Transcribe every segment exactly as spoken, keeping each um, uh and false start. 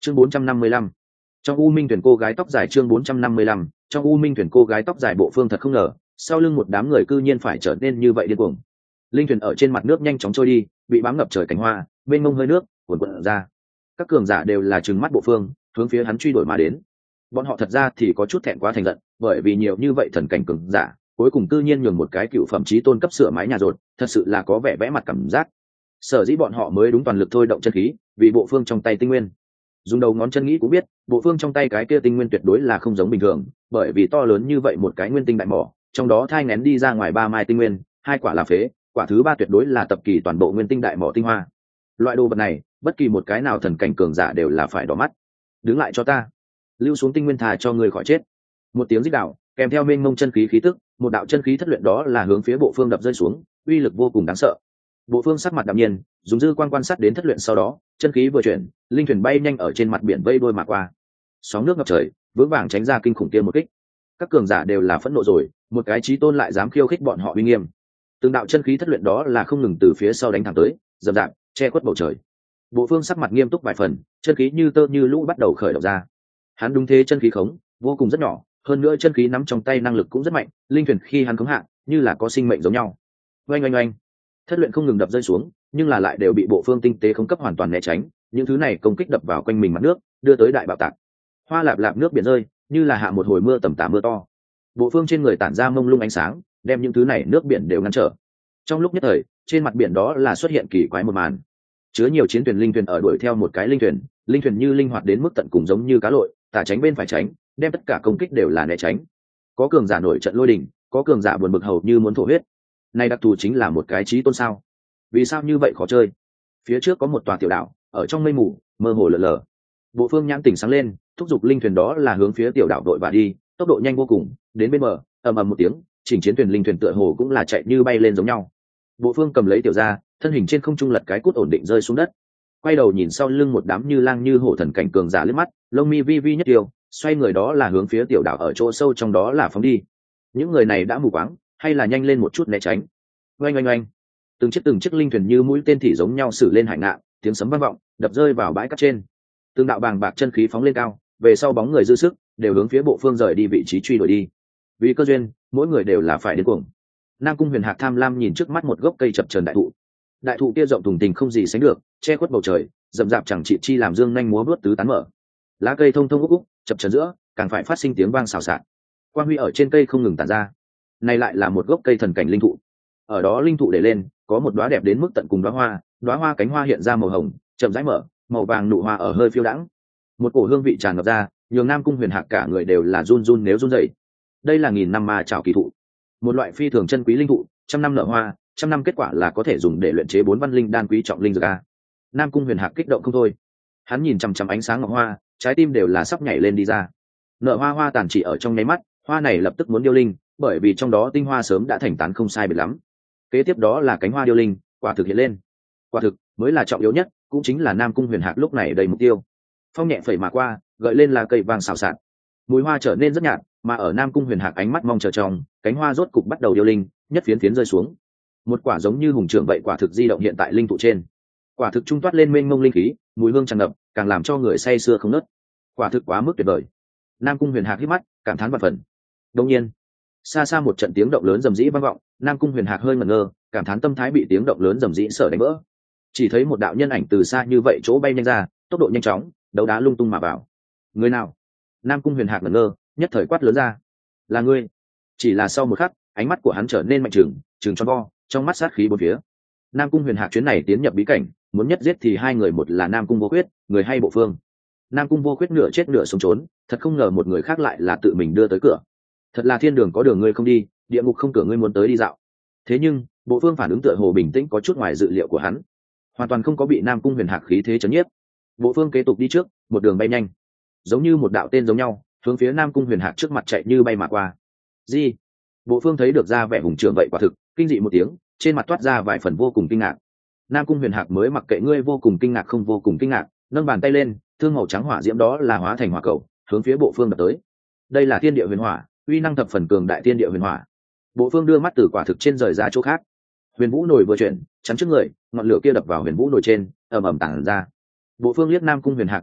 chương bốn trăm năm mươi lăm trong u minh thuyền cô gái tóc dài. Chương bốn trăm năm mươi lăm trong u minh thuyền cô gái tóc dài. Bộ Phương thật không ngờ sau lưng một đám người cư nhiên phải trở nên như vậy điên cuồng. Linh thuyền ở trên mặt nước nhanh chóng trôi đi, bị bám ngập trời cánh hoa, bên mông hơi nước cuồn cuộn ra. Các cường giả đều là trừng mắt Bộ Phương, hướng phía hắn truy đuổi mà đến. Bọn họ thật ra thì có chút thẹn quá thành giận, bởi vì nhiều như vậy thần cảnh cường giả, cuối cùng tự nhiên nhường một cái cựu phẩm chí tôn cấp sửa mái nhà rột, thật sự là có vẻ vẽ mặt cảm giác. Sở dĩ bọn họ mới đúng toàn lực thôi động chân khí, vì Bộ Phương trong tay tinh nguyên. Dùng đầu ngón chân nghĩ cũng biết, Bộ Phương trong tay cái kia tinh nguyên tuyệt đối là không giống bình thường, bởi vì to lớn như vậy một cái nguyên tinh đại mỏ, trong đó thai nghén đi ra ngoài ba mai tinh nguyên, hai quả là phế, quả thứ ba tuyệt đối là tập kỳ toàn bộ nguyên tinh đại mỏ tinh hoa. Loại đồ vật này, bất kỳ một cái nào thần cảnh cường giả đều là phải đỏ mắt. Đứng lại cho ta, lưu xuống tinh nguyên thà cho người khỏi chết. Một tiếng rít đạo, kèm theo mênh mông chân khí khí tức, một đạo chân khí thất luyện đó là hướng phía Bộ Phương đập rơi xuống, uy lực vô cùng đáng sợ. Bộ Phương sắc mặt đạm nhiên, dùng dư quan quan sát đến thất luyện, sau đó chân khí vừa chuyển, linh thuyền bay nhanh ở trên mặt biển vây đôi mà qua, sóng nước ngập trời, vững vàng tránh ra kinh khủng kia một kích. Các cường giả đều là phẫn nộ rồi, một cái chí tôn lại dám khiêu khích bọn họ uy nghiêm. Từng đạo chân khí thất luyện đó là không ngừng từ phía sau đánh thẳng tới, dập dạp che khuất bầu trời. Bộ Phương sắc mặt nghiêm túc vài phần, chân khí như tơ như lũ bắt đầu khởi động ra. Hắn đúng thế chân khí khống vô cùng rất nhỏ, hơn nữa chân khí nắm trong tay năng lực cũng rất mạnh, linh thuyền khi hắn khống hạ như là có sinh mệnh giống nhau. Oanh oanh oanh, thất luyện không ngừng đập rơi xuống, nhưng là lại đều bị Bộ Phương tinh tế khống cấp hoàn toàn né tránh. Những thứ này công kích đập vào quanh mình mặt nước, đưa tới đại bạo tạc. Hoa lạp lạp nước biển rơi, như là hạ một hồi mưa tầm tã mưa to. Bộ Phương trên người tản ra mông lung ánh sáng, đem những thứ này nước biển đều ngăn trở. Trong lúc nhất thời, trên mặt biển đó là xuất hiện kỳ quái một màn. Chứa nhiều chiến thuyền linh thuyền ở đuổi theo một cái linh thuyền, linh thuyền như linh hoạt đến mức tận cùng giống như cá lội, tả tránh bên phải tránh, đem tất cả công kích đều là né tránh. Có cường giả nổi trận lôi đình, có cường giả buồn bực hầu như muốn thổ huyết. Này đặc thù chính là một cái chí tôn sao? Vì sao như vậy khó chơi? Phía trước có một tòa tiểu đảo, ở trong mây mù, mơ hồ lờ lờ. Bộ Phương nhãn tỉnh sáng lên, thúc giục linh thuyền đó là hướng phía tiểu đảo đội và đi, tốc độ nhanh vô cùng, đến bên bờ, ầm ầm một tiếng, chỉnh chiến thuyền linh thuyền tựa hồ cũng là chạy như bay lên giống nhau. Bộ Phương cầm lấy tiểu ra, thân hình trên không trung lật cái cút ổn định rơi xuống đất, quay đầu nhìn sau lưng một đám như lang như hổ thần cảnh cường giả liếc mắt, lông mi vi vi nhất điều, xoay người đó là hướng phía tiểu đảo ở chỗ sâu trong đó là phóng đi. Những người này đã mù quáng, hay là nhanh lên một chút né tránh. Oanh oanh oanh, từng chiếc từng chiếc linh thuyền như mũi tên thị giống nhau xử lên hải ngạn, tiếng sấm vang vọng, đập rơi vào bãi cát trên. Từng đạo bàng bạc chân khí phóng lên cao, về sau bóng người dư sức, đều hướng phía Bộ Phương rời đi vị trí truy đuổi đi. Vì cơ duyên, mỗi người đều là phải đến cuồng. Nam Cung Huyền Hạc tham lam nhìn trước mắt một gốc cây chập chờn đại thụ. Đại thụ kia rộng thùng thình không gì sánh được, che khuất bầu trời, rậm rạp chẳng trị chi làm dương nhanh múa vuốt tứ tán mở. Lá cây thông thông úc úc, chập chờn giữa, càng phải phát sinh tiếng vang xào xạc. Quang huy ở trên cây không ngừng tản ra. Này lại là một gốc cây thần cảnh linh thụ. Ở đó linh thụ để lên, có một đóa đẹp đến mức tận cùng đóa hoa, đóa hoa cánh hoa hiện ra màu hồng, chậm rãi mở, màu vàng nụ hoa ở hơi phiêu đãng. Một cổ hương vị tràn ngập ra, nhường Nam Cung Huyền Hạc cả người đều là run run nếu run rẩy. Đây là nghìn năm ma trảo kỳ thụ, một loại phi thường chân quý linh thụ, trăm năm nở hoa, trăm năm kết quả là có thể dùng để luyện chế bốn văn linh đan quý trọng linh dược a. Nam Cung Huyền Hạc kích động không thôi. Hắn nhìn chằm chằm ánh sáng ngọc hoa, trái tim đều là sắp nhảy lên đi ra. Nở hoa hoa tàn chỉ ở trong nháy mắt, hoa này lập tức muốn điêu linh, bởi vì trong đó tinh hoa sớm đã thành tán không sai biệt lắm. Kế tiếp đó là cánh hoa điêu linh, quả thực hiện lên. Quả thực mới là trọng yếu nhất, cũng chính là Nam Cung Huyền Hạc lúc này đầy mục tiêu. Phong nhẹ phẩy mà qua, gợi lên là cây vàng xào xạc. Mùi hoa trở nên rất nhạt, mà ở Nam Cung Huyền Hạc ánh mắt mong chờ trong, cánh hoa rốt cục bắt đầu điêu linh, nhất phiến phiến rơi xuống. Một quả giống như hùng trưởng vậy quả thực di động hiện tại linh thụ trên. Quả thực trung toát lên mênh mông linh khí, mùi hương tràn ngập, càng làm cho người say sưa không nớt. Quả thực quá mức tuyệt vời. Nam Cung Huyền Hạc hít mắt, cảm thán vạn phần. Đương nhiên, xa xa một trận tiếng động lớn rầm rĩ vang vọng, Nam Cung Huyền Hạc hơi ngẩn ngơ, cảm thán tâm thái bị tiếng động lớn rầm rĩ sở đánh vỡ. Chỉ thấy một đạo nhân ảnh từ xa như vậy chỗ bay nhanh ra, tốc độ nhanh chóng, đấu đá lung tung mà vào. Người nào? Nam Cung Huyền Hạc ngẩn ngơ, nhất thời quát lớn ra. Là ngươi. Chỉ là sau một khắc, ánh mắt của hắn trở nên mạnh trừng, trừng tròn vo, trong mắt sát khí bốn phía. Nam Cung Huyền Hạc chuyến này tiến nhập bí cảnh, muốn nhất giết thì hai người, một là Nam Cung Vô Khuyết, người hay Bộ Phương. Nam Cung Vô Khuyết nửa chết nửa sống trốn, thật không ngờ một người khác lại là tự mình đưa tới cửa. Thật là thiên đường có đường ngươi không đi, địa ngục không cửa ngươi muốn tới đi dạo. Thế nhưng, Bộ Phương phản ứng tựa hồ bình tĩnh có chút ngoài dự liệu của hắn, hoàn toàn không có bị Nam Cung Huyền Hạc khí thế chấn nhiếp. Bộ Phương kế tục đi trước, một đường bay nhanh, giống như một đạo tên giống nhau, hướng phía Nam Cung Huyền Hạc trước mặt chạy như bay mà qua. Gì? Bộ Phương thấy được ra vẻ hùng trường vậy quả thực, kinh dị một tiếng, trên mặt toát ra vài phần vô cùng kinh ngạc. Nam Cung Huyền Hạc mới mặc kệ ngươi vô cùng kinh ngạc không vô cùng kinh ngạc, nâng bàn tay lên, thương màu trắng hỏa diễm đó là hóa thành hỏa cầu, hướng phía Bộ Phương đập tới. Đây là thiên địa huyền hỏa, uy năng thập phần cường đại thiên địa huyền hỏa. Bộ Phương đưa mắt từ quả thực trên rời ra chỗ khác. Huyền Vũ nổi vừa chuyển, chắn trước người, ngọn lửa kia đập vào Huyền Vũ nổi trên, ầm ầm tản ra. Bộ Phương liếc Nam Cung Huyền Hạc liếc mắt,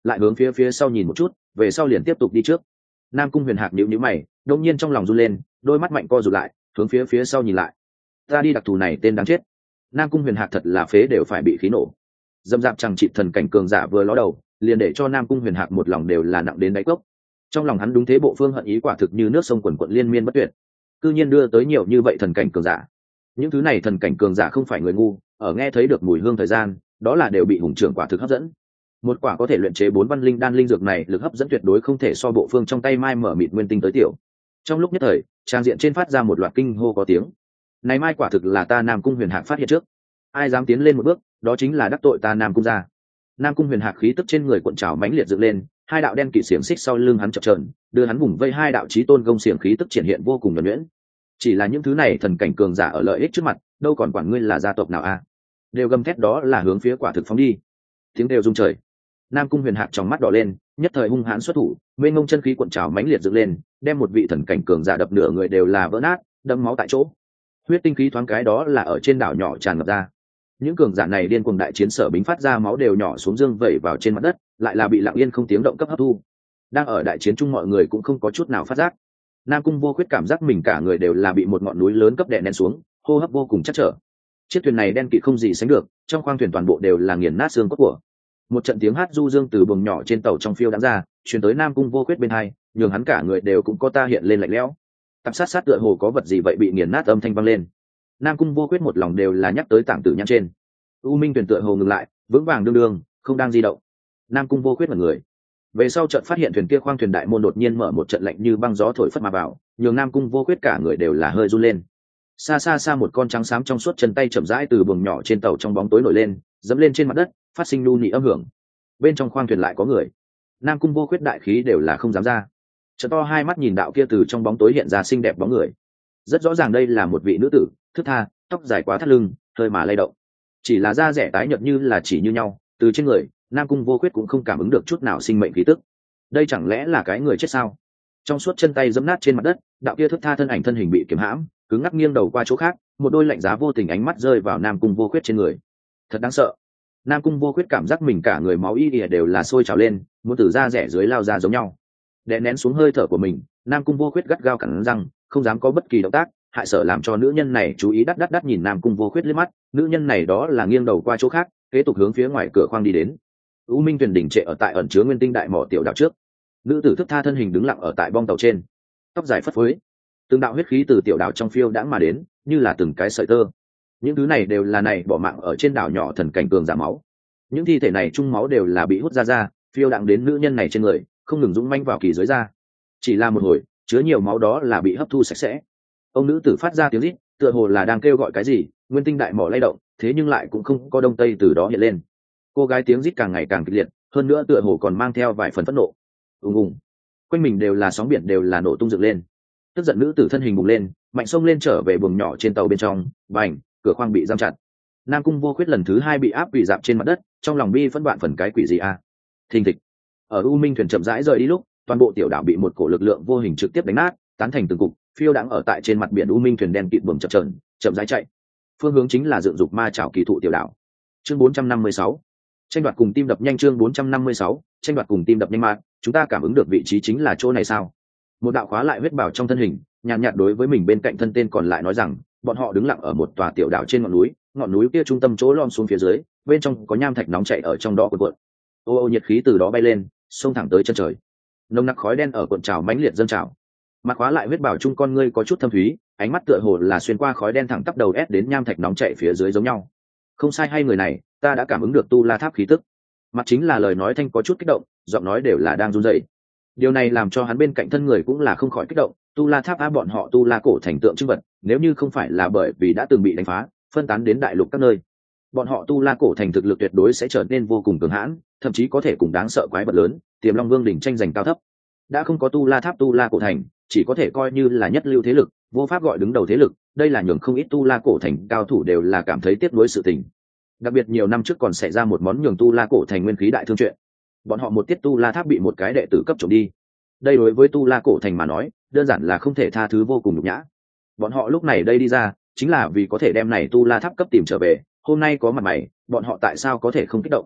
lại hướng phía phía sau nhìn một chút, về sau liền tiếp tục đi trước. Nam Cung Huyền Hạc nhíu nhíu mày, đột nhiên trong lòng run lên, đôi mắt mạnh co rụt lại, hướng phía phía sau nhìn lại. Ta đi đặc thù này tên đáng chết. Nam Cung Huyền Hạc thật là phế đều phải bị khí nổ. Dâm dạp chẳng trị thần cảnh cường giả vừa ló đầu, liền để cho Nam Cung Huyền Hạc một lòng đều là nặng đến đáy cốc. Trong lòng hắn đúng thế bộ phương hận ý quả thực như nước sông quần quận liên miên bất tuyệt. Cư nhiên đưa tới nhiều như vậy thần cảnh cường giả. Những thứ này thần cảnh cường giả không phải người ngu, ở nghe thấy được mùi hương thời gian, đó là đều bị hùng trưởng quả thực hấp dẫn. Một quả có thể luyện chế bốn văn linh đan linh dược này, lực hấp dẫn tuyệt đối không thể so bộ phương trong tay mai mở mịt nguyên tinh tới tiểu. Trong lúc nhất thời, trang diện trên phát ra một loạt kinh hô có tiếng. Này mai quả thực là ta Nam Cung Huyền Hạc phát hiện trước. Ai dám tiến lên một bước, đó chính là đắc tội ta Nam Cung gia. Nam Cung Huyền Hạc khí tức trên người cuộn trào mãnh liệt dựng lên, hai đạo đen kỵ xiềng xích sau lưng hắn chập chờn, đưa hắn vùng vây hai đạo chí tôn công xiềng khí tức triển hiện vô cùng nhuần nhuyễn. Chỉ là những thứ này thần cảnh cường giả ở lợi ích trước mặt, đâu còn quản ngươi là gia tộc nào a? Đều gầm thét đó là hướng phía quả thực phóng đi. Tiếng đều rung trời. Nam Cung Huyền Hạc trong mắt đỏ lên, nhất thời hung hãn xuất thủ, mênh ngông chân khí cuộn trào mãnh liệt dựng lên, đem một vị thần cảnh cường giả đập nửa người đều là vỡ nát, đẫm máu tại chỗ. Huyết tinh khí thoáng cái đó là ở trên đảo nhỏ tràn ngập ra. Những cường giả này điên cuồng đại chiến sở bính phát ra máu đều nhỏ xuống dương vẩy vào trên mặt đất, lại là bị lặng yên không tiếng động cấp hấp thu. Đang ở đại chiến chung mọi người cũng không có chút nào phát giác. Nam Cung Vô Khuyết cảm giác mình cả người đều là bị một ngọn núi lớn cấp đè nén xuống, hô hấp vô cùng chắc trở. Chiếc thuyền này đen kịt không gì sánh được, trong khoang thuyền toàn bộ đều là nghiền nát xương cốt của. Một trận tiếng hát du dương từ buồng nhỏ trên tàu trong phiêu đãng ra, truyền tới Nam Cung Vô Khuyết bên hai, nhường hắn cả người đều cũng có ta hiện lên lạnh lẽo. Tập sát sát tựa hồ có vật gì vậy bị nghiền nát âm thanh vang lên. Nam Cung Vô Khuyết một lòng đều là nhắc tới tảng tử nhãn trên. U Minh thuyền tựa hồ ngừng lại, vững vàng đương đương, không đang di động. Nam Cung Vô Khuyết một người. Về sau trận phát hiện thuyền kia khoang thuyền đại môn đột nhiên mở một trận lạnh như băng gió thổi phất mà vào, nhường Nam Cung Vô Khuyết cả người đều là hơi run lên. Xa xa xa một con trắng xám trong suốt chân tay chậm rãi từ buồng nhỏ trên tàu trong bóng tối nổi lên, dẫm lên trên mặt đất, phát sinh nu nị âm hưởng. Bên trong khoang thuyền lại có người. Nam Cung Vô Khuyết đại khí đều là không dám ra. Trợ to hai mắt nhìn đạo kia từ trong bóng tối hiện ra xinh đẹp bóng người. Rất rõ ràng đây là một vị nữ tử, thướt tha, tóc dài quá thắt lưng, hơi mà lay động. Chỉ là da rẻ tái nhợt như là chỉ như nhau, từ trên người, Nam Cung Vô Khuyết cũng không cảm ứng được chút nào sinh mệnh khí tức. Đây chẳng lẽ là cái người chết sao? Trong suốt chân tay giẫm nát trên mặt đất, đạo kia thướt tha thân ảnh thân hình bị kiềm hãm, cứng ngắc nghiêng đầu qua chỗ khác, một đôi lạnh giá vô tình ánh mắt rơi vào Nam Cung Vô Khuyết trên người. Thật đáng sợ. Nam Cung Vô Khuyết cảm giác mình cả người máu y ỉa đều là sôi trào lên, muốn từ da rẻ dưới lao ra giống nhau. Đè nén xuống hơi thở của mình, Nam Cung Vô Khuyết gắt gao cắn răng, không dám có bất kỳ động tác, hại sợ làm cho nữ nhân này chú ý đắt đắt đắt nhìn Nam Cung Vô Khuyết liếc mắt, nữ nhân này đó là nghiêng đầu qua chỗ khác, kế tục hướng phía ngoài cửa khoang đi đến. U Minh thuyền đỉnh trệ ở tại ẩn chứa nguyên tinh đại mỏ tiểu đảo trước. Nữ tử thức tha thân hình đứng lặng ở tại bong tàu trên, tóc dài phất phới, từng đạo huyết khí từ tiểu đảo trong phiêu đãng mà đến, như là từng cái sợi tơ. Những thứ này đều là này bỏ mạng ở trên đảo nhỏ thần cảnh cường giả máu. Những thi thể này chung máu đều là bị hút ra ra, phiêu đãng đến nữ nhân này trên người, không ngừng dũng manh vào kỳ dưới da. Chỉ là một hồi, chứa nhiều máu đó là bị hấp thu sạch sẽ. Ông nữ tử phát ra tiếng rít, tựa hồ là đang kêu gọi cái gì, nguyên tinh đại mỏ lay động, thế nhưng lại cũng không có đông tây từ đó hiện lên. Cô gái tiếng rít càng ngày càng kịch liệt, hơn nữa tựa hồ còn mang theo vài phần phẫn nộ. Ùng ùng, quanh mình đều là sóng biển đều là nổ tung dựng lên. Tức giận nữ tử thân hình bùng lên, mạnh xông lên trở về buồng nhỏ trên tàu bên trong, bành, cửa khoang bị giam chặt. Nam Cung Vô Khuyết lần thứ hai bị áp quỳ dạp trên mặt đất, trong lòng bi phẫn vạn phần cái quỷ gì a? À? Thình thịch. Ở U Minh thuyền chậm rãi rời đi lúc, toàn bộ tiểu đảo bị một cổ lực lượng vô hình trực tiếp đánh nát, tán thành từng cục, phiêu đãng ở tại trên mặt biển. U Minh thuyền đen kịt buồm chập chờn, chậm rãi chạy. Phương hướng chính là dựng dục ma chảo kỳ thụ tiểu đảo. Chương bốn trăm năm mươi sáu. Tranh đoạt cùng tim đập nhanh. Chương bốn trăm năm mươi sáu. Tranh đoạt cùng tim đập nhanh mà, chúng ta cảm ứng được vị trí chính là chỗ này sao? Một đạo khóa lại huyết bảo trong thân hình, nhàn nhạt đối với mình bên cạnh thân tên còn lại nói rằng, bọn họ đứng lặng ở một tòa tiểu đảo trên ngọn núi, ngọn núi kia trung tâm chỗ lom xuống phía dưới, bên trong có nham thạch nóng chảy ở trong đó cuộn cuộn. Ô ô nhiệt khí từ đó bay lên, xông thẳng tới chân trời. Nồng nặc khói đen ở cuộn trào mãnh liệt dâng trào. Mặt khóa lại huyết bảo trung con ngươi có chút thâm thúy, ánh mắt tựa hồ là xuyên qua khói đen thẳng tắp đầu ép đến nham thạch nóng chảy phía dưới giống nhau. Không sai hay người này, ta đã cảm ứng được tu la tháp khí tức. Mặt chính là lời nói thanh có chút kích động, giọng nói đều là đang run rẩy. Điều này làm cho hắn bên cạnh thân người cũng là không khỏi kích động. Tu la tháp á, bọn họ tu la cổ thành tượng trưng vật, nếu như không phải là bởi vì đã từng bị đánh phá, phân tán đến đại lục các nơi, bọn họ tu la cổ thành thực lực tuyệt đối sẽ trở nên vô cùng cường hãn, thậm chí có thể cùng đáng sợ quái vật lớn Tiềm Long Vương đỉnh tranh giành cao thấp. Đã không có tu la tháp, tu la cổ thành chỉ có thể coi như là nhất lưu thế lực, vô pháp gọi đứng đầu thế lực. Đây là nhường không ít tu la cổ thành cao thủ đều là cảm thấy tiếc nuối sự tình. Đặc biệt nhiều năm trước còn xảy ra một món nhường tu la cổ thành nguyên khí đại thương chuyện, bọn họ một tiết tu la tháp bị một cái đệ tử cấp trộm đi. Đây đối với tu la cổ thành mà nói, đơn giản là không thể tha thứ, vô cùng nhục nhã. Bọn họ lúc này đây đi ra, chính là vì có thể đem này tu la tháp cấp tìm trở về. Hôm nay có mặt mày, bọn họ tại sao có thể không kích động?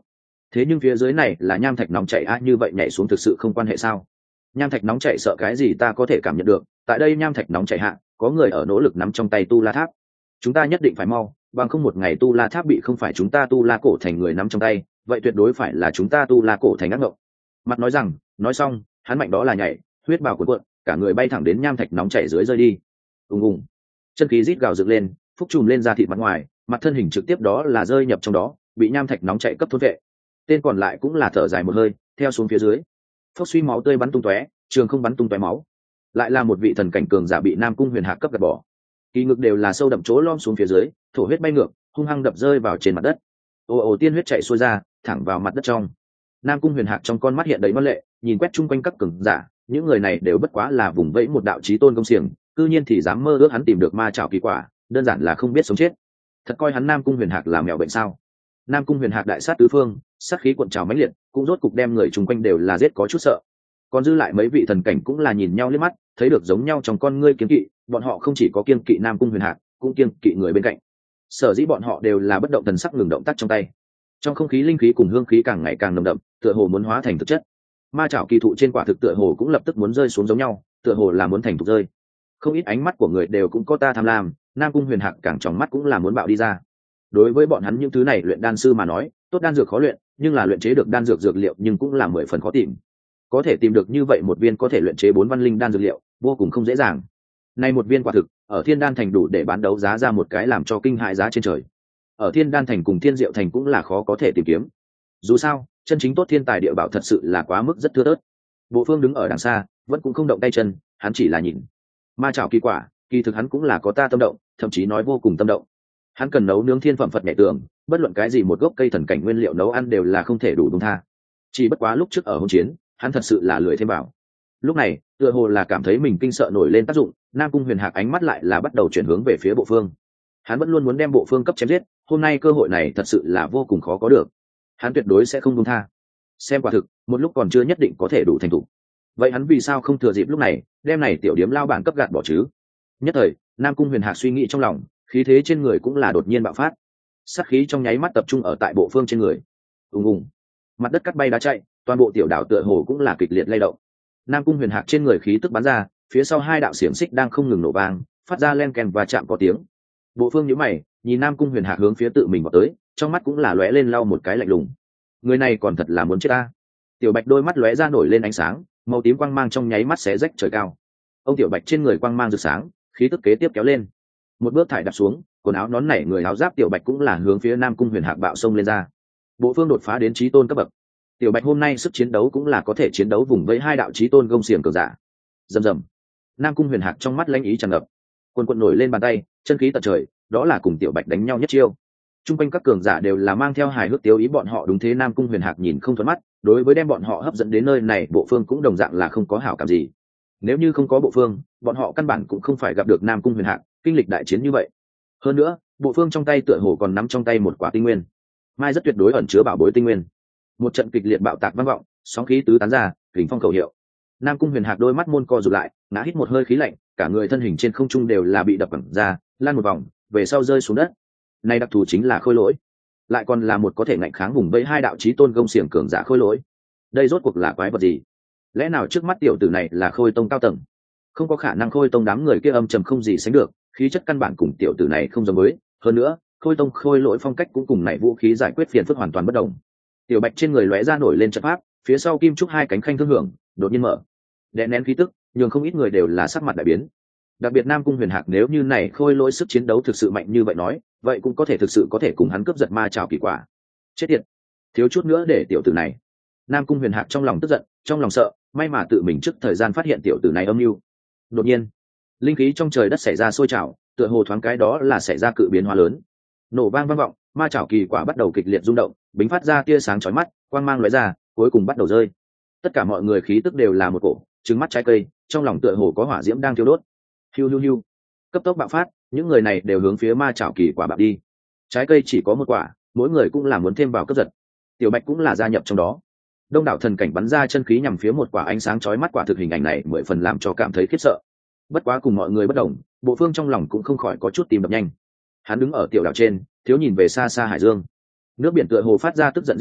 thế nhưng phía dưới này là nham thạch nóng chảy a, như vậy nhảy xuống thực sự không quan hệ sao? Nham thạch nóng chảy sợ cái gì, ta có thể cảm nhận được, tại đây nham thạch nóng chảy hạ có người ở nỗ lực nắm trong tay tu la tháp. Chúng ta nhất định phải mau, bằng không một ngày tu la tháp bị không phải chúng ta tu la cổ thành người nắm trong tay, vậy tuyệt đối phải là chúng ta tu la cổ thành ác mộng. Mặt nói rằng, nói xong hắn mạnh đó là nhảy, huyết bào cuộn cuộn, cả người bay thẳng đến nham thạch nóng chảy dưới rơi đi. Ùng ùng, chân khí rít gào dựng lên, phúc trùm lên da thịt mặt ngoài, mặt thân hình trực tiếp đó là rơi nhập trong đó, bị nham thạch nóng chảy cấp thôn vệ. Tên còn lại cũng là thở dài một hơi, theo xuống phía dưới. Phốc suy, máu tươi bắn tung tóe, trường không bắn tung tóe máu. Lại là một vị thần cảnh cường giả bị Nam Cung Huyền Hạc cấp gạt bỏ. Kỳ ngực đều là sâu đậm chỗ lom xuống phía dưới, thổ huyết bay ngược, hung hăng đập rơi vào trên mặt đất. Ồ ồ, tiên huyết chảy xuôi ra, thẳng vào mặt đất trong. Nam Cung Huyền Hạc trong con mắt hiện đầy ngoan lệ, nhìn quét chung quanh các cường giả, những người này đều bất quá là vùng vẫy một đạo chí tôn công xiềng, cư nhiên thì dám mơ ước hắn tìm được ma trảo kỳ quả, đơn giản là không biết sống chết. Thật coi hắn Nam Cung Huyền Hạc là mèo bệnh sao? Nam Cung Huyền Hạc đại sát tứ phương, sát khí cuộn trào mãnh liệt, cũng rốt cục đem người chung quanh đều là giết có chút sợ. Còn dư lại mấy vị thần cảnh cũng là nhìn nhau liếc mắt, thấy được giống nhau trong con ngươi kiêng kỵ, bọn họ không chỉ có kiêng kỵ Nam Cung Huyền Hạc, cũng kiêng kỵ người bên cạnh. Sở dĩ bọn họ đều là bất động thần sắc ngừng động tác trong tay. Trong không khí linh khí cùng hương khí càng ngày càng nồng đậm, tựa hồ muốn hóa thành thực chất. Ma chảo kỳ thụ trên quả thực tựa hồ cũng lập tức muốn rơi xuống giống nhau, tựa hồ là muốn thành thục rơi. Không ít ánh mắt của người đều cũng có ta tham lam, Nam Cung Huyền Hạc càng trong mắt cũng là muốn bạo đi ra. Đối với bọn hắn những thứ này luyện đan sư mà nói, tốt đan dược khó luyện, nhưng là luyện chế được đan dược dược liệu nhưng cũng là mười phần khó tìm. Có thể tìm được như vậy một viên có thể luyện chế bốn văn linh đan dược liệu, vô cùng không dễ dàng. Nay một viên quả thực, ở Thiên Đan thành đủ để bán đấu giá ra một cái làm cho kinh hại giá trên trời. Ở Thiên Đan thành cùng Thiên Diệu thành cũng là khó có thể tìm kiếm. Dù sao, chân chính tốt thiên tài địa bảo thật sự là quá mức rất thưa thớt. Bộ Phương đứng ở đằng xa, vẫn cũng không động tay chân, hắn chỉ là nhìn. Ma chảo kỳ quả, kỳ thực hắn cũng là có ta tâm động, thậm chí nói vô cùng tâm động. Hắn cần nấu nướng thiên phẩm Phật nhẹ tường, bất luận cái gì một gốc cây thần cảnh nguyên liệu nấu ăn đều là không thể đủ đúng tha. Chỉ bất quá lúc trước ở hôn chiến, hắn thật sự là lười thêm bảo. Lúc này, tựa hồ là cảm thấy mình kinh sợ nổi lên tác dụng, Nam Cung Huyền Hạc ánh mắt lại là bắt đầu chuyển hướng về phía Bộ Phương. Hắn vẫn luôn muốn đem Bộ Phương cấp chém giết, hôm nay cơ hội này thật sự là vô cùng khó có được. Hắn tuyệt đối sẽ không buông tha. Xem quả thực, một lúc còn chưa nhất định có thể đủ thành thủ. Vậy hắn vì sao không thừa dịp lúc này, đem này tiểu điếm lao bản cấp gạt bỏ chứ? Nhất thời, Nam Cung Huyền Hạc suy nghĩ trong lòng, khí thế trên người cũng là đột nhiên bạo phát. Sát khí trong nháy mắt tập trung ở tại Bộ Phương trên người. Ùng ùng, mặt đất cắt bay đá chạy, toàn bộ tiểu đảo tựa hồ cũng là kịch liệt lay động. Nam Cung Huyền Hạc trên người khí tức bắn ra, phía sau hai đạo xiềng xích đang không ngừng nổ vang, phát ra len keng và chạm có tiếng. Bộ Phương nhíu mày, nhìn Nam Cung Huyền Hạc hướng phía tự mình vào tới, trong mắt cũng là lóe lên lau một cái lạnh lùng. Người này còn thật là muốn chết ta. Tiểu Bạch đôi mắt lóe ra nổi lên ánh sáng, màu tím quang mang trong nháy mắt xé rách trời cao. Ông Tiểu Bạch trên người quang mang rực sáng, khí tức kế tiếp kéo lên. Một bước thải đạp xuống, quần áo nón nảy người áo giáp Tiểu Bạch cũng là hướng phía Nam Cung Huyền Hạc bạo xông lên ra. Bộ Phương đột phá đến chí tôn cấp bậc. Tiểu Bạch hôm nay sức chiến đấu cũng là có thể chiến đấu vùng với hai đạo chí tôn gông xiềng cường giả. Rầm rầm. Nam Cung Huyền Hạc trong mắt lãnh ý tràn ngập, quần quần nổi lên bàn tay, chân khí tận trời, đó là cùng Tiểu Bạch đánh nhau nhất chiêu. Trung quanh các cường giả đều là mang theo hài hước tiêu ý bọn họ, đúng thế Nam Cung Huyền Hạc nhìn không thuận mắt, đối với đem bọn họ hấp dẫn đến nơi này, Bộ Phương cũng đồng dạng là không có hảo cảm gì. Nếu như không có Bộ Phương, bọn họ căn bản cũng không phải gặp được Nam Cung Huyền Hạc, kinh lịch đại chiến như vậy. Hơn nữa, Bộ Phương trong tay tựa hồ còn nắm trong tay một quả tinh nguyên, mai rất tuyệt đối ẩn chứa bảo bối tinh nguyên. Một trận kịch liệt bạo tạc vang vọng, sóng khí tứ tán ra, kình phong khẩu hiệu. Nam Cung Huyền Hạc đôi mắt môn co rụt lại, ngã hít một hơi khí lạnh, cả người thân hình trên không trung đều là bị đập văng ra, lan một vòng, về sau rơi xuống đất. Này đặc thù chính là khôi lỗi, lại còn là một có thể ngạnh kháng vùng vây hai đạo chí tôn gông xiềng cường giả khôi lỗi. Đây rốt cuộc là quái vật gì? Lẽ nào trước mắt tiểu tử này là Khôi Tông cao tầng? Không có khả năng, Khôi Tông đám người kia âm trầm không gì sánh được, khí chất căn bản cùng tiểu tử này không giống với. Hơn nữa, Khôi Tông khôi lỗi phong cách cũng cùng này vũ khí giải quyết phiền phức hoàn toàn bất đồng. Tiểu Bạch trên người lóe ra nổi lên trận pháp, phía sau kim trúc hai cánh khanh thương hưởng, đột nhiên mở, đè nén khí tức, nhường không ít người đều là sắc mặt đại biến. Đặc biệt Nam Cung Huyền Hạc nếu như này khôi lỗi sức chiến đấu thực sự mạnh như vậy nói, vậy cũng có thể thực sự có thể cùng hắn cướp giật ma trảo kỳ quả. Chết tiệt, thiếu chút nữa để tiểu tử này. Nam Cung Huyền Hạc trong lòng tức giận, trong lòng sợ, may mà tự mình trước thời gian phát hiện tiểu tử này âm mưu. Đột nhiên, linh khí trong trời đất xảy ra sôi trào, tựa hồ thoáng cái đó là xảy ra cự biến hóa lớn. Nổ vang vang vọng, ma trảo kỳ quả bắt đầu kịch liệt rung động, bính phát ra tia sáng chói mắt, quang mang lóe ra, cuối cùng bắt đầu rơi. Tất cả mọi người khí tức đều là một cổ, trừng mắt trái cây, trong lòng tựa hồ có hỏa diễm đang thiêu đốt. Hiu hiu hiu, cấp tốc bạo phát, những người này đều hướng phía ma trảo kỳ quả bạo đi. Trái cây chỉ có một quả, mỗi người cũng là muốn thêm vào cấp giật. Tiểu Bạch cũng là gia nhập trong đó. Đông đảo thần cảnh bắn ra chân khí nhằm phía một quả ánh sáng chói mắt, quả thực hình ảnh này mười phần làm cho cảm thấy khiếp sợ. Bất quá cùng mọi người bất đồng, Bộ Phương trong lòng cũng không khỏi có chút tim đập nhanh. Hắn đứng ở tiểu đảo trên, thiếu nhìn về xa xa hải dương. Nước biển tựa hồ phát ra tức giận rít gào,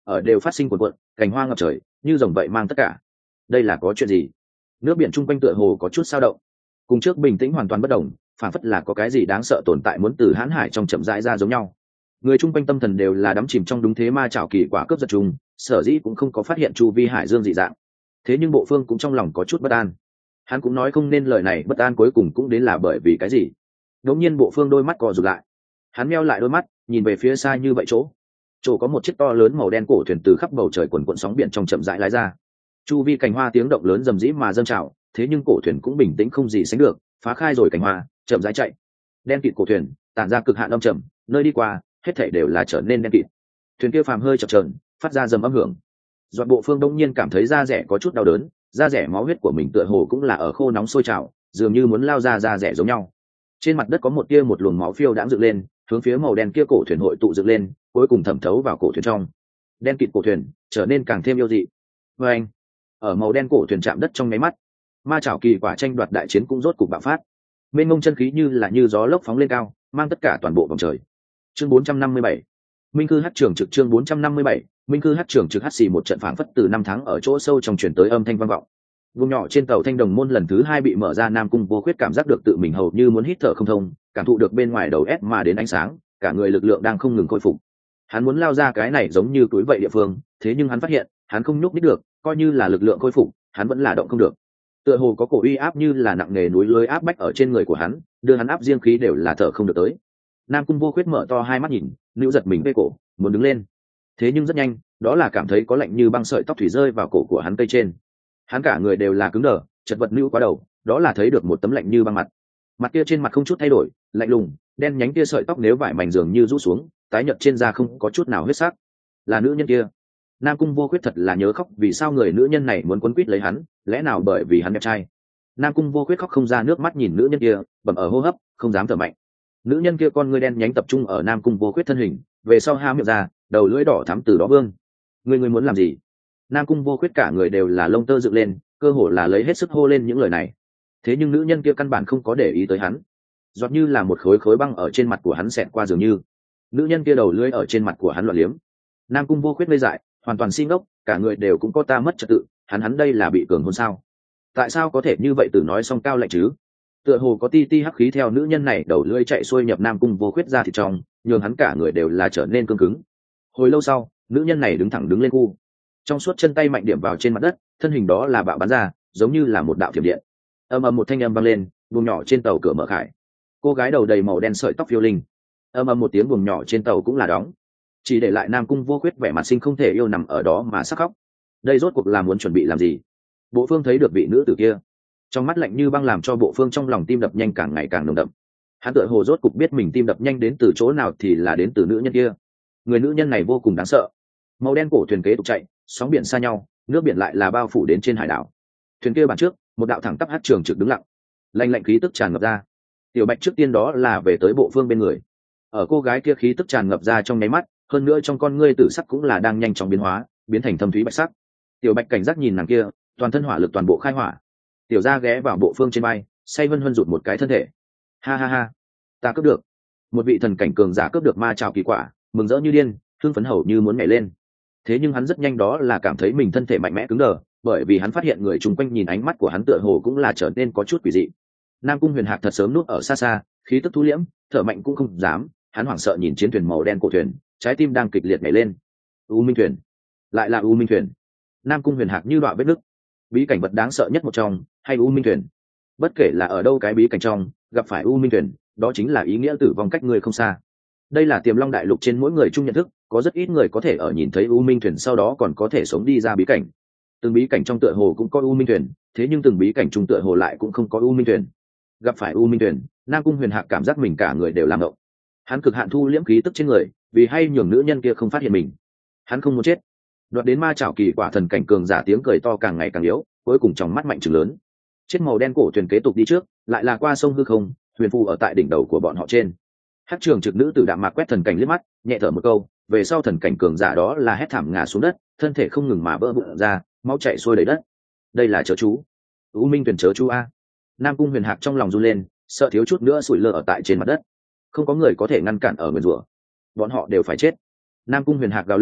ở đều phát sinh cuộn cuộn, cành hoa ngập trời như rồng vậy mang tất cả. Đây là có chuyện gì? Nước biển chung quanh tựa hồ có chút sao động, cùng trước bình tĩnh hoàn toàn bất đồng, phản phất là có cái gì đáng sợ tồn tại muốn từ hãn hải trong chậm rãi ra giống nhau. Người chung quanh tâm thần đều là đắm chìm trong đúng thế ma chảo kỳ quả cướp giật chung, sở dĩ cũng không có phát hiện chu vi hải dương dị dạng. Thế nhưng Bộ Phương cũng trong lòng có chút bất an. Hắn cũng nói không nên lời này, bất an cuối cùng cũng đến là bởi vì cái gì. Đột nhiên Bộ Phương đôi mắt co rụt lại, hắn meo lại đôi mắt nhìn về phía xa như vậy chỗ chỗ có một chiếc to lớn màu đen cổ thuyền từ khắp bầu trời quần quận sóng biển trong chậm rãi lái ra. Chu vi cành hoa tiếng động lớn rầm rĩ mà dâng trào, thế nhưng cổ thuyền cũng bình tĩnh không gì sánh được, phá khai rồi cành hoa chậm rãi chạy. Đen kịt cổ thuyền tản ra cực hạn âm trầm, nơi đi qua hết thảy đều là trở nên đen kịt. Thuyền kia phàm hơi chập chờn phát ra dầm âm hưởng. Doãn Bộ Phương đông nhiên cảm thấy da rẻ có chút đau đớn, da rẻ máu huyết của mình tựa hồ cũng là ở khô nóng sôi trào, dường như muốn lao ra da rẻ giống nhau. Trên mặt đất có một tia một luồng máu phiêu đãng dựng lên, hướng phía màu đen kia cổ thuyền hội tụ dựng lên, cuối cùng thẩm thấu vào cổ thuyền trong. Đen kịt cổ thuyền trở nên càng thêm yêu dị. Và anh, ở màu đen cổ thuyền chạm đất trong nháy mắt, ma chảo kỳ quả tranh đoạt đại chiến cũng rốt cục bạo phát. Mênh mông chân khí như là như gió lốc phóng lên cao, mang tất cả toàn bộ vòng trời. Chương bốn trăm năm mươi bảy, Minh cư hát trường trực chương bốn trăm năm mươi bảy, Minh cư hát trường trực hát xì một trận phảng phất từ năm tháng ở chỗ sâu trong truyền tới âm thanh vang vọng. Vùng nhỏ trên tàu Thanh Đồng môn lần thứ hai bị mở ra, Nam Cung Vô Khuyết cảm giác được tự mình hầu như muốn hít thở không thông, cảm thụ được bên ngoài đầu ép mà đến ánh sáng, cả người lực lượng đang không ngừng khôi phục. Hắn muốn lao ra cái này giống như túi vậy địa phương, thế nhưng hắn phát hiện, hắn không nhúc nhích được, coi như là lực lượng khôi phục, hắn vẫn là động không được. Tựa hồ có cổ uy áp như là nặng nề núi lưới áp bách ở trên người của hắn, đưa hắn áp riêng khí đều là thở không được tới. Nam Cung Vô Khuyết mở to hai mắt nhìn, níu giật mình về cổ, muốn đứng lên. Thế nhưng rất nhanh, đó là cảm thấy có lạnh như băng sợi tóc thủy rơi vào cổ của hắn cây trên. Hắn cả người đều là cứng đờ, chật vật níu quá đầu, đó là thấy được một tấm lạnh như băng mặt. Mặt kia trên mặt không chút thay đổi, lạnh lùng, đen nhánh kia sợi tóc nếu vải mảnh dường như rũ xuống, tái nhợt trên da không có chút nào huyết sắc. Là nữ nhân kia. Nam Cung Vô Khuyết thật là nhớ khóc, vì sao người nữ nhân này muốn quấn quýt lấy hắn, lẽ nào bởi vì hắn đẹp trai? Nam Cung Vô Khuyết khóc không ra nước mắt nhìn nữ nhân kia, bầm ở hô hấp, không dám thở mạnh. Nữ nhân kia con ngươi đen nhánh tập trung ở Nam Cung Vô Khuyết thân hình, về sau há miệng ra, đầu lưỡi đỏ thắm từ đó vương. Ngươi ngươi muốn làm gì? Nam Cung Vô Khuyết cả người đều là lông tơ dựng lên, cơ hồ là lấy hết sức hô lên những lời này. Thế nhưng nữ nhân kia căn bản không có để ý tới hắn, giọt như là một khối khối băng ở trên mặt của hắn xẹt qua dường như. Nữ nhân kia đầu lưỡi ở trên mặt của hắn loạn liếm. Nam Cung Vô Khuyết ngây dại, hoàn toàn si ngốc, cả người đều cũng có ta mất trật tự, hắn hắn đây là bị cường hôn sao? Tại sao có thể như vậy? Từ nói xong cao lạnh chứ? Tựa hồ có ti ti hắc khí theo nữ nhân này đầu lưỡi chạy xuôi nhập Nam Cung Vô Khuyết ra thịt trong, nhường hắn cả người đều là trở nên cứng cứng. Hồi lâu sau, nữ nhân này đứng thẳng đứng lên khu, trong suốt chân tay mạnh điểm vào trên mặt đất, thân hình đó là bạo bắn ra, giống như là một đạo thiểm điện. Ầm ầm một thanh âm vang lên, buồng nhỏ trên tàu cửa mở khải. Cô gái đầu đầy màu đen sợi tóc phiêu linh. Ầm ầm một tiếng, buồng nhỏ trên tàu cũng là đóng, chỉ để lại Nam Cung Vô Khuyết vẻ mặt sinh không thể yêu nằm ở đó mà sắc khóc. Đây rốt cuộc là muốn chuẩn bị làm gì? Bộ Phương thấy được vị nữ tử kia, trong mắt lạnh như băng làm cho Bộ Phương trong lòng tim đập nhanh càng ngày càng nồng đậm. Hắn tựa hồ rốt cuộc biết mình tim đập nhanh đến từ chỗ nào, thì là đến từ nữ nhân kia. Người nữ nhân này vô cùng đáng sợ. Màu đen cổ thuyền kế tục chạy, sóng biển xa nhau, nước biển lại là bao phủ đến trên hải đảo. Thuyền kia bàn trước, một đạo thẳng tắp hát trường trực đứng lặng, lạnh lạnh khí tức tràn ngập ra. Tiểu Bạch trước tiên đó là về tới Bộ Phương bên người. Ở cô gái kia khí tức tràn ngập ra trong nháy mắt, hơn nữa trong con ngươi tử sắc cũng là đang nhanh chóng biến hóa, biến thành thâm thúy bạch sắc. Tiểu Bạch cảnh giác nhìn nàng kia, toàn thân hỏa lực toàn bộ khai hỏa. Tiểu Gia ghé vào Bộ Phương trên vai, say vân vân rụt một cái thân thể. Ha ha ha, ta cướp được. Một vị thần cảnh cường giả cướp được ma trảo kỳ quả, mừng rỡ như điên, hưng phấn hầu như muốn nhảy lên. Thế nhưng hắn rất nhanh đó là cảm thấy mình thân thể mạnh mẽ cứng đờ, bởi vì hắn phát hiện người chung quanh nhìn ánh mắt của hắn tựa hồ cũng là trở nên có chút quỷ dị. Nam Cung Huyền Hạc thật sớm núp ở xa xa, khí tức thu liễm, thở mạnh cũng không dám. Hắn hoảng sợ nhìn chiến thuyền màu đen cổ thuyền, trái tim đang kịch liệt nhảy lên. U Minh thuyền, lại là U Minh thuyền. Nam Cung Huyền Hạc như đoạn vết nứt. Bí cảnh vật đáng sợ nhất một trong, hay U Minh thuyền. Bất kể là ở đâu cái bí cảnh trong, gặp phải U Minh thuyền, đó chính là ý nghĩa tử vong cách người không xa. Đây là Tiềm Long Đại Lục trên mỗi người chung nhận thức, có rất ít người có thể ở nhìn thấy U Minh thuyền sau đó còn có thể sống đi ra bí cảnh. Từng bí cảnh trong tựa hồ cũng có U Minh thuyền, thế nhưng từng bí cảnh chung tựa hồ lại cũng không có U Minh thuyền. Gặp phải U Minh thuyền, Nam Cung Huyền Hạc cảm giác mình cả người đều làm động. Hắn cực hạn thu liễm khí tức trên người, vì hay nhường nữ nhân kia không phát hiện mình. Hắn không muốn chết. Đoạt đến ma chảo kỳ quả thần cảnh cường giả tiếng cười to càng ngày càng yếu, cuối cùng trong mắt mạnh trừng lớn. Chiếc màu đen cổ thuyền kế tục đi trước, lại là qua sông hư không, huyền phù ở tại đỉnh đầu của bọn họ trên. Hắc trường trực nữ tử đạm mạc quét thần cảnh liếc mắt, nhẹ thở một câu, về sau thần cảnh cường giả đó là hét thảm ngã xuống đất, thân thể không ngừng mà vỡ vụn ra, máu chảy xuôi đầy đất. Đây là chớ chú. U Minh thuyền chớ chú a. Nam Cung Huyền Hạc trong lòng run lên, sợ thiếu chút nữa sủi lơ ở tại trên mặt đất. Không có người có thể ngăn cản ở nguyền rủa, bọn họ đều phải chết. Nam Cung Huyền Hạc gào lên,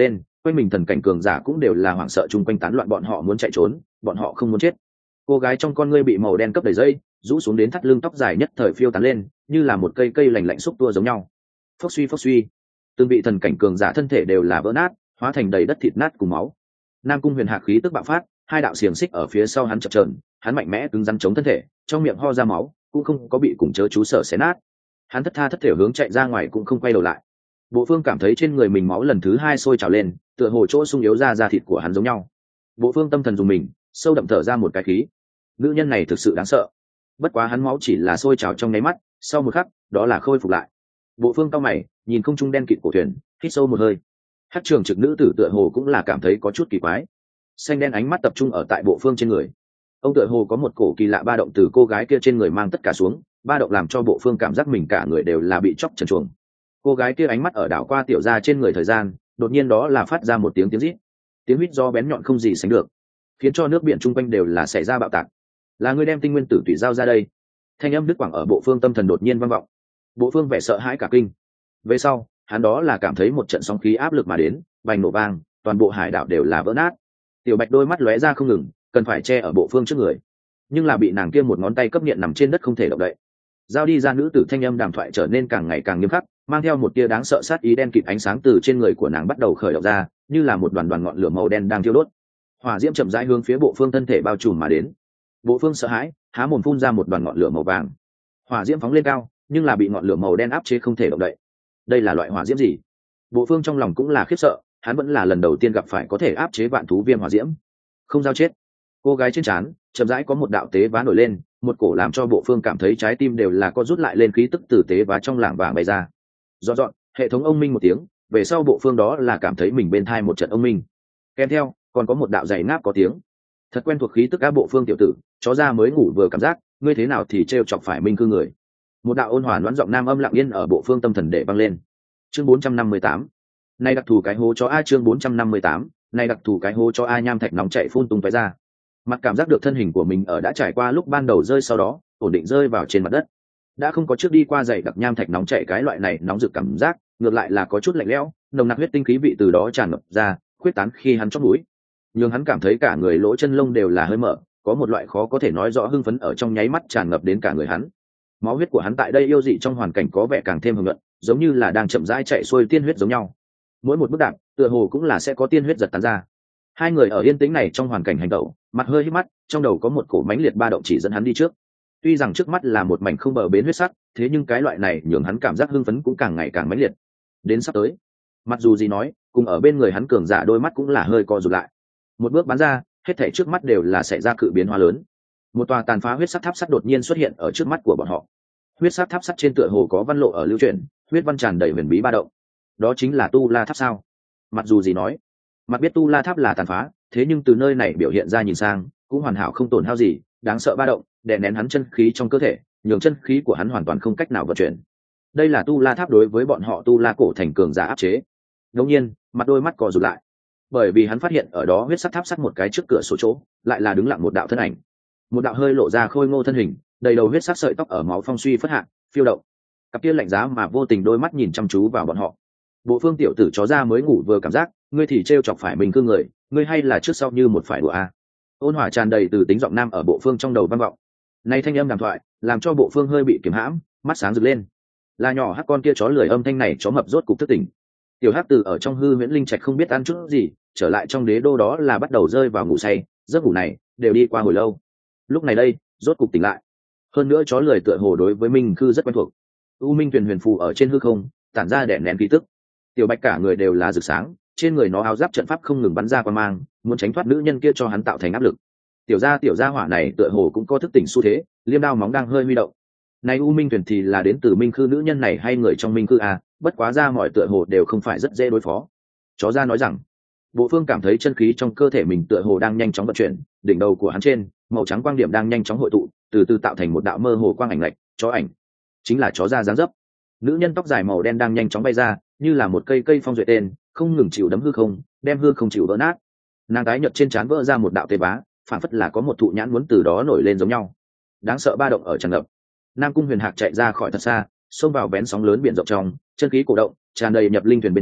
quanh mình thần cảnh cường giả cũng đều là hoảng sợ chung quanh tán loạn, bọn họ muốn chạy trốn, bọn họ không muốn chết. Cô gái trong con ngươi bị màu đen cấp đầy dây rũ xuống đến thắt lưng, tóc dài nhất thời phiêu tán lên như là một cây cây lành lạnh xúc tua giống nhau. Phốc suy phốc suy, từng vị thần cảnh cường giả thân thể đều là vỡ nát, hóa thành đầy đất thịt nát cùng máu. Nam Cung Huyền Hạc khí tức bạo phát, hai đạo xiềng xích ở phía sau hắn chập chờn, hắn mạnh mẽ cứng rắn chống thân thể, trong miệng ho ra máu, cũng không có bị cùng chớ chú sở xé nát. Hắn thất tha thất thể hướng chạy ra ngoài, cũng không quay đầu lại. Bộ Phương cảm thấy trên người mình máu lần thứ hai sôi trào lên, tựa hồ chỗ sung yếu ra da thịt của hắn giống nhau. Bộ Phương tâm thần dùng mình, sâu đậm thở ra một cái khí. Nữ nhân này thực sự đáng sợ. Bất quá hắn máu chỉ là sôi trào trong nháy mắt, sau một khắc, đó là khôi phục lại. Bộ Phương cau mày, nhìn không trung đen kịt cổ thuyền, hít sâu một hơi. Hắc Trường Trực nữ tử tựa hồ cũng là cảm thấy có chút kỳ quái. Xanh đen ánh mắt tập trung ở tại Bộ Phương trên người. Ông tựa hồ có một cổ kỳ lạ ba động từ cô gái kia trên người mang tất cả xuống, ba động làm cho Bộ Phương cảm giác mình cả người đều là bị chọc trần truồng. Cô gái kia ánh mắt ở đảo qua tiểu gia trên người thời gian, đột nhiên đó là phát ra một tiếng tiếng rít. Tiếng huýt do bén nhọn không gì sánh được, khiến cho nước biển chung quanh đều là xảy ra bạo tạc. Là người đem tinh nguyên tử tùy giao ra đây. Thanh âm đứt quãng ở Bộ Phương tâm thần đột nhiên vang vọng. Bộ Phương vẻ sợ hãi cả kinh. Về sau, hắn đó là cảm thấy một trận sóng khí áp lực mà đến, bành nổ vang, toàn bộ hải đảo đều là vỡ nát. Tiểu Bạch đôi mắt lóe ra không ngừng, cần phải che ở Bộ Phương trước người, nhưng là bị nàng kia một ngón tay cấp nghiện nằm trên đất không thể động đậy. Giao đi ra nữ tử thanh âm đàm thoại trở nên càng ngày càng nghiêm khắc, mang theo một tia đáng sợ sát ý, đen kịt ánh sáng từ trên người của nàng bắt đầu khởi động ra, như là một đoàn đoàn ngọn lửa màu đen đang thiêu đốt. Hỏa diễm chậm rãi hướng phía Bộ Phương thân thể bao trùm mà đến. Bộ Phương sợ hãi, há mồm phun ra một đoàn ngọn lửa màu vàng. Hỏa diễm phóng lên cao, nhưng là bị ngọn lửa màu đen áp chế không thể động đậy. Đây là loại hỏa diễm gì? Bộ Phương trong lòng cũng là khiếp sợ, hắn vẫn là lần đầu tiên gặp phải có thể áp chế vạn thú viêm hỏa diễm. Không giao chết. Cô gái trên trán chậm rãi có một đạo tế vá nổi lên, một cổ làm cho Bộ Phương cảm thấy trái tim đều là co rút lại lên, khí tức từ tế vá trong lảng vàng bay ra. Dọn dọn, hệ thống ông minh một tiếng, về sau Bộ Phương đó là cảm thấy mình bên thai một trận ông minh. Kèm theo, còn có một đạo giày ngáp có tiếng. Thật quen thuộc khí tức á. Bộ Phương tiểu tử, chó ra mới ngủ vừa cảm giác, ngươi thế nào thì trêu chọc phải minh cư người. Một đạo ôn hòa loãng giọng nam âm lặng yên ở Bộ Phương tâm thần để vang lên. Chương bốn trăm năm mươi tám. Này đặc thù cái hố chó a. Chương bốn trăm năm mươi tám. Này đặc thù cái hố chó a. Nham thạch nóng chảy phun tung tóe ra. Mặt cảm giác được thân hình của mình ở đã trải qua lúc ban đầu rơi, sau đó ổn định rơi vào trên mặt đất. Đã không có trước đi qua dày đặc nham thạch nóng chảy cái loại này nóng rực cảm giác, ngược lại là có chút lạnh lẽo, nồng nặc huyết tinh khí vị từ đó tràn ngập ra, khuyết tán khi hắn chót mũi, nhưng hắn cảm thấy cả người lỗ chân lông đều là hơi mở, có một loại khó có thể nói rõ hưng phấn ở trong nháy mắt tràn ngập đến cả người hắn. Máu huyết của hắn tại đây yêu dị trong hoàn cảnh có vẻ càng thêm hùng luận, giống như là đang chậm rãi chạy xuôi tiên huyết giống nhau. Mỗi một bước đạp, tựa hồ cũng là sẽ có tiên huyết giật tán ra. Hai người ở yên tĩnh này trong hoàn cảnh hành động, mặt hơi hít mắt, trong đầu có một cổ mãnh liệt ba động chỉ dẫn hắn đi trước. Tuy rằng trước mắt là một mảnh không bờ bến huyết sắc, thế nhưng cái loại này nhường hắn cảm giác hưng phấn cũng càng ngày càng mãnh liệt. Đến sắp tới, mặc dù gì nói, cùng ở bên người hắn cường giả đôi mắt cũng là hơi co rụt lại. Một bước bắn ra, hết thảy trước mắt đều là xảy ra cự biến hóa lớn. Một tòa tàn phá huyết sắc tháp sắt đột nhiên xuất hiện ở trước mắt của bọn họ. Huyết sắc tháp sắt trên tựa hồ có văn lộ ở lưu truyền, huyết văn tràn đầy huyền bí ba động. Đó chính là Tu La tháp sao? Mặc dù gì nói, mặc biết Tu La tháp là tàn phá, thế nhưng từ nơi này biểu hiện ra nhìn sang, cũng hoàn hảo không tổn hao gì, đáng sợ ba động, đè nén hắn chân khí trong cơ thể, nhường chân khí của hắn hoàn toàn không cách nào vận chuyển. Đây là Tu La tháp đối với bọn họ Tu La cổ thành cường giả áp chế. Ngẫu nhiên, mặt đôi mắt co rụt lại, bởi vì hắn phát hiện ở đó huyết sắc tháp sắt một cái trước cửa sổ chỗ, lại là đứng lặng một đạo thân ảnh, một đạo hơi lộ ra khôi ngô thân hình, đầy đầu huyết sắc sợi tóc ở máu phong suy phất hạ, phiêu động. Cặp kia lạnh giá mà vô tình đôi mắt nhìn chăm chú vào bọn họ. Bộ Phương tiểu tử chó ra mới ngủ vừa cảm giác, ngươi thì trêu chọc phải mình cương người, ngươi hay là trước sau như một phải đùa a. Ôn hòa tràn đầy từ tính giọng nam ở Bộ Phương trong đầu vang vọng. Nay thanh âm đàm thoại, làm cho Bộ Phương hơi bị kiềm hãm, mắt sáng rực lên. Là nhỏ hắc con kia chó lười âm thanh này chó mập rốt cục thức tỉnh. Tiểu hắc từ ở trong hư huyễn linh trạch không biết ăn chút gì, trở lại trong đế đô đó là bắt đầu rơi vào ngủ say, giấc ngủ này đều đi qua hồi lâu. Lúc này đây, rốt cục tỉnh lại. Hơn nữa chó lười tựa hồ đối với Minh Khư rất quen thuộc. U Minh Tuyền huyền phù ở trên hư không, tản ra đè nén khí tức. Tiểu Bạch cả người đều là rực sáng, trên người nó áo giáp trận pháp không ngừng bắn ra quang mang, muốn tránh thoát nữ nhân kia cho hắn tạo thành áp lực. Tiểu gia tiểu gia hỏa này tựa hồ cũng có thức tỉnh xu thế, liêm đao móng đang hơi huy động. Này U Minh Tuyền thì là đến từ Minh Khư nữ nhân này hay người trong Minh Khư à, bất quá ra mọi tựa hồ đều không phải rất dễ đối phó. Chó gia nói rằng, Bộ Phương cảm thấy chân khí trong cơ thể mình tựa hồ đang nhanh chóng vận chuyển, đỉnh đầu của hắn trên, màu trắng quang điểm đang nhanh chóng hội tụ, từ từ tạo thành một đạo mơ hồ quang ảnh lệch, chó ảnh. Chính là chó gia dáng dấp. Nữ nhân tóc dài màu đen đang nhanh chóng bay ra, như là một cây cây phong duệ tên, không ngừng chịu đấm hư không, đem hư không chịu vỡ nát. Nàng tái nhợt trên trán vỡ ra một đạo tê bá, phản phất là có một thụ nhãn muốn từ đó nổi lên giống nhau. Đáng sợ ba động ở tràn ngập. Nam Cung Huyền Hạc chạy ra khỏi thật xa, xông vào vén sóng lớn biển rộng trong, chân khí cổ động, tràn đầy nhập linh thuyền bên trong,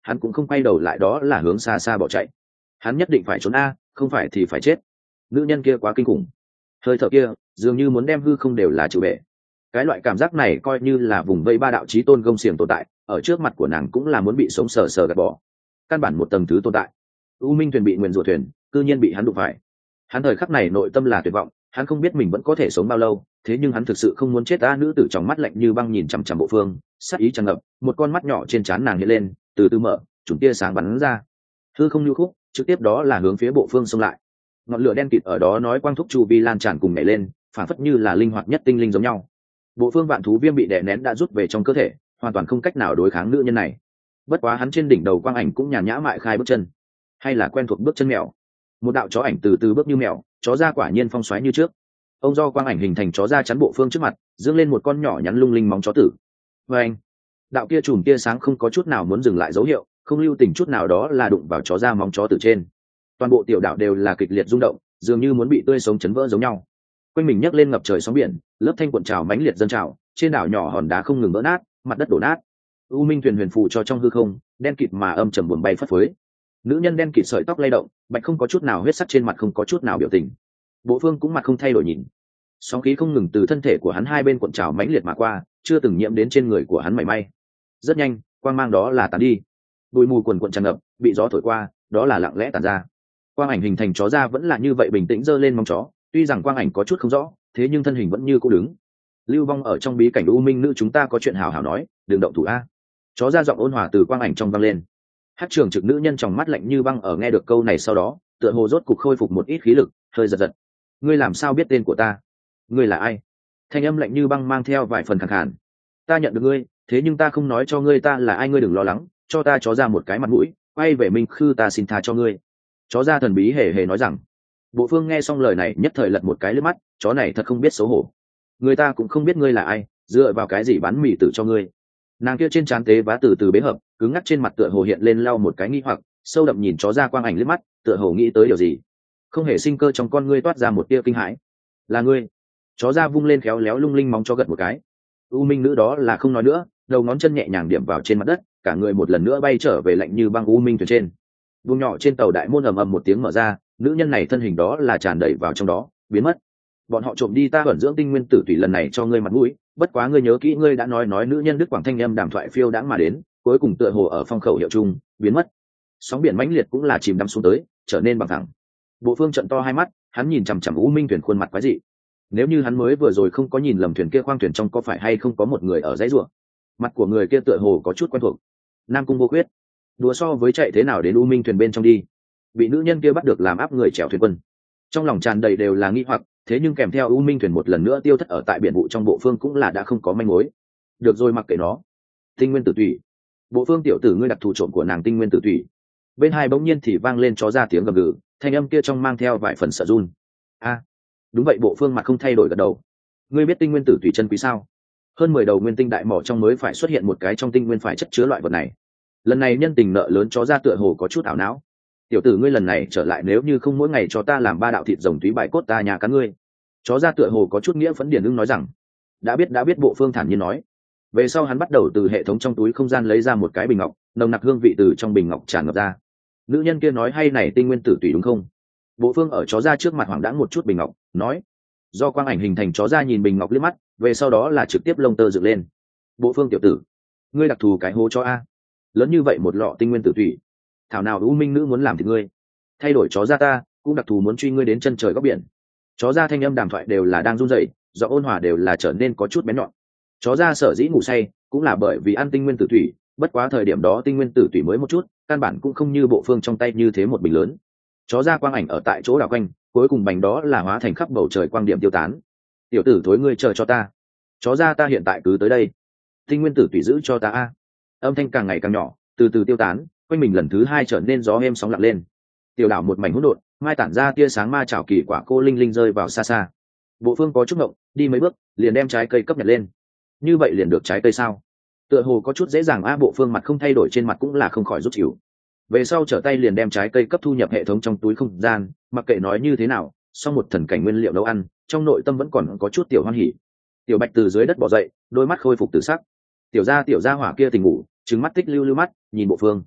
hắn cũng không quay đầu lại, đó là hướng xa xa bỏ chạy. Hắn nhất định phải trốn a, không phải thì phải chết. Nữ nhân kia quá kinh khủng, hơi thở kia dường như muốn đem hư không đều là chịu bể. Cái loại cảm giác này coi như là vùng vây ba đạo chí tôn gông xiềng tồn tại, ở trước mặt của nàng cũng là muốn bị sống sờ sờ gạt bỏ. Căn bản một tầng thứ tồn tại. U Minh thuyền bị nguyền rủa thuyền, cư nhiên bị hắn đụng phải. Hắn thời khắc này nội tâm là tuyệt vọng, hắn không biết mình vẫn có thể sống bao lâu, thế nhưng hắn thực sự không muốn chết. Ta nữ tử trong mắt lạnh như băng nhìn chằm chằm Bộ Phương, sát ý tràn ngập, một con mắt nhỏ trên trán nàng hiện lên, từ từ mở, chùm tia sáng bắn ra. Hư không nhu khúc, trực tiếp đó là hướng phía Bộ Phương xông lại. Ngọn lửa đen kịt ở đó nói quang thúc chu vi lan tràn cùng nhảy lên, phản phất như là linh hoạt nhất tinh linh giống nhau. Bộ Phương vạn thú viêm bị đè nén đã rút về trong cơ thể, hoàn toàn không cách nào đối kháng nữ nhân này. Bất quá hắn trên đỉnh đầu quang ảnh cũng nhàn nhã mại khai bước chân, hay là quen thuộc bước chân mèo. Một đạo chó ảnh từ từ bước như mèo, chó ra quả nhiên phong xoáy như trước. Ông do quang ảnh hình thành chó ra chắn Bộ Phương trước mặt, dương lên một con nhỏ nhắn lung linh móng chó tử. Và anh, đạo kia chùm tia sáng không có chút nào muốn dừng lại dấu hiệu, không lưu tình chút nào, đó là đụng vào chó ra móng chó tử trên. Toàn bộ tiểu đạo đều là kịch liệt rung động, dường như muốn bị tươi sống chấn vỡ giống nhau. Quanh mình nhấc lên ngập trời sóng biển, lớp thanh cuộn trào mãnh liệt dân trào, trên đảo nhỏ hòn đá không ngừng vỡ nát, mặt đất đổ nát. U Minh thuyền huyền phù cho trong hư không, đen kịt mà âm trầm buồn bay phất phới. Nữ nhân đen kịt sợi tóc lay động, bạch không có chút nào huyết sắc, trên mặt không có chút nào biểu tình. Bộ Phương cũng mặt không thay đổi nhìn. Sóng khí không ngừng từ thân thể của hắn hai bên cuộn trào mãnh liệt mà qua, chưa từng nhiễm đến trên người của hắn mảy may. Rất nhanh, quang mang đó là tàn đi. Bụi mù quần quần tràn ngập, bị gió thổi qua, đó là lặng lẽ tàn ra. Quang ảnh hình thành chó ra vẫn là như vậy bình tĩnh giơ lên móng chó, tuy rằng quang ảnh có chút không rõ, thế nhưng thân hình vẫn như cũ đứng. Lưu Vong ở trong bí cảnh U Minh nữ chúng ta có chuyện hào hào nói, đừng động thủ a. Chó ra giọng ôn hòa từ quang ảnh trong vang lên. Hát trường trực nữ nhân trong mắt lạnh như băng ở nghe được câu này sau đó, tựa hồ rốt cục khôi phục một ít khí lực, hơi giật giật. Ngươi làm sao biết tên của ta? Ngươi là ai? Thanh âm lạnh như băng mang theo vài phần khàn khàn. Ta nhận được ngươi, thế nhưng ta không nói cho ngươi ta là ai, ngươi đừng lo lắng, cho ta chó ra một cái mặt mũi, quay về Minh Khư ta xin tha cho ngươi. Chó ra thần bí hề hề nói rằng. Bộ Phương nghe xong lời này nhất thời lật một cái lướt mắt, chó này thật không biết xấu hổ. Người ta cũng không biết ngươi là ai, dựa vào cái gì bán mì tử cho ngươi? Nàng kia trên trán tế vá từ từ bế hợp, cứng ngắc trên mặt tựa hồ hiện lên lau một cái nghi hoặc, sâu đậm nhìn chó ra quang ảnh lướt mắt, tựa hồ nghĩ tới điều gì. Không hề sinh cơ trong con ngươi toát ra một tia kinh hãi. Là ngươi? Chó ra vung lên khéo léo lung linh móng cho gật một cái. U Minh nữ đó là không nói nữa, đầu ngón chân nhẹ nhàng điểm vào trên mặt đất, cả người một lần nữa bay trở về lạnh như băng U Minh thuyền trên. Vùng nhỏ trên tàu đại môn ầm ầm một tiếng mở ra, nữ nhân này thân hình đó là tràn đầy vào trong đó, biến mất. Bọn họ trộm đi ta ẩn dưỡng tinh nguyên tử thủy lần này cho ngươi mặt mũi, bất quá ngươi nhớ kỹ, ngươi đã nói nói nữ nhân Đức Quảng thanh âm đàm thoại phiêu đãng mà đến, cuối cùng tựa hồ ở phong khẩu hiệu chung biến mất. Sóng biển mãnh liệt cũng là chìm đắm xuống tới, trở nên bằng thẳng. Bộ Phương trận to hai mắt, hắn nhìn chằm chằm U Minh thuyền khuôn mặt quái dị. Nếu như hắn mới vừa rồi không có nhìn lầm, thuyền kia khoang thuyền trong có phải hay không có một người ở dãy rùa? Mặt của người kia tựa hồ có chút quen thuộc. Nam Cung Vô Khuyết. Đùa so với chạy thế nào đến U Minh thuyền bên trong đi? Bị nữ nhân kia bắt được làm áp người chèo thuyền quân. Trong lòng tràn đầy đều là nghi hoặc, thế nhưng kèm theo U Minh thuyền một lần nữa tiêu thất ở tại biển vụ trong Bộ Phương cũng là đã không có manh mối. Được rồi, mặc kệ nó. Tinh nguyên tử thủy. Bộ Phương tiểu tử, ngươi đặc thù trộm của nàng tinh nguyên tử thủy. Bên hai bỗng nhiên thì vang lên chó ra tiếng gầm gừ, thanh âm kia trong mang theo vài phần sợ run. A, đúng vậy. Bộ Phương mặt không thay đổi gật đầu. Ngươi biết tinh nguyên tử thủy chân quý sao? Hơn mười đầu nguyên tinh đại mỏ trong mới phải xuất hiện một cái trong tinh nguyên phải chất chứa loại vật này. Lần này nhân tình nợ lớn, chó ra tựa hồ có chút ảo não. Tiểu tử, ngươi lần này trở lại nếu như không mỗi ngày cho ta làm ba đạo thịt rồng túy bại cốt, ta nhà cắn ngươi. Chó ra tựa hồ có chút nghĩa phấn điển ưng nói rằng. Đã biết đã biết. Bộ Phương thản nhiên nói. Về sau hắn bắt đầu từ hệ thống trong túi không gian lấy ra một cái bình ngọc, nồng nặc hương vị từ trong bình ngọc tràn ngập ra. Nữ nhân kia nói hay này tinh nguyên tử tùy đúng không? Bộ Phương ở chó ra trước mặt hoảng đãng một chút bình ngọc, nói. Do quang ảnh hình thành chó ra nhìn bình ngọc liếc mắt, về sau đó là trực tiếp lông tơ dựng lên. Bộ Phương tiểu tử, ngươi đặc thù cái hố cho a. Lớn như vậy một lọ tinh nguyên tử thủy, thảo nào U Minh nữ muốn làm thì ngươi thay đổi chó ra, ta cũng đặc thù muốn truy ngươi đến chân trời góc biển. Chó ra thanh âm đàm thoại đều là đang run rẩy, giọng ôn hòa đều là trở nên có chút bén nhọn. Chó ra sở dĩ ngủ say cũng là bởi vì ăn tinh nguyên tử thủy, bất quá thời điểm đó tinh nguyên tử thủy mới một chút, căn bản cũng không như Bộ Phương trong tay như thế một bình lớn. Chó ra quang ảnh ở tại chỗ đảo quanh, cuối cùng bành đó là hóa thành khắp bầu trời quang điểm tiêu tán. Tiểu tử thối, ngươi chờ cho ta. Chó ra ta hiện tại cứ tới đây. Tinh nguyên tử thủy giữ cho ta a. Âm thanh càng ngày càng nhỏ, từ từ tiêu tán, quanh mình lần thứ hai trở nên gió êm sóng lặng lên. Tiểu đảo một mảnh hỗn độn, mai tản ra tia sáng ma chảo kỳ quả cô linh linh rơi vào xa xa. Bộ Phương có chút ngộng, đi mấy bước liền đem trái cây cấp nhặt lên. Như vậy liền được trái cây sao? Tựa hồ có chút dễ dàng a. Bộ Phương mặt không thay đổi, trên mặt cũng là không khỏi rút chịu. Về sau trở tay liền đem trái cây cấp thu nhập hệ thống trong túi không gian, mặc kệ nói như thế nào, sau một thần cảnh nguyên liệu nấu ăn, trong nội tâm vẫn còn có chút tiểu hoan hỉ. Tiểu Bạch từ dưới đất bò dậy, đôi mắt khôi phục tự sắc. Tiểu gia tiểu gia hỏa kia tỉnh ngủ, trừng mắt tích lưu lưu mắt nhìn Bộ Phương.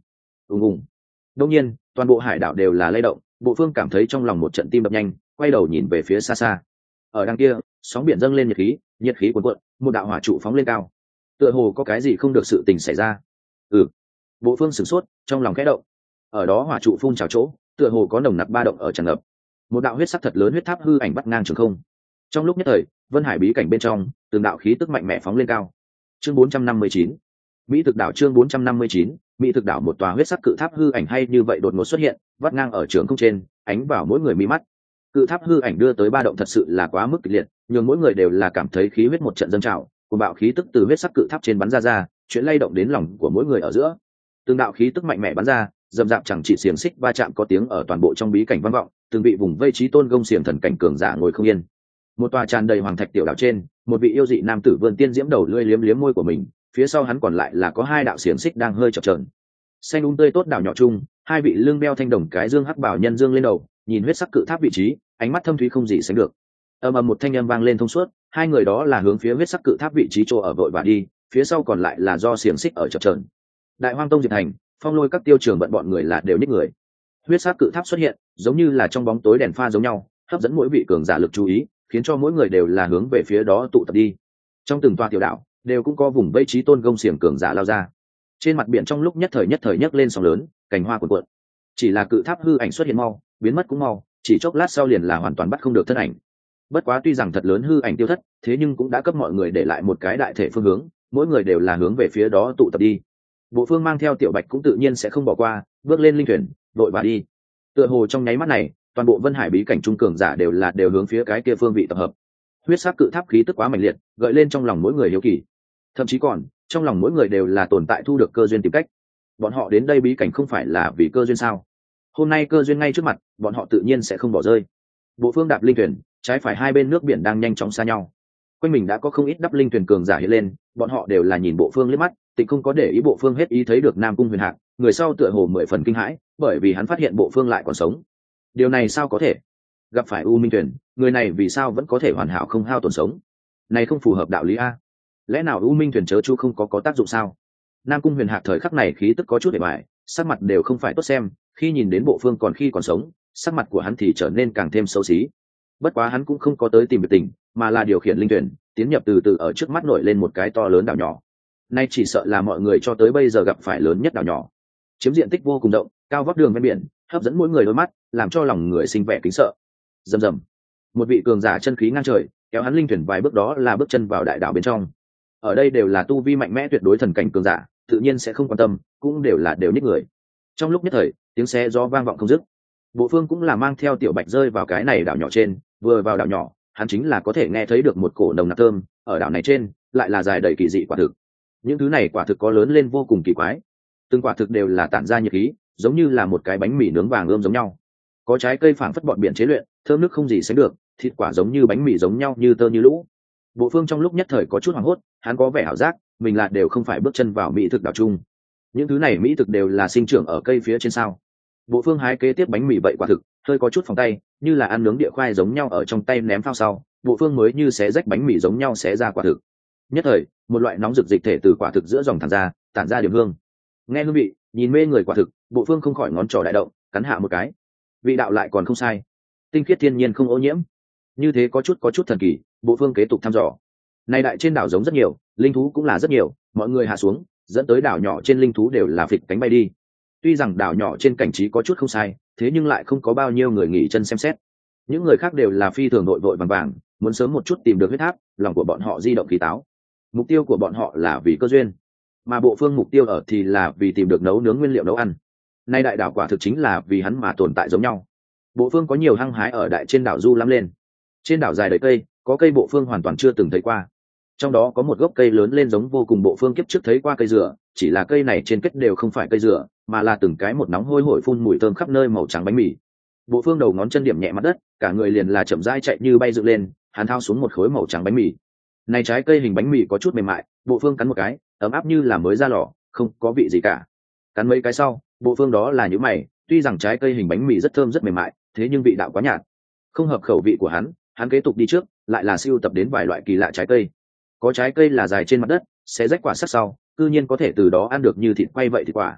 ùng ùng. Đông nhiên toàn bộ hải đảo đều là lay động, bộ phương cảm thấy trong lòng một trận tim đập nhanh, quay đầu nhìn về phía xa xa. Ở đằng kia sóng biển dâng lên nhiệt khí, nhiệt khí cuồn cuộn, một đạo hỏa trụ phóng lên cao, tựa hồ có cái gì không được sự tình xảy ra. Ừ, bộ phương sửng sốt, trong lòng khẽ động. Ở đó hỏa trụ phun trào chỗ, tựa hồ có nồng nặc ba động ở tràn ngập. Một đạo huyết sắc thật lớn huyết tháp hư ảnh bắt ngang trường không. Trong lúc nhất thời, vân hải bí cảnh bên trong từng đạo khí tức mạnh mẽ phóng lên cao. Chương bốn trăm năm mươi chín, Mỹ thực đảo. Chương bốn trăm năm mươi chín, Mỹ thực đảo. Một tòa huyết sắc cự tháp hư ảnh hay như vậy đột ngột xuất hiện, vắt ngang ở trường không trên, ánh vào mỗi người mi mắt. Cự tháp hư ảnh đưa tới ba động thật sự là quá mức kịch liệt, nhưng mỗi người đều là cảm thấy khí huyết một trận dâng trào, cùng bạo khí tức từ huyết sắc cự tháp trên bắn ra ra, chuyện lay động đến lòng của mỗi người ở giữa. Từng đạo khí tức mạnh mẽ bắn ra, dầm dạp chẳng chỉ xiềng xích va chạm có tiếng ở toàn bộ trong bí cảnh vang vọng, từng vị vùng vây trí tôn gông xiềng thần cảnh cường giả ngồi không yên. Một tòa tràn đầy hoàng thạch tiểu đảo trên, một vị yêu dị nam tử vươn tiên diễm đầu lưỡi liếm liếm môi của mình, phía sau hắn còn lại là có hai đạo xiềng xích đang hơi chập chờn. Xanh um tươi tốt đảo nhỏ chung, hai vị lưng đeo thanh đồng cái dương hắc bảo nhân dương lên đầu, nhìn huyết sắc cự tháp vị trí, ánh mắt thâm thúy không gì sánh được. Ầm ầm một thanh âm vang lên thông suốt, hai người đó là hướng phía huyết sắc cự tháp vị trí chỗ ở vội và đi, phía sau còn lại là do xiềng xích ở chập chờn. Đại Hoang Tông Diệp Thành, Phong Lôi các tiêu trường bận bọn người là đều ních người. Huyết sắc cự tháp xuất hiện, giống như là trong bóng tối đèn pha giống nhau, hấp dẫn mỗi vị cường giả lực chú ý, khiến cho mỗi người đều là hướng về phía đó tụ tập đi. Trong từng tòa tiểu đảo, đều cũng có vùng vây trí tôn gông xiềng cường giả lao ra. Trên mặt biển trong lúc nhất thời nhất thời nhấc lên sóng lớn, cành hoa cuộn cuộn. Chỉ là cự tháp hư ảnh xuất hiện mau, biến mất cũng mau, chỉ chốc lát sau liền là hoàn toàn bắt không được thân ảnh. Bất quá tuy rằng thật lớn hư ảnh tiêu thất, thế nhưng cũng đã cấp mọi người để lại một cái đại thể phương hướng, mỗi người đều là hướng về phía đó tụ tập đi. Bộ phương mang theo Tiểu Bạch cũng tự nhiên sẽ không bỏ qua, bước lên linh thuyền, đội và đi. Tựa hồ trong nháy mắt này, toàn bộ Vân Hải bí cảnh trung cường giả đều là đều hướng phía cái kia phương vị tập hợp. Huyết sắc cự tháp khí tức quá mạnh liệt, gợi lên trong lòng mỗi người hiếu kỳ. Thậm chí còn, trong lòng mỗi người đều là tồn tại thu được cơ duyên tìm cách. Bọn họ đến đây bí cảnh không phải là vì cơ duyên sao? Hôm nay cơ duyên ngay trước mặt, bọn họ tự nhiên sẽ không bỏ rơi. Bộ phương đạp linh thuyền, trái phải hai bên nước biển đang nhanh chóng xa nhau. Quanh mình đã có không ít đắp linh thuyền cường giả hiện lên, bọn họ đều là nhìn bộ phương liếc mắt, tịnh không có để ý bộ phương hết ý thấy được Nam Cung Huyền Hạc, người sau tựa hồ mười phần kinh hãi, bởi vì hắn phát hiện bộ phương lại còn sống. Điều này sao có thể? Gặp phải U Minh Thuyền, người này vì sao vẫn có thể hoàn hảo không hao tổn sống? Này không phù hợp đạo lý a. Lẽ nào U Minh Thuyền chớ chu không có có tác dụng sao? Nam Cung Huyền Hạc thời khắc này khí tức có chút để bại, sắc mặt đều không phải tốt xem, khi nhìn đến bộ phương còn khi còn sống, sắc mặt của hắn thì trở nên càng thêm xấu xí. Bất quá hắn cũng không có tới tìm biệt tình, mà là điều khiển linh thuyền tiến nhập từ từ ở trước mắt nổi lên một cái to lớn đảo nhỏ. Nay chỉ sợ là mọi người cho tới bây giờ gặp phải lớn nhất đảo nhỏ, chiếm diện tích vô cùng rộng, cao vóc đường ven biển, hấp dẫn mỗi người đôi mắt, làm cho lòng người sinh vẻ kính sợ. Rầm rầm, một vị cường giả chân khí ngang trời kéo hắn linh thuyền vài bước đó là bước chân vào đại đảo bên trong. Ở đây đều là tu vi mạnh mẽ tuyệt đối thần cảnh cường giả, tự nhiên sẽ không quan tâm, cũng đều là đều nhích người. Trong lúc nhất thời, tiếng xe gió vang vọng không dứt. Bộ phương cũng là mang theo Tiểu Bạch rơi vào cái này đảo nhỏ trên, vừa vào đảo nhỏ, hắn chính là có thể nghe thấy được một cổ nồng nặc thơm, ở đảo này trên, lại là dài đầy kỳ dị quả thực. Những thứ này quả thực có lớn lên vô cùng kỳ quái. Từng quả thực đều là tản ra nhiệt khí, giống như là một cái bánh mì nướng vàng ươm giống nhau. Có trái cây phảng phất bọn biển chế luyện, thơm nước không gì sánh được, thịt quả giống như bánh mì giống nhau như tơ như lũ. Bộ phương trong lúc nhất thời có chút hoảng hốt, hắn có vẻ ảo giác, mình là đều không phải bước chân vào mỹ thực đảo chung. Những thứ này mỹ thực đều là sinh trưởng ở cây phía trên sao? Bộ phương hái kế tiếp bánh mì vậy quả thực, hơi có chút phòng tay, như là ăn nướng địa khoai giống nhau ở trong tay ném phao sau, bộ phương mới như xé rách bánh mì giống nhau xé ra quả thực. Nhất thời, một loại nóng rực dịch thể từ quả thực giữa dòng thẳng ra, tản ra điểm hương. Nghe hương vị, nhìn mê người quả thực, bộ phương không khỏi ngón trỏ đại động, cắn hạ một cái. Vị đạo lại còn không sai, tinh khiết thiên nhiên không ô nhiễm. Như thế có chút có chút thần kỳ, bộ phương kế tục thăm dò. Này đại trên đảo giống rất nhiều, linh thú cũng là rất nhiều, mọi người hạ xuống, dẫn tới đảo nhỏ trên linh thú đều là phịch cánh bay đi. Tuy rằng đảo nhỏ trên cảnh trí có chút không sai, thế nhưng lại không có bao nhiêu người nghỉ chân xem xét. Những người khác đều là phi thường nội vội vàng vàng, muốn sớm một chút tìm được huyết tháp, lòng của bọn họ di động khí táo. Mục tiêu của bọn họ là vì cơ duyên, mà bộ phương mục tiêu ở thì là vì tìm được nấu nướng nguyên liệu nấu ăn. Nay đại đảo quả thực chính là vì hắn mà tồn tại giống nhau. Bộ phương có nhiều hăng hái ở đại trên đảo du lắm lên. Trên đảo dài đầy cây, có cây bộ phương hoàn toàn chưa từng thấy qua. Trong đó có một gốc cây lớn lên giống vô cùng bộ phương kiếp trước thấy qua cây dừa, chỉ là cây này trên kết đều không phải cây dừa, mà là từng cái một nóng hôi hổi phun mùi thơm khắp nơi màu trắng bánh mì. Bộ phương đầu ngón chân điểm nhẹ mặt đất, cả người liền là chậm rãi chạy như bay dựng lên, hắn thao xuống một khối màu trắng bánh mì. Này trái cây hình bánh mì có chút mềm mại, bộ phương cắn một cái, ấm áp như là mới ra lò, không có vị gì cả. Cắn mấy cái sau, bộ phương đó là những mày, tuy rằng trái cây hình bánh mì rất thơm rất mềm mại, thế nhưng vị đạo quá nhạt, không hợp khẩu vị của hắn. Hắn kế tục đi trước, lại là siêu tập đến vài loại kỳ lạ trái cây. Có trái cây là dài trên mặt đất, sẽ rách quả sắc sau, cư nhiên có thể từ đó ăn được như thịt quay vậy thì quả.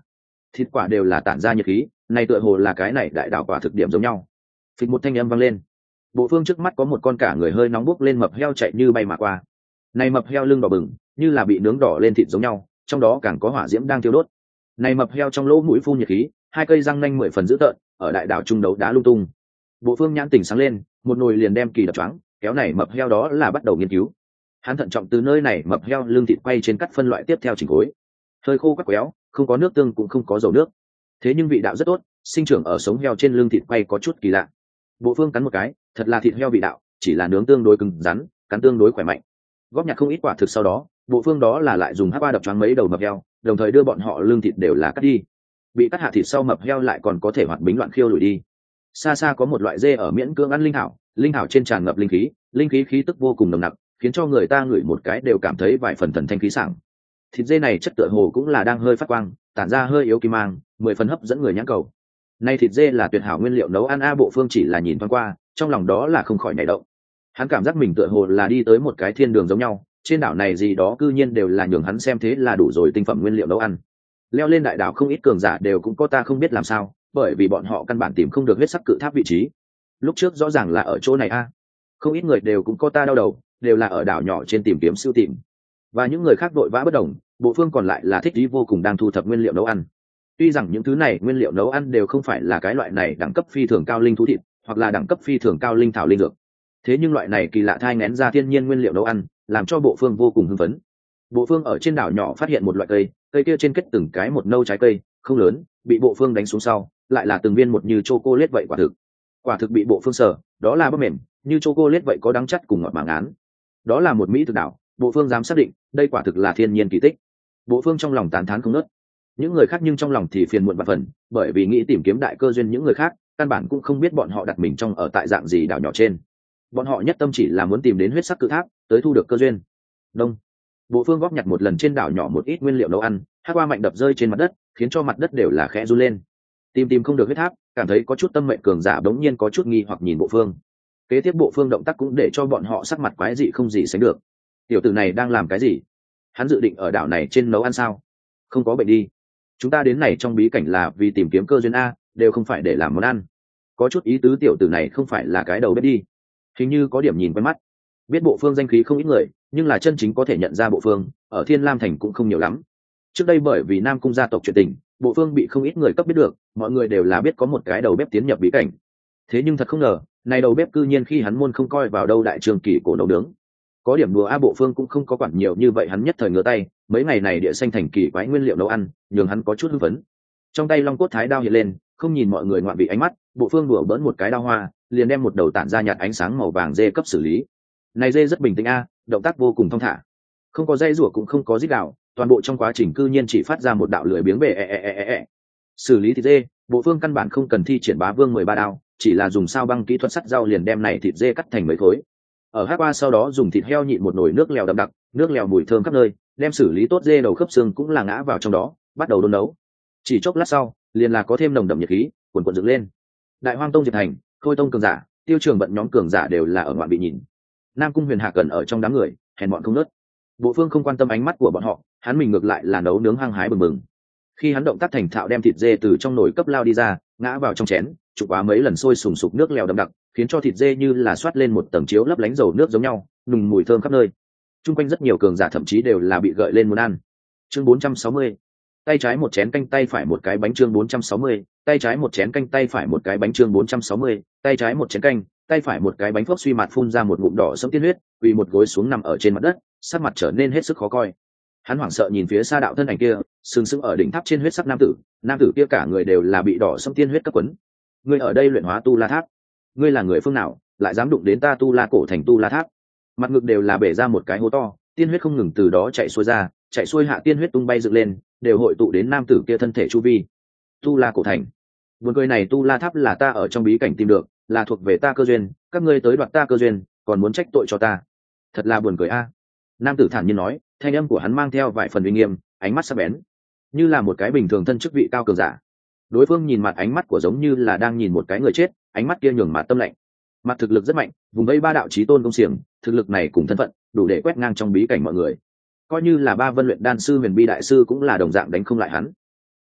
thịt quả đều là tản ra nhiệt khí, này tựa hồ là cái này đại đảo quả thực điểm giống nhau. Phịch một thanh âm vang lên, bộ phương trước mắt có một con cả người hơi nóng bốc lên mập heo chạy như bay mà qua. Này mập heo lưng đỏ bừng, như là bị nướng đỏ lên thịt giống nhau, trong đó càng có hỏa diễm đang thiêu đốt. Này mập heo trong lỗ mũi phun nhiệt khí, hai cây răng nanh mười phần dữ tợn, ở đại đảo trung đấu đá lung tung. Bộ phương nhãn tỉnh sáng lên, một nồi liền đem kỳ đập choáng, kéo này mập heo đó là bắt đầu nghiên cứu. Hắn thận trọng từ nơi này mập heo lưng thịt quay trên cắt phân loại tiếp theo chỉnh khối, hơi khô quắc quéo, không có nước tương cũng không có dầu nước, thế nhưng vị đạo rất tốt, sinh trưởng ở sống heo trên lưng thịt quay có chút kỳ lạ. Bộ phương cắn một cái, thật là thịt heo vị đạo, chỉ là nướng tương đối cứng rắn, cắn tương đối khỏe mạnh. Góp nhặt không ít quả thực sau đó, bộ phương đó là lại dùng hắc ba đập choáng mấy đầu mập heo, đồng thời đưa bọn họ lưng thịt đều là cắt đi. Bị cắt hạ thịt sau mập heo lại còn có thể hoạt bính loạn khiêu lùi đi. Xa xa có một loại dê ở miễn cưỡng ăn linh thảo, linh thảo trên tràn ngập linh khí, linh khí khí tức vô cùng nồng nặc, khiến cho người ta ngửi một cái đều cảm thấy vài phần thần thanh khí sảng. Thịt dê này chất tựa hồ cũng là đang hơi phát quang, tản ra hơi yếu kim mang, mười phần hấp dẫn người nhãn cầu. Nay thịt dê là tuyệt hảo nguyên liệu nấu ăn a, bộ phương chỉ là nhìn thoáng qua, trong lòng đó là không khỏi nhảy động. Hắn cảm giác mình tựa hồ là đi tới một cái thiên đường giống nhau, trên đảo này gì đó cư nhiên đều là nhường hắn xem thế là đủ rồi tinh phẩm nguyên liệu nấu ăn. Leo lên đại đảo không ít cường giả đều cũng có ta không biết làm sao, bởi vì bọn họ căn bản tìm không được huyết sắc cự tháp vị trí. Lúc trước rõ ràng là ở chỗ này a. Không ít người đều cũng có ta đau đầu, đều là ở đảo nhỏ trên tìm kiếm siêu tìm. Và những người khác đội vã bất đồng, bộ phương còn lại là thích ý vô cùng đang thu thập nguyên liệu nấu ăn. Tuy rằng những thứ này nguyên liệu nấu ăn đều không phải là cái loại này đẳng cấp phi thường cao linh thú thịt, hoặc là đẳng cấp phi thường cao linh thảo linh dược, thế nhưng loại này kỳ lạ thai ngén ra thiên nhiên nguyên liệu nấu ăn, làm cho bộ phương vô cùng hưng phấn. Bộ phương ở trên đảo nhỏ phát hiện một loại cây, cây kia trên kết từng cái một nâu trái cây, không lớn, bị bộ phương đánh xuống sau, lại là từng viên một như chocolate vậy quả thực. Quả thực bị bộ phương sở, đó là bắp mềm, như chocolate vậy có đắng chắt cùng ngọt màng án. Đó là một mỹ thực đảo, bộ phương dám xác định, đây quả thực là thiên nhiên kỳ tích. Bộ phương trong lòng tán thán không ngớt. Những người khác nhưng trong lòng thì phiền muộn và phần, bởi vì nghĩ tìm kiếm đại cơ duyên những người khác, căn bản cũng không biết bọn họ đặt mình trong ở tại dạng gì đảo nhỏ trên. Bọn họ nhất tâm chỉ là muốn tìm đến huyết sắc cự tháp, tới thu được cơ duyên. Đông. Bộ phương góp nhặt một lần trên đảo nhỏ một ít nguyên liệu nấu ăn, hắc qua mạnh đập rơi trên mặt đất, khiến cho mặt đất đều là khẽ run lên. Tìm tìm không được huyết tháp, cảm thấy có chút tâm mệnh cường giả bỗng nhiên có chút nghi hoặc nhìn bộ phương. Kế tiếp bộ phương động tác cũng để cho bọn họ sắc mặt quái dị không gì sánh được. Tiểu tử này đang làm cái gì? Hắn dự định ở đảo này trên nấu ăn sao? Không có bệnh đi. Chúng ta đến này trong bí cảnh là vì tìm kiếm cơ duyên a, đều không phải để làm món ăn. Có chút ý tứ tiểu tử này không phải là cái đầu bếp đi. Hình như có điểm nhìn quen mắt. Biết bộ phương danh khí không ít người, nhưng là chân chính có thể nhận ra bộ phương, ở Thiên Lam thành cũng không nhiều lắm. Trước đây bởi vì Nam cung gia tộc chuyện tình, bộ phương bị không ít người cấp biết được, mọi người đều là biết có một cái đầu bếp tiến nhập bí cảnh. Thế nhưng thật không ngờ, này đầu bếp cư nhiên khi hắn môn không coi vào đâu đại trường kỳ cổ nấu nướng. Có điểm đùa a, bộ phương cũng không có quản nhiều như vậy, hắn nhất thời ngửa tay, mấy ngày này địa xanh thành kỳ quái nguyên liệu nấu ăn, nhường hắn có chút hưng phấn. Trong tay long cốt thái đao hiện lên, không nhìn mọi người ngoạn vị ánh mắt, bộ phương đùa bỡn một cái đao hoa, liền đem một đầu tản ra nhạt ánh sáng màu vàng dê cấp xử lý. Này dê rất bình tĩnh a, động tác vô cùng thong thả, không có dây rủa cũng không có rít gào, toàn bộ trong quá trình cư nhiên chỉ phát ra một đạo lưỡi biếng bề e e e e e. Xử lý thịt dê, bộ phương căn bản không cần thi triển bá vương mười ba đao, chỉ là dùng sao băng kỹ thuật sắt dao liền đem này thịt dê cắt thành mấy khối. Ở hát qua sau đó dùng thịt heo nhịn một nồi nước lèo đậm đặc, nước lèo mùi thơm khắp nơi, đem xử lý tốt dê đầu khớp xương cũng là ngã vào trong đó, bắt đầu đun nấu. Chỉ chốc lát sau, liền là có thêm nồng đậm nhiệt khí cuồn cuộn dựng lên. Đại Hoang Tông Diệp Thành, Khôi Tông cường giả, Tiêu Trường Bận nhóm cường giả đều là ở ngoại bị nhìn. Nam Cung Huyền Hạ cần ở trong đám người, hèn bọn không nớt. Bộ phương không quan tâm ánh mắt của bọn họ, hắn mình ngược lại là nấu nướng hăng hái bừng bừng. Khi hắn động tác thành thạo đem thịt dê từ trong nồi cấp lao đi ra, ngã vào trong chén, chụp quá mấy lần sôi sùng sục nước lèo đậm đặc, khiến cho thịt dê như là xoát lên một tầng chiếu lấp lánh dầu nước giống nhau, nùng mùi thơm khắp nơi. Trung quanh rất nhiều cường giả thậm chí đều là bị gợi lên muốn ăn. Chương bốn trăm sáu mươi, tay trái một chén canh tay phải một cái bánh. Chương bốn trăm sáu mươi, tay trái một chén canh tay phải một cái bánh. Chương bốn trăm sáu mươi, tay trái một chén canh, tay phải một cái bánh. Phốc suy mặt phun ra một ngụm đỏ sẫm tiên huyết, quỳ một gối xuống nằm ở trên mặt đất, sắc mặt trở nên hết sức khó coi. Hắn hoảng sợ nhìn phía xa đạo thân ảnh kia, sừng sững ở đỉnh tháp trên huyết sắc nam tử, nam tử kia cả người đều là bị đỏ sẫm tiên huyết cấp quấn. Ngươi ở đây luyện hóa tu la tháp? Ngươi là người phương nào, lại dám đụng đến ta tu la cổ thành tu la tháp? Mặt ngực đều là bể ra một cái hố to, tiên huyết không ngừng từ đó chạy xuôi ra, chạy xuôi hạ tiên huyết tung bay dựng lên, đều hội tụ đến nam tử kia thân thể chu vi. Tu la cổ thành. Buồn cười này, tu la tháp là ta ở trong bí cảnh tìm được, là thuộc về ta cơ duyên, các ngươi tới đoạt ta cơ duyên, còn muốn trách tội cho ta. Thật là buồn cười a. Nam tử thản nhiên nói, thanh âm của hắn mang theo vài phần uy nghiêm, ánh mắt sắc bén, như là một cái bình thường thân chức vị cao cường giả. Đối phương nhìn mặt ánh mắt của giống như là đang nhìn một cái người chết, ánh mắt kia nhường mặt tâm lạnh. Mặt thực lực rất mạnh, vùng vây ba đạo chí tôn công xiềng, thực lực này cùng thân phận đủ để quét ngang trong bí cảnh mọi người. Coi như là ba vân luyện đan sư huyền bi đại sư cũng là đồng dạng đánh không lại hắn.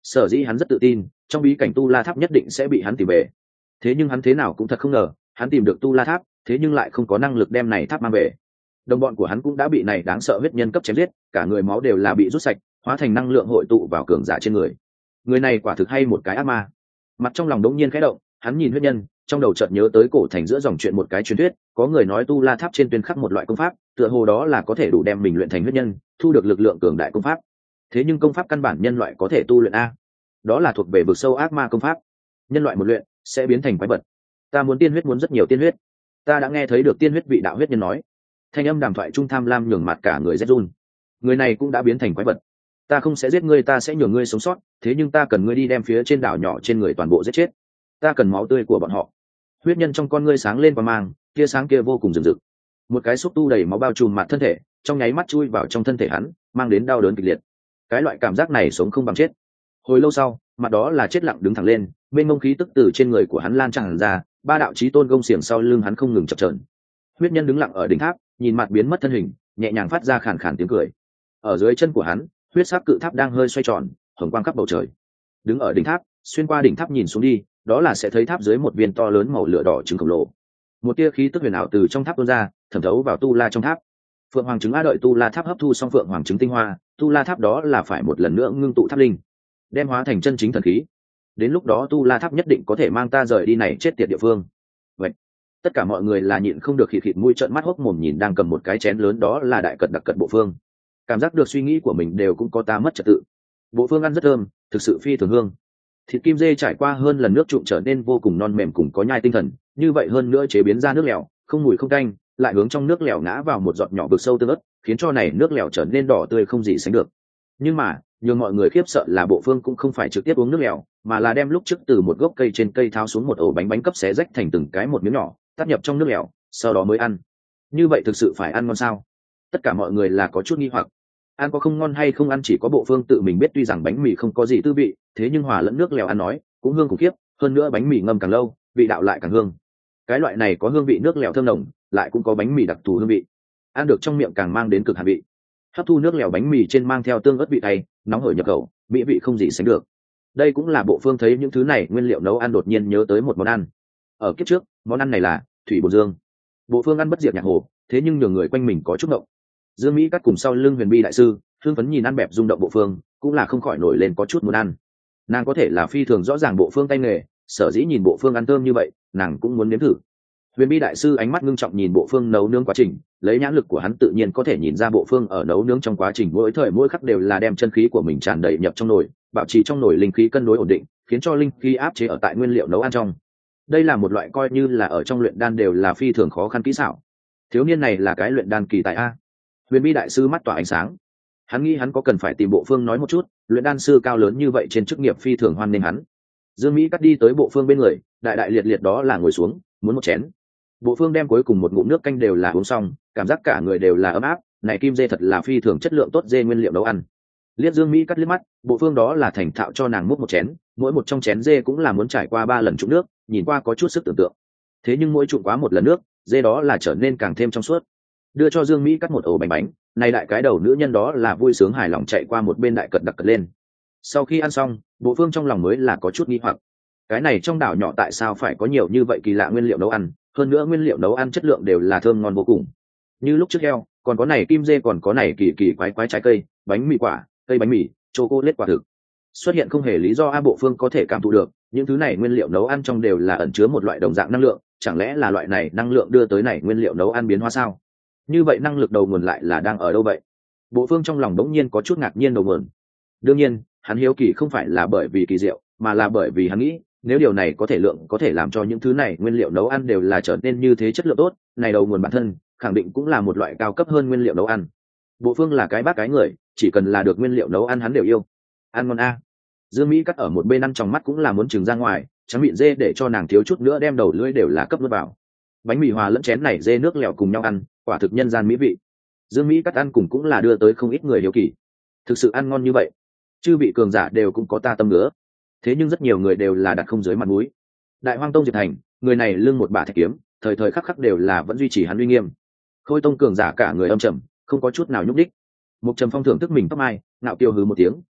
Sở dĩ hắn rất tự tin trong bí cảnh tu la tháp nhất định sẽ bị hắn tìm về. Thế nhưng hắn thế nào cũng thật không ngờ, hắn tìm được tu la tháp, thế nhưng lại không có năng lực đem này tháp mang về. Đồng bọn của hắn cũng đã bị này đáng sợ huyết nhân cấp chém giết, cả người máu đều là bị rút sạch, hóa thành năng lượng hội tụ vào cường giả trên người. Người này quả thực hay một cái ác ma. Mặt trong lòng đống nhiên khẽ động, hắn nhìn huyết nhân, trong đầu chợt nhớ tới cổ thành giữa dòng chuyện một cái truyền thuyết, có người nói tu la tháp trên tuyên khắc một loại công pháp, tựa hồ đó là có thể đủ đem mình luyện thành huyết nhân, thu được lực lượng cường đại công pháp. Thế nhưng công pháp căn bản nhân loại có thể tu luyện a, đó là thuộc về vực sâu ác ma công pháp. Nhân loại một luyện sẽ biến thành quái vật. Ta muốn tiên huyết, muốn rất nhiều tiên huyết. Ta đã nghe thấy được tiên huyết vị đạo huyết nhân nói. Thanh âm đàm thoại trung tham lam nhường mặt cả người rét run. Người này cũng đã biến thành quái vật. Ta không sẽ giết ngươi, ta sẽ nhường ngươi sống sót, thế nhưng ta cần ngươi đi đem phía trên đảo nhỏ trên người toàn bộ giết chết. Ta cần máu tươi của bọn họ. Huyết nhân trong con ngươi sáng lên qua mang, tia sáng kia vô cùng rực rực. Một cái xúc tu đầy máu bao trùm mặt thân thể, trong nháy mắt chui vào trong thân thể hắn, mang đến đau đớn kịch liệt. Cái loại cảm giác này sống không bằng chết. Hồi lâu sau, mặt đó là chết lặng đứng thẳng lên, bên ngông khí tức từ trên người của hắn lan tràn ra, ba đạo chí tôn gông xiềng sau lưng hắn không ngừng chập chờn. Huyết nhân đứng lặng ở đỉnh tháp, nhìn mặt biến mất thân hình, nhẹ nhàng phát ra khàn khàn tiếng cười. Ở dưới chân của hắn, huyết sắc cự tháp đang hơi xoay tròn, hồng quang khắp bầu trời. Đứng ở đỉnh tháp, xuyên qua đỉnh tháp nhìn xuống đi, đó là sẽ thấy tháp dưới một viên to lớn màu lửa đỏ trứng khổng lồ. Một tia khí tức huyền ảo từ trong tháp tuôn ra, thẩm thấu vào tu la trong tháp. Phượng hoàng trứng a đợi tu la tháp hấp thu xong phượng hoàng trứng tinh hoa, tu la tháp đó là phải một lần nữa ngưng tụ tháp linh, đem hóa thành chân chính thần khí. Đến lúc đó tu la tháp nhất định có thể mang ta rời đi này chết tiệt địa phương. Vậy tất cả mọi người là nhịn không được khịt khịt mũi trợn mắt hốc mồm nhìn đang cầm một cái chén lớn đó là đại cật đặc cật Bộ Phương. Cảm giác được suy nghĩ của mình đều cũng có ta mất trật tự. Bộ Phương ăn rất thơm, thực sự phi thường hương. Thịt kim dê trải qua hơn lần nước trụng trở nên vô cùng non mềm cùng có nhai tinh thần, như vậy hơn nữa chế biến ra nước lèo, không mùi không canh, lại hướng trong nước lèo ngã vào một giọt nhỏ vực sâu tương ớt, khiến cho này nước lèo trở nên đỏ tươi không gì sánh được. Nhưng mà, nhường mọi người khiếp sợ là Bộ Phương cũng không phải trực tiếp uống nước lèo, mà là đem lúc trước từ một gốc cây trên cây tháo xuống một ổ bánh bánh cấp xé rách thành từng cái một miếng nhỏ, tắt nhập trong nước lèo, sau đó mới ăn. Như vậy thực sự phải ăn ngon sao? Tất cả mọi người là có chút nghi hoặc. Ăn có không ngon hay không ăn chỉ có Bộ Phương tự mình biết, tuy rằng bánh mì không có gì tư vị, thế nhưng hòa lẫn nước lèo ăn nói, cũng hương khủng khiếp, hơn nữa bánh mì ngâm càng lâu, vị đạo lại càng hương. Cái loại này có hương vị nước lèo thơm nồng, lại cũng có bánh mì đặc thù hương vị. Ăn được trong miệng càng mang đến cực hạt vị. Hấp thu nước lèo bánh mì trên mang theo tương ớt vị cay, nóng hổi nhập khẩu, mỹ vị không gì sánh được. Đây cũng là Bộ Phương thấy những thứ này nguyên liệu nấu ăn đột nhiên nhớ tới một món ăn. Ở kiếp trước, món ăn này là thủy bồn dương. Bộ Phương ăn bất diệt nhạc hồ, thế nhưng nhiều người quanh mình có chút động. Dương Mỹ cắt cùng sau lưng Huyền Bi đại sư, hương phấn nhìn ăn bẹp rung động Bộ Phương, cũng là không khỏi nổi lên có chút muốn ăn. Nàng có thể là phi thường rõ ràng Bộ Phương tay nghề, sở dĩ nhìn Bộ Phương ăn thơm như vậy, nàng cũng muốn nếm thử. Huyền Bi đại sư ánh mắt ngưng trọng nhìn Bộ Phương nấu nướng quá trình, lấy nhãn lực của hắn tự nhiên có thể nhìn ra Bộ Phương ở nấu nướng trong quá trình mỗi thời mỗi khắc đều là đem chân khí của mình tràn đầy nhập trong nồi, bảo trì trong nồi linh khí cân đối ổn định, khiến cho linh khí áp chế ở tại nguyên liệu nấu ăn trong. Đây là một loại coi như là ở trong luyện đan đều là phi thường khó khăn kỹ xảo. Thiếu niên này là cái luyện đan kỳ tài a. Huyền Bi đại sư mắt tỏa ánh sáng. Hắn nghĩ hắn có cần phải tìm Bộ Phương nói một chút, luyện đan sư cao lớn như vậy trên chức nghiệp phi thường hoan nghênh hắn. Dương Mỹ cắt đi tới Bộ Phương bên người, đại đại liệt liệt đó là ngồi xuống, muốn một chén. Bộ Phương đem cuối cùng một ngụm nước canh đều là uống xong, cảm giác cả người đều là ấm áp, này kim dê thật là phi thường chất lượng tốt dê nguyên liệu nấu ăn. Liếc Dương Mỹ cắt liếc mắt, Bộ Phương đó là thành thạo cho nàng múc một chén, mỗi một trong chén dê cũng là muốn trải qua ba lần trụng nước, nhìn qua có chút sức tưởng tượng. Thế nhưng mỗi trụng quá một lần nước, dê đó là trở nên càng thêm trong suốt. Đưa cho Dương Mỹ cắt một ổ bánh bánh, này đại cái đầu nữ nhân đó là vui sướng hài lòng chạy qua một bên đại cật đặc cật lên. Sau khi ăn xong, Bộ Phương trong lòng mới là có chút nghi hoặc. Cái này trong đảo nhỏ tại sao phải có nhiều như vậy kỳ lạ nguyên liệu nấu ăn, hơn nữa nguyên liệu nấu ăn chất lượng đều là thơm ngon vô cùng. Như lúc trước heo, còn có này kim dê, còn có này kỳ kỳ quái quái trái cây, bánh mì quả, cây bánh mì, chocolate quả thực. Xuất hiện không hề lý do a Bộ Phương có thể cảm thụ được, những thứ này nguyên liệu nấu ăn trong đều là ẩn chứa một loại đồng dạng năng lượng, chẳng lẽ là loại này năng lượng đưa tới này nguyên liệu nấu ăn biến hóa sao? Như vậy năng lực đầu nguồn lại là đang ở đâu vậy? Bộ Phương trong lòng đống nhiên có chút ngạc nhiên đầu nguồn. Đương nhiên, hắn hiếu kỳ không phải là bởi vì kỳ diệu, mà là bởi vì hắn nghĩ, nếu điều này có thể lượng có thể làm cho những thứ này nguyên liệu nấu ăn đều là trở nên như thế chất lượng tốt, này đầu nguồn bản thân khẳng định cũng là một loại cao cấp hơn nguyên liệu nấu ăn. Bộ Phương là cái bác cái người, chỉ cần là được nguyên liệu nấu ăn hắn đều yêu. Ăn ngon a. Dương Mỹ cắt ở một bên ăn trong mắt cũng là muốn trừng ra ngoài, trắng miệng dê để cho nàng thiếu chút nữa đem đầu lưỡi đều là cấp nuốt vào. Bánh mì hòa lẫn chén này dê nước lèo cùng nhau ăn, quả thực nhân gian mỹ vị. Dương Mỹ cắt ăn cùng cũng là đưa tới không ít người hiếu kỳ. Thực sự ăn ngon như vậy, chư vị cường giả đều cũng có ta tâm nữa. Thế nhưng rất nhiều người đều là đặt không dưới mặt mũi. Đại Hoang Tông Diệp Thành, người này lưng một bả thạch kiếm, thời thời khắc khắc đều là vẫn duy trì hắn uy nghiêm. Khôi Tông cường giả cả người âm trầm, không có chút nào nhúc đích. Mục Trầm Phong thưởng thức mình tóc mai, ngạo kiều hừ một tiếng,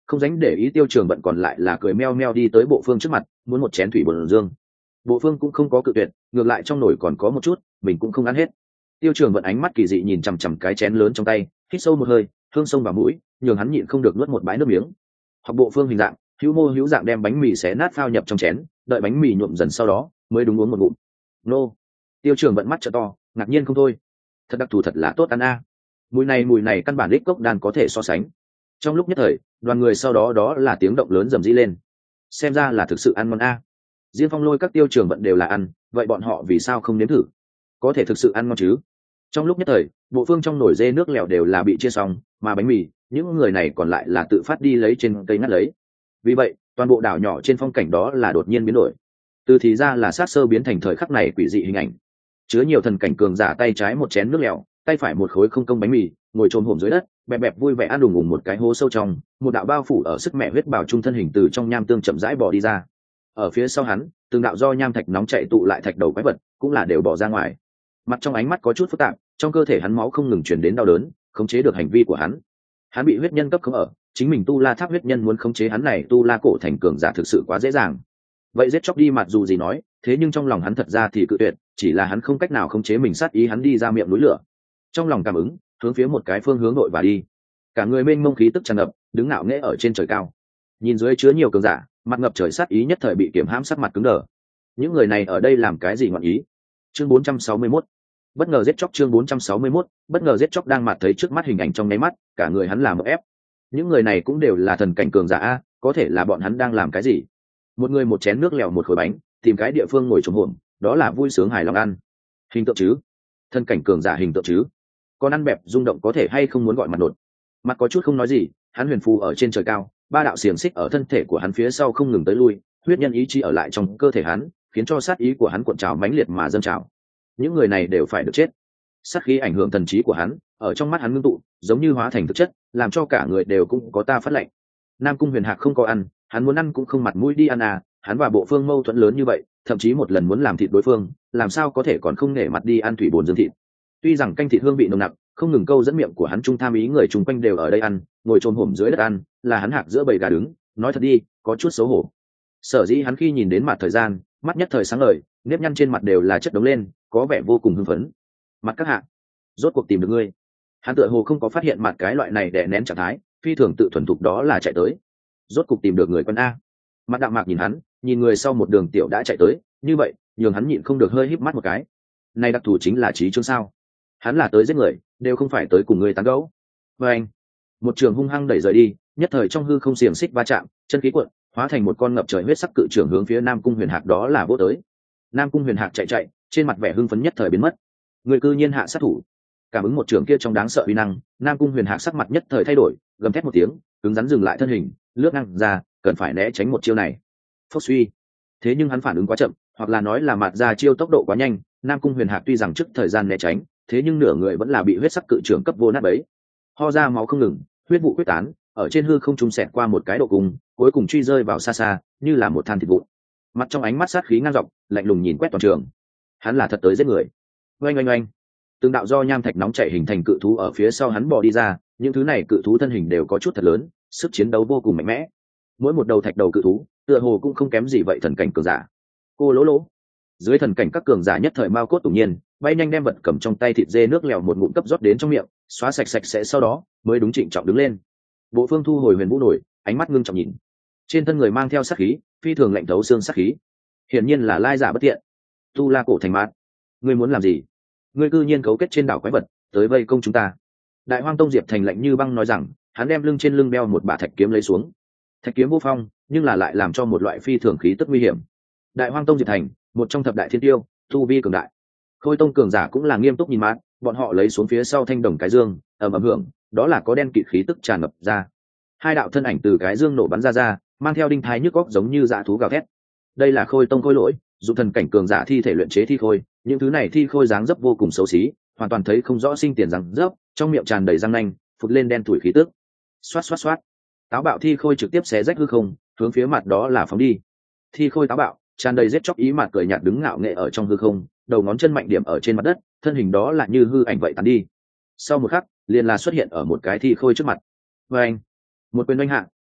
Không dánh để ý Tiêu Trường Bận còn lại là cười meo meo đi tới Bộ Phương trước mặt, muốn một chén thủy bồn dương. Bộ Phương cũng không có cự tuyệt, ngược lại trong nồi còn có một chút, mình cũng không ăn hết. Tiêu Trường Bận ánh mắt kỳ dị nhìn chằm chằm cái chén lớn trong tay, hít sâu một hơi, hương sông vào mũi, nhường hắn nhịn không được nuốt một bãi nước miếng. Học Bộ Phương hình dạng, hữu mô hữu dạng đem bánh mì xé nát phao nhập trong chén, đợi bánh mì nhuộm dần sau đó, mới đúng uống một ngụm. Nô. Tiêu Trường Bận mắt trợ to, ngạc nhiên không thôi. Thật đặc thù thật là tốt ăn a. Mùi này mùi này căn bản đích cốc đan có thể so sánh. Trong lúc nhất thời, đoàn người sau đó đó là tiếng động lớn rầm rĩ lên. Xem ra là thực sự ăn ngon a. Diên Phong Lôi các Tiêu Trường Bận đều là ăn, vậy bọn họ vì sao không nếm thử? Có thể thực sự ăn ngon chứ? Trong lúc nhất thời, Bộ Phương trong nồi dê nước lèo đều là bị chia xong, mà bánh mì, những người này còn lại là tự phát đi lấy trên cây ngắt lấy. Vì vậy, toàn bộ đảo nhỏ trên phong cảnh đó là đột nhiên biến đổi. Từ thì ra là sát sơ biến thành thời khắc này quỷ dị hình ảnh. Chứa nhiều thần cảnh cường giả tay trái một chén nước lèo, tay phải một khối không công bánh mì, ngồi chồm hổm dưới đất, bẹp bẹp vui vẻ ăn đùng ùng một cái hố sâu trong, một đạo bao phủ ở sức mẹ huyết bảo trung thân hình từ trong nham tương chậm rãi bò đi ra. Ở phía sau hắn, từng đạo do nham thạch nóng chạy tụ lại thạch đầu quái vật, cũng là đều bỏ ra ngoài. Mặt trong ánh mắt có chút phức tạp, trong cơ thể hắn máu không ngừng truyền đến đau đớn, khống chế được hành vi của hắn. Hắn bị huyết nhân cấp không ở, chính mình tu la tháp huyết nhân muốn khống chế hắn này tu la cổ thành cường giả thực sự quá dễ dàng. Vậy giết chóc đi mặt dù gì nói, thế nhưng trong lòng hắn thật ra thì cự tuyệt, chỉ là hắn không cách nào khống chế mình sát ý hắn đi ra miệng núi lửa. Trong lòng cảm ứng, hướng phía một cái phương hướng nội và đi. Cả người mênh mông khí tức tràn ngập, đứng ngạo nghễ ở trên trời cao. Nhìn dưới chứa nhiều cường giả, mặt ngập trời sát ý nhất thời bị kiểm hãm, sắc mặt cứng đờ. Những người này ở đây làm cái gì ngọn ý? Chương bốn trăm sáu mươi mốt. Bất ngờ giết chóc chương bốn trăm sáu mươi mốt, bất ngờ giết chóc đang mặt thấy trước mắt hình ảnh trong nháy mắt, cả người hắn làm một ép. Những người này cũng đều là thần cảnh cường giả a, có thể là bọn hắn đang làm cái gì? Một người một chén nước lèo một khối bánh, tìm cái địa phương ngồi trồm hổm, đó là vui sướng hài lòng ăn. Hình tượng chứ? Thần cảnh cường giả hình tượng chứ? Còn ăn bẹp rung động có thể hay không muốn gọi mặt nột. Mặt có chút không nói gì, hắn huyền phù ở trên trời cao, ba đạo xiềng xích ở thân thể của hắn phía sau không ngừng tới lui, huyết nhân ý chí ở lại trong cơ thể hắn, khiến cho sát ý của hắn cuộn trào mãnh liệt mà dâng trào. Những người này đều phải được chết. Sát khí ảnh hưởng thần trí của hắn, ở trong mắt hắn ngưng tụ, giống như hóa thành thực chất, làm cho cả người đều cũng có ta phát lệnh. Nam Cung Huyền Hạc không có ăn, hắn muốn ăn cũng không mặt mũi đi ăn à, hắn và Bộ Phương mâu thuẫn lớn như vậy, thậm chí một lần muốn làm thịt đối phương, làm sao có thể còn không nể mặt đi ăn thủy bồn dương thịt. Tuy rằng canh thịt hương vị nồng nặc, không ngừng câu dẫn miệng của hắn trung tham ý người chung quanh đều ở đây ăn, ngồi chồm hổm dưới đất ăn, là hắn Hạc giữa bầy gà đứng, nói thật đi, có chút xấu hổ. Sở dĩ hắn khi nhìn đến mặt thời gian, mắt nhất thời sáng ngời, nếp nhăn trên mặt đều là chất đống lên, có vẻ vô cùng hưng phấn. Mặt các hạ, rốt cuộc tìm được ngươi. Hắn tựa hồ không có phát hiện mặt cái loại này đè nén trạng thái, phi thường tự thuần thục đó là chạy tới. Rốt cuộc tìm được người quân a. Mặt Đạm Mạc nhìn hắn, nhìn người sau một đường tiểu đã chạy tới, như vậy, nhường hắn nhịn không được hơi híp mắt một cái. Này đặc thù chính là trí chương sao? Hắn là tới giết người, đều không phải tới cùng người tán gẫu. Và anh, một trường hung hăng đẩy rời đi, nhất thời trong hư không xiềng xích va chạm, chân khí cuộn, hóa thành một con ngập trời huyết sắc cự trưởng hướng phía Nam Cung Huyền Hạc đó là vỗ tới. Nam Cung Huyền Hạc chạy chạy, trên mặt vẻ hưng phấn nhất thời biến mất. Người cư nhiên hạ sát thủ. Cảm ứng một trường kia trong đáng sợ uy năng, Nam Cung Huyền Hạc sắc mặt nhất thời thay đổi, gầm thét một tiếng, cứng rắn dừng lại thân hình, lướt ngang ra, cần phải né tránh một chiêu này. Phốc suy. Thế nhưng hắn phản ứng quá chậm, hoặc là nói là mạt ra chiêu tốc độ quá nhanh, Nam Cung Huyền Hạc tuy rằng trước thời gian né tránh, thế nhưng nửa người vẫn là bị huyết sắc cự trưởng cấp vô nát bấy. Ho ra máu không ngừng, huyết vụ quyết tán, ở trên hư không trung xẹt qua một cái độ cùng, cuối cùng truy rơi vào xa xa, như là một than thịt vụn. Mặt trong ánh mắt sát khí ngang dọc, lạnh lùng nhìn quét toàn trường. Hắn là thật tới giết người. Oanh oanh oanh. Từng đạo do nham thạch nóng chảy hình thành cự thú ở phía sau hắn bò đi ra, những thứ này cự thú thân hình đều có chút thật lớn, sức chiến đấu vô cùng mạnh mẽ. Mỗi một đầu thạch đầu cự thú, tựa hồ cũng không kém gì vậy thần cảnh cường giả. Cô lỗ lỗ. Dưới thần cảnh các cường giả nhất thời mao cốt tủng nhiên, bay nhanh đem vật cầm trong tay thịt dê nước lèo một ngụm cấp rót đến trong miệng, xóa sạch sạch sẽ sau đó, mới đúng trịnh trọng đứng lên. Bộ Phương thu hồi huyền vũ nổi, ánh mắt ngưng trọng nhìn. Trên thân người mang theo sát khí, phi thường lạnh thấu xương sát khí. Hiển nhiên là lai giả bất tiện. Tu La cổ thành mát, ngươi muốn làm gì? Ngươi cư nhiên cấu kết trên đảo quái vật, tới vây công chúng ta. Đại Hoang Tông Diệp Thành lạnh như băng nói rằng, hắn đem lưng trên lưng đeo một bả thạch kiếm lấy xuống. Thạch kiếm vô phong, nhưng là lại làm cho một loại phi thường khí tức nguy hiểm. Đại Hoang Tông Diệp Thành, một trong thập đại thiên tiêu, tu vi cường đại. Khôi Tông cường giả cũng là nghiêm túc nhìn mát, bọn họ lấy xuống phía sau thanh đồng cái dương, ầm ầm hưởng, đó là có đen kịt khí tức tràn ngập ra. Hai đạo thân ảnh từ cái dương nổ bắn ra ra, mang theo đinh thái nhức góc giống như dã thú gào thét. Đây là Khôi Tông khôi lỗi, dụng thần cảnh cường giả thi thể luyện chế thi khôi, những thứ này thi khôi dáng dấp vô cùng xấu xí, hoàn toàn thấy không rõ sinh tiền dáng dấp, trong miệng tràn đầy răng nanh, phụt lên đen tuổi khí tức. Xoát xoát xoát. Táo bạo thi khôi trực tiếp xé rách hư không, hướng phía mặt đó là phóng đi. Thi khôi táo bạo, tràn đầy giết chóc ý mặt cười nhạt đứng ngạo nghệ ở trong hư không, đầu ngón chân mạnh điểm ở trên mặt đất, thân hình đó là như hư ảnh vậy tán đi. Sau một khắc, liền là xuất hiện ở một cái thi khôi trước mặt. Và anh, một quyền oanh hạ,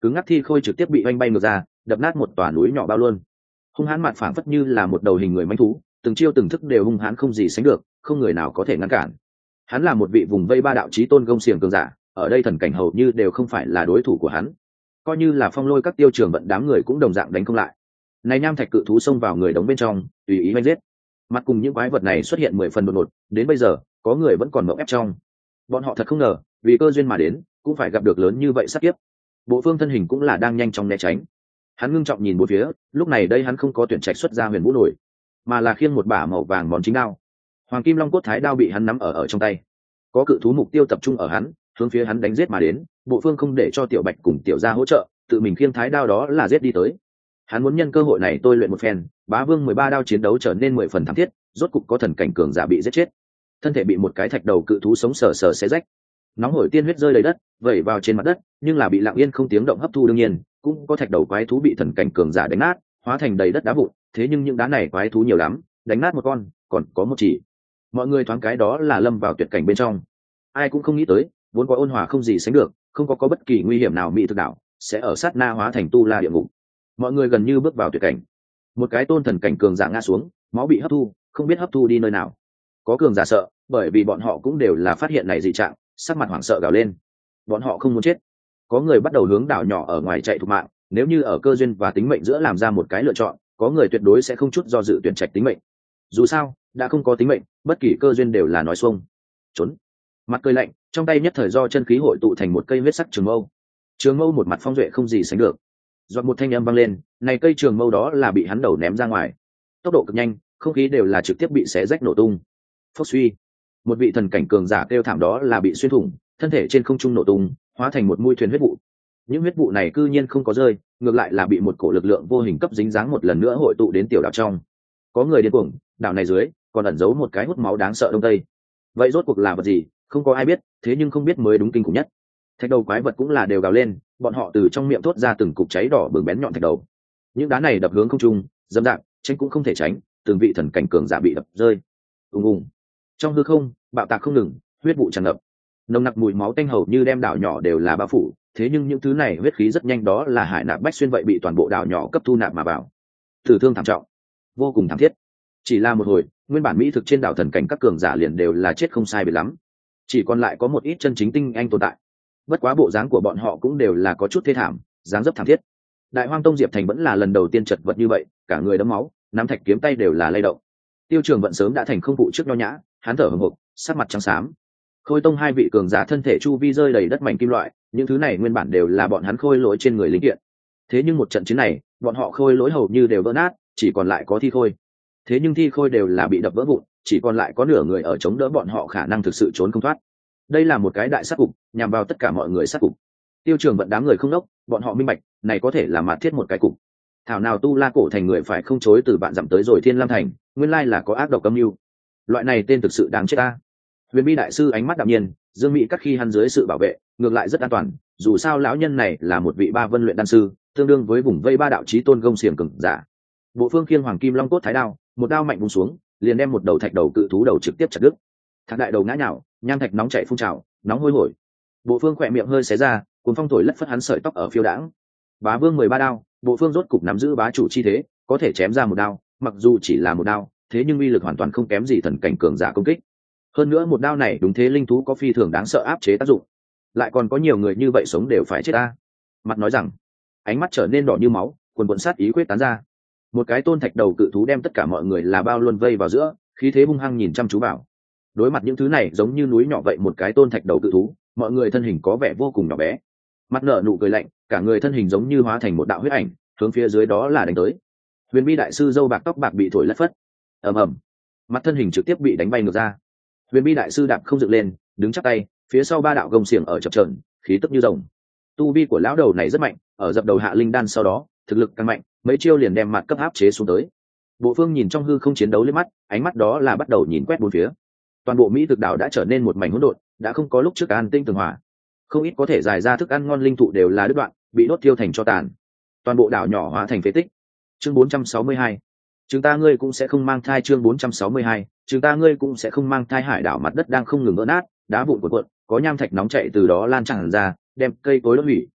cứng ngắc thi khôi trực tiếp bị oanh bay ngược ra, đập nát một tòa núi nhỏ bao luôn. Hung hãn mặt phảng phất như là một đầu hình người manh thú, từng chiêu từng thức đều hung hãn không gì sánh được, không người nào có thể ngăn cản. Hắn là một vị vùng vây ba đạo chí tôn gông xiềng cường giả, ở đây thần cảnh hầu như đều không phải là đối thủ của hắn. Coi như là Phong Lôi các tiêu trường vận đám người cũng đồng dạng đánh không lại. Này nham thạch cự thú xông vào người đóng bên trong, tùy ý đánh giết. Mặt cùng những quái vật này xuất hiện mười phần đột ngột, đến bây giờ, có người vẫn còn mộng ép trong. Bọn họ thật không ngờ, vì cơ duyên mà đến, cũng phải gặp được lớn như vậy sát kiếp. Bộ Phương thân hình cũng là đang nhanh chóng né tránh. Hắn ngưng trọng nhìn bốn phía, lúc này đây hắn không có tuyển trạch xuất ra huyền vũ nổi, mà là khiêng một bả màu vàng món chính đao. Hoàng kim long cốt thái đao bị hắn nắm ở ở trong tay. Có cự thú mục tiêu tập trung ở hắn, hướng phía hắn đánh giết mà đến. Bộ Phương không để cho Tiểu Bạch cùng Tiểu Gia hỗ trợ, tự mình khiêng thái đao đó là giết đi tới. Hắn muốn nhân cơ hội này tôi luyện một phen, bá vương mười ba đao chiến đấu trở nên mười phần thảm thiết, rốt cục có thần cảnh cường giả bị giết chết, thân thể bị một cái thạch đầu cự thú sống sờ sờ xé rách, nóng hổi tiên huyết rơi đầy đất, vẩy vào trên mặt đất, nhưng là bị lặng yên không tiếng động hấp thu. Đương nhiên, cũng có thạch đầu quái thú bị thần cảnh cường giả đánh nát, hóa thành đầy đất đá vụn. Thế nhưng những đá này quái thú nhiều lắm, đánh nát một con, còn có một chỉ. Mọi người thoáng cái đó là lâm vào tuyệt cảnh bên trong. Ai cũng không nghĩ tới, vốn có ôn hòa không gì sánh được, không có có bất kỳ nguy hiểm nào mỹ thực đảo sẽ ở sát na hóa thành tu la địa ngục. Mọi người gần như bước vào tuyệt cảnh. Một cái tôn thần cảnh cường giả ngã xuống, máu bị hấp thu, không biết hấp thu đi nơi nào. Có cường giả sợ, bởi vì bọn họ cũng đều là phát hiện này dị trạng, sắc mặt hoảng sợ gào lên. Bọn họ không muốn chết. Có người bắt đầu hướng đảo nhỏ ở ngoài chạy thục mạng, nếu như ở cơ duyên và tính mệnh giữa làm ra một cái lựa chọn, có người tuyệt đối sẽ không chút do dự tuyển trạch tính mệnh. Dù sao, đã không có tính mệnh, bất kỳ cơ duyên đều là nói xuông. Trốn. Mặt cười lạnh, trong tay nhất thời do chân khí hội tụ thành một cây huyết sắc trường mâu. Trường mâu một mặt phong duệ không gì sánh được. Giọt một thanh âm vang lên, này cây trường mâu đó là bị hắn đầu ném ra ngoài. Tốc độ cực nhanh, không khí đều là trực tiếp bị xé rách nổ tung. Phốc suy, một vị thần cảnh cường giả kêu thảm đó là bị xuyên thủng, thân thể trên không trung nổ tung, hóa thành một mũi thuyền huyết vụ. Những huyết vụ này cư nhiên không có rơi, ngược lại là bị một cổ lực lượng vô hình cấp dính dáng một lần nữa hội tụ đến tiểu đảo trong. Có người điên cuồng, đảo này dưới còn ẩn giấu một cái hút máu đáng sợ đông tây. Vậy rốt cuộc là vật gì, không có ai biết, thế nhưng không biết mới đúng kinh khủng nhất. Thạch đầu quái vật cũng là đều gào lên, bọn họ từ trong miệng thốt ra từng cục cháy đỏ bừng bén nhọn thạch đầu. Những đá này đập hướng không trung, dâm dạc, tránh cũng không thể tránh, từng vị thần cảnh cường giả bị đập rơi. Ùng ùng. Trong hư không, bạo tạc không ngừng, huyết vụ tràn ngập. Nồng nặc mùi máu tanh hầu như đem đảo nhỏ đều là bao phủ, thế nhưng những thứ này huyết khí rất nhanh đó là hải nạp bách xuyên vậy bị toàn bộ đảo nhỏ cấp thu nạp mà vào. Tử thương thảm trọng, vô cùng thảm thiết. Chỉ là một hồi, nguyên bản mỹ thực trên đảo thần cảnh các cường giả liền đều là chết không sai biệt lắm. Chỉ còn lại có một ít chân chính tinh anh tồn tại. Bất quá bộ dáng của bọn họ cũng đều là có chút thê thảm, dáng dấp thảm thiết. Đại Hoang Tông Diệp Thành vẫn là lần đầu tiên chật vật như vậy, cả người đẫm máu, nắm thạch kiếm tay đều là lay động. Tiêu Trường Vận sớm đã thành không phụ trước nho nhã, hắn thở hổn hộc, sắc mặt trắng xám. Khôi Tông hai vị cường giả thân thể chu vi rơi đầy đất mảnh kim loại, những thứ này nguyên bản đều là bọn hắn khôi lỗi trên người linh kiện. Thế nhưng một trận chiến này, bọn họ khôi lỗi hầu như đều vỡ nát, chỉ còn lại có thi khôi. Thế nhưng thi khôi đều là bị đập vỡ vụn, chỉ còn lại có nửa người ở chống đỡ bọn họ khả năng thực sự trốn không thoát. Đây là một cái đại sát cục, nhằm vào tất cả mọi người sát cục. Tiêu Trường Vận đám người không đốc, bọn họ minh bạch, này có thể là mạt thiết một cái cục. Thảo nào tu la cổ thành người phải không chối từ bạn dặm tới rồi Thiên Lam thành, nguyên lai là có ác độc âm mưu. Loại này tên thực sự đáng chết ta. Huyền Bi đại sư ánh mắt đạm nhiên, Dương Mỹ cắt khi hắn dưới sự bảo vệ, ngược lại rất an toàn, dù sao lão nhân này là một vị ba vân luyện đan sư, tương đương với vùng vây ba đạo chí tôn gông xiềng cường giả. Bộ Phương khiêng hoàng kim long cốt thái đao, một đao mạnh vung xuống, liền đem một đầu thạch đầu cự thú đầu trực tiếp chặt đứt. Thạch đại đầu ngã nhào, nham thạch nóng chảy phun trào, nóng hôi hổi. Bộ Phương khỏe miệng hơi xé ra, cuốn phong thổi lất phất hắn sợi tóc ở phiêu đãng. Bá Vương mười ba đao, Bộ Phương rốt cục nắm giữ bá chủ chi thế, có thể chém ra một đao, mặc dù chỉ là một đao, thế nhưng uy lực hoàn toàn không kém gì thần cảnh cường giả công kích. Hơn nữa một đao này đúng thế linh thú có phi thường đáng sợ áp chế tác dụng. Lại còn có nhiều người như vậy sống đều phải chết ta. Mặt nói rằng, ánh mắt trở nên đỏ như máu, quần quần sát ý quyết tán ra. Một cái tôn thạch đầu cự thú đem tất cả mọi người là bao luôn vây vào giữa, khí thế hung hăng nhìn chăm chú vào. Đối mặt những thứ này giống như núi nhỏ vậy một cái tôn thạch đầu cự thú, mọi người thân hình có vẻ vô cùng nhỏ bé. Mặt nở nụ cười lạnh, cả người thân hình giống như hóa thành một đạo huyết ảnh, hướng phía dưới đó là đánh tới. Huyền Bi đại sư râu bạc tóc bạc bị thổi lất phất. Ầm ầm, mặt thân hình trực tiếp bị đánh bay ngược ra. Huyền Bi đại sư đạp không dựng lên, đứng chắp tay, phía sau ba đạo gông xiềng ở chập chờn, khí tức như rồng. Tu vi của lão đầu này rất mạnh, ở dập đầu hạ linh đan sau đó, thực lực càng mạnh, mấy chiêu liền đem mặt cấp áp chế xuống tới. Bộ Phương nhìn trong hư không chiến đấu lên mắt, ánh mắt đó là bắt đầu nhìn quét bốn phía. Toàn bộ Mỹ thực đảo đã trở nên một mảnh hỗn độn, đã không có lúc trước an tinh tường hòa. Không ít có thể giải ra thức ăn ngon linh thụ đều là đứt đoạn, bị đốt tiêu thành tro tàn. Toàn bộ đảo nhỏ hóa thành phế tích. Chương bốn trăm sáu mươi hai. Chúng ta ngươi cũng sẽ không mang thai. Chương bốn trăm sáu mươi hai. Chúng ta ngươi cũng sẽ không mang thai. Hải đảo mặt đất đang không ngừng vỡ nát, đá vụn cuộn cuộn, có nham thạch nóng chảy từ đó lan tràn ra, đem cây cối đốt hủy.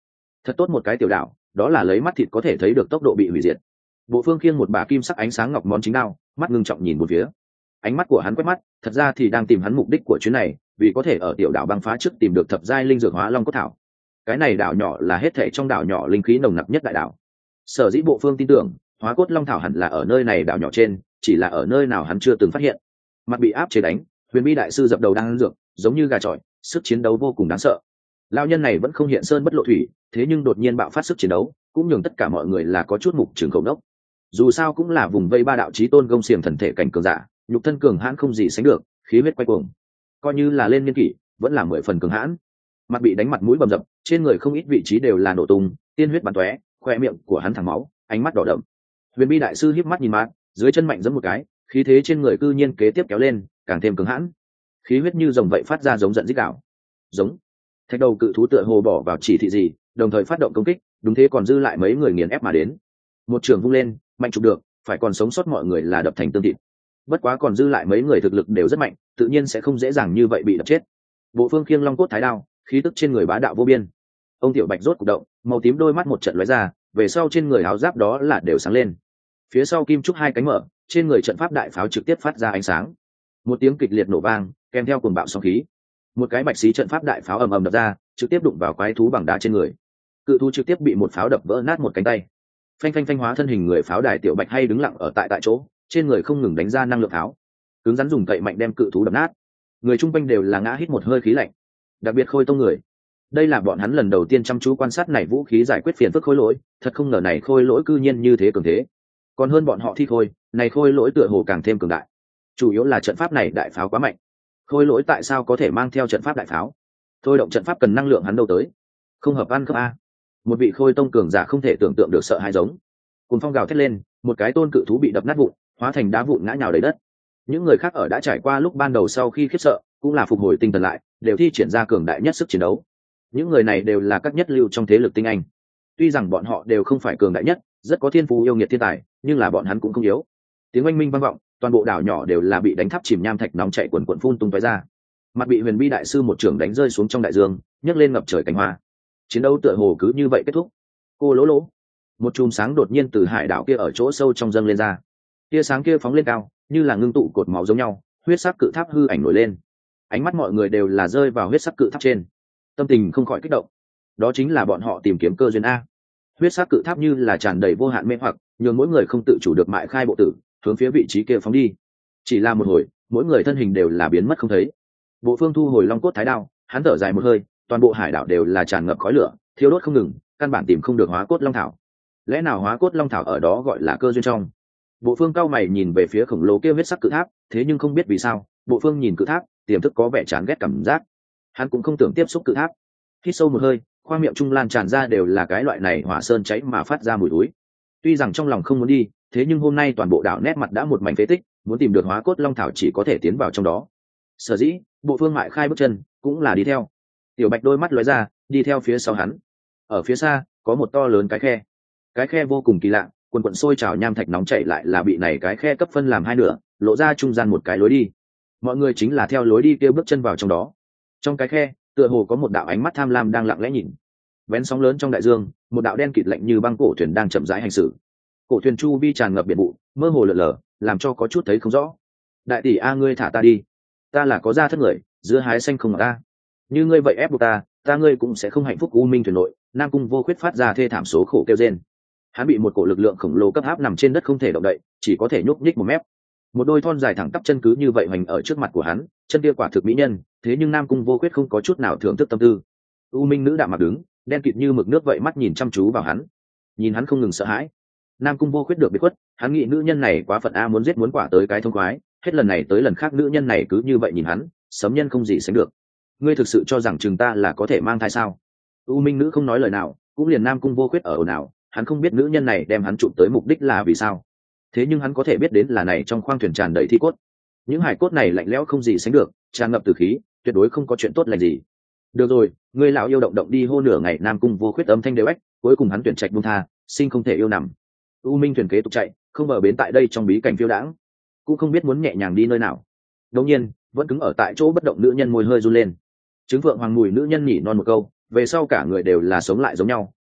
Thật tốt một cái tiểu đảo, đó là lấy mắt thịt có thể thấy được tốc độ bị hủy diệt. Bộ Phương khiêng một bả kim sắc ánh sáng ngọc món chính đao, mắt ngưng trọng nhìn một phía. Ánh mắt của hắn quét mắt, thật ra thì đang tìm hắn mục đích của chuyến này, vì có thể ở tiểu đảo băng phá trước tìm được thập giai linh dược hóa long cốt thảo. Cái này đảo nhỏ là hết thảy trong đảo nhỏ linh khí nồng nặc nhất đại đảo. Sở dĩ Bộ Phương tin tưởng, hóa cốt long thảo hẳn là ở nơi này đảo nhỏ trên, chỉ là ở nơi nào hắn chưa từng phát hiện. Mặt bị áp chế đánh, Huyền Bi đại sư dập đầu đang ăn dược, giống như gà chọi, sức chiến đấu vô cùng đáng sợ. Lão nhân này vẫn không hiện sơn bất lộ thủy, thế nhưng đột nhiên bạo phát sức chiến đấu, cũng nhường tất cả mọi người là có chút mục trường khẩu đốc. Dù sao cũng là vùng vây ba đạo chí tôn gông xiềng thần thể cảnh cường giả, nhục thân cường hãn không gì sánh được, khí huyết quay cuồng, coi như là lên niên kỷ vẫn là mười phần cường hãn. Mặt bị đánh mặt mũi bầm dập, trên người không ít vị trí đều là nổ tung, tiên huyết bắn tóe, khoe miệng của hắn thẳng máu, ánh mắt đỏ đậm. Huyền Bi đại sư híp mắt nhìn Mạc, dưới chân mạnh giẫm một cái, khí thế trên người cư nhiên kế tiếp kéo lên, càng thêm cứng hãn. Khí huyết như rồng vậy phát ra giống giận rít gào. Giống. Thạch đầu cự thú tựa hồ bỏ vào chỉ thị gì, đồng thời phát động công kích, đúng thế còn dư lại mấy người nghiền ép mà đến. Một trường vung lên, mạnh chụp được, phải còn sống sót mọi người là đập thành tương thịt. Bất quá còn dư lại mấy người thực lực đều rất mạnh, tự nhiên sẽ không dễ dàng như vậy bị đập chết. Bộ Phương khiêng long cốt thái đao, khí tức trên người bá đạo vô biên. Ông tiểu bạch rốt cục động, màu tím đôi mắt một trận lóe ra, về sau trên người áo giáp đó là đều sáng lên. Phía sau kim trúc hai cánh mở, trên người trận pháp đại pháo trực tiếp phát ra ánh sáng. Một tiếng kịch liệt nổ vang, kèm theo cuồng bạo sóng khí. Một cái bạch xí trận pháp đại pháo ầm ầm đập ra, trực tiếp đụng vào quái thú bằng đá trên người. Cự thú trực tiếp bị một pháo đập vỡ nát một cánh tay. Phanh phanh phanh hóa thân hình người pháo đài tiểu bạch hay đứng lặng ở tại tại chỗ, trên người không ngừng đánh ra năng lượng pháo, cứng rắn dùng cậy mạnh đem cự thú đập nát. Người chung quanh đều là ngã hít một hơi khí lạnh, đặc biệt Khôi Tông người. Đây là bọn hắn lần đầu tiên chăm chú quan sát này vũ khí giải quyết phiền phức khôi lỗi, thật không ngờ này khôi lỗi cư nhiên như thế cường thế. Còn hơn bọn họ thi khôi, này khôi lỗi tựa hồ càng thêm cường đại. Chủ yếu là trận pháp này đại pháo quá mạnh. Khôi lỗi tại sao có thể mang theo trận pháp đại pháo? Thôi động trận pháp cần năng lượng hắn đâu tới? Không hợp ăn khớp a. Một vị Khôi Tông cường giả không thể tưởng tượng được sợ hãi giống. Cùng phong gào thét lên, một cái tôn cự thú bị đập nát vụn, hóa thành đá vụn ngã nhào đầy đất. Những người khác ở đã trải qua lúc ban đầu sau khi khiếp sợ, cũng là phục hồi tinh thần lại, đều thi triển ra cường đại nhất sức chiến đấu. Những người này đều là các nhất lưu trong thế lực tinh anh. Tuy rằng bọn họ đều không phải cường đại nhất, rất có thiên phú yêu nghiệt thiên tài, nhưng là bọn hắn cũng không yếu. Tiếng oanh minh vang vọng, toàn bộ đảo nhỏ đều là bị đánh thắp chìm nham thạch nóng chảy quần quần phun tung tóe ra. Mặt bị Huyền Bi đại sư một trường đánh rơi xuống trong đại dương, nhấc lên ngập trời cánh hoa. Chiến đấu tựa hồ cứ như vậy kết thúc. Cô lỗ lỗ, một chùm sáng đột nhiên từ hải đảo kia ở chỗ sâu trong dâng lên ra. Tia sáng kia phóng lên cao, như là ngưng tụ cột máu giống nhau, huyết sắc cự tháp hư ảnh nổi lên. Ánh mắt mọi người đều là rơi vào huyết sắc cự tháp trên, tâm tình không khỏi kích động. Đó chính là bọn họ tìm kiếm cơ duyên a. Huyết sắc cự tháp như là tràn đầy vô hạn mê hoặc, nhường mỗi người không tự chủ được mại khai bộ tử, hướng phía vị trí kia phóng đi. Chỉ là một hồi, mỗi người thân hình đều là biến mất không thấy. Bộ Phương thu hồi long cốt thái đao, hắn thở dài một hơi, toàn bộ hải đảo đều là tràn ngập khói lửa, thiêu đốt không ngừng, căn bản tìm không được hóa cốt long thảo. Lẽ nào hóa cốt long thảo ở đó gọi là cơ duyên trong? Bộ Phương cao mày nhìn về phía khổng lồ kia huyết sắc cự tháp, thế nhưng không biết vì sao, Bộ Phương nhìn cự tháp, tiềm thức có vẻ chán ghét cảm giác. Hắn cũng không tưởng tiếp xúc cự tháp. Hít sâu một hơi, khoang miệng trung lan tràn ra đều là cái loại này hỏa sơn cháy mà phát ra mùi túi. Tuy rằng trong lòng không muốn đi, thế nhưng hôm nay toàn bộ đảo nét mặt đã một mảnh phế tích, muốn tìm được hóa cốt long thảo chỉ có thể tiến vào trong đó. Sở dĩ, Bộ Phương mại khai bước chân, cũng là đi theo. Tiểu Bạch đôi mắt lóe ra, đi theo phía sau hắn. Ở phía xa, có một to lớn cái khe. Cái khe vô cùng kỳ lạ, quần quần sôi trào nham thạch nóng chảy lại là bị này cái khe cấp phân làm hai nửa, lộ ra trung gian một cái lối đi. Mọi người chính là theo lối đi kia bước chân vào trong đó. Trong cái khe, tựa hồ có một đạo ánh mắt tham lam đang lặng lẽ nhìn. Vén sóng lớn trong đại dương, một đạo đen kịt lạnh như băng cổ thuyền đang chậm rãi hành xử. Cổ thuyền chu vi tràn ngập biển bụi, mơ hồ lờ lờ, làm cho có chút thấy không rõ. Đại tỷ a, ngươi thả ta đi, ta là có gia thất người, giữa hái xanh không ngọt ta. Như ngươi vậy ép buộc ta, ta ngươi cũng sẽ không hạnh phúc. U Minh thuyền nội, Nam Cung Vô Khuyết phát ra thê thảm số khổ kêu rên. Hắn bị một cổ lực lượng khổng lồ cấp áp nằm trên đất không thể động đậy, chỉ có thể nhúc nhích một mép. Một đôi thon dài thẳng tắp chân cứ như vậy hoành ở trước mặt của hắn, chân kia quả thực mỹ nhân, thế nhưng Nam Cung Vô Khuyết không có chút nào thưởng thức tâm tư. U Minh nữ đạm mặc đứng, đen kịt như mực nước vậy mắt nhìn chăm chú vào hắn, nhìn hắn không ngừng sợ hãi. Nam Cung Vô Khuyết được biệt khuất, hắn nghĩ nữ nhân này quá phận a, muốn giết muốn quả tới cái thông khoái, hết lần này tới lần khác nữ nhân này cứ như vậy nhìn hắn, sấm nhân không gì sánh được. Ngươi thực sự cho rằng chừng ta là có thể mang thai sao? U Minh nữ không nói lời nào, cũng liền Nam Cung Vô Khuyết ở ồn ào, hắn không biết nữ nhân này đem hắn chụp tới mục đích là vì sao. Thế nhưng hắn có thể biết đến là này trong khoang thuyền tràn đầy thi cốt. Những hải cốt này lạnh lẽo không gì sánh được, tràn ngập từ khí, tuyệt đối không có chuyện tốt lành gì. Được rồi, ngươi lão yêu động động đi hô nửa ngày. Nam Cung Vô Khuyết âm thanh đều ếch, cuối cùng hắn tuyển trạch buông tha, sinh không thể yêu nằm. U Minh thuyền kế tục chạy, không bờ bến tại đây trong bí cảnh phiêu đãng, cũng không biết muốn nhẹ nhàng đi nơi nào. Đột nhiên, vẫn cứng ở tại chỗ bất động nữ nhân môi hơi run lên. Trứng Phượng Hoàng mùi nữ nhân nhỉ non một câu, về sau cả người đều là sống lại giống nhau,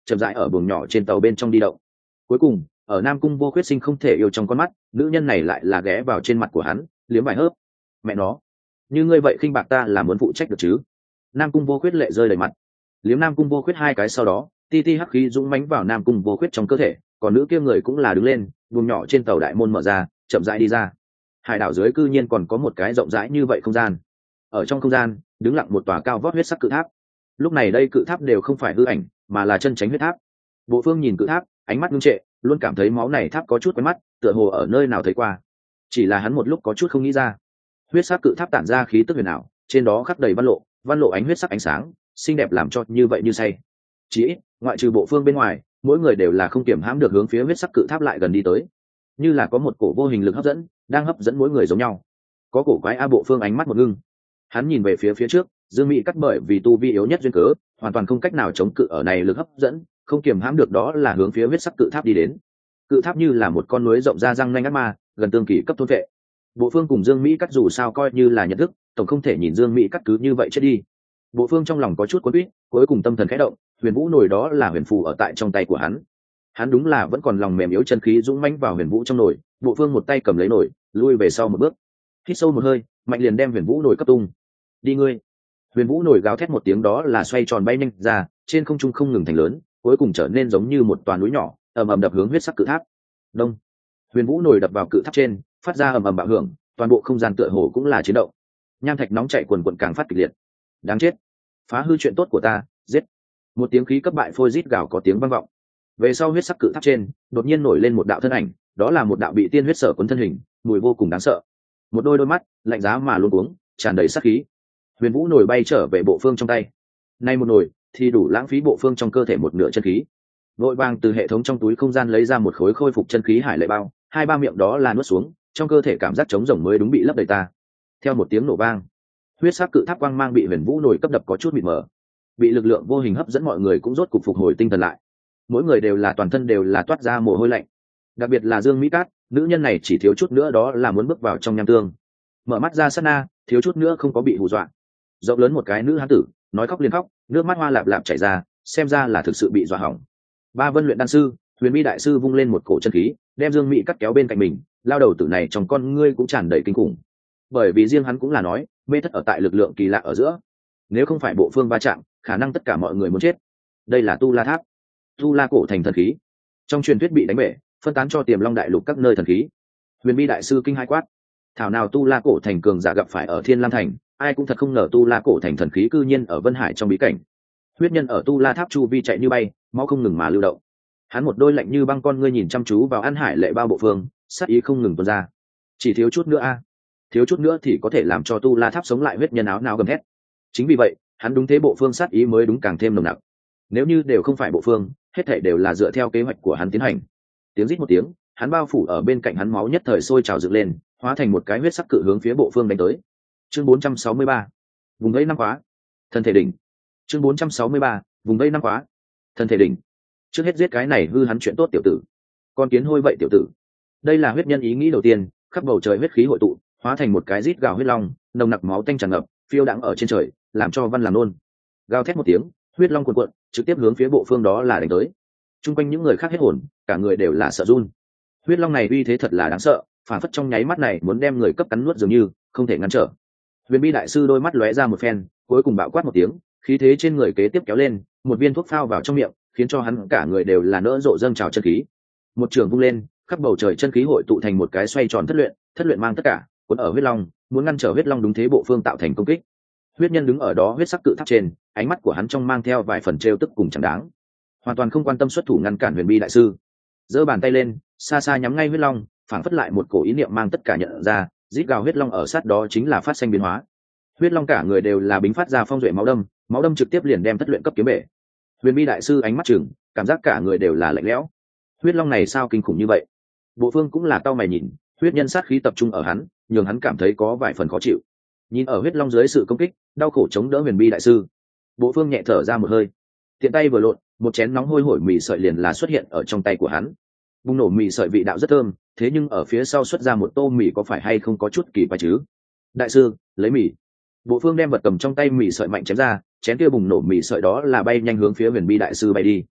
chậm rãi ở buồng nhỏ trên tàu bên trong đi động. Cuối cùng ở Nam Cung Vô Khuyết sinh không thể yêu trong con mắt, nữ nhân này lại là ghé vào trên mặt của hắn liếm vài hớp. Mẹ nó, như ngươi vậy khinh bạc ta là muốn phụ trách được chứ? Nam Cung Vô Khuyết lệ rơi đầy mặt. Liếm Nam Cung Vô Khuyết hai cái sau đó, ti ti hắc khí dũng mãnh vào Nam Cung Vô Khuyết trong cơ thể, còn nữ kia người cũng là đứng lên, buồng nhỏ trên tàu đại môn mở ra, chậm rãi đi ra. Hải đảo dưới cư nhiên còn có một cái rộng rãi như vậy không gian. Ở trong không gian đứng lặng một tòa cao vót huyết sắc cự tháp. Lúc này đây cự tháp đều không phải hư ảnh, mà là chân chánh huyết tháp. Bộ Phương nhìn cự tháp, ánh mắt ngưng trệ, luôn cảm thấy máu này tháp có chút quen mắt, tựa hồ ở nơi nào thấy qua. Chỉ là hắn một lúc có chút không nghĩ ra. Huyết sắc cự tháp tản ra khí tức huyền ảo, trên đó khắc đầy văn lộ, văn lộ ánh huyết sắc ánh sáng, xinh đẹp làm cho như vậy như say. Chỉ ít, ngoại trừ Bộ Phương bên ngoài, mỗi người đều là không kiểm hãm được hướng phía huyết sắc cự tháp lại gần đi tới, như là có một cổ vô hình lực hấp dẫn, đang hấp dẫn mỗi người giống nhau. Có cổ quái a Bộ Phương ánh mắt một ngưng, hắn nhìn về phía phía trước, Dương Mỹ cắt bởi vì tu vi yếu nhất duyên cớ, hoàn toàn không cách nào chống cự ở này lực hấp dẫn, không kiềm hãm được đó là hướng phía huyết sắc cự tháp đi đến. Cự tháp như là một con núi rộng ra răng nanh ác ma, gần tương kỳ cấp thôn vệ. Bộ Phương cùng Dương Mỹ cắt dù sao coi như là nhận thức, tổng không thể nhìn Dương Mỹ cắt cứ như vậy chết đi. Bộ Phương trong lòng có chút cuốn quýt, cuối cùng tâm thần khẽ động, huyền vũ nổi đó là huyền phù ở tại trong tay của hắn. Hắn đúng là vẫn còn lòng mềm yếu, chân khí dũng mãnh vào huyền vũ trong nồi. Bộ Phương một tay cầm lấy nồi, lui về sau một bước, hít sâu một hơi, mạnh liền đem huyền vũ nồi cấp tung. Đi ngươi! Huyền vũ nổi gào thét một tiếng đó là xoay tròn bay nhanh ra, trên không trung không ngừng thành lớn, cuối cùng trở nên giống như một toàn núi nhỏ, ầm ầm đập hướng huyết sắc cự tháp. Đông! Huyền vũ nổi đập vào cự tháp trên, phát ra ầm ầm bạo hưởng, toàn bộ không gian tựa hồ cũng là chiến động. Nham thạch nóng chảy cuồn cuộn càng phát kịch liệt. Đáng chết! Phá hư chuyện tốt của ta, giết! Một tiếng khí cấp bại phôi rít gào có tiếng vang vọng. Về sau huyết sắc cự tháp trên, đột nhiên nổi lên một đạo thân ảnh, đó là một đạo bị tiên huyết sở cuốn thân hình, mùi vô cùng đáng sợ. Một đôi đôi mắt lạnh giá mà luôn uống, tràn đầy sát khí. Huyền vũ nổi bay trở về Bộ Phương trong tay, nay một nổi thì đủ lãng phí Bộ Phương trong cơ thể một nửa chân khí. Vội vàng từ hệ thống trong túi không gian lấy ra một khối khôi phục chân khí hải lệ bao, hai ba miệng đó là nuốt xuống, trong cơ thể cảm giác trống rỗng mới đúng bị lấp đầy ta. Theo một tiếng nổ vang, huyết sắc cự tháp quang mang bị huyền vũ nổi cấp đập có chút mịt mờ, bị lực lượng vô hình hấp dẫn, mọi người cũng rốt cục phục hồi tinh thần lại. Mỗi người đều là toàn thân đều là toát ra mồ hôi lạnh, đặc biệt là Dương Mỹ Cát, nữ nhân này chỉ thiếu chút nữa đó là muốn bước vào trong nham tương. Mở mắt ra sát na, thiếu chút nữa không có bị hù dọa. Rộng lớn một cái nữ hán tử, nói khóc liền khóc, nước mắt hoa lạp lạp chảy ra, xem ra là thực sự bị dọa hỏng. Ba Vân luyện đan sư, Huyền Mi đại sư vung lên một cổ chân khí, đem Dương Mỹ cắt kéo bên cạnh mình, lao đầu tử này trong con ngươi cũng tràn đầy kinh khủng. Bởi vì riêng hắn cũng là nói, mê thất ở tại lực lượng kỳ lạ ở giữa, nếu không phải Bộ Phương va chạm, khả năng tất cả mọi người muốn chết. Đây là Tu La Tháp, Tu La cổ thành thần khí, trong truyền thuyết bị đánh bể, phân tán cho Tiềm Long đại lục các nơi thần khí. Huyền Mi đại sư kinh hai quát, thảo nào Tu La cổ thành cường giả gặp phải ở Thiên Lam thành, ai cũng thật không ngờ Tu La cổ thành thần khí cư nhiên ở Vân Hải trong bí cảnh. Huyết nhân ở Tu La tháp chu vi chạy như bay, máu không ngừng mà lưu động. Hắn một đôi lạnh như băng con ngươi nhìn chăm chú vào An Hải lệ bao Bộ Phương, sát ý không ngừng tuôn ra. Chỉ thiếu chút nữa a, thiếu chút nữa thì có thể làm cho Tu La tháp sống lại. Huyết nhân áo nào gầm thét. Chính vì vậy, hắn đúng thế Bộ Phương sát ý mới đúng càng thêm nồng nặc. Nếu như đều không phải Bộ Phương, hết thảy đều là dựa theo kế hoạch của hắn tiến hành. Tiếng rít một tiếng, hắn bao phủ ở bên cạnh hắn, máu nhất thời sôi trào dựng lên, hóa thành một cái huyết sắc cự hướng phía Bộ Phương đánh tới. Chương bốn trăm sáu mươi ba, vùng vây năm khóa, thân thể đỉnh. Chương bốn trăm sáu mươi ba, vùng vây năm khóa, thân thể đỉnh. Trước hết giết cái này hư hắn chuyện tốt tiểu tử, con kiến hôi vậy tiểu tử. Đây là huyết nhân ý nghĩ đầu tiên, khắp bầu trời huyết khí hội tụ, hóa thành một cái rít gào huyết long, nồng nặc máu tanh tràn ngập, phiêu đãng ở trên trời, làm cho văn làm nôn. Gào thét một tiếng, huyết long cuồn cuộn, trực tiếp hướng phía Bộ Phương đó là đánh tới. Trung quanh những người khác hết hồn, cả người đều là sợ run. Huyết long này uy thế thật là đáng sợ, phản phất trong nháy mắt này muốn đem người cấp cắn nuốt dường như, không thể ngăn trở. Huyền Bi đại sư đôi mắt lóe ra một phen, cuối cùng bạo quát một tiếng, khí thế trên người kế tiếp kéo lên, một viên thuốc phao vào trong miệng, khiến cho hắn cả người đều là nỡ rộ dâng trào chân khí. Một trường vung lên, khắp bầu trời chân khí hội tụ thành một cái xoay tròn thất luyện, thất luyện mang tất cả, cuốn ở huyết long, muốn ngăn trở huyết long đúng thế Bộ Phương tạo thành công kích. Huyết nhân đứng ở đó huyết sắc cự tháp trên, ánh mắt của hắn trong mang theo vài phần trêu tức cùng chẳng đáng, hoàn toàn không quan tâm xuất thủ ngăn cản Huyền Bi đại sư. Giơ bàn tay lên, xa xa nhắm ngay huyết long, phảng phất lại một cổ ý niệm mang tất cả nhận ra, rít gào huyết long ở sát đó chính là phát sinh biến hóa. Huyết long cả người đều là bính phát ra phong duệ máu đâm, máu đâm trực tiếp liền đem thất luyện cấp kiếm bể. Huyền Bi đại sư ánh mắt chừng, cảm giác cả người đều là lạnh lẽo. Huyết long này sao kinh khủng như vậy? Bộ Phương cũng là cau mày nhìn, huyết nhân sát khí tập trung ở hắn, nhường hắn cảm thấy có vài phần khó chịu. Nhìn ở huyết long dưới sự công kích, đau khổ chống đỡ Huyền Bi đại sư. Bộ Phương nhẹ thở ra một hơi, tiện tay vừa lộn, một chén nóng hôi hổi mì sợi liền là xuất hiện ở trong tay của hắn. Bùng nổ mì sợi vị đạo rất thơm, thế nhưng ở phía sau xuất ra một tô mì có phải hay không có chút kỳ quái chứ? Đại sư, lấy mì. Bộ Phương đem vật cầm trong tay mì sợi mạnh chém ra, chén kia bùng nổ mì sợi đó là bay nhanh hướng phía Huyền Bi đại sư bay đi.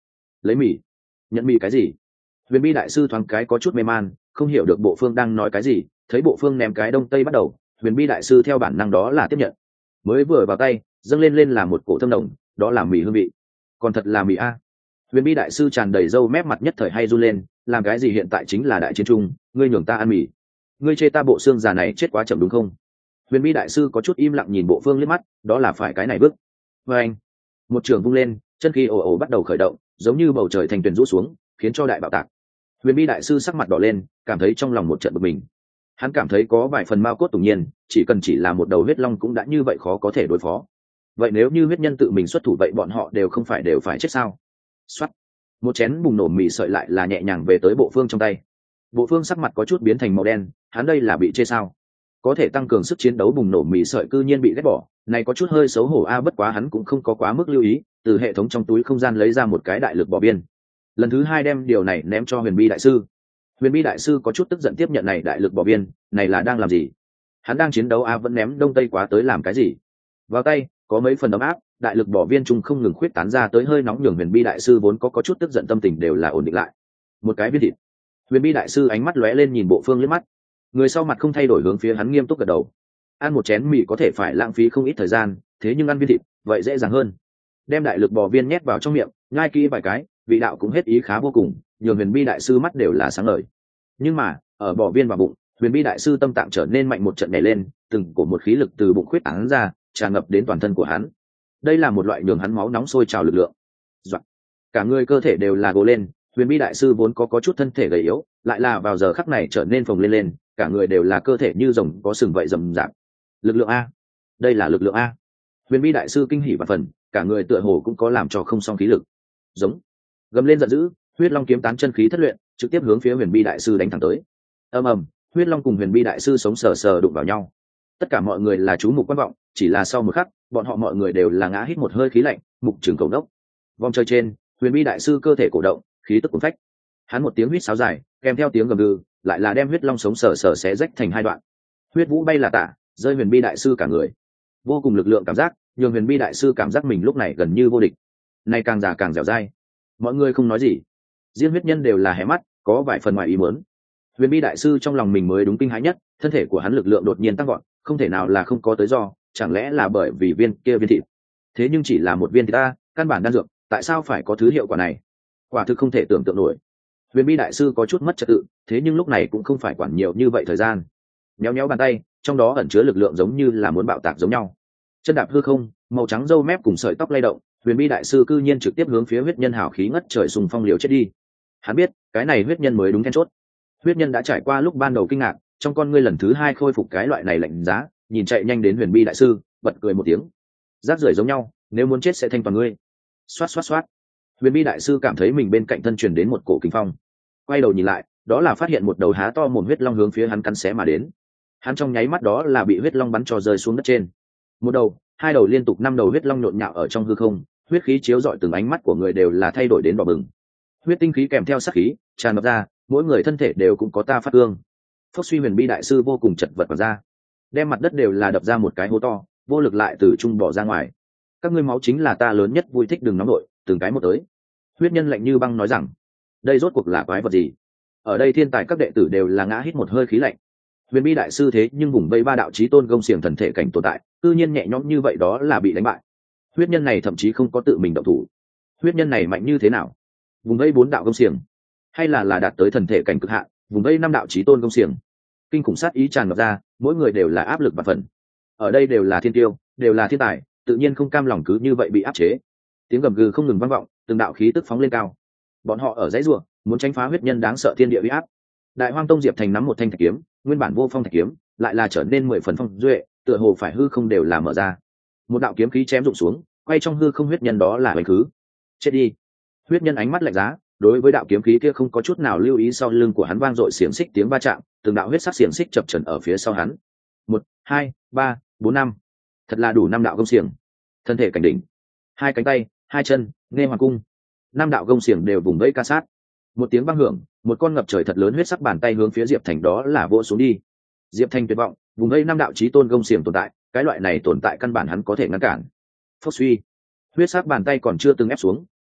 lấy mì. Nhận mì cái gì? Huyền Bi đại sư thoáng cái có chút mê man, không hiểu được bộ phương đang nói cái gì. Thấy bộ phương ném cái đông tây bắt đầu, Huyền Bi đại sư theo bản năng đó là tiếp nhận. Mới vừa vào tay, dâng lên lên là một cổ thơm nồng, đó là mì hương vị. Còn thật là mì a. Huyền Bi đại sư tràn đầy râu mép mặt nhất thời hay run lên, làm cái gì hiện tại chính là đại chiến trung, ngươi nhường ta ăn mì. Ngươi chê ta bộ xương già này chết quá chậm đúng không? Huyền Bi đại sư có chút im lặng nhìn bộ phương liếc mắt, đó là phải cái này bước. Và anh, một trường vung lên, chân khí ồ ồ bắt đầu khởi động, giống như bầu trời thành tuyền rũ xuống, khiến cho đại bạo tạc. Huyền Bi đại sư sắc mặt đỏ lên, cảm thấy trong lòng một trận bực mình. Hắn cảm thấy có vài phần mao cốt tủng nhiên, chỉ cần chỉ là một đầu huyết long cũng đã như vậy khó có thể đối phó. Vậy nếu như huyết nhân tự mình xuất thủ vậy bọn họ đều không phải đều phải chết sao? Soát, một chén bùng nổ mì sợi lại là nhẹ nhàng về tới bộ phương trong tay. Bộ phương sắc mặt có chút biến thành màu đen, hắn đây là bị chê sao? Có thể tăng cường sức chiến đấu bùng nổ mì sợi cư nhiên bị ghét bỏ, này có chút hơi xấu hổ a. Bất quá hắn cũng không có quá mức lưu ý, từ hệ thống trong túi không gian lấy ra một cái đại lực bỏ biên, lần thứ hai đem điều này ném cho Huyền Bi đại sư. Huyền Bi đại sư có chút tức giận tiếp nhận này đại lực bỏ biên, này là đang làm gì? Hắn đang chiến đấu a, vẫn ném đông tây quá tới làm cái gì? Vào tay có mấy phần ấm áp, đại lực bỏ viên trung không ngừng khuyết tán ra tới hơi nóng, nhường Huyền Bi đại sư vốn có có chút tức giận tâm tình đều là ổn định lại. Một cái viên thịt. Huyền Bi đại sư ánh mắt lóe lên nhìn bộ phương liếc mắt, người sau mặt không thay đổi hướng phía hắn nghiêm túc gật đầu. Ăn một chén mì có thể phải lãng phí không ít thời gian, thế nhưng ăn viên thịt vậy dễ dàng hơn. Đem đại lực bò viên nhét vào trong miệng, nhai kỹ vài cái, vị đạo cũng hết ý khá vô cùng, nhường Huyền Bi đại sư mắt đều là sáng ngời. Nhưng mà ở bò viên vào bụng, Huyền Bi đại sư tâm tạng trở nên mạnh một trận nhảy lên, từng cổ một khí lực từ bụng khuyết tán ra, tràn ngập đến toàn thân của hắn. Đây là một loại nhường hắn máu nóng sôi trào lực lượng. Doạn. Cả người cơ thể đều là gồ lên, Huyền Bi đại sư vốn có có chút thân thể gầy yếu, lại là vào giờ khắc này trở nên phồng lên lên, cả người đều là cơ thể như rồng có sừng vậy rầm rạp. Lực lượng a, đây là lực lượng a. Huyền Bi đại sư kinh hỉ và phần, cả người tựa hồ cũng có làm cho không song khí lực. Giống, gầm lên giận dữ, huyết long kiếm tán chân khí thất luyện, trực tiếp hướng phía Huyền Bi đại sư đánh thẳng tới. Ầm ầm, huyết long cùng Huyền Bi đại sư sống sờ sờ đụng vào nhau. Tất cả mọi người là chú mục quan vọng, chỉ là sau một khắc, bọn họ mọi người đều là ngã hít một hơi khí lạnh, mục trường cầu đốc. Vòng trời trên, Huyền Bi đại sư cơ thể cổ động, khí tức cuồn phách. Hắn một tiếng huýt sáo dài, kèm theo tiếng gầm gừ, lại là đem huyết long sống sờ sờ xé rách thành hai đoạn. Huyết vũ bay là tả, rơi Huyền Bi đại sư cả người. Vô cùng lực lượng cảm giác, nhường Huyền Bi đại sư cảm giác mình lúc này gần như vô địch. Này càng già càng dẻo dai. Mọi người không nói gì, riêng huyết nhân đều là hé mắt, có vài phần ngoài ý muốn. Huyền Bi đại sư trong lòng mình mới đúng kinh hãi nhất, thân thể của hắn lực lượng đột nhiên tăng vọt, không thể nào là không có tới do, chẳng lẽ là bởi vì viên kia viên thịt? Thế nhưng chỉ là một viên thịt ta, căn bản đan dược, tại sao phải có thứ hiệu quả này? Quả thực không thể tưởng tượng nổi. Huyền Bi đại sư có chút mất trật tự, thế nhưng lúc này cũng không phải quản nhiều như vậy thời gian. Nhéo nhéo bàn tay, trong đó ẩn chứa lực lượng giống như là muốn bạo tạc giống nhau. Chân đạp hư không, màu trắng râu mép cùng sợi tóc lay động, Huyền Bi đại sư cư nhiên trực tiếp hướng phía huyết nhân hào khí ngất trời sùng phong liều chết đi. Hắn biết, cái này huyết nhân mới đúng then chốt. Huyết nhân đã trải qua lúc ban đầu kinh ngạc, trong con ngươi lần thứ hai khôi phục cái loại này lạnh giá, nhìn chạy nhanh đến Huyền Bi đại sư, bật cười một tiếng. Rác rưởi giống nhau, nếu muốn chết sẽ thanh toàn ngươi. Xoát xoát xoát. Huyền Bi đại sư cảm thấy mình bên cạnh thân truyền đến một cổ kinh phong, quay đầu nhìn lại, đó là phát hiện một đầu há to mồm huyết long hướng phía hắn cắn xé mà đến. Hắn trong nháy mắt đó là bị huyết long bắn cho rơi xuống đất trên. Một đầu, hai đầu liên tục năm đầu huyết long nhộn nhạo ở trong hư không, huyết khí chiếu rọi từng ánh mắt của người đều là thay đổi đến đỏ bừng. Huyết tinh khí kèm theo sát khí tràn ngập ra, mỗi người thân thể đều cũng có ta phát ương. Phốc suy Huyền Bi đại sư vô cùng chật vật vào ra, đem mặt đất đều là đập ra một cái hố to, vô lực lại từ trung bỏ ra ngoài. Các ngươi máu chính là ta lớn nhất vui thích, đừng nóng nổi, từng cái một tới. Huyết nhân lạnh như băng nói rằng, đây rốt cuộc là quái vật gì? Ở đây thiên tài các đệ tử đều là ngã hít một hơi khí lạnh. Huyền Bi đại sư thế nhưng vùng vây ba đạo chí tôn gông xiềng thần thể cảnh tồn tại, tự nhiên nhẹ nhõm như vậy đó là bị đánh bại. Huyết nhân này thậm chí không có tự mình động thủ. Huyết nhân này mạnh như thế nào? Vùng vây bốn đạo gông xiềng, hay là là đạt tới thần thể cảnh cực hạn, vùng vây năm đạo chí tôn gông xiềng. Kinh khủng sát ý tràn ngập ra, mỗi người đều là áp lực và phần. Ở đây đều là thiên tiêu, đều là thiên tài, tự nhiên không cam lòng cứ như vậy bị áp chế. Tiếng gầm gừ không ngừng vang vọng, từng đạo khí tức phóng lên cao. Bọn họ ở dãy rùa, muốn tránh phá huyết nhân đáng sợ thiên địa uy áp. Đại Hoang Tông Diệp Thành nắm một thanh thạch kiếm, nguyên bản vô phong thạch kiếm, lại là trở nên mười phần phong duệ, tựa hồ phải hư không đều là mở ra. Một đạo kiếm khí chém rụng xuống, quay trong hư không huyết nhân đó là bành khứ. Chết đi. Huyết nhân ánh mắt lạnh giá, đối với đạo kiếm khí kia không có chút nào lưu ý, sau lưng của hắn vang dội xiềng xích tiếng va chạm, từng đạo huyết sắc xiềng xích chập chờn ở phía sau hắn. Một, hai, ba, bốn năm, thật là đủ năm đạo gông xiềng. Thân thể cảnh đỉnh, hai cánh tay, hai chân, nghe hoàng cung, năm đạo gông xiềng đều vùng vẫy ca sát. Một tiếng vang hưởng, một con ngập trời thật lớn huyết sắc bàn tay hướng phía Diệp Thành đó là vỗ xuống đi. Diệp Thành tuyệt vọng, vùng vẫy năm đạo chí tôn gông xiềng tồn tại, cái loại này tồn tại căn bản hắn có thể ngăn cản. Phốc suy, huyết sắc bàn tay còn chưa từng ép xuống,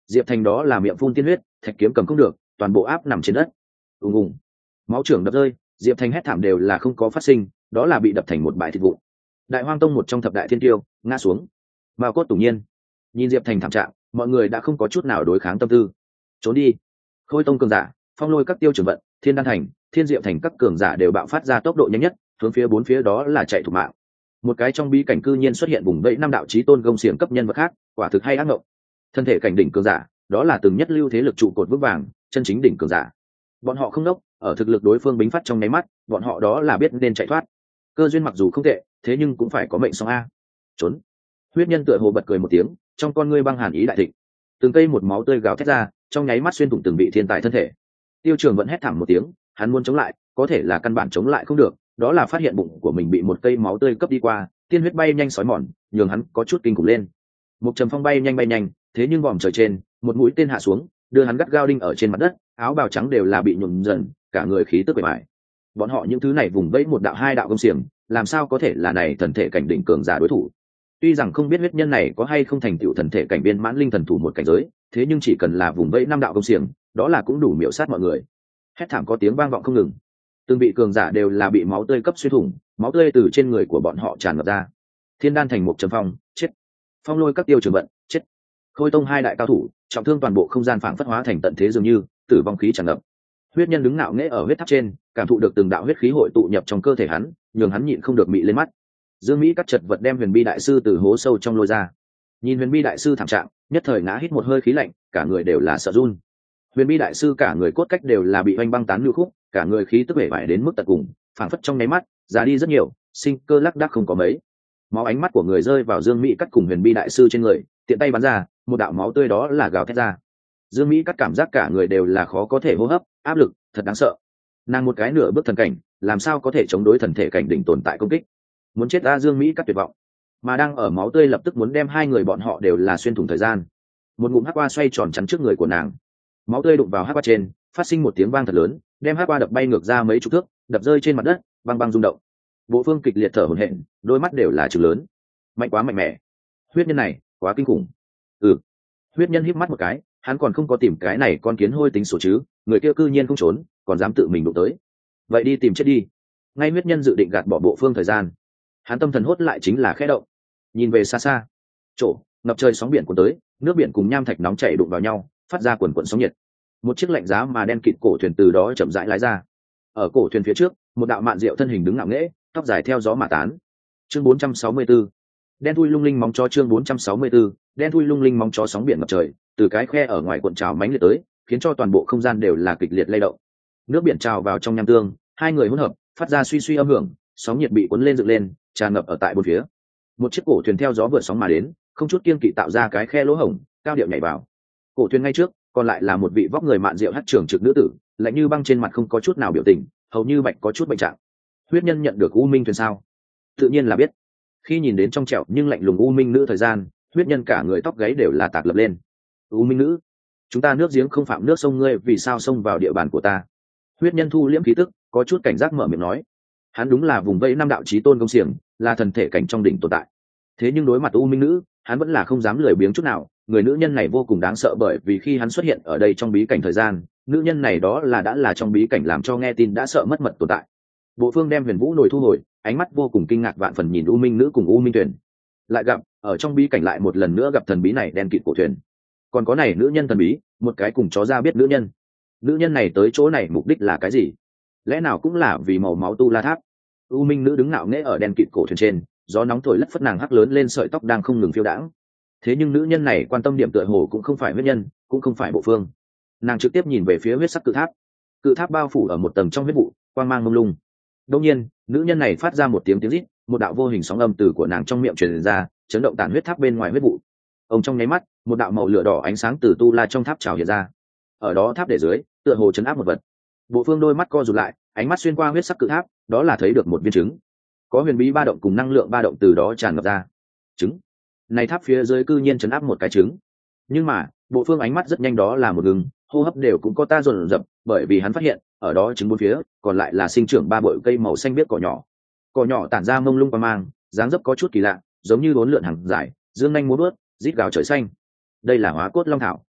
Diệp Thành đó là miệng phun tiên huyết, thạch kiếm cầm không được, toàn bộ áp nằm trên đất. Ùng ùng, máu trưởng đập rơi, Diệp Thành hét thảm đều là không có phát sinh, đó là bị đập thành một bãi thịt vụn. Đại Hoang Tông một trong thập đại thiên tiêu ngã xuống. Mao cốt tủng nhiên, nhìn Diệp Thành thảm trạng, mọi người đã không có chút nào đối kháng tâm tư. Trốn đi. Khôi Tông cường giả, Phong Lôi các tiêu trưởng vận, Thiên Đan Thành, Thiên Diệu Thành các cường giả đều bạo phát ra tốc độ nhanh nhất, hướng phía bốn phía đó là chạy thủ mạng. Một cái trong bí cảnh cư nhiên xuất hiện vùng vẫy năm đạo chí tôn gông xiềng cấp nhân vật khác, quả thực hay ác ngộng. Thân thể cảnh đỉnh cường giả, đó là từng nhất lưu thế lực trụ cột vững vàng, chân chính đỉnh cường giả. Bọn họ không đốc, ở thực lực đối phương bính phát trong nháy mắt, bọn họ đó là biết nên chạy thoát. Cơ duyên mặc dù không tệ, thế nhưng cũng phải có mệnh xong a. Trốn. Huyết nhân tựa hồ bật cười một tiếng, trong con ngươi băng hàn ý đại thịnh. Từng cây một máu tươi gào thét ra, trong nháy mắt xuyên thủng từng vị thiên tài thân thể. Tiêu Trường vẫn hét thảm một tiếng, hắn muốn chống lại, có thể là căn bản chống lại không được, đó là phát hiện bụng của mình bị một cây máu tươi cấp đi qua, tiên huyết bay nhanh sói mòn, nhường hắn có chút kinh khủng lên. Một trầm phong bay nhanh bay nhanh, thế nhưng vòm trời trên, một mũi tên hạ xuống, đưa hắn gắt gao đinh ở trên mặt đất, áo bào trắng đều là bị nhuộm dần, cả người khí tức bề bại. Bọn họ những thứ này vùng vẫy một đạo hai đạo công xiềng, làm sao có thể là này thần thể cảnh đỉnh cường giả đối thủ. Tuy rằng không biết huyết nhân này có hay không thành tựu thần thể cảnh viên mãn linh thần thủ một cảnh giới, thế nhưng chỉ cần là vùng vẫy năm đạo công xiềng, đó là cũng đủ miểu sát mọi người. Hét thảm có tiếng vang vọng không ngừng. Từng vị cường giả đều là bị máu tươi cấp xuyên thủng, máu tươi từ trên người của bọn họ tràn ngập ra. Thiên Đan Thành một trầm phong, chết. Phong Lôi các tiêu trường vận, chết. Khôi Tông hai đại cao thủ, trọng thương toàn bộ không gian phảng phất hóa thành tận thế dường như, tử vong khí tràn ngập. Huyết nhân đứng ngạo nghễ ở huyết tháp trên, cảm thụ được từng đạo huyết khí hội tụ nhập trong cơ thể hắn, nhường hắn nhịn không được mị lên mắt. Dương Mỹ cắt chật vật đem Huyền Bi đại sư từ hố sâu trong lôi ra. Nhìn Huyền Bi đại sư thảm trạng, nhất thời ngã hít một hơi khí lạnh, cả người đều là sợ run. Huyền Bi đại sư cả người cốt cách đều là bị oanh băng tán lưu khúc, cả người khí tức bể bại đến mức tận cùng, phảng phất trong nháy mắt, già đi rất nhiều, sinh cơ lác đác không có mấy. Máu ánh mắt của người rơi vào Dương Mỹ cắt cùng Huyền Bi đại sư trên người, tiện tay bắn ra, một đạo máu tươi đó là gào thét ra. Dương Mỹ cắt cảm giác cả người đều là khó có thể hô hấp, áp lực, thật đáng sợ. Nàng một cái nửa bước thần cảnh, làm sao có thể chống đối thần thể cảnh đỉnh tồn tại công kích? Muốn chết ra Dương Mỹ cắt tuyệt vọng, mà đang ở máu tươi lập tức muốn đem hai người bọn họ đều là xuyên thủng thời gian. Một ngụm hắc qua xoay tròn chắn trước người của nàng, máu tươi đụng vào hắc qua trên, phát sinh một tiếng vang thật lớn, đem hắc qua đập bay ngược ra mấy chục thước, đập rơi trên mặt đất, băng băng rung động. Bộ Phương kịch liệt thở hổn hển, đôi mắt đều là trừng lớn. Mạnh quá mạnh mẽ, huyết nhân này quá kinh khủng. Ừ, huyết nhân híp mắt một cái, hắn còn không có tìm cái này con kiến hôi tính sổ chứ, người kia cư nhiên không trốn, còn dám tự mình đụng tới. Vậy đi tìm chết đi. Ngay huyết nhân dự định gạt bỏ Bộ Phương thời gian, hắn tâm thần hốt lại chính là khẽ động. Nhìn về xa xa, chỗ ngập trời sóng biển cuốn tới, nước biển cùng nham thạch nóng chảy đụng vào nhau, phát ra quần quần sóng nhiệt. Một chiếc lạnh giá mà đen kịt cổ thuyền từ đó chậm rãi lái ra. Ở cổ thuyền phía trước, một đạo mạn diệu thân hình đứng ngạo nghễ, tóc dài theo gió mà tán. Chương bốn trăm sáu mươi tư, đen thui lung linh móng chó. Chương bốn trăm sáu mươi tư, đen thui lung linh móng chó. Sóng biển ngập trời, từ cái khe ở ngoài cuộn trào mãnh liệt tới, khiến cho toàn bộ không gian đều là kịch liệt lay động. Nước biển trào vào trong nham tương, hai người hỗn hợp, phát ra suy suy âm hưởng, sóng nhiệt bị cuốn lên dựng lên, tràn ngập ở tại bốn phía. Một chiếc cổ thuyền theo gió vượt sóng mà đến, không chút kiêng kỵ tạo ra cái khe lỗ hổng, cao điệu nhảy vào. Cổ thuyền ngay trước, còn lại là một vị vóc người mạn diệu hắc trưởng trực nữ tử, lạnh như băng, trên mặt không có chút nào biểu tình, hầu như bạch có chút bệnh trạng. Huyết nhân nhận được U Minh thuyền sao? Tự nhiên là biết. Khi nhìn đến trong trẻo nhưng lạnh lùng U Minh nữ thời gian, huyết nhân cả người tóc gáy đều là tạc lập lên. U Minh nữ, chúng ta nước giếng không phạm nước sông, ngươi vì sao xông vào địa bàn của ta? Huyết nhân thu liễm khí tức, có chút cảnh giác mở miệng nói. Hắn đúng là vùng vây năm đạo chí tôn công xiềng, là thần thể cảnh trong đỉnh tồn tại. Thế nhưng đối mặt U Minh nữ, hắn vẫn là không dám lười biếng chút nào. Người nữ nhân này vô cùng đáng sợ, bởi vì khi hắn xuất hiện ở đây trong bí cảnh thời gian, nữ nhân này đó là đã là trong bí cảnh làm cho nghe tin đã sợ mất mật tồn tại. Bộ Phương đem Huyền Vũ nồi thu hồi, ánh mắt vô cùng kinh ngạc vạn phần nhìn U Minh nữ cùng U Minh thuyền. Lại gặp ở trong bí cảnh lại một lần nữa gặp thần bí này đen kịt cổ thuyền. Còn có này nữ nhân thần bí, một cái cùng chó ra biết nữ nhân. Nữ nhân này tới chỗ này mục đích là cái gì? Lẽ nào cũng là vì màu máu tu la tháp? U Minh nữ đứng ngạo nghễ ở đen kịt cổ thuyền trên, gió nóng thổi lất phất nàng hắc lớn lên sợi tóc đang không ngừng phiêu đãng. Thế nhưng nữ nhân này quan tâm điểm tựa hồ cũng không phải huyết nhân, cũng không phải Bộ Phương. Nàng trực tiếp nhìn về phía huyết sắc cự tháp. Cự tháp bao phủ ở một tầng trong huyết vụ, quang mang mông lung. Đột nhiên, nữ nhân này phát ra một tiếng tiếng rít, một đạo vô hình sóng âm từ của nàng trong miệng truyền ra, chấn động tản huyết tháp bên ngoài huyết vụ. Ông trong nháy mắt, một đạo màu lửa đỏ ánh sáng từ tu la trong tháp trào hiện ra. Ở đó tháp để dưới, tựa hồ chấn áp một vật. Bộ Phương đôi mắt co rụt lại, ánh mắt xuyên qua huyết sắc cự tháp, đó là thấy được một viên trứng. Có huyền bí ba động cùng năng lượng ba động từ đó tràn ngập ra. Trứng. Này tháp phía dưới cư nhiên chấn áp một cái trứng. Nhưng mà, Bộ Phương ánh mắt rất nhanh đó là một ngừng, hô hấp đều cũng có ta dồn dập, bởi vì hắn phát hiện, ở đó trứng bốn phía, còn lại là sinh trưởng ba bội cây màu xanh biếc cỏ nhỏ. Cỏ nhỏ tản ra mông lung qua mang, dáng dấp có chút kỳ lạ, giống như bốn lượn hàng dài, dương nhanh múa bước, rít gào trời xanh. Đây là Hóa Cốt Long thảo.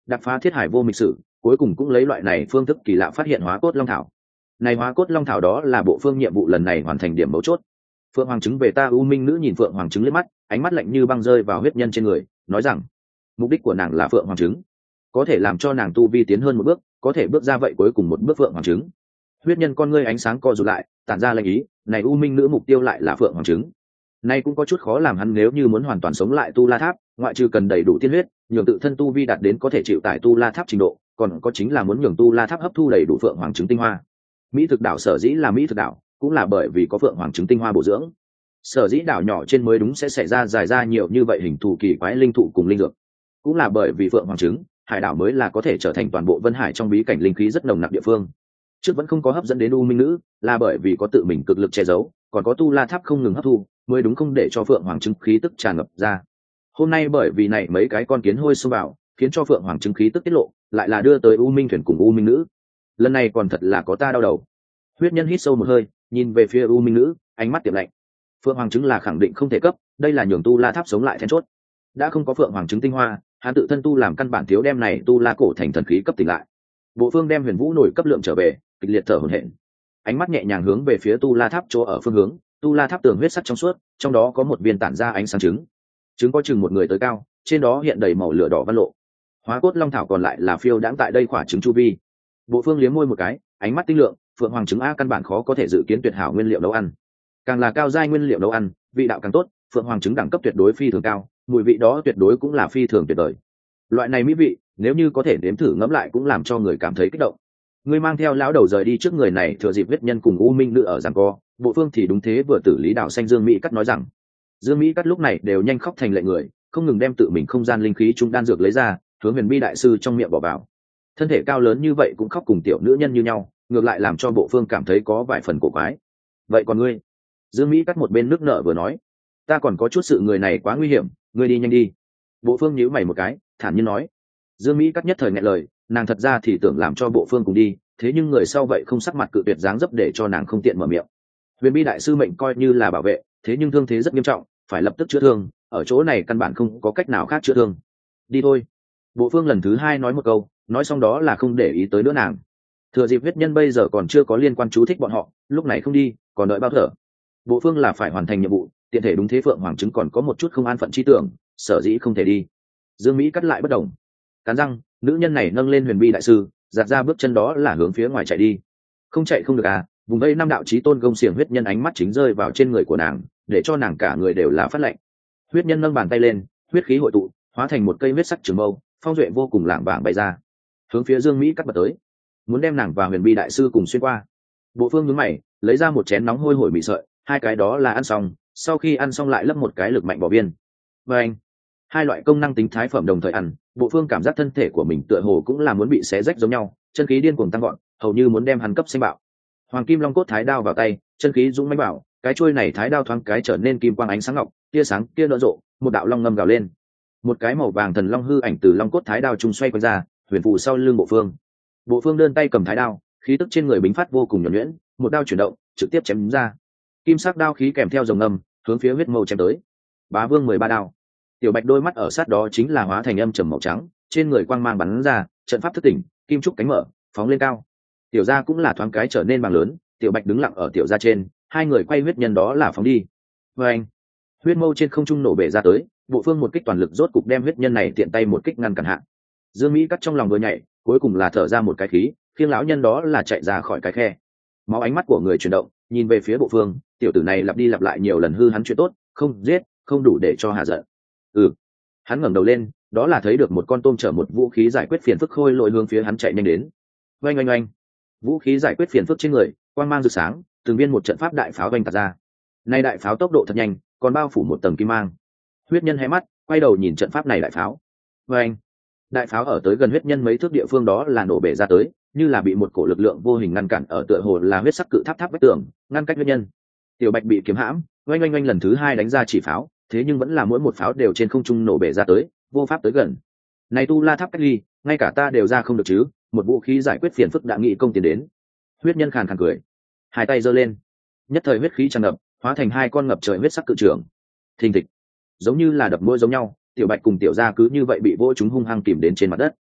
đập phá thiết hải vô mịch sử, cuối cùng cũng lấy loại này phương thức kỳ lạ phát hiện hóa cốt long thảo. Này hóa cốt long thảo đó là bộ phương nhiệm vụ lần này hoàn thành điểm mấu chốt. Phượng Hoàng trứng về ta u minh nữ nhìn Phượng Hoàng trứng liếc mắt, ánh mắt lạnh như băng rơi vào huyết nhân trên người, nói rằng mục đích của nàng là Phượng Hoàng trứng, có thể làm cho nàng tu vi tiến hơn một bước, có thể bước ra vậy cuối cùng một bước Phượng Hoàng trứng. Huyết nhân con ngươi ánh sáng co rụt lại, tản ra lệnh ý, này u minh nữ mục tiêu lại là Phượng Hoàng trứng. Này cũng có chút khó làm hắn, nếu như muốn hoàn toàn sống lại tu la tháp, ngoại trừ cần đầy đủ tiên huyết, nhường tự thân tu vi đạt đến có thể chịu tải tu la tháp trình độ, còn có chính là muốn nhường tu la tháp hấp thu đầy đủ Phượng Hoàng trứng tinh hoa. Mỹ thực đảo sở dĩ là Mỹ thực đảo, cũng là bởi vì có Phượng Hoàng trứng tinh hoa bổ dưỡng. Sở dĩ đảo nhỏ trên mới đúng sẽ xảy ra dài ra nhiều như vậy hình thù kỳ quái linh thụ cùng linh dược, cũng là bởi vì Phượng Hoàng trứng, hải đảo mới là có thể trở thành toàn bộ Vân Hải trong bí cảnh linh khí rất nồng nặc địa phương. Trước vẫn không có hấp dẫn đến u minh nữ, là bởi vì có tự mình cực lực che giấu, còn có tu la tháp không ngừng hấp thu, mới đúng không để cho Phượng Hoàng trứng khí tức tràn ngập ra. Hôm nay bởi vì này mấy cái con kiến hôi xông vào, khiến cho Phượng Hoàng trứng khí tức tiết lộ, lại là đưa tới u minh thuyền cùng u minh nữ. Lần này còn thật là có ta đau đầu. Huyết nhân hít sâu một hơi, nhìn về phía u minh nữ, ánh mắt tiệm lạnh. Phượng Hoàng trứng là khẳng định không thể cấp, đây là nhường tu la tháp sống lại then chốt. Đã không có Phượng Hoàng trứng tinh hoa, hắn tự thân tu làm căn bản thiếu, đem này tu la cổ thành thần khí cấp tỉnh lại. Bộ phương đem huyền vũ nổi cấp lượng trở về, kịch liệt thở hổn hển, ánh mắt nhẹ nhàng hướng về phía tu la tháp chỗ ở phương hướng. Tu la tháp tường huyết sắc trong suốt, trong đó có một viên tản ra ánh sáng trứng, trứng có chừng một người tới cao, trên đó hiện đầy màu lửa đỏ văn lộ. Hóa cốt long thảo còn lại là phiêu đãng tại đây quả trứng chu vi. Bộ phương liếm môi một cái, ánh mắt tinh lượng, Phượng Hoàng trứng a căn bản khó có thể dự kiến tuyệt hảo nguyên liệu nấu ăn, càng là cao giai nguyên liệu nấu ăn, vị đạo càng tốt. Phượng Hoàng trứng đẳng cấp tuyệt đối phi thường cao, mùi vị đó tuyệt đối cũng là phi thường tuyệt vời. Loại này mỹ vị, nếu như có thể nếm thử ngẫm lại cũng làm cho người cảm thấy kích động. Ngươi mang theo lão đầu rời đi trước người này, thừa dịp huyết nhân cùng u minh nữ ở giằng co, bộ phương thì đúng thế vừa tử lý đạo xanh Dương Mỹ Cắt nói rằng. Dương Mỹ Cắt lúc này đều nhanh khóc thành lệ người, không ngừng đem tự mình không gian linh khí trung đan dược lấy ra, hướng Huyền Bi đại sư trong miệng bỏ vào. Thân thể cao lớn như vậy cũng khóc cùng tiểu nữ nhân như nhau, ngược lại làm cho bộ phương cảm thấy có vài phần cổ quái. Vậy còn ngươi? Dương Mỹ Cắt một bên nước nợ vừa nói, ta còn có chút sự, người này quá nguy hiểm, ngươi đi nhanh đi. Bộ phương nhíu mày một cái, thản nhiên nói. Dương Mỹ Cắt nhất thời nghẹn lời, nàng thật ra thì tưởng làm cho bộ phương cùng đi, thế nhưng người sau vậy không sắc mặt cự tuyệt dáng dấp để cho nàng không tiện mở miệng. Huyền Bi đại sư mệnh coi như là bảo vệ, thế nhưng thương thế rất nghiêm trọng, phải lập tức chữa thương, ở chỗ này căn bản không có cách nào khác chữa thương. Đi thôi. Bộ phương lần thứ hai nói một câu, nói xong đó là không để ý tới nữa nàng. Thừa dịp huyết nhân bây giờ còn chưa có liên quan chú thích bọn họ, lúc này không đi, còn đợi bao thở. Bộ phương là phải hoàn thành nhiệm vụ, tiện thể đúng thế Phượng Hoàng trứng còn có một chút không an phận chi tưởng, sở dĩ không thể đi. Dương Mỹ Cắt lại bất đồng, cắn răng, nữ nhân này nâng lên Huyền Bi đại sư, giạt ra bước chân đó là hướng phía ngoài chạy đi. Không chạy không được à? Vùng vây năm đạo chí tôn gông xiềng huyết nhân ánh mắt chính rơi vào trên người của nàng, để cho nàng cả người đều là phát lạnh. Huyết nhân nâng bàn tay lên, huyết khí hội tụ, hóa thành một cây huyết sắc trường mâu, phong duệ vô cùng lảng vảng bay ra, hướng phía Dương Mỹ Cắt bật tới, muốn đem nàng và Huyền Bi đại sư cùng xuyên qua. Bộ phương nhướng mày, lấy ra một chén nóng hôi hổi mì sợi, hai cái đó là ăn xong, sau khi ăn xong lại lấp một cái lực mạnh bỏ viên. Và anh, hai loại công năng tính thái phẩm đồng thời ăn, bộ phương cảm giác thân thể của mình tựa hồ cũng là muốn bị xé rách giống nhau, chân khí điên cuồng tăng gọn, hầu như muốn đem hắn cấp sinh bạo. Hoàng kim long cốt thái đao vào tay, chân khí dũng mãnh bảo, cái chuôi này thái đao thoáng cái trở nên kim quang ánh sáng ngọc, tia sáng kia nở rộ, một đạo long ngâm gào lên, một cái màu vàng thần long hư ảnh từ long cốt thái đao trung xoay quanh ra, huyền phù sau lưng bộ phương. Bộ phương đơn tay cầm thái đao, khí tức trên người bính phát vô cùng nhuần nhuyễn, một đao chuyển động, trực tiếp chém đúng ra. Kim sắc đao khí kèm theo rồng ngâm, hướng phía huyết mâu chém tới. Bá vương mười ba đao. Tiểu bạch đôi mắt ở sát đó chính là hóa thành âm trầm màu trắng, trên người quang mang bắn ra, trận pháp thức tỉnh, kim trúc cánh mở, phóng lên cao. Tiểu gia cũng là thoáng cái trở nên bằng lớn, tiểu bạch đứng lặng ở tiểu gia trên, hai người quay huyết nhân đó là phóng đi. Và anh, huyết mâu trên không trung nổ bể ra tới, bộ phương một kích toàn lực rốt cục đem huyết nhân này tiện tay một kích ngăn cản hạ. Dương Mỹ Cắt trong lòng vừa nhảy, cuối cùng là thở ra một cái khí, khiêng lão nhân đó là chạy ra khỏi cái khe. Máu ánh mắt của người chuyển động, nhìn về phía bộ phương, tiểu tử này lặp đi lặp lại nhiều lần hư hắn chuyện tốt, không giết, không đủ để cho hạ giận. Ừ. Hắn ngẩng đầu lên, đó là thấy được một con tôm chở một vũ khí giải quyết phiền phức khôi lội hướng phía hắn chạy nhanh đến. Oanh oanh oanh. Vũ khí giải quyết phiền phức trên người, quang mang rực sáng, từng viên một trận pháp đại pháo vang tạt ra. Nay đại pháo tốc độ thật nhanh, còn bao phủ một tầng kim mang. Huyết nhân hé mắt, quay đầu nhìn trận pháp này đại pháo. Oanh. Đại pháo ở tới gần huyết nhân mấy thước địa phương đó là nổ bể ra tới, như là bị một cổ lực lượng vô hình ngăn cản, ở tựa hồ là huyết sắc cự tháp tháp vách tường, ngăn cách huyết nhân. Tiểu bạch bị kiếm hãm, oanh oanh oanh lần thứ hai đánh ra chỉ pháo, thế nhưng vẫn là mỗi một pháo đều trên không trung nổ bể ra tới, vô pháp tới gần. Này tu la tháp cách ly, ngay cả ta đều ra không được chứ, một vũ khí giải quyết phiền phức đã nghị công tiền đến. Huyết nhân khàn khàn cười, hai tay giơ lên, nhất thời huyết khí tràn ngập, hóa thành hai con ngập trời huyết sắc cự trưởng. Thình thịch, giống như là đập mũi giống nhau, tiểu bạch cùng tiểu gia cứ như vậy bị vỗ chúng hung hăng kìm đến trên mặt đất.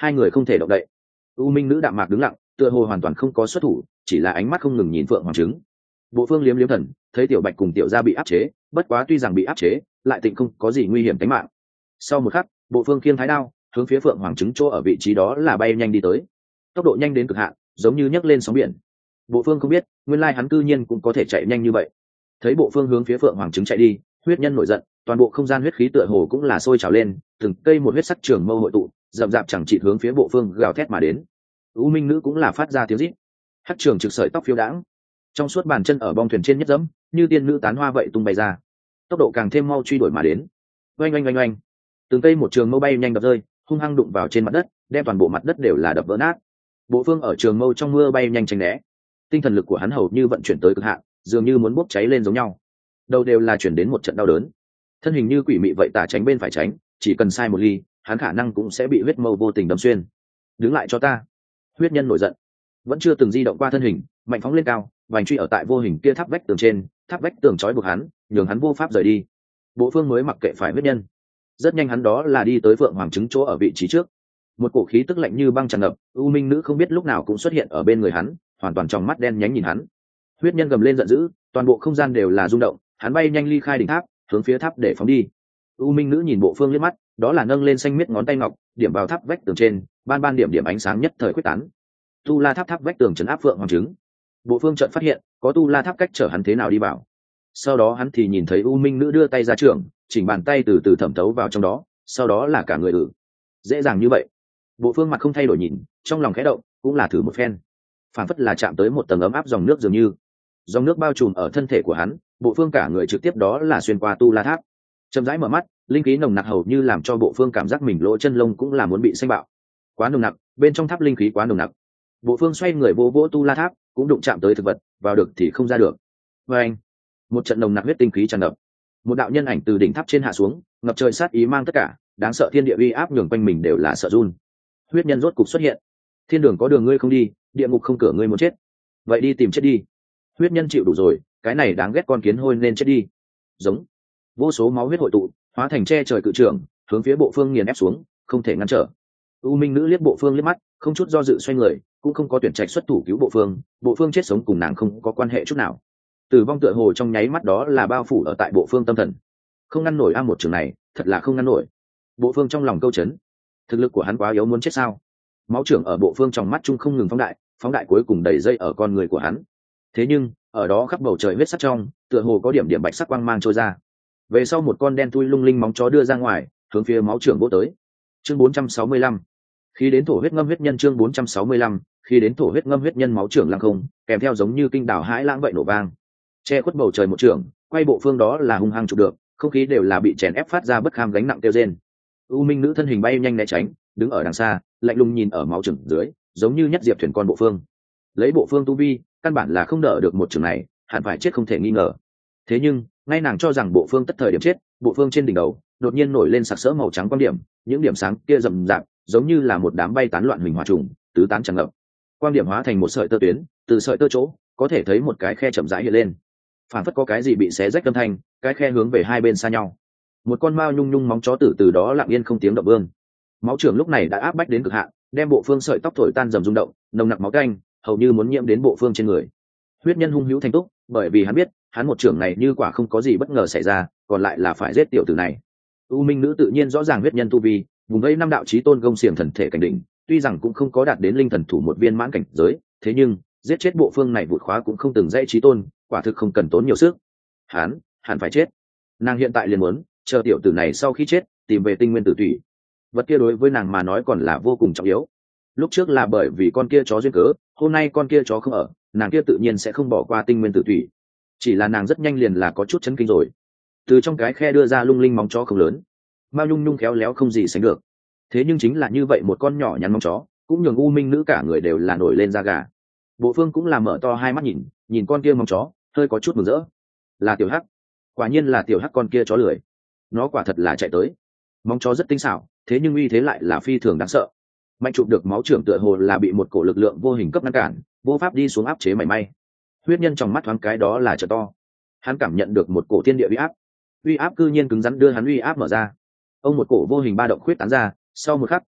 hai người không thể động đậy. U minh nữ đạm mạc đứng lặng, tựa hồ hoàn toàn không có xuất thủ, chỉ là ánh mắt không ngừng nhìn phượng hoàng trứng. Bộ Phương liếm liếm thần, thấy tiểu bạch cùng tiểu gia bị áp chế, bất quá tuy rằng bị áp chế, lại tịnh không có gì nguy hiểm tính mạng. Sau một khắc, Bộ Phương khiêng thái đao, hướng phía phượng hoàng trứng chỗ ở vị trí đó là bay nhanh đi tới, tốc độ nhanh đến cực hạn, giống như nhấc lên sóng biển. Bộ Phương không biết, nguyên lai hắn cư nhiên cũng có thể chạy nhanh như vậy. Thấy Bộ Phương hướng phía phượng hoàng trứng chạy đi, huyết nhân nổi giận, toàn bộ không gian huyết khí tựa hồ cũng là sôi trào lên, từng cây một huyết sắc trường mâu hội tụ, rậm rạp chẳng chỉ hướng phía Bộ Phương gào thét mà đến. U minh nữ cũng là phát ra tiếng rít, hắc trường trực sợi tóc phiêu đãng, trong suốt bàn chân ở bong thuyền trên nhất dẫm, như tiên nữ tán hoa vậy tung bay ra, tốc độ càng thêm mau truy đuổi mà đến. Oanh oanh oanh oanh, từng cây một trường mâu bay nhanh đập rơi, hung hăng đụng vào trên mặt đất, đem toàn bộ mặt đất đều là đập vỡ nát. Bộ Phương ở trường mâu trong mưa bay nhanh tránh né, tinh thần lực của hắn hầu như vận chuyển tới cực hạn, dường như muốn bốc cháy lên giống nhau. Đầu đều là chuyển đến một trận đau đớn, thân hình như quỷ mị vậy tả tránh bên phải tránh, chỉ cần sai một ly, hắn khả năng cũng sẽ bị huyết mâu vô tình đâm xuyên. Đứng lại cho ta! Huyết nhân nổi giận, vẫn chưa từng di động qua thân hình, mạnh phóng lên cao, vành truy ở tại vô hình kia tháp vách tường trên, tháp vách tường trói buộc hắn, nhường hắn vô pháp rời đi. Bộ Phương mới mặc kệ phải huyết nhân, rất nhanh hắn đó là đi tới phượng hoàng trứng chỗ ở vị trí trước. Một cổ khí tức lạnh như băng tràn ngập, u minh nữ không biết lúc nào cũng xuất hiện ở bên người hắn, hoàn toàn trong mắt đen nhánh nhìn hắn. Huyết nhân gầm lên giận dữ, toàn bộ không gian đều là rung động, hắn bay nhanh ly khai đỉnh tháp, hướng phía tháp để phóng đi. U minh nữ nhìn Bộ Phương liếc mắt, đó là nâng lên xanh miết ngón tay ngọc, điểm vào tháp vách tường trên, ban ban điểm điểm ánh sáng nhất thời quyết tán. Tu La tháp tháp vách tường trấn áp phượng hoàng trứng. Bộ Phương chợt phát hiện, có Tu La tháp cách trở hắn thế nào đi vào. Sau đó hắn thì nhìn thấy u minh nữ đưa tay ra trường, chỉnh bàn tay từ từ thẩm thấu vào trong đó, sau đó là cả người ử. Dễ dàng như vậy. Bộ Phương mặt không thay đổi nhìn, trong lòng khẽ động, cũng là thử một phen. Phản phất là chạm tới một tầng ấm áp dòng nước dường như. Dòng nước bao trùm ở thân thể của hắn, Bộ Phương cả người trực tiếp đó là xuyên qua Tu La tháp. Chậm rãi mở mắt, linh khí nồng nặc hầu như làm cho Bộ Phương cảm giác mình lỗ chân lông cũng là muốn bị xanh bạo. Quá nồng nặc, bên trong tháp linh khí quá nồng nặc. Bộ Phương xoay người vô vỗ Tu La tháp, cũng đụng chạm tới thực vật, vào được thì không ra được. Và anh, một trận nồng nặc huyết tinh khí tràn ngập. Một đạo nhân ảnh từ đỉnh tháp trên hạ xuống, ngập trời sát ý mang tất cả, đáng sợ thiên địa uy áp nhường quanh mình đều là sợ run. Huyết nhân rốt cục xuất hiện. Thiên đường có đường ngươi không đi, địa ngục không cửa ngươi muốn chết. Vậy đi tìm chết đi. Huyết nhân chịu đủ rồi, cái này đáng ghét con kiến hôi nên chết đi. Giống. Vô số máu huyết hội tụ, hóa thành che trời cự trưởng, hướng phía Bộ Phương nghiền ép xuống, không thể ngăn trở. U minh nữ liếc Bộ Phương liếc mắt, không chút do dự xoay người, cũng không có tuyển trạch xuất thủ cứu Bộ Phương. Bộ Phương chết sống cùng nàng không có quan hệ chút nào. Tử vong tựa hồ trong nháy mắt đó là bao phủ ở tại Bộ Phương tâm thần. Không ngăn nổi a một trường này, thật là không ngăn nổi. Bộ Phương trong lòng câu chấn, thực lực của hắn quá yếu muốn chết sao? Máu trưởng ở Bộ Phương trong mắt trung không ngừng phóng đại, phóng đại cuối cùng đầy dây ở con người của hắn. Thế nhưng ở đó khắp bầu trời huyết sắc trong, tựa hồ có điểm điểm bạch sắc quang mang trôi ra. Về sau một con đen thui lung linh móng chó đưa ra ngoài, hướng phía máu trưởng vỗ tới. Chương bốn trăm sáu mươi lăm, khi đến thổ huyết ngâm huyết nhân. Chương bốn trăm sáu mươi lăm, khi đến thổ huyết ngâm huyết nhân. Máu trưởng lăng không, kèm theo giống như kinh đảo hãi lãng vậy nổ vang, che khuất bầu trời một trường, quay Bộ Phương đó là hung hăng chụp được, không khí đều là bị chèn ép phát ra bất kham gánh nặng tiêu rên. U minh nữ thân hình bay nhanh né tránh, đứng ở đằng xa, lạnh lùng nhìn ở máu trường dưới, giống như nhất diệp thuyền con Bộ Phương. Lấy Bộ Phương tu vi, căn bản là không đỡ được một trường này, hẳn phải chết không thể nghi ngờ. Thế nhưng ngay nàng cho rằng Bộ Phương tất thời điểm chết, Bộ Phương trên đỉnh đầu đột nhiên nổi lên sặc sỡ màu trắng quang điểm, những điểm sáng kia rầm rạp, giống như là một đám bay tán loạn huỳnh hỏa trùng, tứ tán tràn ngập. Quang điểm hóa thành một sợi tơ tuyến, từ sợi tơ chỗ có thể thấy một cái khe chậm rãi hiện lên, phản phất có cái gì bị xé rách âm thanh, cái khe hướng về hai bên xa nhau. Một con mao nhung nhung móng chó tử từ đó lặng yên không tiếng động vương. Máu trưởng lúc này đã áp bách đến cực hạn, đem Bộ Phương sợi tóc thổi tan rầm rung động, nồng nặc máu canh hầu như muốn nhiễm đến Bộ Phương trên người. Huyết nhân hung hữu thành túc, bởi vì hắn biết hắn một trưởng này như quả không có gì bất ngờ xảy ra, còn lại là phải giết tiểu tử này. U minh nữ tự nhiên rõ ràng huyết nhân tu vi, vùng ấy năm đạo chí tôn gông xiềng thần thể cảnh đỉnh, tuy rằng cũng không có đạt đến linh thần thủ một viên mãn cảnh giới, thế nhưng giết chết Bộ Phương này vụt khóa cũng không từng dãy chí tôn, quả thực không cần tốn nhiều sức. Hắn, hắn phải chết. Nàng hiện tại liền muốn chờ tiểu tử này sau khi chết, tìm về tinh nguyên tử thủy. Vật kia đối với nàng mà nói còn là vô cùng trọng yếu. Lúc trước là bởi vì con kia chó duyên cớ, hôm nay con kia chó không ở, nàng kia tự nhiên sẽ không bỏ qua tinh nguyên tử thủy. Chỉ là nàng rất nhanh liền là có chút chấn kinh rồi. Từ trong cái khe đưa ra lung linh móng chó không lớn, mao nhung nhung khéo léo không gì sánh được. Thế nhưng chính là như vậy một con nhỏ nhắn móng chó, cũng nhường u minh nữ cả người đều là nổi lên da gà. Bộ Phương cũng là mở to hai mắt nhìn, nhìn con kia móng chó, hơi có chút mừng rỡ. Là tiểu hắc, quả nhiên là tiểu hắc con kia chó lười. Nó quả thật là chạy tới. Móng chó rất tinh xảo, thế nhưng uy thế lại là phi thường đáng sợ. Mạnh chụp được máu trưởng tựa hồ là bị một cổ lực lượng vô hình cấp ngăn cản, vô pháp đi xuống áp chế mảy may. Huyết nhân trong mắt thoáng cái đó là trợ to. Hắn cảm nhận được một cổ thiên địa uy áp. Uy áp cư nhiên cứng rắn đưa hắn uy áp mở ra. Ông một cổ vô hình ba động khuyết tán ra, sau một khắc,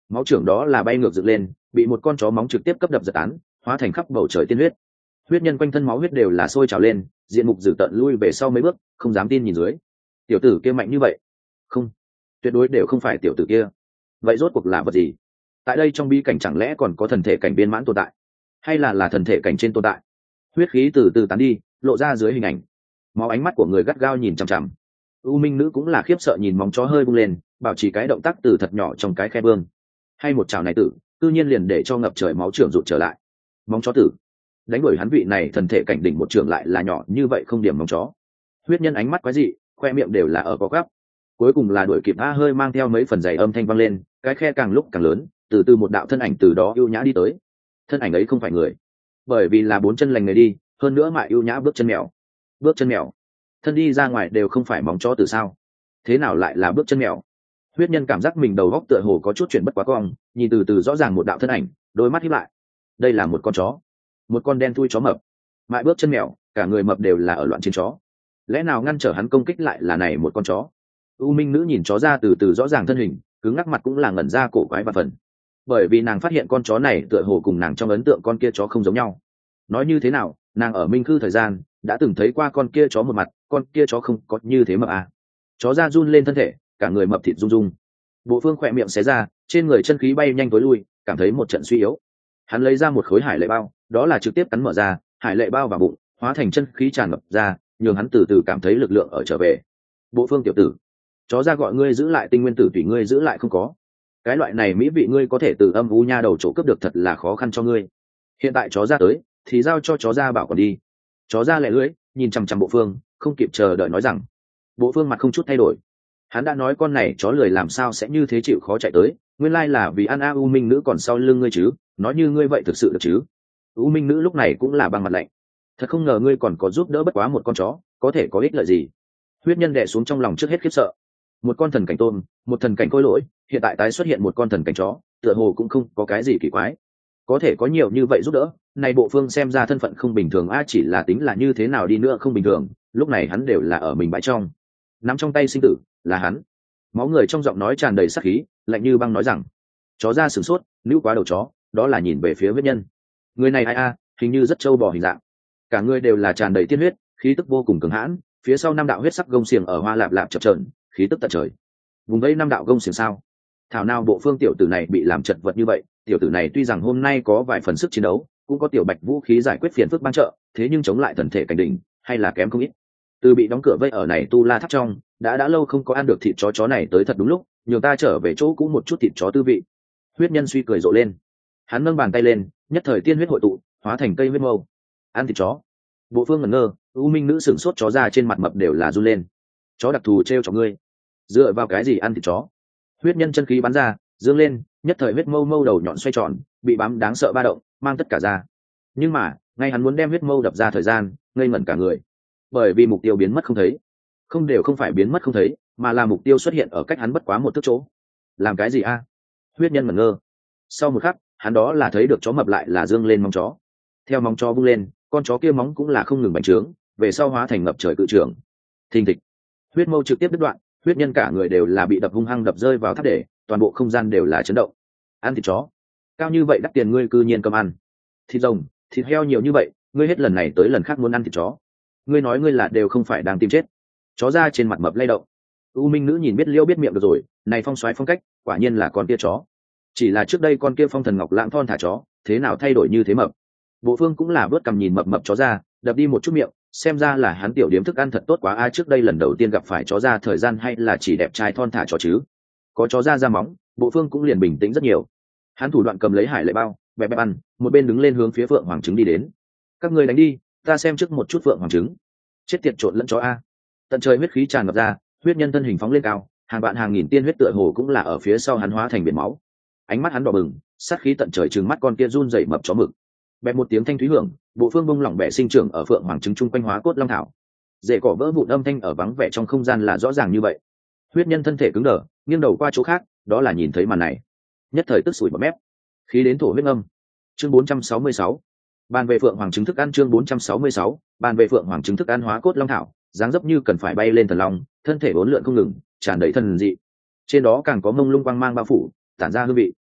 máu trưởng đó là bay ngược dựng lên, bị một con chó móng trực tiếp cấp đập giật tán, hóa thành khắp bầu trời tiên huyết. Huyết nhân quanh thân máu huyết đều là sôi trào lên, diện mục dữ tợn lui về sau mấy bước, không dám tin nhìn dưới. Tiểu tử kia mạnh như vậy? Không, tuyệt đối đều không phải tiểu tử kia. Vậy rốt cuộc là vật gì? Tại đây trong bi cảnh chẳng lẽ còn có thần thể cảnh viên mãn tồn tại, hay là là thần thể cảnh trên tồn tại? Huyết khí từ từ tán đi, lộ ra dưới hình ảnh. Máu ánh mắt của người gắt gao nhìn chằm chằm. U Minh nữ cũng là khiếp sợ nhìn móng chó hơi bung lên, bảo trì cái động tác từ thật nhỏ trong cái khe vương. Hay một chảo này tử, tự nhiên liền để cho ngập trời máu trưởng rụt trở lại. Móng chó tử, đánh đuổi hắn vị này thần thể cảnh đỉnh một trưởng lại là nhỏ như vậy không điểm móng chó. Huyết nhân ánh mắt quái dị, khoe miệng đều là ở có gắp. Cuối cùng là đuổi kịp a hơi mang theo mấy phần giày âm thanh vang lên, cái khe càng lúc càng lớn, từ từ một đạo thân ảnh từ đó ưu nhã đi tới. Thân ảnh ấy không phải người, bởi vì là bốn chân lành người đi, hơn nữa mại ưu nhã bước chân mèo. Bước chân mèo, thân đi ra ngoài đều không phải móng chó từ sao? Thế nào lại là bước chân mèo? Huyết nhân cảm giác mình đầu góc tựa hồ có chút chuyển bất quá cong, nhìn từ từ rõ ràng một đạo thân ảnh, đôi mắt híp lại. Đây là một con chó, một con đen thui chó mập. Mại bước chân mèo, cả người mập đều là ở loạn trên chó. Lẽ nào ngăn trở hắn công kích lại là này một con chó? U Minh nữ nhìn chó ra từ từ rõ ràng thân hình, cứng ngắc mặt cũng là ngẩn ra cổ quái và phần. Bởi vì nàng phát hiện con chó này tựa hồ cùng nàng trong ấn tượng con kia chó không giống nhau. Nói như thế nào, nàng ở Minh Khư thời gian đã từng thấy qua con kia chó một mặt, con kia chó không có như thế mập à? Chó ra run lên thân thể, cả người mập thịt rung rung. Bộ Phương khỏe miệng xé ra, trên người chân khí bay nhanh tối lui, cảm thấy một trận suy yếu. Hắn lấy ra một khối hải lệ bao, đó là trực tiếp cắn mở ra, hải lệ bao vào bụng, hóa thành chân khí tràn ngập ra, nhường hắn từ từ cảm thấy lực lượng ở trở về. Bộ Phương tiểu tử, chó ra gọi ngươi giữ lại tinh nguyên tử tùy ngươi giữ lại không có. Cái loại này mỹ vị ngươi có thể từ âm u nha đầu chỗ cướp được thật là khó khăn cho ngươi. Hiện tại chó ra tới, thì giao cho chó ra bảo còn đi. Chó ra lẹ lưỡi, nhìn chằm chằm Bộ Phương, không kịp chờ đợi nói rằng. Bộ Phương mặt không chút thay đổi. Hắn đã nói con này chó lười làm sao sẽ như thế chịu khó chạy tới, nguyên lai là vì ăn a U Minh nữ còn sau lưng ngươi chứ, nói như ngươi vậy thực sự được chứ? U Minh nữ lúc này cũng là băng mặt lạnh. Thật không ngờ ngươi còn có giúp đỡ bất quá một con chó, có thể có ích lợi gì? Huyết nhân đè xuống trong lòng trước hết khiếp sợ. Một con thần cảnh tôm, một thần cảnh khôi lỗi, hiện tại tái xuất hiện một con thần cảnh chó, tựa hồ cũng không có cái gì kỳ quái. Có thể có nhiều như vậy giúp đỡ, này Bộ Phương xem ra thân phận không bình thường a, chỉ là tính là như thế nào đi nữa không bình thường, lúc này hắn đều là ở mình bãi trong. Nắm trong tay sinh tử, là hắn. Máu người trong giọng nói tràn đầy sát khí, lạnh như băng nói rằng. Chó ra sửng sốt, níu quá đầu chó, đó là nhìn về phía huyết nhân. Người này ai a, hình như rất trâu bò hình dạng. Cả người đều là tràn đầy tiên huyết, khí tức vô cùng cường hãn, phía sau năm đạo huyết sắc gông xiềng ở hoa lạp lạp chập chờn, khí tức tận trời. Vùng vây năm đạo gông xiềng sao? Thảo nào Bộ Phương tiểu tử này bị làm chật vật như vậy, tiểu tử này tuy rằng hôm nay có vài phần sức chiến đấu, cũng có tiểu bạch vũ khí giải quyết phiền phức ban trợ, thế nhưng chống lại thần thể cảnh đỉnh, hay là kém không ít. Từ bị đóng cửa vây ở này tu la tháp trong, đã đã lâu không có ăn được thịt chó chó này tới thật đúng lúc, nhường ta trở về chỗ cũ một chút thịt chó tư vị. Huyết nhân suy cười rộ lên, hắn nâng bàn tay lên, nhất thời tiên huyết hội tụ, hóa thành cây huyết mâu. Ăn thịt chó? Bộ Phương ngẩn ngơ, U Minh nữ sửng sốt, chó ra trên mặt mập đều là run lên. Chó đặc thù treo cho ngươi, dựa vào cái gì ăn thịt chó? Huyết nhân chân khí bắn ra, dương lên, nhất thời huyết mâu mâu đầu nhọn xoay tròn, bị bám đáng sợ ba động, mang tất cả ra. Nhưng mà, ngay hắn muốn đem huyết mâu đập ra thời gian, ngây ngẩn cả người, bởi vì mục tiêu biến mất không thấy. Không đều không phải biến mất không thấy, mà là mục tiêu xuất hiện ở cách hắn bất quá một thước chỗ. Làm cái gì a? Huyết nhân ngẩn ngơ. Sau một khắc, hắn đó là thấy được chó mập lại là dương lên móng chó. Theo móng chó vung lên, con chó kia móng cũng là không ngừng bành trướng, về sau hóa thành ngập trời cự trưởng. Thình thịch, huyết mâu trực tiếp đứt đoạn, huyết nhân cả người đều là bị đập hung hăng đập rơi vào tháp để, toàn bộ không gian đều là chấn động. Ăn thịt chó, cao như vậy đắt tiền ngươi cư nhiên cầm ăn. Thịt rồng, thịt heo nhiều như vậy, ngươi hết lần này tới lần khác muốn ăn thịt chó. Ngươi nói ngươi là đều không phải đang tìm chết. Chó ra trên mặt mập lay động. U Minh nữ nhìn biết liêu biết miệng được rồi, này phong xoáy phong cách, quả nhiên là con kia chó. Chỉ là trước đây con kia phong thần ngọc lãng thon thả chó, thế nào thay đổi như thế mập? Bộ Phương cũng là vớt cầm nhìn mập mập chó ra, đập đi một chút miệng, xem ra là hắn tiểu điểm thức ăn thật tốt quá a, trước đây lần đầu tiên gặp phải chó ra thời gian hay là chỉ đẹp trai thon thả chó chứ. Có chó ra ra móng, Bộ Phương cũng liền bình tĩnh rất nhiều. Hắn thủ đoạn cầm lấy hải lệ bao, bẹp bẹp ăn, một bên đứng lên hướng phía Phượng Hoàng trứng đi đến. Các ngươi đánh đi, ta xem trước một chút Phượng Hoàng trứng. Chết tiệt trộn lẫn chó a. Tận trời huyết khí tràn ngập ra, huyết nhân thân hình phóng lên cao, hàng vạn hàng nghìn tiên huyết tựa hồ cũng là ở phía sau hắn hóa thành biển máu. Ánh mắt hắn đỏ bừng, sát khí tận trời trừng mắt con kia run rẩy mập chó mực. Bẹp một tiếng thanh thúy hưởng, Bộ Phương bông lỏng bẻ sinh trưởng ở Phượng Hoàng trứng trung quanh hóa cốt long thảo. Rễ cỏ vỡ vụn âm thanh ở vắng vẻ trong không gian là rõ ràng như vậy. Huyết nhân thân thể cứng đờ, nghiêng đầu qua chỗ khác, đó là nhìn thấy màn này, nhất thời tức sủi bọt mép, khí đến thổ huyết âm. Chương bốn trăm sáu mươi sáu, bàn về Phượng Hoàng trứng thức ăn. Chương bốn trăm sáu mươi sáu, bàn về Phượng Hoàng trứng thức ăn hóa cốt long thảo, dáng dấp như cần phải bay lên thần long, thân thể uốn lượn không ngừng, tràn đầy thần dị. Trên đó càng có mông lung quang mang bao phủ, tản ra hương vị.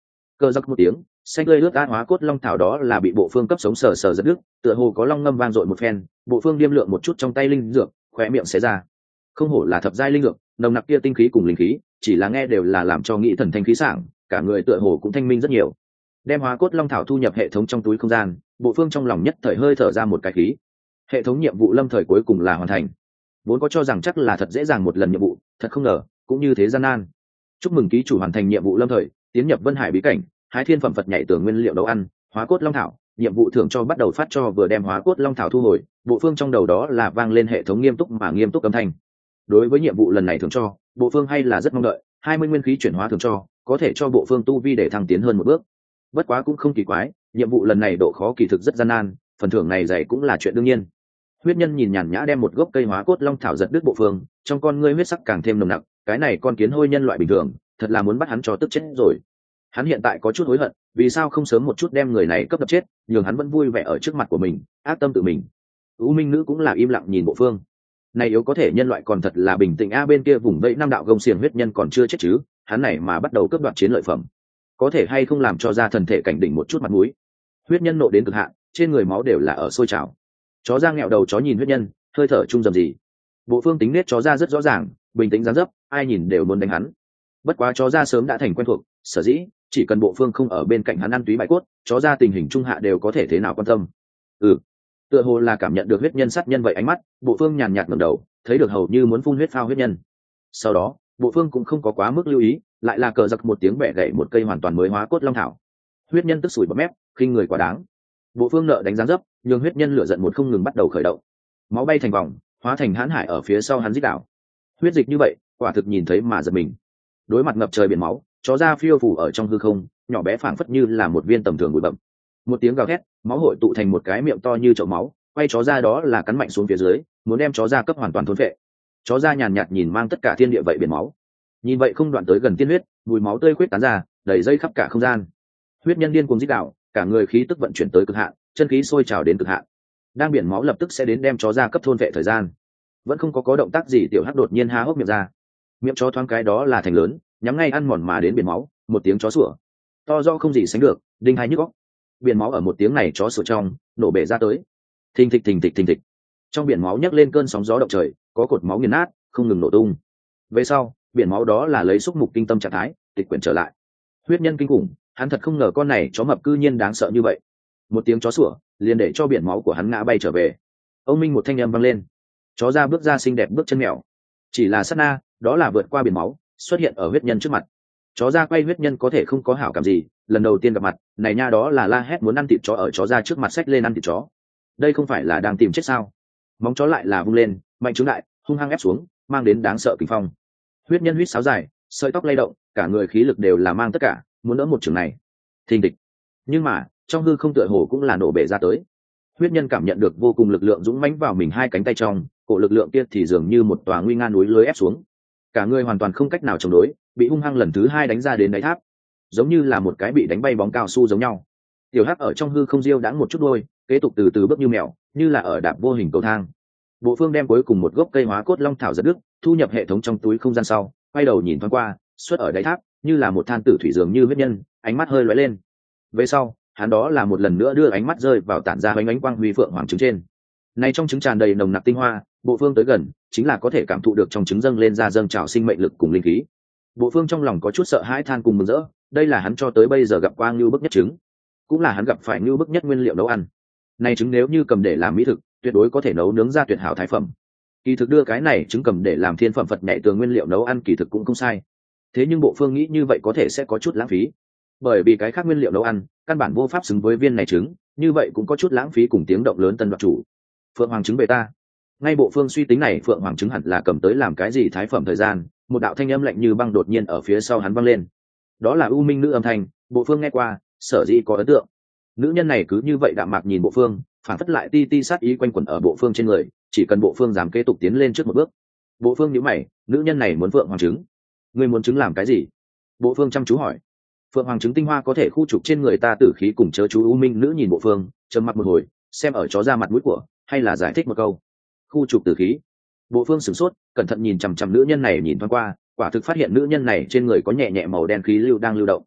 Cơ giặc một tiếng, xanh tươi ướt át hóa cốt long thảo đó là bị bộ phương cấp sống sờ sờ giật đứt, tựa hồ có long ngâm vang dội một phen, bộ phương điêm lượng một chút trong tay linh dược, khóe miệng xé ra. Không hổ là thập giai linh dược, nồng nặc kia tinh khí cùng linh khí, chỉ là nghe đều là làm cho nghĩ thần thanh khí sảng, cả người tựa hồ cũng thanh minh rất nhiều. Đem hóa cốt long thảo thu nhập hệ thống trong túi không gian, bộ phương trong lòng nhất thời hơi thở ra một cái khí. Hệ thống nhiệm vụ lâm thời cuối cùng là hoàn thành. Vốn có cho rằng chắc là thật dễ dàng một lần nhiệm vụ, thật không ngờ cũng như thế gian nan. Chúc mừng ký chủ hoàn thành nhiệm vụ lâm thời, tiến nhập Vân Hải bí cảnh, hái thiên phẩm vật nhảy tường nguyên liệu nấu ăn, hóa cốt long thảo. Nhiệm vụ thưởng cho bắt đầu phát cho vừa đem hóa cốt long thảo thu hồi, bộ phương trong đầu đó là vang lên hệ thống nghiêm túc mà nghiêm túc âm thanh. Đối với nhiệm vụ lần này thưởng cho, bộ phương hay là rất mong đợi, hai mươi nguyên khí chuyển hóa thưởng cho, có thể cho bộ phương tu vi để thăng tiến hơn một bước. Bất quá cũng không kỳ quái, nhiệm vụ lần này độ khó kỳ thực rất gian nan, phần thưởng này dày cũng là chuyện đương nhiên. Huyết nhân nhìn nhàn nhã đem một gốc cây hóa cốt long thảo giật đứt bộ phương, trong con ngươi huyết sắc càng thêm nồng nặc, cái này con kiến hôi nhân loại bình thường, thật là muốn bắt hắn cho tức chết rồi. Hắn hiện tại có chút hối hận, vì sao không sớm một chút đem người này cấp đập chết, nhường hắn vẫn vui vẻ ở trước mặt của mình, ác tâm tự mình. U Minh nữ cũng là im lặng nhìn bộ phương. Này yếu có thể nhân loại còn thật là bình tĩnh a, bên kia vùng vẫy năm đạo gông xiềng huyết nhân còn chưa chết chứ, hắn này mà bắt đầu cướp đoạt chiến lợi phẩm, có thể hay không làm cho ra thần thể cảnh đỉnh một chút mặt mũi. Huyết nhân nộ đến cực hạn, trên người máu đều là ở sôi trào. Chó ra nghẹo đầu chó nhìn huyết nhân, hơi thở chung dầm gì. Bộ phương tính nết chó ra rất rõ ràng, bình tĩnh dáng dấp, ai nhìn đều muốn đánh hắn. Bất quá chó ra sớm đã thành quen thuộc, sở dĩ chỉ cần bộ phương không ở bên cạnh hắn ăn túy bại cốt, chó ra tình hình trung hạ đều có thể thế nào quan tâm. Ừ, tựa hồ là cảm nhận được huyết nhân sát nhân vậy ánh mắt, bộ phương nhàn nhạt ngẩng đầu, thấy được hầu như muốn phun huyết phao huyết nhân. Sau đó bộ phương cũng không có quá mức lưu ý, lại là cờ giặc một tiếng bẻ gãy một cây hoàn toàn mới hóa cốt long thảo. Huyết nhân tức sủi bọt mép, khinh người quá đáng. Bộ phương nợ đánh giáng dấp, nhưng huyết nhân lửa giận một không ngừng bắt đầu khởi động, máu bay thành vòng, hóa thành hãn hải ở phía sau hắn rít đảo. Huyết dịch như vậy, quả thực nhìn thấy mà giật mình. Đối mặt ngập trời biển máu, chó ra phiêu phủ ở trong hư không, nhỏ bé phảng phất như là một viên tầm thường bụi bậm. Một tiếng gào thét, máu hội tụ thành một cái miệng to như chậu máu, quay chó ra đó là cắn mạnh xuống phía dưới, muốn đem chó ra cấp hoàn toàn thôn phệ. Chó ra nhàn nhạt nhìn mang tất cả thiên địa vậy biển máu, nhìn vậy không đoạn tới gần tiên huyết, mùi máu tươi khuyết tán ra, đầy dây khắp cả không gian. Huyết nhân điên cuồng rít đảo, cả người khí tức vận chuyển tới cực hạn, chân khí sôi trào đến cực hạn. Đang biển máu lập tức sẽ đến đem chó ra cấp thôn vệ thời gian. Vẫn không có có động tác gì, tiểu hắc đột nhiên há hốc miệng ra. Miệng chó thoáng cái đó là thành lớn, nhắm ngay ăn mòn mà đến biển máu, một tiếng chó sủa to do không gì sánh được, đinh hai nhức óc. Biển máu ở một tiếng này chó sủa trong nổ bể ra tới, thình thịch thình thịch thình thịch. Trong biển máu nhấc lên cơn sóng gió động trời, có cột máu nghiền nát không ngừng nổ tung. Về sau biển máu đó là lấy xúc mục kinh tâm trạng thái tịch quyển trở lại. Huyết nhân kinh khủng, hắn thật không ngờ con này chó mập cư nhiên đáng sợ như vậy. Một tiếng chó sủa liền để cho biển máu của hắn ngã bay trở về. Ông minh một thanh âm vang lên, chó ra bước ra xinh đẹp bước chân mèo, chỉ là sát na đó là vượt qua biển máu xuất hiện ở huyết nhân trước mặt. Chó ra quay huyết nhân có thể không có hảo cảm gì, lần đầu tiên gặp mặt này nha đó là la hét muốn ăn thịt chó, ở chó ra trước mặt xách lên ăn thịt chó. Đây không phải là đang tìm chết sao? Móng chó lại là vung lên, mạnh trứng lại hung hăng ép xuống, mang đến đáng sợ kinh phong. Huyết nhân huýt sáo dài, sợi tóc lay động, cả người khí lực đều là mang tất cả, muốn đỡ một trường này. Thình địch. Nhưng mà trong hư không tựa hồ cũng là nổ bể ra tới. Huyết nhân cảm nhận được vô cùng lực lượng dũng mãnh vào mình hai cánh tay trong, cổ lực lượng kia thì dường như một tòa nguy nga núi lưới ép xuống. Cả người hoàn toàn không cách nào chống đối, bị hung hăng lần thứ hai đánh ra đến đáy tháp, giống như là một cái bị đánh bay bóng cao su giống nhau. Tiểu hắc ở trong hư không diêu đãng một chút đôi, kế tục từ từ bước như mèo, như là ở đạp vô hình cầu thang. Bộ phương đem cuối cùng một gốc cây hóa cốt long thảo giật đứt, thu nhập hệ thống trong túi không gian sau, quay đầu nhìn thoáng qua, xuất ở đáy tháp như là một than tử thủy dường như huyết nhân, ánh mắt hơi lóe lên. Về sau hắn đó là một lần nữa đưa ánh mắt rơi vào tản ra ánh ánh quang huy phượng hoàng trứng trên. Này trong trứng tràn đầy nồng nặc tinh hoa, bộ phương tới gần chính là có thể cảm thụ được trong trứng dâng lên ra dâng trào sinh mệnh lực cùng linh khí. Bộ phương trong lòng có chút sợ hãi than cùng mừng rỡ, đây là hắn cho tới bây giờ gặp qua ngưu bức nhất trứng, cũng là hắn gặp phải ngưu bức nhất nguyên liệu nấu ăn. Này trứng nếu như cầm để làm mỹ thực, tuyệt đối có thể nấu nướng ra tuyệt hảo thái phẩm. Kỳ thực đưa cái này trứng cầm để làm thiên phẩm Phật nhảy tường nguyên liệu nấu ăn kỳ thực cũng không sai. Thế nhưng bộ phương nghĩ như vậy có thể sẽ có chút lãng phí, bởi vì cái khác nguyên liệu nấu ăn căn bản vô pháp xứng với viên này trứng, như vậy cũng có chút lãng phí cùng tiếng động lớn tân đoạt chủ. Phượng hoàng trứng về ta. Ngay bộ phương suy tính này phượng hoàng trứng hẳn là cầm tới làm cái gì thái phẩm thời gian, một đạo thanh âm lạnh như băng đột nhiên ở phía sau hắn vang lên. Đó là U Minh nữ âm thanh, bộ phương nghe qua, sở dĩ có ấn tượng. Nữ nhân này cứ như vậy đạm mạc nhìn bộ phương, phản phất lại ti ti sát ý quanh quẩn ở bộ phương trên người, chỉ cần bộ phương dám kế tục tiến lên trước một bước. Bộ phương nhíu mày, nữ nhân này muốn phượng hoàng trứng, ngươi muốn trứng làm cái gì? Bộ phương chăm chú hỏi. Phượng hoàng trứng tinh hoa có thể khu trục trên người ta tử khí cùng chớ chú. U Minh nữ nhìn bộ phương, trầm mặc một hồi, xem ở chó ra mặt mũi của, hay là giải thích một câu. Khu trục tử khí. Bộ phương sửng sốt, cẩn thận nhìn chằm chằm nữ nhân này nhìn thoáng qua, quả thực phát hiện nữ nhân này trên người có nhẹ nhẹ màu đen khí lưu đang lưu động.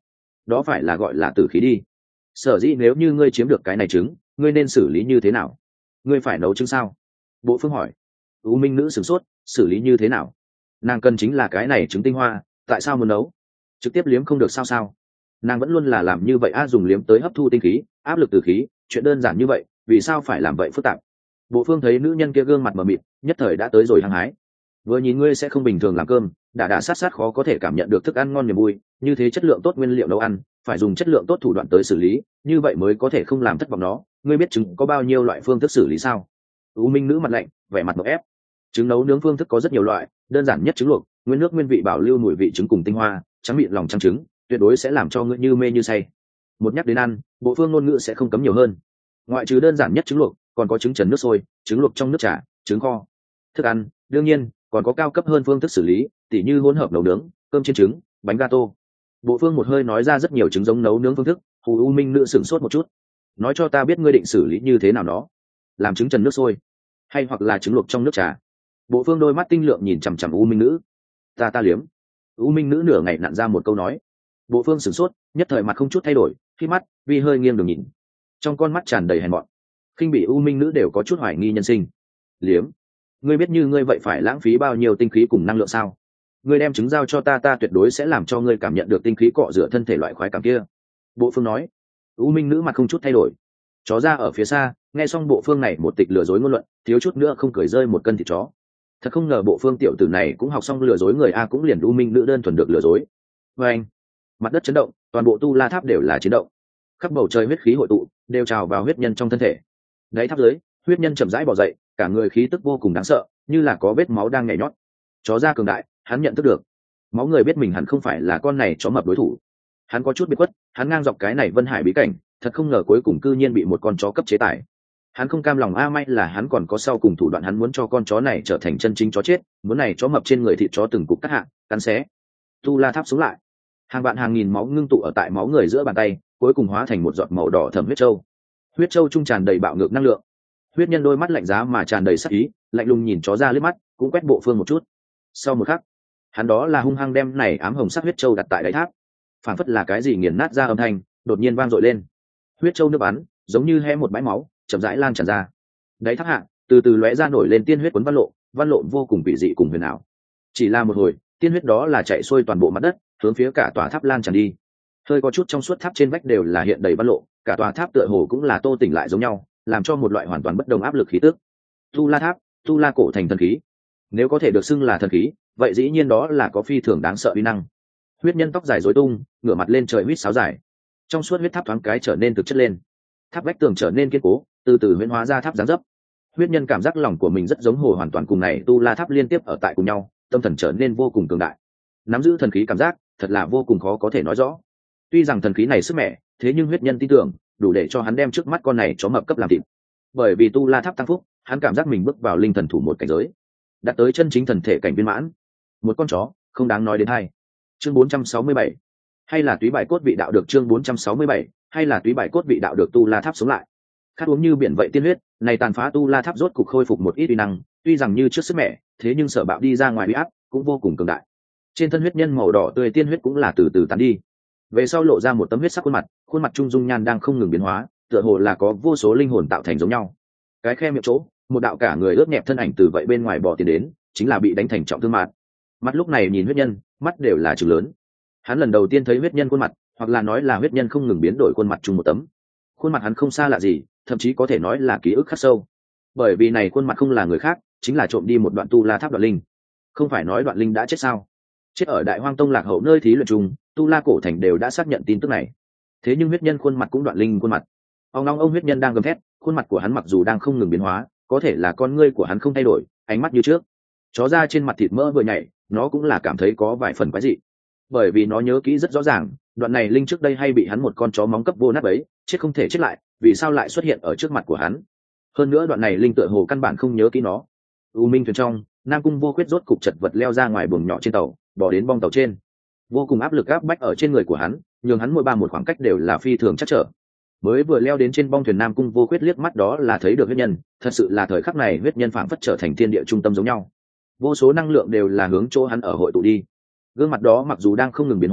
đó phải là gọi là tử khí đi. Sở dĩ nếu như ngươi chiếm được cái này trứng, ngươi nên xử lý như thế nào? Ngươi phải nấu trứng sao? Bộ Phương hỏi. U Minh nữ sửng sốt, xử lý như thế nào? Nàng cần chính là cái này trứng tinh hoa, tại sao muốn nấu? Trực tiếp liếm không được sao sao? Nàng vẫn luôn là làm như vậy, a dùng liếm tới hấp thu tinh khí, áp lực tử khí, chuyện đơn giản như vậy, vì sao phải làm vậy phức tạp? Bộ Phương thấy nữ nhân kia gương mặt mờ mịt, nhất thời đã tới rồi hăng hái. Vừa nhìn ngươi sẽ không bình thường làm cơm, đã đã sát sát khó có thể cảm nhận được thức ăn ngon niềm vui, như thế chất lượng tốt nguyên liệu nấu ăn, phải dùng chất lượng tốt thủ đoạn tới xử lý, như vậy mới có thể không làm thất vọng nó. Ngươi biết trứng có bao nhiêu loại phương thức xử lý sao? U Minh nữ mặt lạnh, vẻ mặt mộc ép. Trứng nấu nướng phương thức có rất nhiều loại, đơn giản nhất trứng luộc, nguyên nước nguyên vị bảo lưu mùi vị trứng cùng tinh hoa, trắng mịn lòng trắng trứng, tuyệt đối sẽ làm cho ngươi như mê như say. Một nhắc đến ăn, Bộ Phương ngôn ngữ sẽ không cấm nhiều hơn. Ngoại trừ đơn giản nhất trứng luộc, còn có trứng trần nước sôi, trứng luộc trong nước trà, trứng kho. Thức ăn, đương nhiên, còn có cao cấp hơn phương thức xử lý, tỉ như hỗn hợp nấu nướng, cơm chiên trứng, bánh gato. Bộ Phương một hơi nói ra rất nhiều trứng giống nấu nướng phương thức, Hù U Minh nữ sửng sốt một chút. Nói cho ta biết ngươi định xử lý như thế nào nó? Làm trứng trần nước sôi, hay hoặc là trứng luộc trong nước trà? Bộ Phương đôi mắt tinh lượng nhìn chằm chằm U Minh nữ. Ta ta liếm. U Minh nữ nửa ngày nặn ra một câu nói. Bộ Phương sửng sốt, nhất thời mặt không chút thay đổi, khi mắt vì hơi nghiêng đường nhìn, trong con mắt tràn đầy hèn mọn. Khinh bị U Minh nữ đều có chút hoài nghi nhân sinh. Liếm? Ngươi biết như ngươi vậy phải lãng phí bao nhiêu tinh khí cùng năng lượng sao? Ngươi đem trứng giao cho ta, ta tuyệt đối sẽ làm cho ngươi cảm nhận được tinh khí cọ rửa thân thể loại khoái cảm kia. Bộ Phương nói. U Minh nữ mặt không chút thay đổi. Chó ra ở phía xa, nghe xong Bộ Phương này một tịch lừa dối ngôn luận, thiếu chút nữa không cười rơi một cân thịt chó. Thật không ngờ Bộ Phương tiểu tử này cũng học xong lừa dối người a, cũng liền U Minh nữ đơn thuần được lừa dối. Và anh, mặt đất chấn động, toàn bộ Tu La Tháp đều là chiến động. Khắp bầu trời huyết khí hội tụ, đều trào vào huyết nhân trong thân thể. Đáy tháp dưới, huyết nhân chậm rãi bò dậy, cả người khí tức vô cùng đáng sợ, như là có vết máu đang nhảy nhót. Chó ra cường đại, hắn nhận thức được. Máu người biết mình hẳn không phải là con này chó mập đối thủ. Hắn có chút biệt khuất, hắn ngang dọc cái này Vân Hải bí cảnh, thật không ngờ cuối cùng cư nhiên bị một con chó cấp chế tài. Hắn không cam lòng a, may là hắn còn có sau cùng thủ đoạn, hắn muốn cho con chó này trở thành chân chính chó chết, muốn này chó mập trên người thịt chó từng cục cắt hạ, cắn xé. Tu La Tháp xuống lại, hàng vạn hàng nghìn máu ngưng tụ ở tại máu người giữa bàn tay, cuối cùng hóa thành một giọt màu đỏ thẫm huyết châu. Huyết châu trung tràn đầy bạo ngược năng lượng. Huyết nhân đôi mắt lạnh giá mà tràn đầy sắc ý, lạnh lùng nhìn chó ra liếc mắt, cũng quét Bộ Phương một chút. Sau một khắc, hắn đó là hung hăng đem này ám hồng sắc huyết châu đặt tại đáy tháp, phảng phất là cái gì nghiền nát ra âm thanh, đột nhiên vang dội lên. Huyết châu nước bắn, giống như hé một bãi máu, chậm rãi lan tràn ra. Đáy tháp hạ, từ từ lóe ra nổi lên tiên huyết cuốn văn lộ, văn lộ vô cùng kỳ dị cùng huyền ảo. Chỉ là một hồi, tiên huyết đó là chạy xuôi toàn bộ mặt đất, hướng phía cả tòa tháp lan tràn đi. Hơi có chút trong suốt tháp trên vách đều là hiện đầy văn lộ, cả tòa tháp tựa hồ cũng là tô tỉnh lại giống nhau, làm cho một loại hoàn toàn bất đồng áp lực khí tức. Tu La Tháp, Tu La cổ thành thần khí. Nếu có thể được xưng là thần khí, vậy dĩ nhiên đó là có phi thường đáng sợ uy năng. Huyết nhân tóc dài rối tung, ngửa mặt lên trời huýt sáo dài. Trong suốt huyết tháp thoáng cái trở nên thực chất lên. Tháp vách tường trở nên kiên cố, từ từ huyễn hóa ra tháp dáng dấp. Huyết nhân cảm giác lòng của mình rất giống hồ hoàn toàn cùng này Tu La Tháp liên tiếp ở tại cùng nhau, tâm thần trở nên vô cùng cường đại. Nắm giữ thần khí cảm giác, thật là vô cùng khó có thể nói rõ. Tuy rằng thần khí này sức mẻ, thế nhưng huyết nhân tin tưởng, đủ để cho hắn đem trước mắt con này chó mập cấp làm thịt. Bởi vì Tu La Tháp tăng phúc, hắn cảm giác mình bước vào linh thần thủ một cảnh giới, đạt tới chân chính thần thể cảnh viên mãn. Một con chó, không đáng nói đến hay. Chương bốn trăm sáu mươi bảy, hay là túy bài cốt vị đạo được, chương bốn trăm sáu mươi bảy, hay là túy bài cốt vị đạo được. Tu La Tháp sống lại. Khát uống như biển vậy tiên huyết, này tàn phá Tu La Tháp rốt cục khôi phục một ít uy năng, tuy rằng như trước sức mẻ, thế nhưng sở bạo đi ra ngoài uy áp cũng vô cùng cường đại. Trên thân huyết nhân màu đỏ tươi tiên huyết cũng là từ từ tán đi. Về sau lộ ra một tấm huyết sắc khuôn mặt, khuôn mặt trung dung nhan đang không ngừng biến hóa, tựa hồ là có vô số linh hồn tạo thành giống nhau. Cái khe miệng chỗ, một đạo cả người ướt nhẹp thân ảnh từ vậy bên ngoài bò tiến đến, chính là bị đánh thành trọng thương mạt. Mắt lúc này nhìn huyết nhân, mắt đều là trừng lớn. Hắn lần đầu tiên thấy huyết nhân khuôn mặt, hoặc là nói là huyết nhân không ngừng biến đổi khuôn mặt chung một tấm. Khuôn mặt hắn không xa lạ gì, thậm chí có thể nói là ký ức khắc sâu. Bởi vì này khuôn mặt không là người khác, chính là trộm đi một đoạn Tu La Tháp Đoạn Linh. Không phải nói Đoạn Linh đã chết sao? Chết ở Đại Hoang Tông lạc hậu nơi thí luyện trùng, Tu La cổ thành đều đã xác nhận tin tức này. Thế nhưng huyết nhân khuôn mặt cũng Đoạn Linh khuôn mặt. Ông long ông huyết nhân đang gầm thét, khuôn mặt của hắn mặc dù đang không ngừng biến hóa, có thể là con ngươi của hắn không thay đổi, ánh mắt như trước. Chó ra trên mặt thịt mỡ vừa nhảy, nó cũng là cảm thấy có vài phần quái dị. Bởi vì nó nhớ kỹ rất rõ ràng, đoạn này linh trước đây hay bị hắn một con chó móng cấp vô nát ấy, chết không thể chết lại, vì sao lại xuất hiện ở trước mặt của hắn? Hơn nữa đoạn này linh tựa hồ căn bản không nhớ kỹ nó. U Minh thuyền trong, Nam Cung Vô Khuyết rốt cục chật vật leo ra ngoài buồng nhỏ trên tàu, bỏ đến bong tàu trên. Vô cùng áp lực áp bách ở trên người của hắn, nhường hắn mỗi ba một khoảng cách đều là phi thường chắc trở. Mới vừa leo đến trên bong thuyền, Nam Cung Vô Khuyết liếc mắt đó là thấy được huyết nhân, thật sự là thời khắc này huyết nhân phảng phất trở thành thiên địa trung tâm giống nhau. Vô số năng lượng đều là hướng chỗ hắn ở hội tụ đi. Gương mặt đó mặc dù đang không ngừng biến hóa,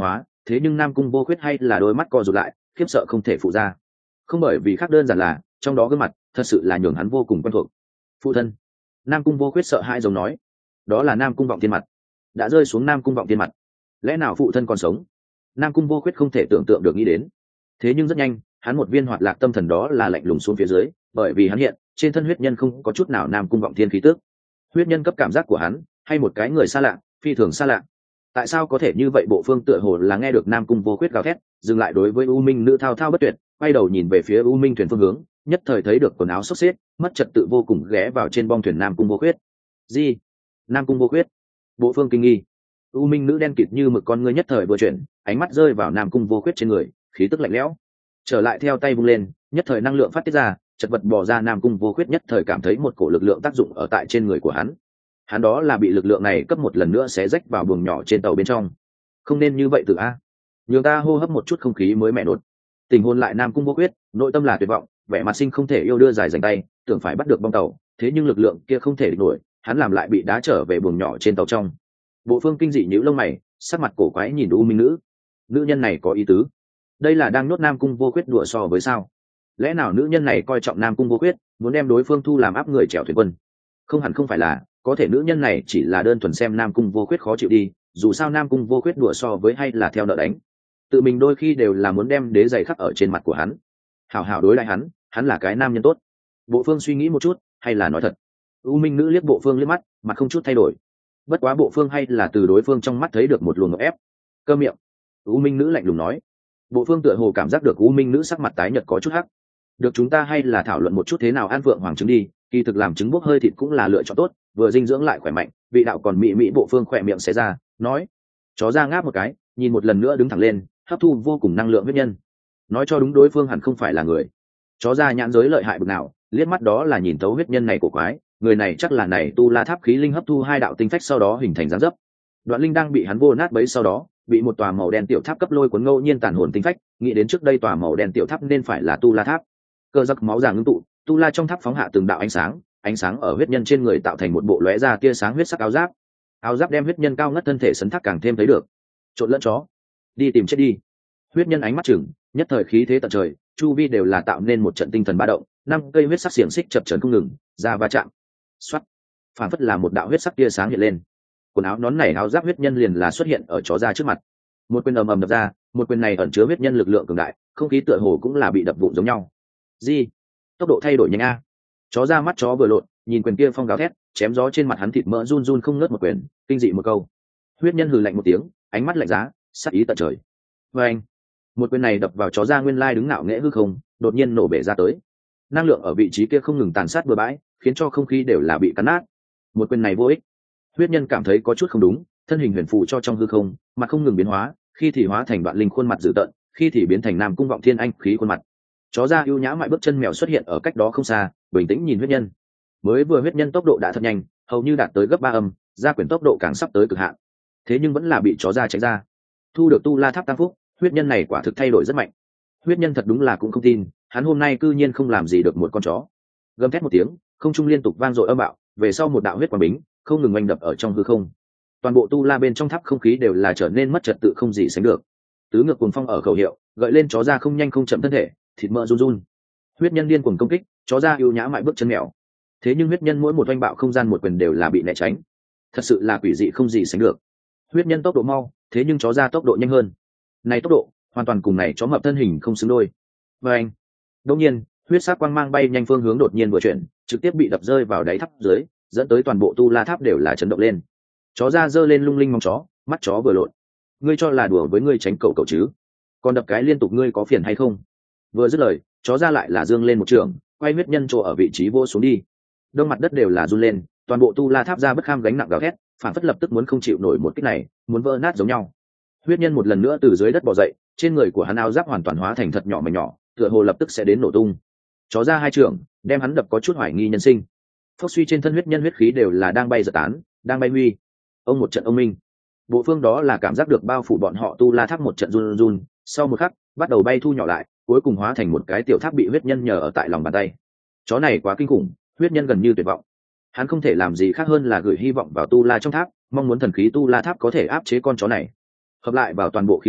thế nhưng nam cung vô khuyết hay là đôi mắt co rụt lại, khiếp sợ không thể phụ ra. Không bởi vì khác đơn giản là trong đó gương mặt thật sự là nhường hắn vô cùng quen thuộc. Phụ thân. Nam cung vô khuyết sợ hãi giống nói. Đó là Nam cung Vọng Thiên mặt. Đã rơi xuống Nam cung Vọng Thiên mặt. Lẽ nào phụ thân còn sống? Nam cung vô khuyết không thể tưởng tượng được nghĩ đến. Thế nhưng rất nhanh, hắn một viên hoạt lạc tâm thần đó là lạnh lùng xuống phía dưới, bởi vì hắn hiện trên thân huyết nhân không có chút nào Nam cung Vọng Thiên khí tức. Huyết nhân cấp cảm giác của hắn hay một cái người xa lạ, phi thường xa lạ. Tại sao có thể như vậy? Bộ Phương tựa hồ là nghe được Nam cung vô khuyết gào thét, dừng lại đối với U Minh nữ thao thao bất tuyệt, quay đầu nhìn về phía U Minh thuyền phương hướng, nhất thời thấy được quần áo xốc xếp, mất trật tự vô cùng ghé vào trên bong thuyền Nam cung vô khuyết. Gì? Nam cung vô khuyết? Bộ Phương kinh nghi. U Minh nữ đen kịt như mực con ngươi nhất thời vừa chuyển, ánh mắt rơi vào Nam cung vô khuyết trên người, khí tức lạnh lẽo. Trở lại theo tay vung lên, nhất thời năng lượng phát tiết ra, chật vật bỏ ra. Nam cung vô khuyết nhất thời cảm thấy một cổ lực lượng tác dụng ở tại trên người của hắn. Hắn đó là bị lực lượng này cấp một lần nữa xé rách vào buồng nhỏ trên tàu bên trong. Không nên như vậy tự a. Nhường ta hô hấp một chút không khí mới mẹ nột. Tình hôn lại Nam cung vô khuyết, nội tâm là tuyệt vọng, vẻ mặt sinh không thể yêu đưa dài dành tay, tưởng phải bắt được bong tàu, thế nhưng lực lượng kia không thể địch nổi, hắn làm lại bị đá trở về buồng nhỏ trên tàu trong. Bộ Phương kinh dị nhíu lông mày, sắc mặt cổ quái nhìn U Minh nữ. Nữ nhân này có ý tứ, đây là đang nhốt Nam cung vô khuyết đùa so với sao? Lẽ nào nữ nhân này coi trọng Nam cung vô khuyết, muốn đem đối phương thu làm áp người chèo thuyền quân? Không hẳn không phải là, có thể nữ nhân này chỉ là đơn thuần xem Nam cung vô khuyết khó chịu đi, dù sao Nam cung vô khuyết đùa so với hay là theo nợ đánh, tự mình đôi khi đều là muốn đem đế giày khắc ở trên mặt của hắn, hảo hảo đối lại hắn, hắn là cái nam nhân tốt. Bộ Phương suy nghĩ một chút, hay là nói thật? U Minh nữ liếc Bộ Phương liếc mắt, mặt không chút thay đổi. Bất quá Bộ Phương hay là từ đối phương trong mắt thấy được một luồng ngợp ép. Câm miệng. U Minh nữ lạnh lùng nói. Bộ Phương tựa hồ cảm giác được U Minh nữ sắc mặt tái nhợt có chút hắc. Được, chúng ta hay là thảo luận một chút thế nào ăn vượng hoàng trứng đi, kỳ thực làm trứng bốc hơi thịt cũng là lựa chọn tốt, vừa dinh dưỡng lại khỏe mạnh. Vị đạo còn mị mỹ. Bộ Phương khỏe miệng xé ra, nói. Chó ra ngáp một cái, nhìn một lần nữa đứng thẳng lên, hấp thu vô cùng năng lượng huyết nhân. Nói cho đúng, đối phương hẳn không phải là người. Chó ra nhãn giới lợi hại bực nào, liếc mắt đó là nhìn thấu huyết nhân này của quái, người này chắc là này tu la tháp khí linh hấp thu hai đạo tinh phách sau đó hình thành dáng dấp. Đoạn linh đang bị hắn vô nát bấy sau đó, bị một tòa màu đen tiểu tháp cấp lôi cuốn ngẫu nhiên tàn hồn tinh phách, nghĩ đến trước đây tòa màu đen tiểu tháp nên phải là tu la tháp. Cơ giặc máu già ngưng tụ, tu la trong tháp phóng hạ từng đạo ánh sáng, ánh sáng ở huyết nhân trên người tạo thành một bộ lóe ra tia sáng huyết sắc áo giáp. Áo giáp đem huyết nhân cao ngất thân thể sấn thác càng thêm thấy được. Trộn lẫn chó, đi tìm chết đi. Huyết nhân ánh mắt chừng, nhất thời khí thế tận trời, chu vi đều là tạo nên một trận tinh thần ba động, năm cây huyết sắc xiềng xích chập chờn không ngừng, ra va chạm. Xoát, phản phất là một đạo huyết sắc tia sáng hiện lên. Quần áo nón này áo giáp huyết nhân liền là xuất hiện ở chó ra trước mặt. Một quyền ầm ầm đập ra, một quyền này ẩn chứa huyết nhân lực lượng cường đại, không khí tựa hồ cũng là bị đập vụn giống nhau. Gì? Tốc độ thay đổi nhanh a. Chó ra mắt chó vừa lộn, nhìn quyền kia phong gào thét, chém gió trên mặt hắn thịt mỡ run run không ngớt một quyền, kinh dị một câu. Huyết nhân hừ lạnh một tiếng, ánh mắt lạnh giá, sắc ý tận trời. Và anh, một quyền này đập vào chó ra nguyên lai đứng ngạo nghễ hư không, đột nhiên nổ bể ra tới. Năng lượng ở vị trí kia không ngừng tàn sát bừa bãi, khiến cho không khí đều là bị cắn nát. Một quyền này vô ích. Huyết nhân cảm thấy có chút không đúng, thân hình huyền phù cho trong hư không, mặt không ngừng biến hóa, khi thì hóa thành đoạn linh khuôn mặt dữ tợn, khi thì biến thành Nam cung Vọng Thiên anh khí khuôn mặt. Chó ra ưu nhã mại bước chân mèo xuất hiện ở cách đó không xa, bình tĩnh nhìn huyết nhân. Mới vừa huyết nhân tốc độ đã thật nhanh, hầu như đạt tới gấp ba âm, ra quyền tốc độ càng sắp tới cực hạn. Thế nhưng vẫn là bị chó ra tránh ra. Thu được tu la tháp tăng phúc, huyết nhân này quả thực thay đổi rất mạnh. Huyết nhân thật đúng là cũng không tin, hắn hôm nay cư nhiên không làm gì được một con chó. Gầm thét một tiếng, không trung liên tục vang dội âm bạo, về sau một đạo huyết quang bính không ngừng oanh đập ở trong hư không. Toàn bộ tu la bên trong tháp không khí đều là trở nên mất trật tự không gì sánh được. Tứ ngược cuồng phong ở khẩu hiệu, gợi lên chó ra không nhanh không chậm thân thể, thịt mỡ run run. Huyết nhân điên cuồng công kích, chó ra ưu nhã mại bước chân mèo. Thế nhưng huyết nhân mỗi một oanh bạo không gian một quyền đều là bị né tránh. Thật sự là quỷ dị không gì sánh được. Huyết nhân tốc độ mau, thế nhưng chó ra tốc độ nhanh hơn. Này tốc độ, hoàn toàn cùng này chó mập thân hình không xứng đôi. Và anh, đột nhiên, huyết sắc quang mang bay nhanh phương hướng đột nhiên vừa chuyển, trực tiếp bị đập rơi vào đáy tháp dưới, dẫn tới toàn bộ tu la tháp đều là chấn động lên. Chó ra giơ lên lung linh mong chó, mắt chó vừa lộn. Ngươi cho là đùa với ngươi tránh cậu cậu chứ? Còn đập cái liên tục ngươi có phiền hay không? Vừa dứt lời, chó ra lại là dương lên một trường, quay huyết nhân chỗ ở vị trí vô xuống đi. Đông mặt đất đều là run lên, toàn bộ tu la tháp ra bất kham gánh nặng gào thét, phản phất lập tức muốn không chịu nổi một kích này, muốn vỡ nát giống nhau. Huyết nhân một lần nữa từ dưới đất bò dậy, trên người của hắn áo giáp hoàn toàn hóa thành thật nhỏ mảnh nhỏ, tựa hồ lập tức sẽ đến nổ tung. Chó ra hai trường, đem hắn đập có chút hoài nghi nhân sinh. Phốc suy trên thân huyết nhân huyết khí đều là đang bay giật tán, đang bay huy. Ông một trận ông minh. Bộ phương đó là cảm giác được bao phủ bọn họ tu la tháp một trận run run, sau một khắc, bắt đầu bay thu nhỏ lại, cuối cùng hóa thành một cái tiểu tháp bị huyết nhân nhờ ở tại lòng bàn tay. Chó này quá kinh khủng, huyết nhân gần như tuyệt vọng. Hắn không thể làm gì khác hơn là gửi hy vọng vào tu la trong tháp, mong muốn thần khí tu la tháp có thể áp chế con chó này. Hợp lại vào toàn bộ khí lực,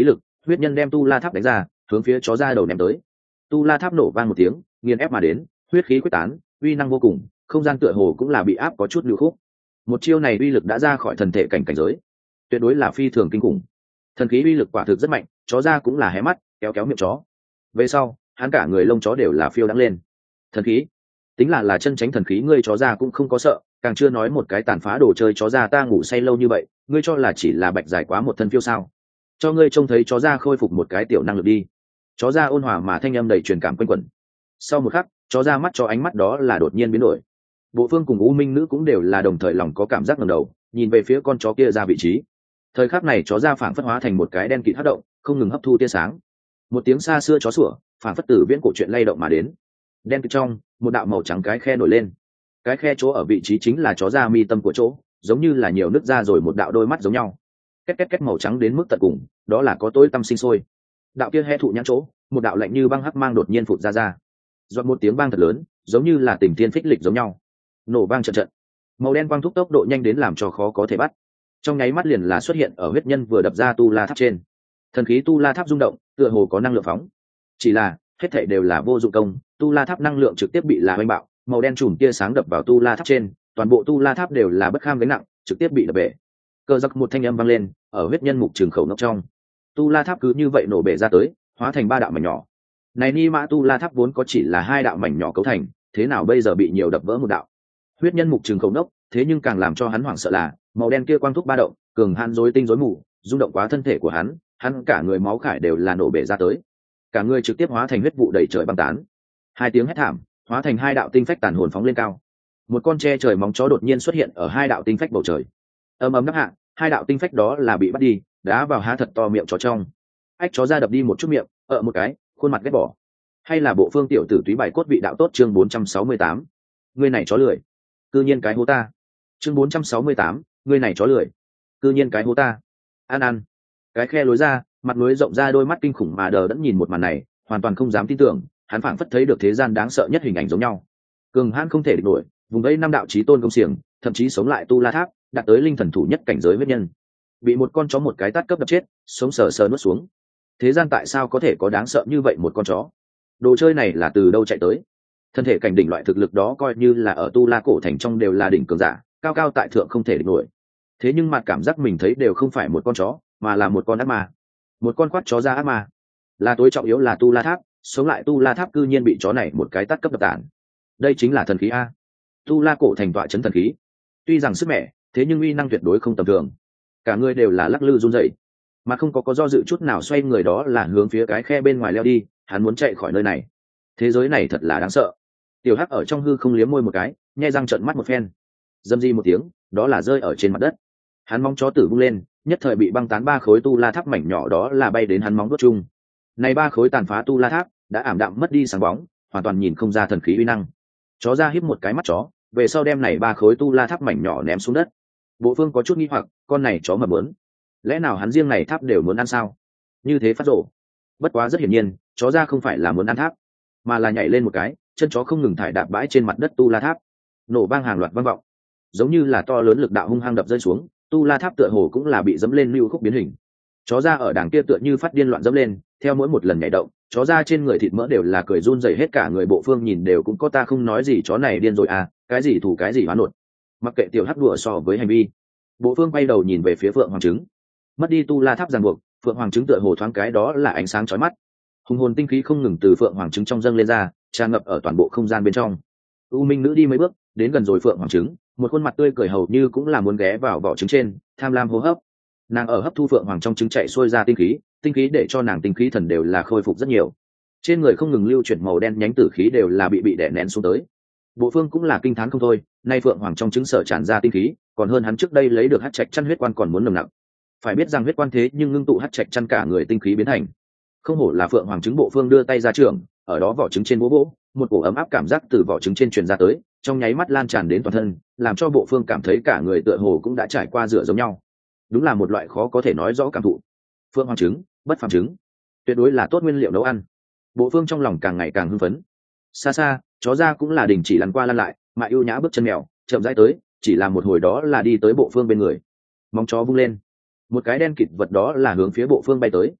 huyết nhân đem tu la tháp đánh ra, hướng phía chó ra đầu ném tới. Tu la tháp nổ vang một tiếng, nghiền ép mà đến, huyết khí quyết tán, uy năng vô cùng, không gian tựa hồ cũng là bị áp có chút lưu khúc. Một chiêu này uy lực đã ra khỏi thần thể cảnh cảnh giới, tuyệt đối là phi thường kinh khủng. Thần khí uy lực quả thực rất mạnh, chó ra cũng là hé mắt, kéo kéo miệng chó. Về sau, hắn cả người lông chó đều là phiêu đắng lên. Thần khí, tính là là chân tránh thần khí, ngươi chó ra cũng không có sợ, càng chưa nói một cái tàn phá đồ chơi chó ra ta ngủ say lâu như vậy, ngươi cho là chỉ là bạch giải quá một thân phiêu sao? Cho ngươi trông thấy chó ra khôi phục một cái tiểu năng lực đi. Chó ra ôn hòa mà thanh âm đầy truyền cảm quanh quẩn. Sau một khắc, chó ra mắt cho ánh mắt đó là đột nhiên biến đổi. Bộ Phương cùng U Minh nữ cũng đều là đồng thời lòng có cảm giác ngẩng đầu, nhìn về phía con chó kia ra vị trí. Thời khắc này chó ra phảng phất hóa thành một cái đen kịt hấp động, không ngừng hấp thu tia sáng. Một tiếng xa xưa chó sủa, phảng phất từ viễn cổ truyện lay động mà đến. Đen kịt trong, một đạo màu trắng cái khe nổi lên. Cái khe chỗ ở vị trí chính là chó ra mi tâm của chỗ, giống như là nhiều nứt ra rồi một đạo đôi mắt giống nhau. Két két két màu trắng đến mức tận cùng, đó là có tối tăm sinh sôi. Đạo kia hé thụ nhãn chỗ, một đạo lạnh như băng hắc mang đột nhiên phụt ra ra. Giọt một tiếng vang thật lớn, giống như là tình tiên phích lịch giống nhau. Nổ vang trận trận. Màu đen quang thúc tốc độ nhanh đến làm cho khó có thể bắt. Trong nháy mắt liền là xuất hiện ở huyết nhân vừa đập ra tu la tháp trên. Thần khí tu la tháp rung động, tựa hồ có năng lượng phóng. Chỉ là, hết thảy đều là vô dụng công, tu la tháp năng lượng trực tiếp bị là hoành bạo, màu đen chùm tia sáng đập vào tu la tháp trên, toàn bộ tu la tháp đều là bất kham gánh nặng, trực tiếp bị đập bể. Cơ giặc một thanh âm vang lên, ở huyết nhân mục trường khẩu nóc trong. Tu la tháp cứ như vậy nổ bể ra tới, hóa thành ba đạo mảnh nhỏ. Này ni mã tu la tháp vốn có chỉ là hai đạo mảnh nhỏ cấu thành, thế nào bây giờ bị nhiều đập vỡ một đạo? Huyết nhân mục trường khẩu nóc, thế nhưng càng làm cho hắn hoảng sợ là, màu đen kia quang thúc ba động, cường hãn rối tinh rối mù, rung động quá thân thể của hắn, hắn cả người máu khải đều là nổ bể ra tới. Cả người trực tiếp hóa thành huyết vụ đầy trời băng tán. Hai tiếng hét thảm, hóa thành hai đạo tinh phách tàn hồn phóng lên cao. Một con tre trời móng chó đột nhiên xuất hiện ở hai đạo tinh phách bầu trời. Ầm ầm đắp hạ, hai đạo tinh phách đó là bị bắt đi, đá vào há thật to miệng chó trong. Ách chó ra đập đi một chút miệng, ở một cái, khuôn mặt ghét bỏ. Hay là bộ Phương tiểu tử túy bài cốt vị đạo tốt chương bốn trăm sáu mươi tám. Ngươi này chó lười. Cư nhiên cái hố ta. Chương bốn trăm sáu mươi tám, ngươi này chó lười. Cư nhiên cái hố ta. An An. Cái khe lối ra, mặt lối rộng ra đôi mắt kinh khủng mà đờ đẫn nhìn một màn này, hoàn toàn không dám tin tưởng, hắn phảng phất thấy được thế gian đáng sợ nhất hình ảnh giống nhau. Cường hãn không thể địch nổi, vùng đây năm đạo chí tôn công xiềng, thậm chí sống lại tu la tháp, đạt tới linh thần thủ nhất cảnh giới huyết nhân. Bị một con chó một cái tát cấp đập chết, sống sờ sờ nuốt xuống. Thế gian tại sao có thể có đáng sợ như vậy một con chó? Đồ chơi này là từ đâu chạy tới? Thân thể cảnh đỉnh loại thực lực đó coi như là ở tu la cổ thành trong đều là đỉnh cường giả, cao cao tại thượng không thể địch nổi. Thế nhưng mặt cảm giác mình thấy đều không phải một con chó, mà là một con ác ma. Một con quát chó ra ác ma. Là tối trọng yếu là tu la tháp, sống lại tu la tháp cư nhiên bị chó này một cái tát cấp đập tàn. Đây chính là thần khí a. Tu la cổ thành tọa chấn thần khí. Tuy rằng sức mẻ, thế nhưng uy năng tuyệt đối không tầm thường. Cả người đều là lắc lư run rẩy, mà không có có do dự chút nào xoay người đó là hướng phía cái khe bên ngoài leo đi, hắn muốn chạy khỏi nơi này. Thế giới này thật là đáng sợ. Tiểu Hắc ở trong hư không liếm môi một cái, nhếch răng trợn mắt một phen. Dâm di một tiếng, đó là rơi ở trên mặt đất. Hắn móng chó tử vung lên, nhất thời bị băng tán ba khối tu la tháp mảnh nhỏ đó là bay đến hắn móng đốt chung. Này ba khối tàn phá tu la tháp đã ảm đạm mất đi sáng bóng, hoàn toàn nhìn không ra thần khí uy năng. Chó ra híp một cái mắt chó, về sau đem này ba khối tu la tháp mảnh nhỏ ném xuống đất. Bộ Phương có chút nghi hoặc, con này chó mà muốn, lẽ nào hắn riêng này tháp đều muốn ăn sao? Như thế phát rổ. Bất quá rất hiển nhiên, chó ra không phải là muốn ăn tháp, mà là nhảy lên một cái, chân chó không ngừng thải đạp bãi trên mặt đất tu la tháp. Nổ vang hàng loạt vang vọng, giống như là to lớn lực đạo hung hăng đập rơi xuống, tu la tháp tựa hồ cũng là bị dẫm lên lưu khúc biến hình. Chó ra ở đằng kia tựa như phát điên loạn dẫm lên, theo mỗi một lần nhảy động, chó ra trên người thịt mỡ đều là cười run rẩy hết cả người. Bộ Phương nhìn đều cũng có ta không nói gì, chó này điên rồi à, cái gì thủ cái gì hoán nột. Mặc kệ Tiểu Hắc đùa so với hành vi. Bộ Phương quay đầu nhìn về phía Phượng Hoàng trứng. Mất đi tu la tháp ràng buộc, Phượng Hoàng trứng tựa hồ thoáng cái đó là ánh sáng chói mắt. Hùng hồn tinh khí không ngừng từ Phượng Hoàng trứng trong dâng lên ra, tràn ngập ở toàn bộ không gian bên trong. U Minh nữ đi mấy bước, đến gần rồi Phượng Hoàng trứng, một khuôn mặt tươi cười hầu như cũng là muốn ghé vào vỏ trứng trên, tham lam hô hấp. Nàng ở hấp thu Phượng Hoàng trong trứng chạy xuôi ra tinh khí, tinh khí để cho nàng tinh khí thần đều là khôi phục rất nhiều. Trên người không ngừng lưu chuyển màu đen nhánh tử khí đều là bị bị đè nén xuống tới. Bộ Phương cũng là kinh thán không thôi, nay Phượng Hoàng trong trứng sở tràn ra tinh khí, còn hơn hắn trước đây lấy được hắc trạch chăn huyết quan còn muốn nồng nặc. Phải biết rằng huyết quan thế nhưng ngưng tụ hắc trạch chăn cả người tinh khí biến thành. Không hổ là Phượng Hoàng trứng. Bộ Phương đưa tay ra trường, ở đó vỏ trứng trên bố bố, một cổ ấm áp cảm giác từ vỏ trứng trên truyền ra tới, trong nháy mắt lan tràn đến toàn thân, làm cho Bộ Phương cảm thấy cả người tựa hồ cũng đã trải qua rửa giống nhau. Đúng là một loại khó có thể nói rõ cảm thụ. Phượng Hoàng trứng, bất phàm trứng, tuyệt đối là tốt nguyên liệu nấu ăn. Bộ Phương trong lòng càng ngày càng hưng phấn. Xa xa, chó ra cũng là đình chỉ lăn qua lăn lại, mà ưu nhã bước chân mèo, chậm rãi tới, chỉ là một hồi đó là đi tới Bộ Phương bên người. Móng chó vung lên, một cái đen kịt vật đó là hướng phía Bộ Phương bay tới.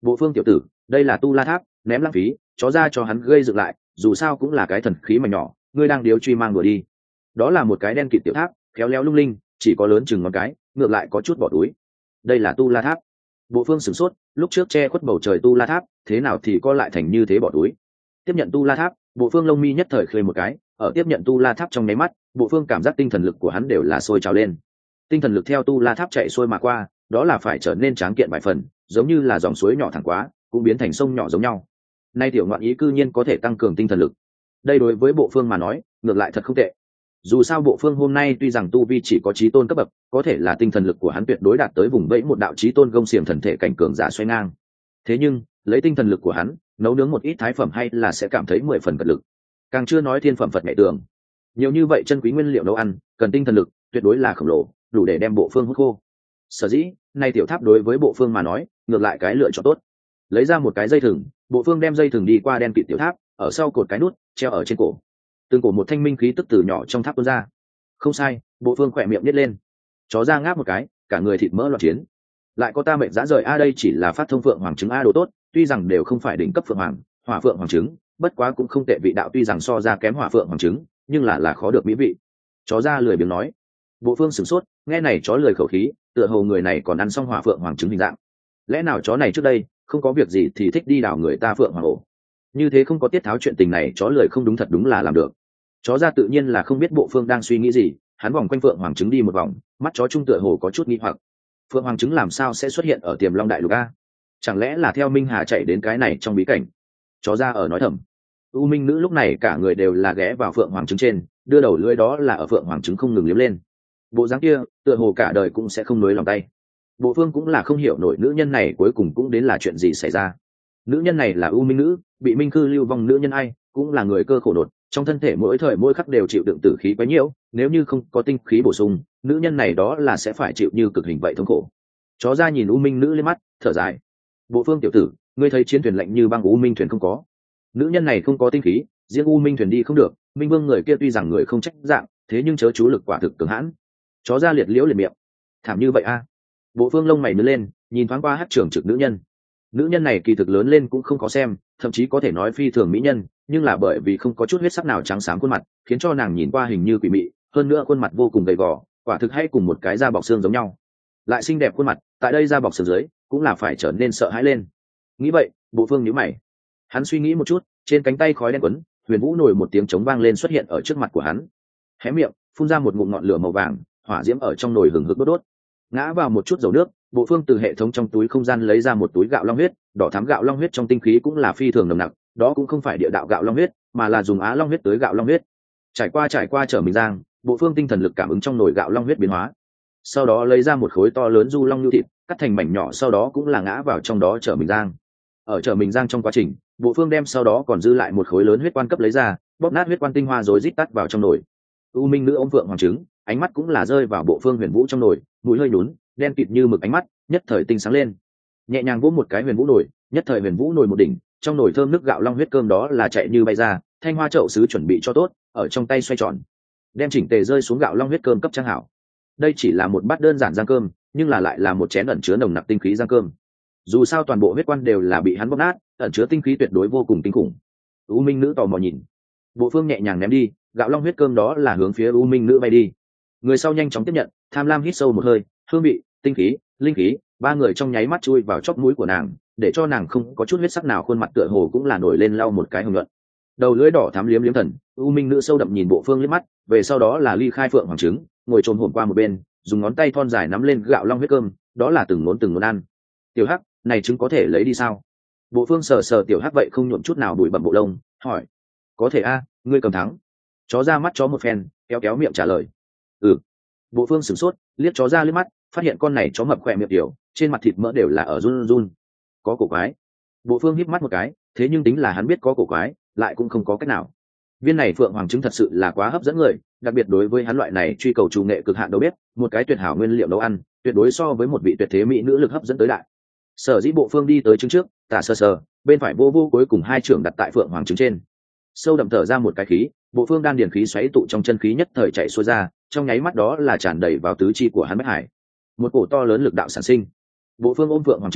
Bộ Phương tiểu tử, đây là tu la tháp, ném lãng phí, chó ra cho hắn gây dựng lại, dù sao cũng là cái thần khí mà nhỏ, ngươi đang điếu truy mang đùa đi. Đó là một cái đen kịt tiểu tháp, khéo léo lung linh, chỉ có lớn chừng ngón cái, ngược lại có chút bỏ túi. Đây là tu la tháp. Bộ Phương sửng sốt, lúc trước che khuất bầu trời tu la tháp, thế nào thì co lại thành như thế bỏ túi. Tiếp nhận tu la tháp, Bộ Phương lông mi nhất thời khơi một cái, ở tiếp nhận tu la tháp trong nháy mắt, Bộ Phương cảm giác tinh thần lực của hắn đều là sôi trào lên. Tinh thần lực theo tu la tháp chạy xuôi mà qua, đó là phải trở nên tráng kiện vài phần, giống như là dòng suối nhỏ thẳng quá, cũng biến thành sông nhỏ giống nhau. Nay tiểu ngoạn ý cư nhiên có thể tăng cường tinh thần lực. Đây đối với Bộ Phương mà nói, ngược lại thật không tệ. Dù sao Bộ Phương hôm nay tuy rằng tu vi chỉ có chí tôn cấp bậc, có thể là tinh thần lực của hắn tuyệt đối đạt tới vùng vẫy một đạo chí tôn gông xiềng thần thể cảnh cường giả xoay ngang. Thế nhưng, lấy tinh thần lực của hắn, nấu nướng một ít thái phẩm hay là sẽ cảm thấy mười phần cật lực. Càng chưa nói thiên phẩm Phật nhẹ tường. Nhiều như vậy chân quý nguyên liệu nấu ăn, cần tinh thần lực, tuyệt đối là khổng lồ, đủ để đem Bộ Phương hút khô. Sở dĩ, nay tiểu tháp đối với Bộ Phương mà nói, ngược lại cái lựa chọn tốt. Lấy ra một cái dây thừng, Bộ Phương đem dây thừng đi qua đen kịt tiểu tháp, ở sau cột cái nút, treo ở trên cổ. Từng cổ một thanh minh khí tức từ nhỏ trong tháp tuôn ra. Không sai, Bộ Phương khỏe miệng nhếch lên. Chó ra ngáp một cái, cả người thịt mỡ loạn chiến. Lại có ta mệnh dã rời a, đây chỉ là phát thông phượng hoàng trứng a đồ tốt, tuy rằng đều không phải đỉnh cấp phượng hoàng, hỏa phượng hoàng trứng, bất quá cũng không tệ, vị đạo tuy rằng so ra kém hỏa phượng hoàng trứng, nhưng là là khó được mỹ vị. Chó ra lười biếng nói. Bộ Phương sửng sốt, nghe này chó lười khẩu khí, tựa hồ người này còn ăn xong hỏa phượng hoàng trứng hình dạng. Lẽ nào chó này trước đây không có việc gì thì thích đi đào người ta phượng hoàng ổ? Như thế không có tiết tháo chuyện tình này, chó lười không đúng thật đúng là làm được. Chó ra tự nhiên là không biết Bộ Phương đang suy nghĩ gì, hắn vòng quanh phượng hoàng trứng đi một vòng, mắt chó trung tựa hồ có chút nghi hoặc. Phượng hoàng trứng làm sao sẽ xuất hiện ở Tiềm Long đại lục a? Chẳng lẽ là theo Minh Hà chạy đến cái này trong bí cảnh? Chó ra ở nói thầm. U Minh nữ lúc này cả người đều là ghé vào phượng hoàng trứng trên, đưa đầu lưỡi đó là ở phượng hoàng trứng không ngừng liếm lên. Bộ dáng kia, tựa hồ cả đời cũng sẽ không nuối lòng tay. Bộ Phương cũng là không hiểu nổi nữ nhân này cuối cùng cũng đến là chuyện gì xảy ra. Nữ nhân này là U Minh nữ, bị Minh Khư lưu vong nữ nhân ai, cũng là người cơ khổ đột, trong thân thể mỗi thời mỗi khắc đều chịu đựng tử khí quá nhiễu, nếu như không có tinh khí bổ sung, nữ nhân này đó là sẽ phải chịu như cực hình vậy thống khổ. Chó ra nhìn U Minh nữ lên mắt, thở dài. Bộ Phương tiểu tử, ngươi thấy chiến thuyền lạnh như băng U Minh thuyền không có? Nữ nhân này không có tinh khí, riêng U Minh thuyền đi không được, Minh Vương người kia tuy rằng người không trách dạng, thế nhưng chớ chú lực quả thực cường hãn. Chó ra liệt liễu liệt miệng. Thảm như vậy a? Bộ Phương lông mày nhướng lên, nhìn thoáng qua hát trưởng trực nữ nhân. Nữ nhân này kỳ thực lớn lên cũng không có xem, thậm chí có thể nói phi thường mỹ nhân, nhưng là bởi vì không có chút huyết sắc nào trắng sáng khuôn mặt, khiến cho nàng nhìn qua hình như quỷ mị, hơn nữa khuôn mặt vô cùng gầy gò, quả thực hay cùng một cái da bọc xương giống nhau. Lại xinh đẹp khuôn mặt, tại đây da bọc xương dưới, cũng là phải trở nên sợ hãi lên. Nghĩ vậy, Bộ Phương nhíu mày. Hắn suy nghĩ một chút, trên cánh tay khói đen quấn, huyền vũ nổi một tiếng trống vang lên xuất hiện ở trước mặt của hắn. Hé miệng, phun ra một ngụm ngọn lửa màu vàng, hỏa diễm ở trong nồi hừng hực đốt đốt. Ngã vào một chút dầu nước, Bộ Phương từ hệ thống trong túi không gian lấy ra một túi gạo long huyết, đỏ thắm gạo long huyết trong tinh khí cũng là phi thường nồng nặc, đó cũng không phải địa đạo gạo long huyết, mà là dùng á long huyết tới gạo long huyết. Trải qua trải qua trở mình giang, Bộ Phương tinh thần lực cảm ứng trong nồi gạo long huyết biến hóa. Sau đó lấy ra một khối to lớn du long nhu thịt, cắt thành mảnh nhỏ, sau đó cũng là ngã vào trong đó trở mình giang. Ở trở mình giang trong quá trình, Bộ Phương đem sau đó còn dư lại một khối lớn huyết quan cấp lấy ra, bóp nát huyết quan tinh hoa rồi rít tắt vào trong nồi. U Minh nữ ôm vượng hoàng trứng, ánh mắt cũng là rơi vào Bộ Phương huyền vũ trong nồi, mũi hơi nhún, đen kịt như mực ánh mắt, nhất thời tinh sáng lên. Nhẹ nhàng vỗ một cái huyền vũ nồi, nhất thời huyền vũ nồi một đỉnh, trong nồi thơm nước gạo long huyết cơm đó là chạy như bay ra, thanh hoa chậu sứ chuẩn bị cho tốt, ở trong tay xoay tròn, đem chỉnh tề rơi xuống gạo long huyết cơm cấp trang hảo. Đây chỉ là một bát đơn giản rang cơm, nhưng là lại là một chén ẩn chứa nồng nặc tinh khí rang cơm. Dù sao toàn bộ huyết quan đều là bị hắn bóp nát, ẩn chứa tinh khí tuyệt đối vô cùng kinh khủng. U Minh nữ tò mò nhìn, Bộ Phương nhẹ nhàng ném đi, gạo long huyết cơm đó là hướng phía U Minh nữ bay đi. Người sau nhanh chóng tiếp nhận, tham lam hít sâu một hơi, hương vị, tinh khí, linh khí, ba người trong nháy mắt chui vào chóp mũi của nàng, để cho nàng không có chút huyết sắc nào, khuôn mặt tựa hồ cũng là nổi lên lau một cái hồng nhuận. Đầu lưỡi đỏ thắm liếm liếm thần, U Minh nữ sâu đậm nhìn Bộ Phương liếc mắt, về sau đó là ly khai phượng hoàng trứng, ngồi trồm hổm qua một bên, dùng ngón tay thon dài nắm lên gạo long huyết cơm, đó là từng ngốn từng ngốn ăn. Tiểu Hắc, này trứng có thể lấy đi sao? Bộ Phương sờ sờ Tiểu Hắc vậy không nhuộm chút nào bụi bặm bộ lông, hỏi. Có thể a, ngươi cầm thắng. Chó ra mắt chó một phen, kéo kéo miệng trả lời. Ừ. Bộ Phương sửng sốt, liếc chó ra liếc mắt, phát hiện con này chó mập khỏe miệng tiểu, trên mặt thịt mỡ đều là ở run run. Có cổ quái. Bộ Phương híp mắt một cái, thế nhưng tính là hắn biết có cổ quái, lại cũng không có cách nào. Viên này phượng hoàng trứng thật sự là quá hấp dẫn người, đặc biệt đối với hắn loại này truy cầu chủ nghệ cực hạn đâu biết, một cái tuyệt hảo nguyên liệu nấu ăn, tuyệt đối so với một vị tuyệt thế mỹ nữ lực hấp dẫn tới đại. Sở dĩ Bộ Phương đi tới trứng trước, tả sờ sờ, bên phải vô vô cuối cùng hai trưởng đặt tại phượng hoàng trứng trên. Sâu đậm thở ra một cái khí, Bộ Phương đan điền khí xoáy tụ trong chân khí nhất thời chạy xuôi ra, trong nháy mắt đó là tràn đầy vào tứ chi của hắn bách hải. Một cổ to lớn lực đạo sản sinh. Bộ Phương ôm phượng hoàng trứng,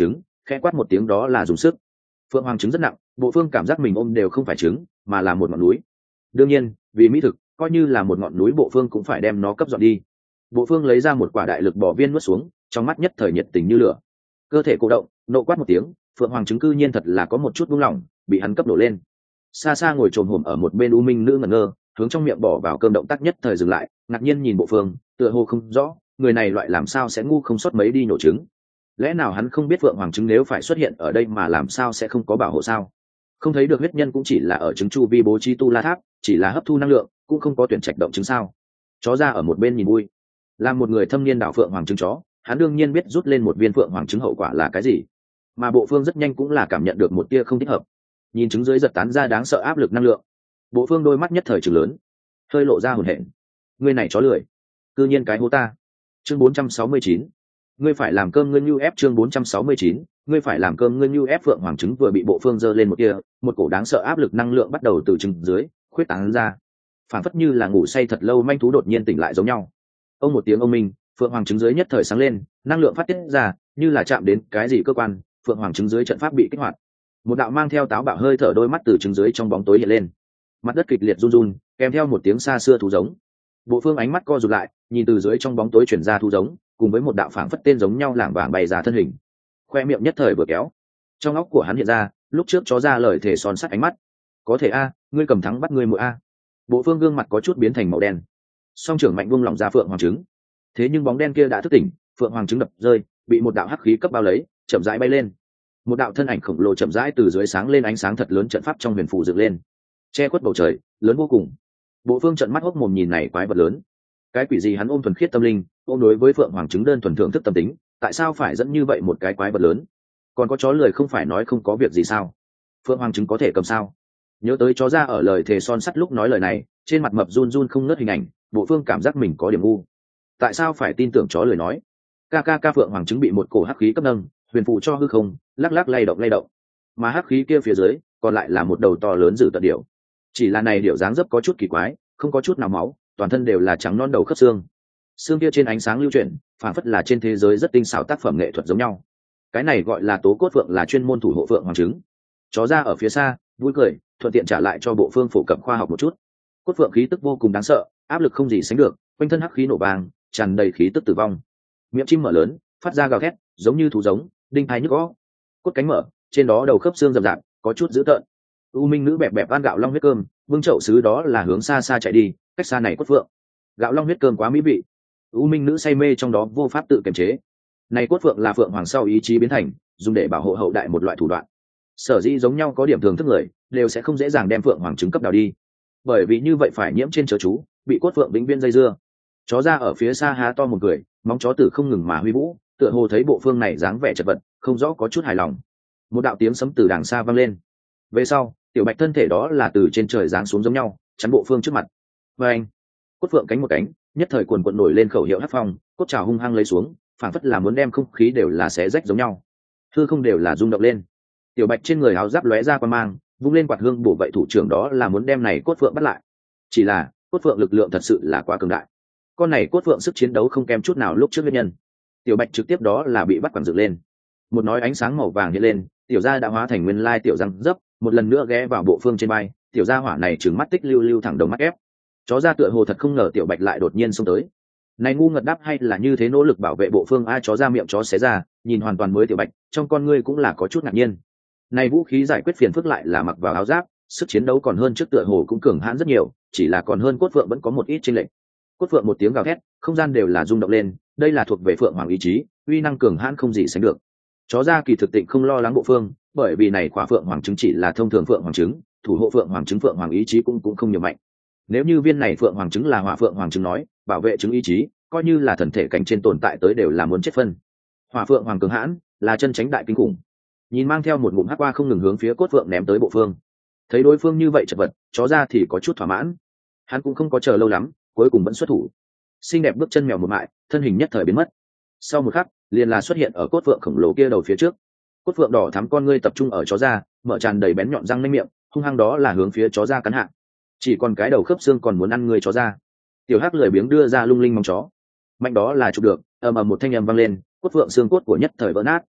khẽ quát một tiếng đó là dùng sức. Phượng hoàng trứng rất nặng, bộ phương cảm giác mình ôm đều không phải trứng mà là một ngọn núi. Đương nhiên vì mỹ thực, coi như là một ngọn núi bộ phương cũng phải đem nó cấp dọn đi. Bộ phương lấy ra một quả đại lực bỏ viên nuốt xuống, trong mắt nhất thời nhiệt tình như lửa. Cơ thể cổ động, nộ quát một tiếng, phượng hoàng trứng cư nhiên thật là có một chút buông lỏng, bị hắn cấp đổ lên. Xa xa ngồi trồm hổm ở một bên u minh nữ ngẩn ngơ, hướng trong miệng bỏ vào cơm, động tác nhất thời dừng lại, ngạc nhiên nhìn bộ phương, tựa hồ không rõ người này loại làm sao sẽ ngu không sót mấy đi nhổ trứng. Lẽ nào hắn không biết phượng hoàng trứng nếu phải xuất hiện ở đây mà làm sao sẽ không có bảo hộ sao? Không thấy được huyết nhân cũng chỉ là ở trứng chu vi bố trí tu la tháp, chỉ là hấp thu năng lượng, cũng không có tuyển trạch động trứng sao? Chó ra ở một bên nhìn vui, làm một người thâm niên đảo phượng hoàng trứng chó, hắn đương nhiên biết rút lên một viên phượng hoàng trứng hậu quả là cái gì. Mà bộ phương rất nhanh cũng là cảm nhận được một tia không thích hợp, nhìn trứng dưới giật tán ra đáng sợ áp lực năng lượng. Bộ phương đôi mắt nhất thời trừng lớn, hơi lộ ra hồn hển. Ngươi này chó lười, cư nhiên cái hố ta. Chương bốn trăm sáu mươi chín, ngươi phải làm cơm ngươi nhu ép. Chương bốn trăm sáu mươi chín, ngươi phải làm cơm ngươi nhu ép. Phượng hoàng trứng vừa bị bộ phương giơ lên một tia, một cổ đáng sợ áp lực năng lượng bắt đầu từ trứng dưới khuyết tán ra, phản phất như là ngủ say thật lâu manh thú đột nhiên tỉnh lại giống nhau. Ông một tiếng ông minh, phượng hoàng trứng dưới nhất thời sáng lên, năng lượng phát tiết ra như là chạm đến cái gì cơ quan, phượng hoàng trứng dưới trận pháp bị kích hoạt. Một đạo mang theo táo bạo hơi thở đôi mắt từ trứng dưới trong bóng tối hiện lên, mặt đất kịch liệt run run, kèm theo một tiếng xa xưa thú giống. Bộ phương ánh mắt co rụt lại, nhìn từ dưới trong bóng tối chuyển ra thú giống, cùng với một đạo phảng phất tên giống nhau lảng vảng bày ra thân hình, khoe miệng nhất thời vừa kéo. Trong óc của hắn hiện ra lúc trước chó ra lời thể son sắt ánh mắt. Có thể a, ngươi cầm thắng bắt ngươi mũi a. Bộ phương gương mặt có chút biến thành màu đen, song trưởng mạnh vung lỏng ra phượng hoàng trứng. Thế nhưng bóng đen kia đã thức tỉnh, phượng hoàng trứng đập rơi, bị một đạo hắc khí cấp bao lấy, chậm rãi bay lên. Một đạo thân ảnh khổng lồ chậm rãi từ dưới sáng lên, ánh sáng thật lớn trận pháp trong huyền phù dựng lên, che khuất bầu trời lớn vô cùng. Bộ phương trận mắt hốc mồm nhìn này quái vật lớn. Cái quỷ gì hắn ôm thuần khiết tâm linh, ôm đối với phượng hoàng trứng đơn thuần thưởng thức tâm tính, tại sao phải dẫn như vậy một cái quái vật lớn? Còn có chó lười không phải nói không có việc gì sao? Phượng hoàng trứng có thể cầm sao? Nhớ tới chó ra ở lời thề son sắt lúc nói lời này, trên mặt mập run run không ngớt hình ảnh, bộ phương cảm giác mình có điểm ngu. Tại sao phải tin tưởng chó lời nói? Ca ca ca phượng hoàng trứng bị một cổ hắc khí cấp nâng, huyền phù cho hư không, lắc lắc lay động lay động. Mà hắc khí kia phía dưới, còn lại là một đầu to lớn dữ tợn điểu. Chỉ là này điểu dáng dấp có chút kỳ quái, không có chút nào máu, toàn thân đều là trắng non đầu khớp xương. Xương kia trên ánh sáng lưu chuyển, phản phất là trên thế giới rất tinh xảo tác phẩm nghệ thuật giống nhau. Cái này gọi là tố cốt phượng, là chuyên môn thủ hộ phượng hoàng trứng. Chó ra ở phía xa vui cười, thuận tiện trả lại cho bộ phương phổ cập khoa học một chút. Cốt phượng khí tức vô cùng đáng sợ, áp lực không gì sánh được, quanh thân hắc khí nổ vàng, tràn đầy khí tức tử vong. Miệng chim mở lớn, phát ra gào thét giống như thú giống, đinh thái nhức gõ. Cốt cánh mở, trên đó đầu khớp xương rậm rạp, có chút dữ tợn. U minh nữ bẹp bẹp ăn gạo long huyết cơm, vương chậu sứ đó là hướng xa xa chạy đi, cách xa này cốt phượng. Gạo long huyết cơm quá mỹ vị, U minh nữ say mê trong đó vô pháp tự kiềm chế. Này cốt phượng là phượng hoàng sau ý chí biến thành, dùng để bảo hộ hậu đại một loại thủ đoạn. Sở dĩ giống nhau có điểm thường thức người đều sẽ không dễ dàng đem phượng hoàng trứng cấp đào đi, bởi vì như vậy phải nhiễm trên chớ chú, bị cốt phượng vĩnh viễn dây dưa. Chó ra ở phía xa há to một cười, móng chó tử không ngừng mà huy vũ, tựa hồ thấy bộ phương này dáng vẻ chật vật, không rõ có chút hài lòng. Một đạo tiếng sấm từ đàng xa vang lên. Về sau, tiểu bạch thân thể đó là từ trên trời giáng xuống giống nhau, chắn bộ phương trước mặt. Và anh, cốt phượng cánh một cánh, nhất thời cuồn cuộn nổi lên khẩu hiệu hắc phong, cốt trào hung hăng lấy xuống, phảng phất là muốn đem không khí đều là xé rách giống nhau, hư không đều là rung động lên. Tiểu bạch trên người áo giáp lóe ra qua mang, vung lên quạt hương bổ vậy thủ trưởng đó là muốn đem này cốt phượng bắt lại. Chỉ là cốt phượng lực lượng thật sự là quá cường đại, con này cốt phượng sức chiến đấu không kém chút nào lúc trước nguyên nhân. Tiểu bạch trực tiếp đó là bị bắt quẳng dựng lên, một nói ánh sáng màu vàng hiện lên, tiểu gia đã hóa thành nguyên lai tiểu răng dấp, một lần nữa ghé vào bộ phương trên bay. Tiểu gia hỏa này trừng mắt tích lưu lưu thẳng đầu mắt ép. Chó ra tựa hồ thật không ngờ tiểu bạch lại đột nhiên xông tới. Này ngu ngật đáp hay là như thế nỗ lực bảo vệ bộ phương. A chó ra miệng chó xé ra, nhìn hoàn toàn mới tiểu bạch, trong con ngươi cũng là có chút ngạc nhiên. Này vũ khí giải quyết phiền phức lại là mặc vào áo giáp, sức chiến đấu còn hơn trước tựa hồ cũng cường hãn rất nhiều, chỉ là còn hơn cốt phượng vẫn có một ít chênh lệch. Cốt phượng một tiếng gào thét, không gian đều là rung động lên, đây là thuộc về phượng hoàng ý chí, uy năng cường hãn không gì sánh được. Chó ra kỳ thực tịnh không lo lắng bộ phương, bởi vì này quả phượng hoàng trứng chỉ là thông thường phượng hoàng trứng, thủ hộ phượng hoàng trứng phượng hoàng ý chí cũng cũng không nhiều mạnh. Nếu như viên này phượng hoàng trứng là hỏa phượng hoàng trứng nói, bảo vệ trứng ý chí, coi như là thần thể cảnh trên tồn tại tới đều là muốn chết phân. Hỏa phượng hoàng cường hãn, là chân tránh đại kinh khủng. Nhìn mang theo một ngụm hắc qua không ngừng hướng phía cốt phượng ném tới bộ phương. Thấy đối phương như vậy chật vật, chó ra thì có chút thỏa mãn. Hắn cũng không có chờ lâu lắm, cuối cùng vẫn xuất thủ. Xinh đẹp bước chân mèo một mại, thân hình nhất thời biến mất. Sau một khắc, liền là xuất hiện ở cốt phượng khổng lồ kia đầu phía trước. Cốt phượng đỏ thắm con ngươi tập trung ở chó ra, mở tràn đầy bén nhọn răng nanh miệng, hung hăng đó là hướng phía chó ra cắn hạ. Chỉ còn cái đầu khớp xương còn muốn ăn người chó ra. Tiểu hắc lười biếng đưa ra lung linh mong chó, mạnh đó là chụp được, ầm ầm một thanh âm vang lên, cốt phượng xương cốt của nhất thời vỡ nát.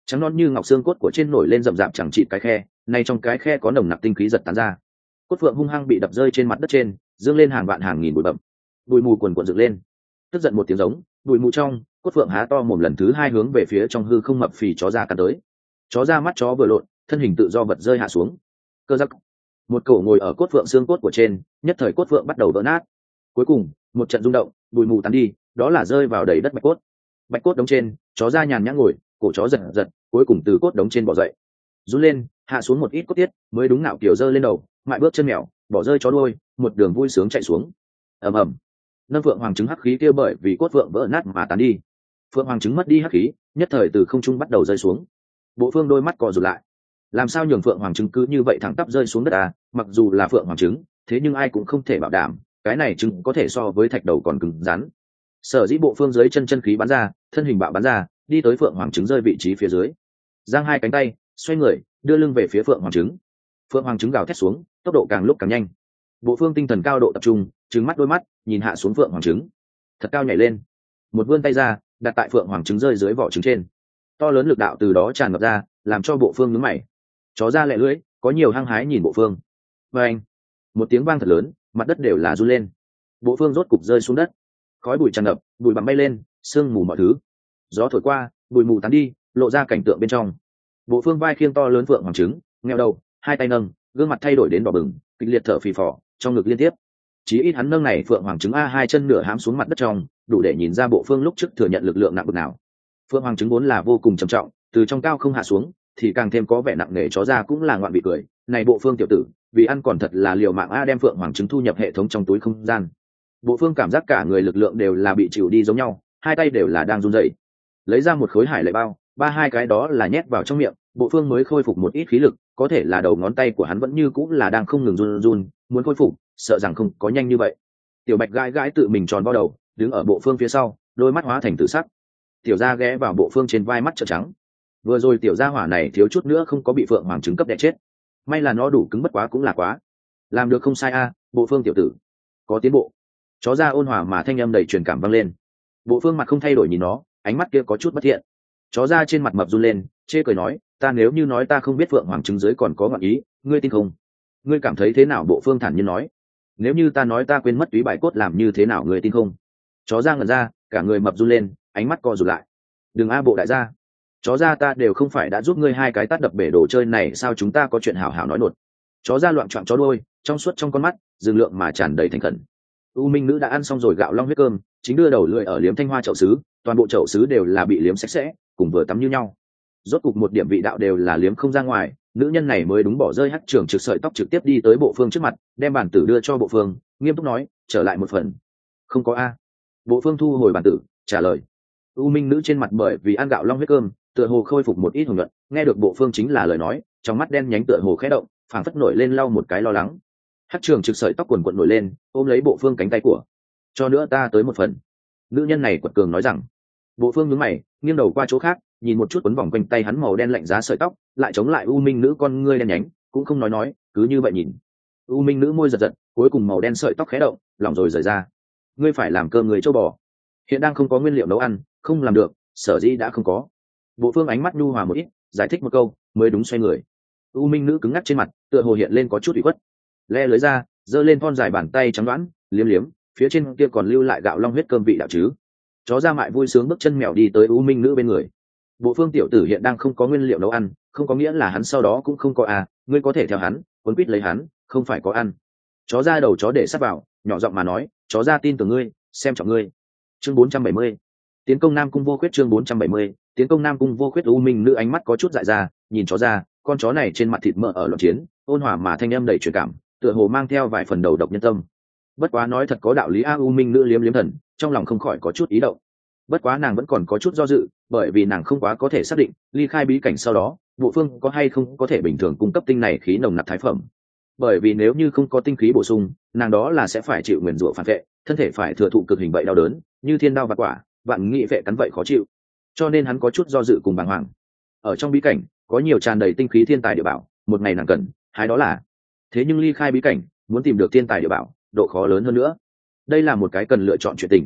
trắng non như ngọc xương cốt của trên nổi lên rậm rạp chẳng chịt cái khe, nay trong cái khe có nồng nặc tinh khí giật tán ra. Cốt phượng hung hăng bị đập rơi trên mặt đất trên, dương lên hàng vạn hàng nghìn bụi bậm, bụi mù quần quần dựng lên. Tức giận một tiếng giống, bụi mù trong, cốt phượng há to mồm lần thứ hai hướng về phía trong hư không mập phì chó ra cắn tới. Chó ra mắt chó vừa lộn, thân hình tự do vật rơi hạ xuống. Cơ giắc, một cổ ngồi ở cốt phượng xương cốt của trên, nhất thời cốt phượng bắt đầu vỡ nát. Cuối cùng, một trận rung động, bụi mù tán đi, đó là rơi vào đầy đất bạch cốt. Bạch cốt đống trên, chó ra nhàn nhã ngồi, cổ chó giật giật, cuối cùng từ cốt đống trên bỏ dậy, rút lên, hạ xuống một ít cốt tiết, mới đúng nạo kiểu giơ lên đầu, mại bước chân mèo, bỏ rơi chó đuôi, một đường vui sướng chạy xuống. ầm ầm, nâng phượng hoàng trứng hắc khí kia bởi vì cốt phượng vỡ nát mà tán đi. Phượng hoàng trứng mất đi hắc khí, nhất thời từ không trung bắt đầu rơi xuống. Bộ Phương đôi mắt co rụt lại, làm sao nhường phượng hoàng trứng cứ như vậy thẳng tắp rơi xuống đất à? Mặc dù là phượng hoàng trứng, thế nhưng ai cũng không thể bảo đảm cái này trứng có thể so với thạch đầu còn cứng rắn. Sở dĩ Bộ Phương dưới chân chân khí bắn ra, thân hình bạo bắn ra, đi tới phượng hoàng trứng rơi vị trí phía dưới, giang hai cánh tay, xoay người, đưa lưng về phía phượng hoàng trứng. Phượng hoàng trứng gào thét xuống, tốc độ càng lúc càng nhanh. Bộ Phương tinh thần cao độ tập trung, trứng mắt đôi mắt, nhìn hạ xuống phượng hoàng trứng, thật cao nhảy lên, một vươn tay ra, đặt tại phượng hoàng trứng rơi dưới vỏ trứng trên. To lớn lực đạo từ đó tràn ngập ra, làm cho Bộ Phương nhướng mày. Chó ra lẹ lưỡi, có nhiều hăng hái nhìn Bộ Phương. Và anh, một tiếng vang thật lớn, mặt đất đều là run lên. Bộ Phương rốt cục rơi xuống đất, khói bụi tràn ngập, bụi bặm bay lên, sương mù mọi thứ. Gió thổi qua, bụi mù tán đi, lộ ra cảnh tượng bên trong. Bộ Phương vai khiêng to lớn phượng hoàng trứng, ngheo đầu, hai tay nâng, gương mặt thay đổi đến đỏ bừng, kịch liệt thở phì phò, trong ngực liên tiếp. Chí ít hắn nâng này phượng hoàng trứng a hai chân nửa hãm xuống mặt đất trong, đủ để nhìn ra Bộ Phương lúc trước thừa nhận lực lượng nặng bực nào. Phượng hoàng trứng vốn là vô cùng trầm trọng, từ trong cao không hạ xuống, thì càng thêm có vẻ nặng nề. Chó ra cũng là ngoạn vị cười, này Bộ Phương tiểu tử, vì ăn còn thật là liều mạng a, đem phượng hoàng trứng thu nhập hệ thống trong túi không gian. Bộ Phương cảm giác cả người lực lượng đều là bị chịu đi giống nhau, hai tay đều là đang run rẩy. Lấy ra một khối hải lệ bao, ba hai cái đó là nhét vào trong miệng, Bộ Phương mới khôi phục một ít khí lực, có thể là đầu ngón tay của hắn vẫn như cũng là đang không ngừng run run, muốn khôi phục, sợ rằng không có nhanh như vậy. Tiểu Bạch gãi gãi tự mình tròn vo đầu, đứng ở Bộ Phương phía sau, đôi mắt hóa thành tử sắc. Tiểu Gia ghé vào Bộ Phương trên vai, mắt trợn trắng. Vừa rồi tiểu gia hỏa này thiếu chút nữa không có bị phượng hoàng trứng cấp đẻ chết, may là nó đủ cứng, bất quá cũng là quá làm được không sai a. Bộ Phương tiểu tử có tiến bộ. Chó ra ôn hòa mà thanh âm đầy truyền cảm vang lên. Bộ Phương mặt không thay đổi nhìn nó, ánh mắt kia có chút bất thiện. Chó ra trên mặt mập run lên, chê cười nói, ta nếu như nói ta không biết phượng hoàng trứng dưới còn có ngọn ý, ngươi tin không? Ngươi cảm thấy thế nào? Bộ Phương thản nhiên nói, nếu như ta nói ta quên mất túy bài cốt làm như thế nào, ngươi tin không? Chó ra ngẩn ra, cả người mập run lên, ánh mắt co rụt lại. Đừng a Bộ đại gia, chó ra ta đều không phải đã giúp ngươi hai cái tát đập bể đồ chơi này sao? Chúng ta có chuyện hảo hảo nói nột. Chó ra loạn choạng chó đôi, trong suốt trong con mắt dừng lượng mà tràn đầy thành khẩn. U Minh nữ đã ăn xong rồi gạo long huyết cơm, chính đưa đầu lưỡi ở liếm thanh hoa chậu sứ, toàn bộ chậu sứ đều là bị liếm sạch sẽ, cùng vừa tắm như nhau. Rốt cục một điểm vị đạo đều là liếm không ra ngoài, nữ nhân này mới đúng bỏ rơi hắc trưởng trực sợi tóc, trực tiếp đi tới Bộ Phương trước mặt, đem bản tử đưa cho Bộ Phương, nghiêm túc nói, trở lại một phần. Không có a. Bộ Phương thu hồi bản tử, trả lời. U Minh nữ trên mặt bởi vì ăn gạo long huyết cơm, tựa hồ khôi phục một ít hồng nhuận, nghe được Bộ Phương chính là lời nói, trong mắt đen nhánh tựa hồ khẽ động, phảng phất nổi lên lau một cái lo lắng. Hắc trường trực sợi tóc quần quần nổi lên, ôm lấy Bộ Phương cánh tay của, cho nữa ta tới một phần. Nữ nhân này quật cường nói rằng. Bộ Phương nhướng mày, nghiêng đầu qua chỗ khác, nhìn một chút quấn vòng quanh tay hắn màu đen lạnh giá sợi tóc, lại chống lại U Minh nữ con ngươi đen nhánh, cũng không nói nói, cứ như vậy nhìn. U Minh nữ môi giật giật, cuối cùng màu đen sợi tóc khẽ động, lỏng rồi rời ra. Ngươi phải làm cơm người châu bò, hiện đang không có nguyên liệu nấu ăn, không làm được, sở dĩ đã không có. Bộ Phương ánh mắt nhu hòa một ít, giải thích một câu, mới đúng xoay người. U Minh nữ cứng ngắc trên mặt, tựa hồ hiện lên có chút ủy khuất, le lưới ra, giơ lên thon dài bàn tay trắng đoán, liếm liếm, phía trên kia còn lưu lại gạo long huyết cơm vị đạo chứ. Chó ra mại vui sướng bước chân mèo đi tới U Minh nữ bên người. Bộ Phương tiểu tử hiện đang không có nguyên liệu nấu ăn, không có nghĩa là hắn sau đó cũng không có à, ngươi có thể theo hắn, quấn quýt lấy hắn, không phải có ăn. Chó ra đầu chó để sát vào, nhỏ giọng mà nói, chó ra tin tưởng ngươi, xem trọng ngươi. Chương bốn trăm bảy mươi, tiến công Nam Cung vô khuyết. Chương bốn trăm bảy mươi, tiến công Nam Cung vô khuyết. U Minh nữ ánh mắt có chút dại ra, nhìn chó ra, con chó này trên mặt thịt mỡ ở loạn chiến, ôn hòa mà thanh âm đầy truyền cảm, tựa hồ mang theo vài phần đầu độc nhân tâm. Bất quá nói thật có đạo lý a. U Minh nữ liếm liếm thần, trong lòng không khỏi có chút ý động. Bất quá nàng vẫn còn có chút do dự, bởi vì nàng không quá có thể xác định ly khai bí cảnh sau đó Bộ Phương có hay không có thể bình thường cung cấp tinh này khí nồng nặc thái phẩm. Bởi vì nếu như không có tinh khí bổ sung, nàng đó là sẽ phải chịu nguyền rủa phản vệ, thân thể phải thừa thụ cực hình vậy đau đớn, như thiên đao vạn quả, vạn nghị vệ cắn vậy khó chịu. Cho nên hắn có chút do dự cùng bàng hoàng. Ở trong bí cảnh có nhiều tràn đầy tinh khí thiên tài địa bảo, một ngày nàng cần hái đó là. Thế nhưng ly khai bí cảnh muốn tìm được thiên tài địa bảo, độ khó lớn hơn nữa. Đây là một cái cần lựa chọn chuyện tình.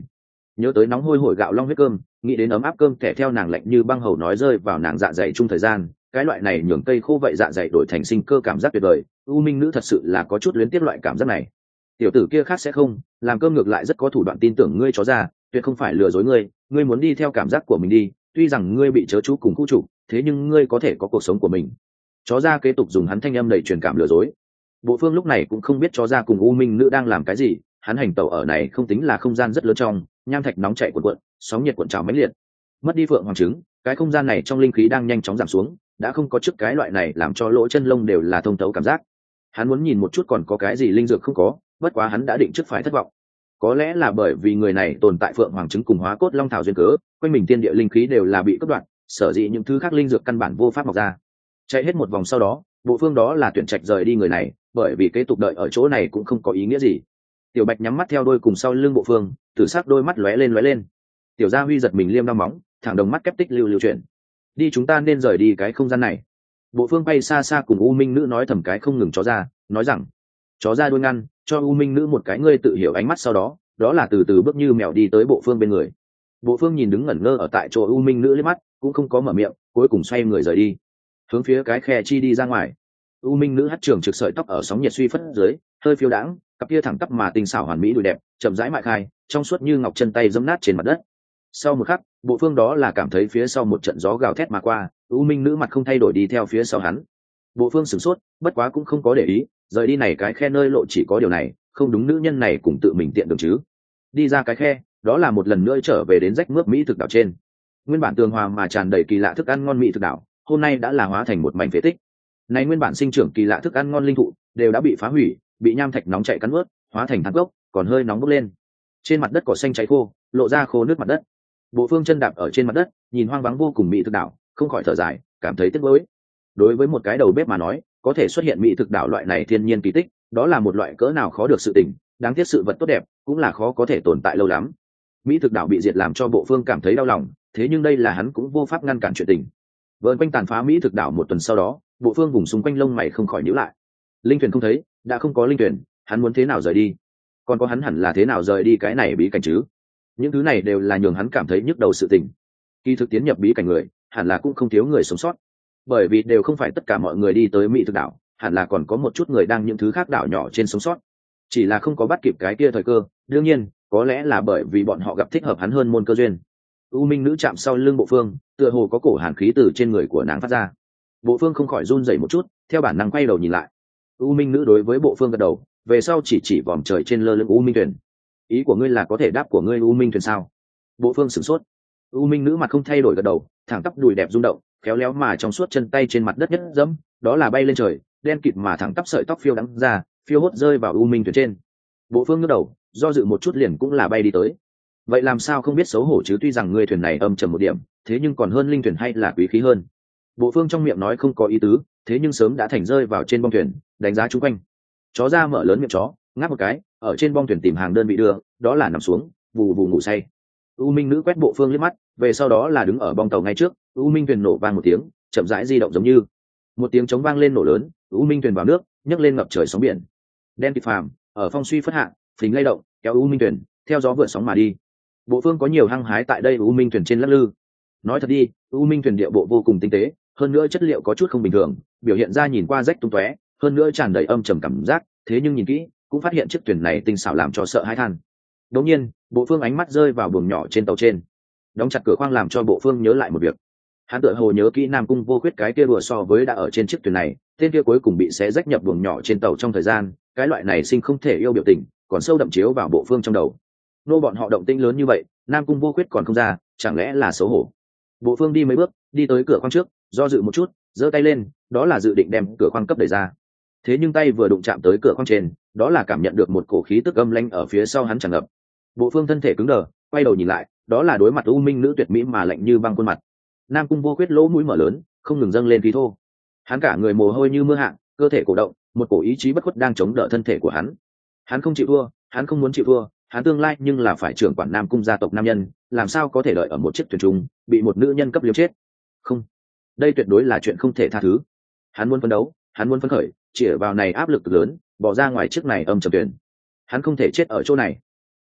nhớ tới nóng hôi hổi gạo long huyết cơm, nghĩ đến ấm áp cơm kẻ theo nàng lạnh như băng hầu nói rơi vào nàng dạ dày chung thời gian, cái loại này nhường cây khô vậy dạ dày đổi thành sinh cơ cảm giác tuyệt vời. U minh nữ thật sự là có chút luyến tiếc loại cảm giác này. Tiểu tử kia khác sẽ không làm cơm, ngược lại rất có thủ đoạn, tin tưởng ngươi chó ra, tuyệt không phải lừa dối ngươi, ngươi muốn đi theo cảm giác của mình đi, tuy rằng ngươi bị chớ chú cùng khu chủ, thế nhưng ngươi có thể có cuộc sống của mình. Chó ra kế tục dùng hắn thanh âm đầy truyền cảm lừa dối. Bộ Phương lúc này cũng không biết chó ra cùng U minh nữ đang làm cái gì, hắn hành tẩu ở này không tính là không gian rất lớn trong, nham thạch nóng chảy cuộn cuộn, sóng nhiệt cuộn trào mãnh liệt. Mất đi phượng hoàng trứng, cái không gian này trong linh khí đang nhanh chóng giảm xuống, đã không có trước cái loại này làm cho lỗ chân lông đều là thông thấu cảm giác. Hắn muốn nhìn một chút còn có cái gì linh dược không có, bất quá hắn đã định trước phải thất vọng. Có lẽ là bởi vì người này tồn tại phượng hoàng trứng cùng hóa cốt long thảo duyên cớ, quanh mình tiên địa linh khí đều là bị cắt đoạn, sở dĩ những thứ khác linh dược căn bản vô pháp mọc ra. Chạy hết một vòng sau đó, Bộ Phương đó là tuyển trạch rời đi người này, bởi vì kế tục đợi ở chỗ này cũng không có ý nghĩa gì. Tiểu Bạch nhắm mắt theo đôi cùng sau lưng Bộ Phương, tử sắc đôi mắt lóe lên lóe lên. Tiểu Gia Huy giật mình liêm đau móng, thẳng đồng mắt kép tích lưu lưu chuyển. Đi, chúng ta nên rời đi cái không gian này. Bộ Phương bay xa xa cùng U Minh nữ nói thầm cái không ngừng chó ra, nói rằng chó ra đuôi ngăn cho U Minh nữ một cái ngươi tự hiểu ánh mắt, sau đó đó là từ từ bước như mèo đi tới Bộ Phương bên người. Bộ Phương nhìn đứng ngẩn ngơ ở tại chỗ U Minh nữ liếc mắt, cũng không có mở miệng, cuối cùng xoay người rời đi, hướng phía cái khe chi đi ra ngoài. U Minh nữ hất trường trực sợi tóc ở sóng nhiệt suy phất dưới, hơi phiêu đãng, cặp kia thẳng tắp mà tinh xảo hoàn mỹ đùi đẹp, chậm rãi mại khai, trong suốt như ngọc chân tay giẫm nát trên mặt đất. Sau một khắc, Bộ Phương đó là cảm thấy phía sau một trận gió gào thét mà qua, U Minh nữ mặt không thay đổi đi theo phía sau hắn. Bộ Phương sửng sốt, bất quá cũng không có để ý, rời đi này cái khe nơi lộ chỉ có điều này, không đúng nữ nhân này cùng tự mình tiện đường chứ. Đi ra cái khe, đó là một lần nữa trở về đến rách mướp mỹ thực đảo trên. Nguyên bản tường hòa mà tràn đầy kỳ lạ thức ăn ngon mỹ thực đảo, hôm nay đã là hóa thành một mảnh phế tích. Này nguyên bản sinh trưởng kỳ lạ thức ăn ngon linh thụ đều đã bị phá hủy, bị nham thạch nóng chảy cắn nuốt, hóa thành than gốc, còn hơi nóng bốc lên. Trên mặt đất cỏ xanh cháy khô, lộ ra khô nước mặt đất. Bộ Phương chân đạp ở trên mặt đất, nhìn hoang vắng vô cùng mỹ thực đảo, không khỏi thở dài, cảm thấy tiếc nuối. Đối với một cái đầu bếp mà nói, có thể xuất hiện mỹ thực đảo loại này thiên nhiên kỳ tích, đó là một loại cỡ nào khó được sự tình, đáng tiếc sự vật tốt đẹp cũng là khó có thể tồn tại lâu lắm. Mỹ thực đảo bị diệt làm cho Bộ Phương cảm thấy đau lòng, thế nhưng đây là hắn cũng vô pháp ngăn cản chuyện tình. Vợn quanh tàn phá mỹ thực đảo một tuần sau đó, Bộ Phương vùng xung quanh lông mày không khỏi nhíu lại. Linh thuyền không thấy, đã không có linh thuyền, hắn muốn thế nào rời đi? Còn có hắn hẳn là thế nào rời đi cái này bí cảnh chứ? Những thứ này đều là nhường hắn cảm thấy nhức đầu sự tình. Khi thực tiến nhập bí cảnh người, hẳn là cũng không thiếu người sống sót, bởi vì đều không phải tất cả mọi người đi tới mỹ thực đảo, hẳn là còn có một chút người đang những thứ khác đảo nhỏ trên sống sót, chỉ là không có bắt kịp cái kia thời cơ. Đương nhiên, có lẽ là bởi vì bọn họ gặp thích hợp hắn hơn môn cơ duyên. U Minh nữ chạm sau lưng Bộ Phương, tựa hồ có cổ hàn khí từ trên người của nàng phát ra. Bộ Phương không khỏi run rẩy một chút, theo bản năng quay đầu nhìn lại. U Minh nữ đối với Bộ Phương gật đầu, về sau chỉ chỉ vòm trời trên lơ lửng U Minh thuyền. Ý của ngươi là có thể đáp của ngươi U Minh thuyền sao? Bộ Phương sửng sốt. U Minh nữ mặt không thay đổi gật đầu, thẳng tắp đùi đẹp rung động, khéo léo mà trong suốt chân tay trên mặt đất nhất dẫm, đó là bay lên trời, đen kịt mà thẳng tắp sợi tóc phiêu đắng ra, phiêu hốt rơi vào U Minh thuyền trên. Bộ Phương ngước đầu, do dự một chút liền cũng là bay đi tới. Vậy làm sao không biết xấu hổ chứ, tuy rằng ngươi thuyền này âm trầm một điểm, thế nhưng còn hơn linh thuyền hay là quý khí hơn. Bộ Phương trong miệng nói không có ý tứ, thế nhưng sớm đã thành rơi vào trên bong thuyền, đánh giá chung quanh. Chó ra mở lớn miệng chó, ngáp một cái, ở trên bong thuyền tìm hàng đơn vị đưa, đó là nằm xuống, vù vù ngủ say. U Minh nữ quét Bộ Phương liếc mắt, về sau đó là đứng ở bong tàu ngay trước. U Minh thuyền nổ vang một tiếng, chậm rãi di động giống như một tiếng trống vang lên nổ lớn. U Minh thuyền vào nước, nhấc lên ngập trời sóng biển, đen kịt phàm ở phong suy phất hạ, phình lay động, kéo U Minh thuyền theo gió vượt sóng mà đi. Bộ Phương có nhiều hăng hái tại đây U Minh thuyền trên lắc lư. Nói thật đi, U Minh thuyền địa bộ vô cùng tinh tế, hơn nữa chất liệu có chút không bình thường, biểu hiện ra nhìn qua rách tung tóe, hơn nữa tràn đầy âm trầm cảm giác, thế nhưng nhìn kỹ cũng phát hiện chiếc thuyền này tinh xảo làm cho sợ hãi than. Đột nhiên, Bộ Phương ánh mắt rơi vào buồng nhỏ trên tàu trên, đóng chặt cửa khoang làm cho Bộ Phương nhớ lại một việc. Hắn tựa hồ nhớ kỹ Nam Cung Vô Khuyết cái kia đùa so với đã ở trên chiếc thuyền này, tên kia cuối cùng bị xé rách nhập buồng nhỏ trên tàu trong thời gian, cái loại này sinh không thể yêu biểu tình, còn sâu đậm chiếu vào Bộ Phương trong đầu. Nô bọn họ động tĩnh lớn như vậy, Nam Cung Vô Khuyết còn không ra, chẳng lẽ là xấu hổ? Bộ Phương đi mấy bước, đi tới cửa khoang trước, do dự một chút, giơ tay lên, đó là dự định đem cửa khoang cấp đẩy ra. Thế nhưng tay vừa đụng chạm tới cửa khoang trên, đó là cảm nhận được một cổ khí tức âm lãnh ở phía sau hắn tràn ngập. Bộ Phương thân thể cứng đờ, quay đầu nhìn lại, đó là đối mặt U Minh nữ tuyệt mỹ mà lạnh như băng khuôn mặt. Nam Cung Vô Khuyết lỗ mũi mở lớn, không ngừng dâng lên khí thô. Hắn cả người mồ hôi như mưa hạ, cơ thể cổ động, một cổ ý chí bất khuất đang chống đỡ thân thể của hắn. Hắn không chịu thua, hắn không muốn chịu thua, hắn tương lai nhưng là phải trưởng quản Nam Cung gia tộc nam nhân, làm sao có thể đợi ở một chiếc thuyền trung bị một nữ nhân cấp liếm chết? Không, đây tuyệt đối là chuyện không thể tha thứ. Hắn muốn phấn đấu, hắn muốn phấn khởi, chĩa vào này áp lực lớn, bỏ ra ngoài chiếc này âm trầm thuyền. Hắn không thể chết ở chỗ này.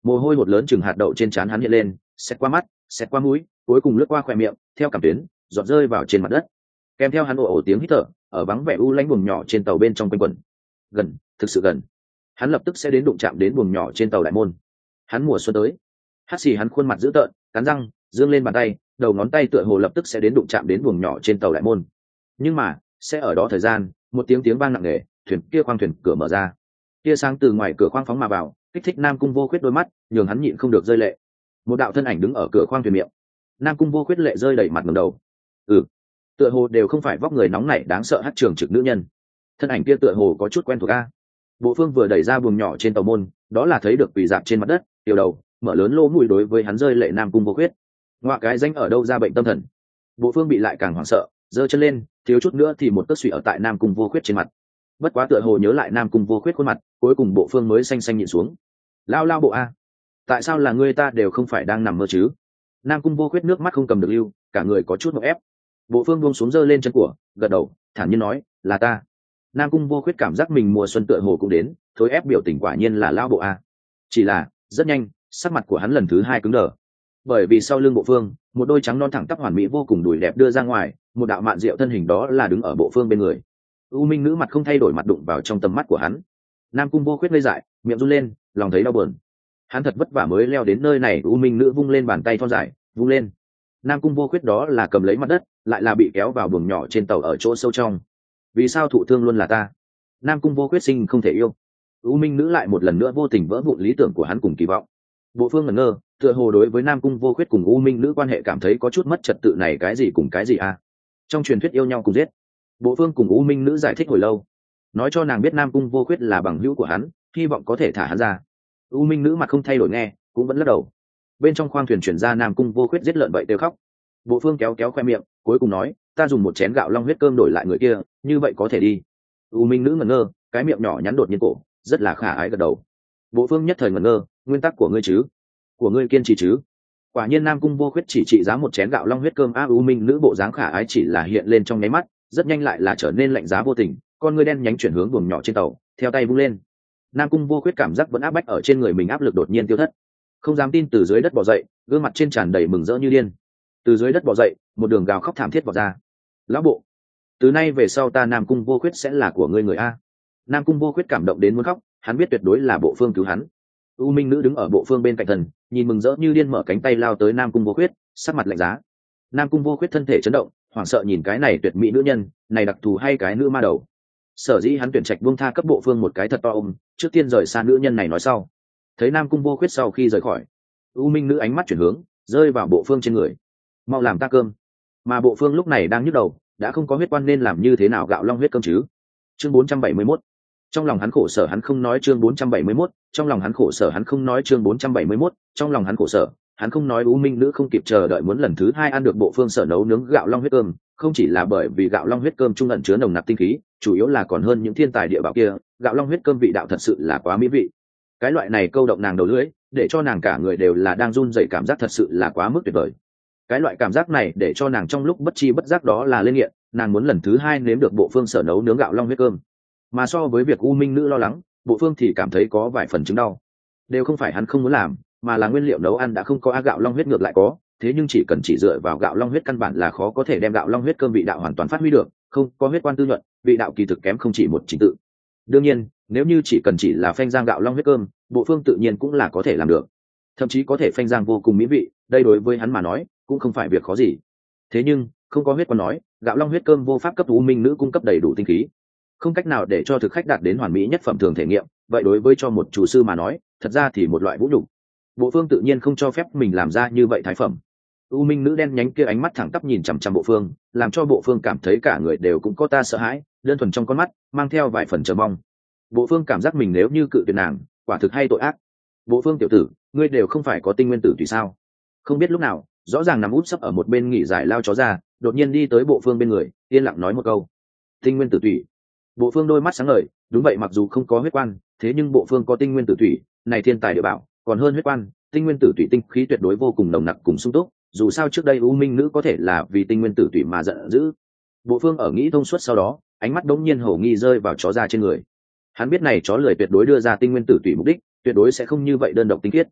mồ hôi hột lớn chừng hạt đậu trên trán hắn hiện lên, xẹt qua mắt, xẹt qua mũi, cuối cùng lướt qua khóe miệng, theo cảm tuyến giọt rơi vào trên mặt đất. Kèm theo hắn ồ ồ tiếng hít thở ở vắng vẻ u lãnh buồng nhỏ trên tàu bên trong quanh quẩn. Gần, thực sự gần. Hắn lập tức sẽ đến đụng chạm đến buồng nhỏ trên tàu đại môn. Hắn mùa xuân tới. Hắt xì hắn khuôn mặt dữ tợn, cắn răng, giương lên bàn tay, đầu ngón tay tựa hồ lập tức sẽ đến đụng chạm đến buồng nhỏ trên tàu đại môn. Nhưng mà, sẽ ở đó thời gian, một tiếng tiếng vang nặng nề, thuyền kia khoang thuyền cửa mở ra. Tia sáng từ ngoài cửa khoang phóng mà vào, kích thích Nam Cung Vô Khuyết đôi mắt, nhường hắn nhịn không được rơi lệ. Một đạo thân ảnh đứng ở cửa khoang thuyền miệng. Nam Cung Vô Khuyết lệ rơi đầy mặt ngẩng đầu. Ừ, tựa hồ đều không phải vóc người nóng nảy đáng sợ hát trường trực nữ nhân. Thân ảnh kia tựa hồ có chút quen thuộc a. Bộ Phương vừa đẩy ra buồng nhỏ trên tàu môn, đó là thấy được quỳ dạp trên mặt đất, tiểu đầu, mở lớn lỗ mũi đối với hắn rơi lệ Nam Cung Vô Khuyết. Ngoại cái danh ở đâu ra bệnh tâm thần. Bộ Phương bị lại càng hoảng sợ, giơ chân lên, thiếu chút nữa thì một tấc xùy ở tại Nam Cung Vô Khuyết trên mặt. Bất quá tựa hồ nhớ lại Nam Cung Vô Khuyết khuôn mặt, cuối cùng Bộ Phương mới xanh xanh nhịn xuống. Lao lao bộ a, tại sao là ngươi, ta đều không phải đang nằm mơ chứ? Nam Cung Vô Khuyết nước mắt không cầm được lưu, cả người có chút ngộp ép. Bộ Phương buông xuống giơ lên chân của, gật đầu, thản nhiên nói, là ta. Nam Cung Vô Khuyết cảm giác mình mùa xuân tựa hồ cũng đến, thối ép biểu tình quả nhiên là lao bộ a. Chỉ là, rất nhanh, sắc mặt của hắn lần thứ hai cứng đờ. Bởi vì sau lưng Bộ Phương, một đôi trắng non thẳng tắp hoàn mỹ vô cùng đùi đẹp đưa ra ngoài, một đạo mạn diệu thân hình đó là đứng ở Bộ Phương bên người. U Minh nữ mặt không thay đổi mặt đụng vào trong tầm mắt của hắn. Nam Cung Vô Khuyết ngây dại, miệng run lên, lòng thấy đau buồn. Hắn thật vất vả mới leo đến nơi này. U Minh nữ vung lên bàn tay thon dài, vung lên. Nam Cung Vô Khuyết đó là cầm lấy mặt đất, lại là bị kéo vào buồng nhỏ trên tàu ở chỗ sâu trong. Vì sao thụ thương luôn là ta? Nam Cung Vô Khuyết sinh không thể yêu. U Minh nữ lại một lần nữa vô tình vỡ vụn lý tưởng của hắn cùng kỳ vọng. Bộ Phương ngẩn ngơ, tựa hồ đối với Nam Cung Vô Khuyết cùng U Minh nữ quan hệ cảm thấy có chút mất trật tự này, cái gì cùng cái gì à? Trong truyền thuyết yêu nhau cùng giết. Bộ Phương cùng U Minh nữ giải thích hồi lâu, nói cho nàng biết Nam Cung Vô Khuyết là bằng hữu của hắn, hy vọng có thể thả hắn ra. U Minh nữ mặt không thay đổi nghe, cũng vẫn lắc đầu. Bên trong khoang thuyền chuyển ra Nam Cung Vô Khuyết giết lợn vậy đều khóc. Bộ Phương kéo kéo khoe miệng, cuối cùng nói, ta dùng một chén gạo long huyết cơm đổi lại người kia, như vậy có thể đi. U Minh nữ ngẩn ngơ, cái miệng nhỏ nhắn đột nhiên cổ, rất là khả ái gật đầu. Bộ Phương nhất thời ngẩn ngơ, nguyên tắc của ngươi chứ, của ngươi kiên trì chứ. Quả nhiên Nam Cung Vô Khuyết chỉ trị giá một chén gạo long huyết cơm a. U Minh nữ bộ dáng khả ái chỉ là hiện lên trong nháy mắt, rất nhanh lại là trở nên lạnh giá vô tình, con ngươi đen nhánh chuyển hướng buồng nhỏ trên tàu, theo tay vung lên. Nam Cung Vô Khuyết cảm giác vẫn áp bách ở trên người mình, áp lực đột nhiên tiêu thất, không dám tin từ dưới đất bò dậy, gương mặt trên tràn đầy mừng rỡ như điên. Từ dưới đất bò dậy, một đường gào khóc thảm thiết vọt ra. Lão bộ, từ nay về sau ta Nam Cung Vô Khuyết sẽ là của ngươi người a. Nam Cung Vô Khuyết cảm động đến muốn khóc, hắn biết tuyệt đối là Bộ Phương cứu hắn. U Minh nữ đứng ở Bộ Phương bên cạnh thần, nhìn mừng rỡ như điên mở cánh tay lao tới Nam Cung Vô Khuyết, sắc mặt lạnh giá. Nam Cung Vô Khuyết thân thể chấn động, hoảng sợ nhìn cái này tuyệt mỹ nữ nhân, này đặc thù hay cái nữ ma đầu. Sở dĩ hắn tuyển trạch buông tha cấp Bộ Phương một cái thật to ôm, trước tiên rời xa nữ nhân này nói sau. Thấy Nam Cung Vô Khuyết sau khi rời khỏi, U Minh nữ ánh mắt chuyển hướng, rơi vào Bộ Phương trên người. Mau làm ta cơm. Mà Bộ Phương lúc này đang nhức đầu, đã không có huyết quan nên làm như thế nào gạo long huyết cơm chứ. Chương bốn trăm bảy mươi mốt. Trong lòng hắn khổ sở hắn không nói. Chương bốn trăm bảy mươi mốt. Trong lòng hắn khổ sở hắn không nói. Chương bốn trăm bảy mươi mốt. Trong lòng hắn khổ sở hắn không nói. U Minh nữ không kịp chờ đợi muốn lần thứ hai ăn được Bộ Phương sở nấu nướng gạo long huyết cơm, không chỉ là bởi vì gạo long huyết cơm trung ẩn chứa nồng nặc tinh khí, chủ yếu là còn hơn những thiên tài địa bảo kia, gạo long huyết cơm vị đạo thật sự là quá mỹ vị. Cái loại này câu động nàng đầu lưỡi, để cho nàng cả người đều là đang run rẩy, cảm giác thật sự là quá mức tuyệt vời. Cái loại cảm giác này để cho nàng trong lúc bất chi bất giác đó là lên nghiện, nàng muốn lần thứ hai nếm được Bộ Phương sở nấu nướng gạo long huyết cơm. Mà so với việc U Minh nữ lo lắng, Bộ Phương thì cảm thấy có vài phần chứng đau. Đều không phải hắn không muốn làm, mà là nguyên liệu nấu ăn đã không có, a gạo long huyết ngược lại có, thế nhưng chỉ cần chỉ dựa vào gạo long huyết căn bản là khó có thể đem gạo long huyết cơm vị đạo hoàn toàn phát huy được, không có huyết quan tư nhuận, vị đạo kỳ thực kém không chỉ một trình tự. Đương nhiên, nếu như chỉ cần chỉ là phanh giang gạo long huyết cơm, Bộ Phương tự nhiên cũng là có thể làm được, thậm chí có thể phanh giang vô cùng mỹ vị, đây đối với hắn mà nói cũng không phải việc khó gì. Thế nhưng không có huyết quan nói, gạo long huyết cơm vô pháp cấp U Minh nữ cung cấp đầy đủ tinh khí, không cách nào để cho thực khách đạt đến hoàn mỹ nhất phẩm thường thể nghiệm, vậy đối với cho một chủ sư mà nói thật ra thì một loại vũ nhục. Bộ Phương tự nhiên không cho phép mình làm ra như vậy thái phẩm. U Minh nữ đen nhánh kia ánh mắt thẳng tắp nhìn chằm chằm Bộ Phương, làm cho Bộ Phương cảm thấy cả người đều cũng có ta sợ hãi, đơn thuần trong con mắt mang theo vài phần chờ mong. Bộ Phương cảm giác mình nếu như cự tuyệt nàng, quả thực hay tội ác. Bộ Phương tiểu tử, ngươi đều không phải có tinh nguyên tử tùy sao? Không biết lúc nào, rõ ràng nằm úp sấp ở một bên nghỉ giải lao chó ra, đột nhiên đi tới Bộ Phương bên người, yên lặng nói một câu: tinh nguyên tử tùy. Bộ Phương đôi mắt sáng ngời, đúng vậy, mặc dù không có huyết quan, thế nhưng Bộ Phương có tinh nguyên tử tùy, này thiên tài địa bảo, còn hơn huyết quan, tinh nguyên tử tùy tinh khí tuyệt đối vô cùng nồng nặc cùng sung túc, dù sao trước đây U Minh nữ có thể là vì tinh nguyên tử tùy mà giận dữ. Bộ Phương ở nghĩ thông suốt sau đó, ánh mắt đống nhiên hổ nghi rơi vào chó ra trên người. Hắn biết này chó lười tuyệt đối đưa ra tinh nguyên tử tùy mục đích, tuyệt đối sẽ không như vậy đơn độc tinh khiết.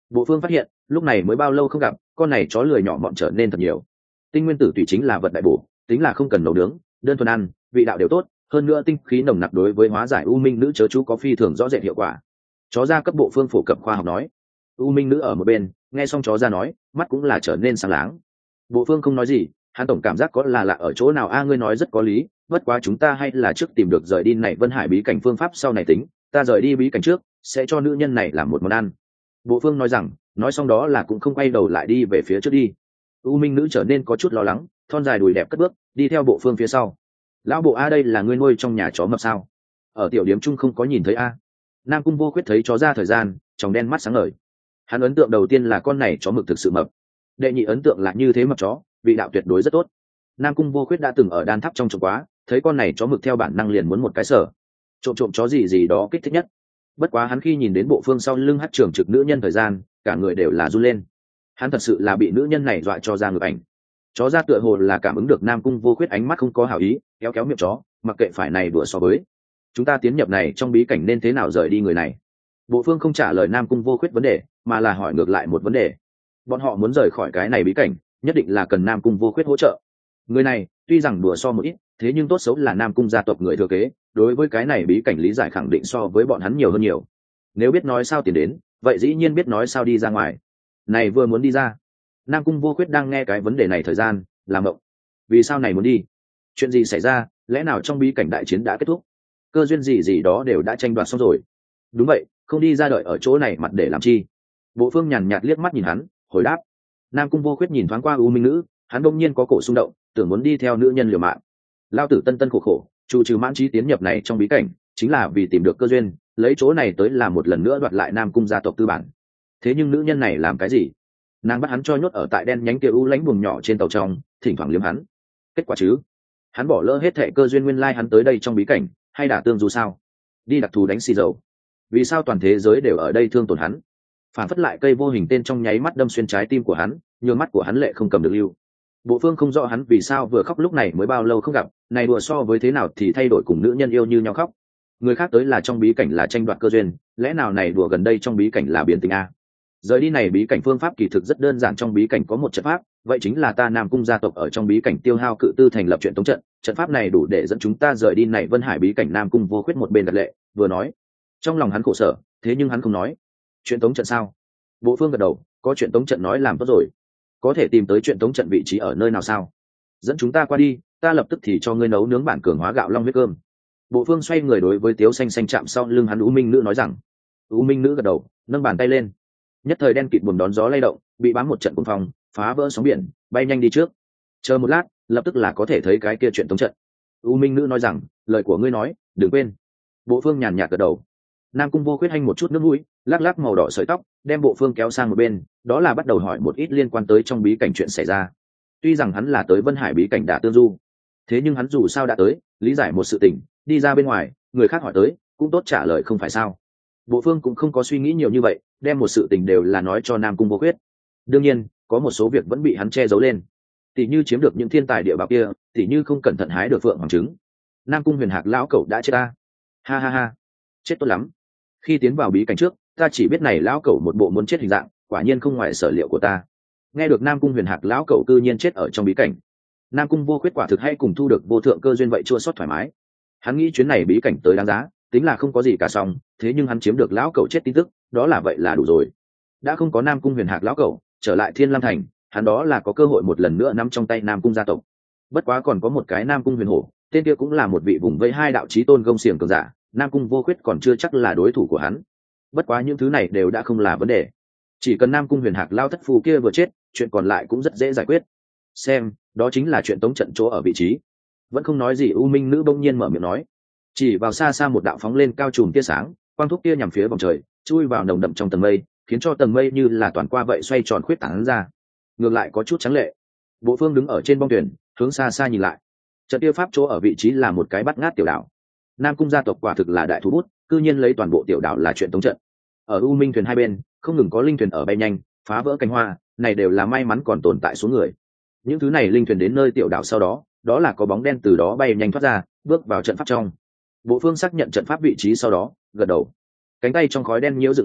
Bộ phương phát hiện lúc này mới bao lâu không gặp, con này chó lười nhỏ mọn trở nên thật nhiều. Tinh nguyên tử tùy chính là vật đại bổ, tính là không cần nấu nướng, đơn thuần ăn vị đạo đều tốt, hơn nữa tinh khí nồng nặc đối với hóa giải u minh nữ chớ chú có phi thường rõ rệt hiệu quả. Chó ra cấp bộ phương phổ cập khoa học nói. U minh nữ ở một bên nghe xong chó ra nói, mắt cũng là trở nên sáng láng. Bộ phương không nói gì, hắn tổng cảm giác có là lạ ở chỗ nào. A ngươi nói rất có lý, bất quá chúng ta hay là trước tìm được rời đi này Vân Hải bí cảnh phương pháp sau này tính, ta rời đi bí cảnh trước sẽ cho nữ nhân này làm một món ăn. Bộ phương nói rằng, nói xong đó là cũng không quay đầu lại đi về phía trước đi. U minh nữ trở nên có chút lo lắng, thon dài đùi đẹp cất bước đi theo bộ phương phía sau. Lão bộ a đây là ngươi nuôi trong nhà chó mập sao? Ở tiểu điếm chung không có nhìn thấy a? Nam cung vô khuyết thấy chó ra thời gian tròng đen mắt sáng ngời. Hắn ấn tượng đầu tiên là con này chó mực thực sự mập, đệ nhị ấn tượng là như thế mập chó vị đạo tuyệt đối rất tốt. Nam cung vô khuyết đã từng ở đan tháp trong trộm quá, thấy con này chó mực theo bản năng liền muốn một cái sở trộm trộm chó gì gì đó kích thích nhất. Bất quá hắn khi nhìn đến bộ phương sau lưng hát trưởng trực nữ nhân thời gian cả người đều là run lên. Hắn thật sự là bị nữ nhân này dọa cho ra ngược ảnh. Chó ra tựa hồ là cảm ứng được Nam cung vô khuyết ánh mắt không có hảo ý, kéo kéo miệng chó, mặc kệ phải này đùa so với chúng ta tiến nhập này trong bí cảnh nên thế nào rời đi người này. Bộ phương không trả lời Nam cung vô khuyết vấn đề, mà là hỏi ngược lại một vấn đề. Bọn họ muốn rời khỏi cái này bí cảnh nhất định là cần Nam cung vô khuyết hỗ trợ. Người này tuy rằng đùa so một ít, thế nhưng tốt xấu là Nam cung gia tộc người thừa kế, đối với cái này bí cảnh lý giải khẳng định so với bọn hắn nhiều hơn nhiều. Nếu biết nói sao tiền đến, vậy dĩ nhiên biết nói sao đi ra ngoài. Này vừa muốn đi ra, Nam cung vô khuyết đang nghe cái vấn đề này thời gian làm mộng. Vì sao này muốn đi? Chuyện gì xảy ra? Lẽ nào trong bí cảnh đại chiến đã kết thúc? Cơ duyên gì gì đó đều đã tranh đoạt xong rồi. Đúng vậy, không đi ra đợi ở chỗ này mặt để làm chi? Bộ phương nhàn nhạt liếc mắt nhìn hắn, hồi đáp. Nam cung vô khuyết nhìn thoáng qua u minh nữ, hắn đông nhiên có cổ xung động, tưởng muốn đi theo nữ nhân liều mạng. Lao tử tân tân khổ khổ chủ trừ mãn trí tiến nhập này trong bí cảnh chính là vì tìm được cơ duyên, lấy chỗ này tới làm một lần nữa đoạt lại Nam cung gia tộc tư bản. Thế nhưng nữ nhân này làm cái gì? Nàng bắt hắn cho nhốt ở tại đen nhánh kia u lãnh buồng nhỏ trên tàu trong, thỉnh thoảng liếm hắn. Kết quả chứ, hắn bỏ lỡ hết thệ cơ duyên. Nguyên lai hắn tới đây trong bí cảnh hay đả tương dù sao, đi đặc thù đánh xì dầu. Vì sao toàn thế giới đều ở đây thương tổn hắn? Phản phất lại cây vô hình tên trong nháy mắt đâm xuyên trái tim của hắn, nhường mắt của hắn lệ không cầm được lưu. Bộ phương không rõ hắn vì sao vừa khóc lúc này mới bao lâu không gặp, này đùa so với thế nào thì thay đổi cùng nữ nhân yêu như nhau khóc. Người khác tới là trong bí cảnh là tranh đoạt cơ duyên, lẽ nào này đùa gần đây trong bí cảnh là biến tình a? Rời đi này bí cảnh phương pháp kỳ thực rất đơn giản, trong bí cảnh có một trận pháp, vậy chính là ta Nam cung gia tộc ở trong bí cảnh tiêu hao cự tư thành lập chuyện tống trận, trận pháp này đủ để dẫn chúng ta rời đi này Vân Hải bí cảnh. Nam cung vô khuyết một bên đặt lệ vừa nói, trong lòng hắn khổ sở, thế nhưng hắn không nói. Chuyện tống trận sao? Bộ phương gật đầu, có chuyện tống trận nói làm tốt rồi. Có thể tìm tới chuyện tống trận vị trí ở nơi nào sao? Dẫn chúng ta qua đi, ta lập tức thì cho ngươi nấu nướng bản cường hóa gạo long huyết cơm. Bộ phương xoay người đối với Tiếu Xanh Xanh chạm sau lưng hắn u minh nữ nói rằng. U minh nữ gật đầu, nâng bàn tay lên, nhất thời đen kịt buồm đón gió lay động, bị bám một trận cuồng phong, phá vỡ sóng biển, bay nhanh đi trước. Chờ một lát, lập tức là có thể thấy cái kia chuyện tống trận. U minh nữ nói rằng, lời của ngươi nói đừng quên. Bộ phương nhàn nhạt gật đầu. Nam cung vô khuyết hanh một chút nước mũi, lắc lắc màu đỏ sợi tóc, đem bộ phương kéo sang một bên, đó là bắt đầu hỏi một ít liên quan tới trong bí cảnh chuyện xảy ra. Tuy rằng hắn là tới Vân Hải bí cảnh đả tương du, thế nhưng hắn dù sao đã tới, lý giải một sự tình, đi ra bên ngoài người khác hỏi tới cũng tốt trả lời không phải sao. Bộ phương cũng không có suy nghĩ nhiều như vậy, đem một sự tình đều là nói cho Nam cung vô khuyết. Đương nhiên có một số việc vẫn bị hắn che giấu lên, tỉ như chiếm được những thiên tài địa bảo kia, tỉ như không cẩn thận hái được phượng hoàng trứng. Nam cung huyền hạc lão cẩu đã chết ta. Ha ha ha, chết tốt lắm. Khi tiến vào bí cảnh trước ta chỉ biết này lão cẩu một bộ muốn chết hình dạng, quả nhiên không ngoài sở liệu của ta. Nghe được Nam cung huyền hạc lão cẩu cư nhiên chết ở trong bí cảnh, Nam cung vô khuyết quả thực hay cùng thu được vô thượng cơ duyên vậy chua xót thoải mái. Hắn nghĩ chuyến này bí cảnh tới đáng giá, tính là không có gì cả xong, thế nhưng hắn chiếm được lão cẩu chết tin tức, đó là vậy là đủ rồi. Đã không có Nam cung huyền hạc lão cẩu, trở lại Thiên Lam thành, hắn đó là có cơ hội một lần nữa nắm trong tay Nam cung gia tộc. Bất quá còn có một cái Nam cung huyền hổ, tên kia cũng là một vị vùng vây hai đạo chí tôn gông xiềng cường giả, Nam cung vô khuyết còn chưa chắc là đối thủ của hắn. Bất quá những thứ này đều đã không là vấn đề, chỉ cần Nam cung huyền hạc lao thất phù kia vừa chết, chuyện còn lại cũng rất dễ giải quyết. Xem, đó chính là chuyện tống trận chỗ ở vị trí. Vẫn không nói gì, u minh nữ bỗng nhiên mở miệng nói, chỉ vào xa xa một đạo phóng lên cao trùm tia sáng, quang thúc tia nhằm phía vòng trời, chui vào nồng đậm trong tầng mây, khiến cho tầng mây như là toàn qua vậy xoay tròn khuyết tán ra, ngược lại có chút trắng lệ. Bộ phương đứng ở trên bong thuyền, hướng xa xa nhìn lại, trận tia pháp chỗ ở vị trí là một cái bắt ngát tiểu đảo. Nam cung gia tộc quả thực là đại thú bút, cư nhiên lấy toàn bộ tiểu đảo là chuyện tống trận. Ở u minh thuyền hai bên không ngừng có linh thuyền ở bay nhanh, phá vỡ cánh hoa, này đều là may mắn còn tồn tại số người. Những thứ này linh thuyền đến nơi tiểu đảo sau đó, đó là có bóng đen từ đó bay nhanh thoát ra, bước vào trận pháp trong. Bộ phương xác nhận trận pháp vị trí sau đó gật đầu, cánh tay trong khói đen nhiễu dựng lên,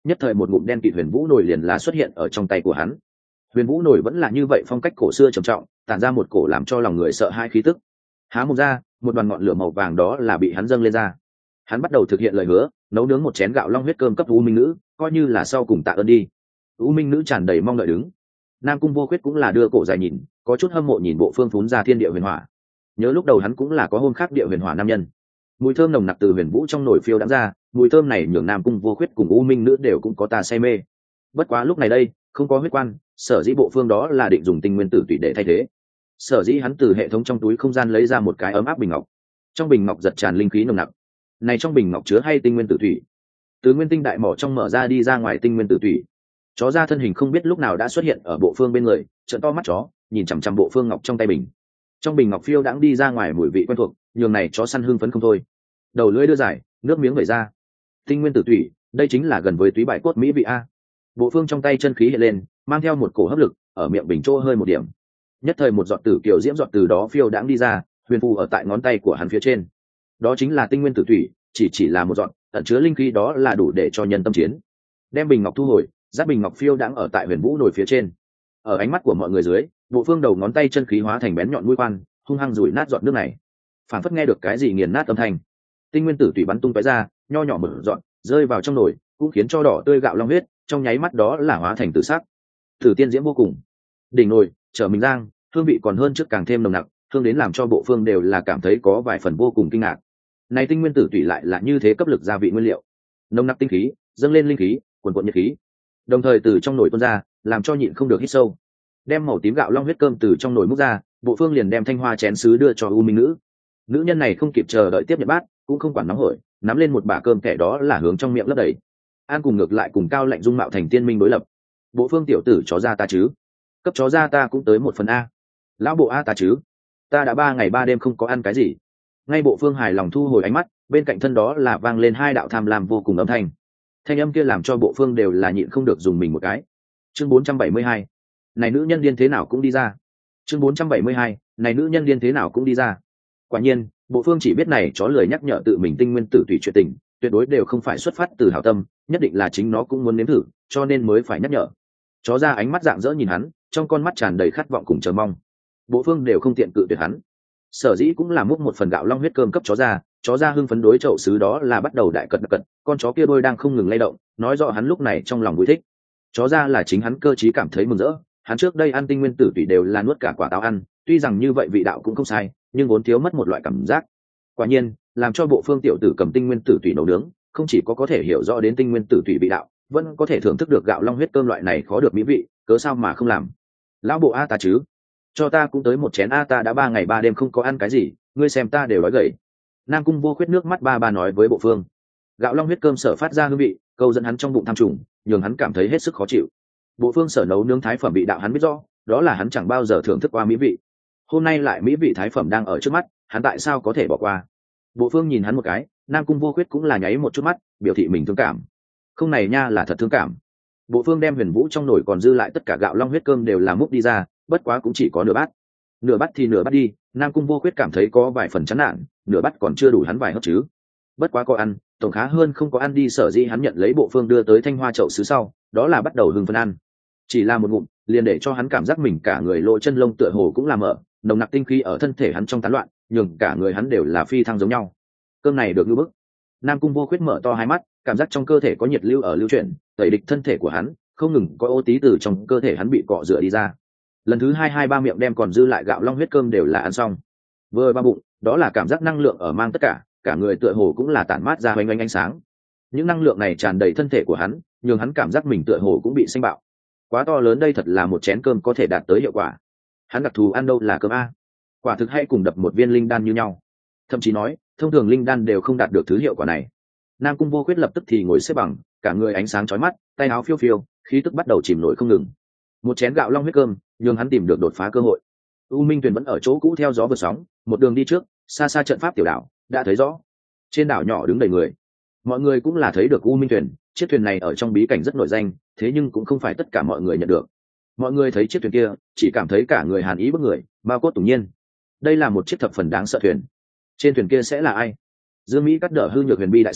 nhất thời một ngụm đen kịt huyền vũ nổi liền là xuất hiện ở trong tay của hắn. Huyền vũ nổi vẫn là như vậy phong cách cổ xưa trầm trọng, tản ra một cổ làm cho lòng người sợ hãi khí tức. Há mồm ra, một đoàn ngọn lửa màu vàng đó là bị hắn dâng lên ra. Hắn bắt đầu thực hiện lời hứa, nấu nướng một chén gạo long huyết cơm cấp u minh nữ, coi như là sau cùng tạ ơn đi. U minh nữ tràn đầy mong đợi đứng. Nam cung vô khuyết cũng là đưa cổ dài nhìn, có chút hâm mộ nhìn bộ phương phún ra thiên địa huyền hỏa. Nhớ lúc đầu hắn cũng là có hôn khác địa huyền hỏa nam nhân. Mùi thơm nồng nặc từ huyền vũ trong nồi phiêu đãng ra, mùi thơm này nhường Nam cung vô khuyết cùng u minh nữ đều cũng có tà say mê. Bất quá lúc này đây không có huyết quan, sở dĩ bộ phương đó là định dùng tinh nguyên tử tùy để thay thế. Sở dĩ hắn từ hệ thống trong túi không gian lấy ra một cái ấm áp bình ngọc, trong bình ngọc giật tràn linh khí nồng nặc. Này trong bình ngọc chứa hay tinh nguyên tử thủy, từ nguyên tinh đại mỏ trong mở ra đi ra ngoài tinh nguyên tử thủy. Chó ra thân hình không biết lúc nào đã xuất hiện ở bộ phương bên người, trợn to mắt chó nhìn chằm chằm bộ phương ngọc trong tay bình. Trong bình ngọc phiêu đãng đi ra ngoài mùi vị quen thuộc, nhường này chó săn hưng phấn không thôi. Đầu lưỡi đưa dài, nước miếng vẩy ra. Tinh nguyên tử thủy, đây chính là gần với túy bại cốt mỹ vị a. Bộ phương trong tay chân khí hiện lên, mang theo một cổ hấp lực, ở miệng bình chỗ hơi một điểm. Nhất thời một giọt tử kiều diễm giọt từ đó phiêu đãng đi ra, huyền phù ở tại ngón tay của hắn phía trên. Đó chính là tinh nguyên tử thủy, chỉ chỉ là một giọt, ẩn chứa linh khí đó là đủ để cho nhân tâm chiến. Đem bình ngọc thu hồi, giáp bình ngọc phiêu đãng ở tại huyền vũ nổi phía trên. Ở ánh mắt của mọi người dưới, bộ phương đầu ngón tay chân khí hóa thành bén nhọn mũi quan, hung hăng rủi nát giọt nước này. Phản phất nghe được cái gì nghiền nát âm thanh. Tinh nguyên tử thủy bắn tung tóe ra, nho nhỏ mở dọn, rơi vào trong nồi, cũng khiến cho đỏ tươi gạo long huyết, trong nháy mắt đó là hóa thành tử sắc. Thử tiên diễm vô cùng. Đỉnh nồi, trở mình giang, hương vị còn hơn trước càng thêm nồng nặc, hương đến làm cho bộ phương đều là cảm thấy có vài phần vô cùng kinh ngạc. Này tinh nguyên tử thủy lại là như thế cấp lực gia vị nguyên liệu. Nồng nặc tinh khí, dâng lên linh khí, cuồn cuộn nhiệt khí. Đồng thời từ trong nồi tuôn ra, làm cho nhịn không được hít sâu. Đem màu tím gạo long huyết cơm từ trong nồi múc ra, bộ phương liền đem thanh hoa chén sứ đưa cho u minh nữ. Nữ nhân này không kịp chờ đợi tiếp nhận bát, cũng không quản nóng hổi, nắm lên một bả cơm kẻ đó là hướng trong miệng lấp đầy. An cùng ngược lại cùng cao lạnh dung mạo thành tiên minh đối lập. Bộ phương tiểu tử chó ra ta chứ, cấp chó ra ta cũng tới một phần a. Lão bộ a ta chứ, ta đã ba ngày ba đêm không có ăn cái gì. Ngay bộ phương hài lòng thu hồi ánh mắt, bên cạnh thân đó là vang lên hai đạo tham lam vô cùng âm thanh. Thanh âm kia làm cho bộ phương đều là nhịn không được dùng mình một cái. Chương bốn trăm bảy mươi hai, này nữ nhân điên thế nào cũng đi ra. Chương bốn trăm bảy mươi hai, này nữ nhân điên thế nào cũng đi ra. Quả nhiên, bộ phương chỉ biết này chó lười nhắc nhở tự mình tinh nguyên tử tùy chuyện tình, tuyệt đối đều không phải xuất phát từ hảo tâm, nhất định là chính nó cũng muốn nếm thử, cho nên mới phải nhắc nhở. Chó ra ánh mắt rạng rỡ nhìn hắn, trong con mắt tràn đầy khát vọng cùng chờ mong. Bộ phương đều không tiện cự tuyệt hắn. Sở dĩ cũng là múc một phần gạo long huyết cơm cấp chó ra, chó ra hưng phấn đối chậu sứ đó là bắt đầu đại cật cật, con chó kia đôi đang không ngừng lay động, nói rõ hắn lúc này trong lòng vui thích. Chó ra là chính hắn cơ trí cảm thấy mừng rỡ, hắn trước đây ăn tinh nguyên tử tùy đều là nuốt cả quả táo ăn, tuy rằng như vậy vị đạo cũng không sai, nhưng vốn thiếu mất một loại cảm giác. Quả nhiên, làm cho bộ phương tiểu tử cầm tinh nguyên tử tùy nấu nướng, không chỉ có có thể hiểu rõ đến tinh nguyên tử tùy vị đạo, vẫn có thể thưởng thức được gạo long huyết cơm loại này khó được mỹ vị, cớ sao mà không làm. Lão bộ a ta chứ, cho ta cũng tới một chén a, ta đã ba ngày ba đêm không có ăn cái gì, ngươi xem ta đều đói gầy. Nam cung vô khuyết nước mắt ba ba nói với bộ phương. Gạo long huyết cơm sở phát ra hương vị, câu dẫn hắn trong bụng tham trùng, nhường hắn cảm thấy hết sức khó chịu. Bộ phương sở nấu nướng thái phẩm vị đạo hắn biết rõ, đó là hắn chẳng bao giờ thưởng thức qua mỹ vị. Hôm nay lại mỹ vị thái phẩm đang ở trước mắt, hắn tại sao có thể bỏ qua? Bộ phương nhìn hắn một cái, Nam cung vô khuyết cũng là nháy một chút mắt, biểu thị mình thương cảm. Không này nha là thật thương cảm. Bộ phương đem huyền vũ trong nồi còn dư lại tất cả gạo long huyết cơm đều là múc đi ra, bất quá cũng chỉ có nửa bát. Nửa bát thì nửa bát đi, Nam cung vô khuyết cảm thấy có vài phần chán nản, nửa bát còn chưa đủ hắn vài hớp chứ. Bất quá có ăn, tổng khá hơn không có ăn đi, sở dĩ hắn nhận lấy bộ phương đưa tới thanh hoa chậu sứ sau, đó là bắt đầu hưng phấn ăn. Chỉ là một ngụm, liền để cho hắn cảm giác mình cả người lỗ chân lông tựa hồ cũng làm mở, nồng nặc tinh khí ở thân thể hắn trong tán loạn, nhường cả người hắn đều là phi thăng giống nhau. Cơm này được ngư bức. Nam cung vô khuyết mở to hai mắt, cảm giác trong cơ thể có nhiệt lưu ở lưu chuyển, tẩy địch thân thể của hắn, không ngừng có ô tí từ trong cơ thể hắn bị cọ rửa đi ra. Lần thứ hai hai ba miệng đem còn dư lại gạo long huyết cơm đều là ăn xong. Vừa ba bụng, đó là cảm giác năng lượng ở mang tất cả, cả người tựa hồ cũng là tản mát ra hoành ánh ánh sáng. Những năng lượng này tràn đầy thân thể của hắn, nhường hắn cảm giác mình tựa hồ cũng bị sinh bạo. Quá to lớn, đây thật là một chén cơm có thể đạt tới hiệu quả. Hắn đặc thù ăn đâu là cơm a, quả thực hay cùng đập một viên linh đan như nhau. Thậm chí nói, thông thường linh đan đều không đạt được thứ hiệu quả này. Nam cung vô khuyết lập tức thì ngồi xếp bằng, cả người ánh sáng chói mắt, tay áo phiêu phiêu, khí tức bắt đầu chìm nổi không ngừng. Một chén gạo long huyết cơm, nhường hắn tìm được đột phá cơ hội. U Minh Tuyền vẫn ở chỗ cũ theo gió vượt sóng, một đường đi trước, xa xa trận pháp tiểu đảo đã thấy rõ. Trên đảo nhỏ đứng đầy người, mọi người cũng là thấy được U Minh Tuyền. Chiếc thuyền này ở trong bí cảnh rất nổi danh, thế nhưng cũng không phải tất cả mọi người nhận được. Mọi người thấy chiếc thuyền kia, chỉ cảm thấy cả người hàn ý bức người, bao cốt tủng nhiên. Đây là một chiếc thập phần đáng sợ thuyền. Trên thuyền kia sẽ là ai? Dương Mỹ cắt đỡ hư nhược huyền bi đại sư,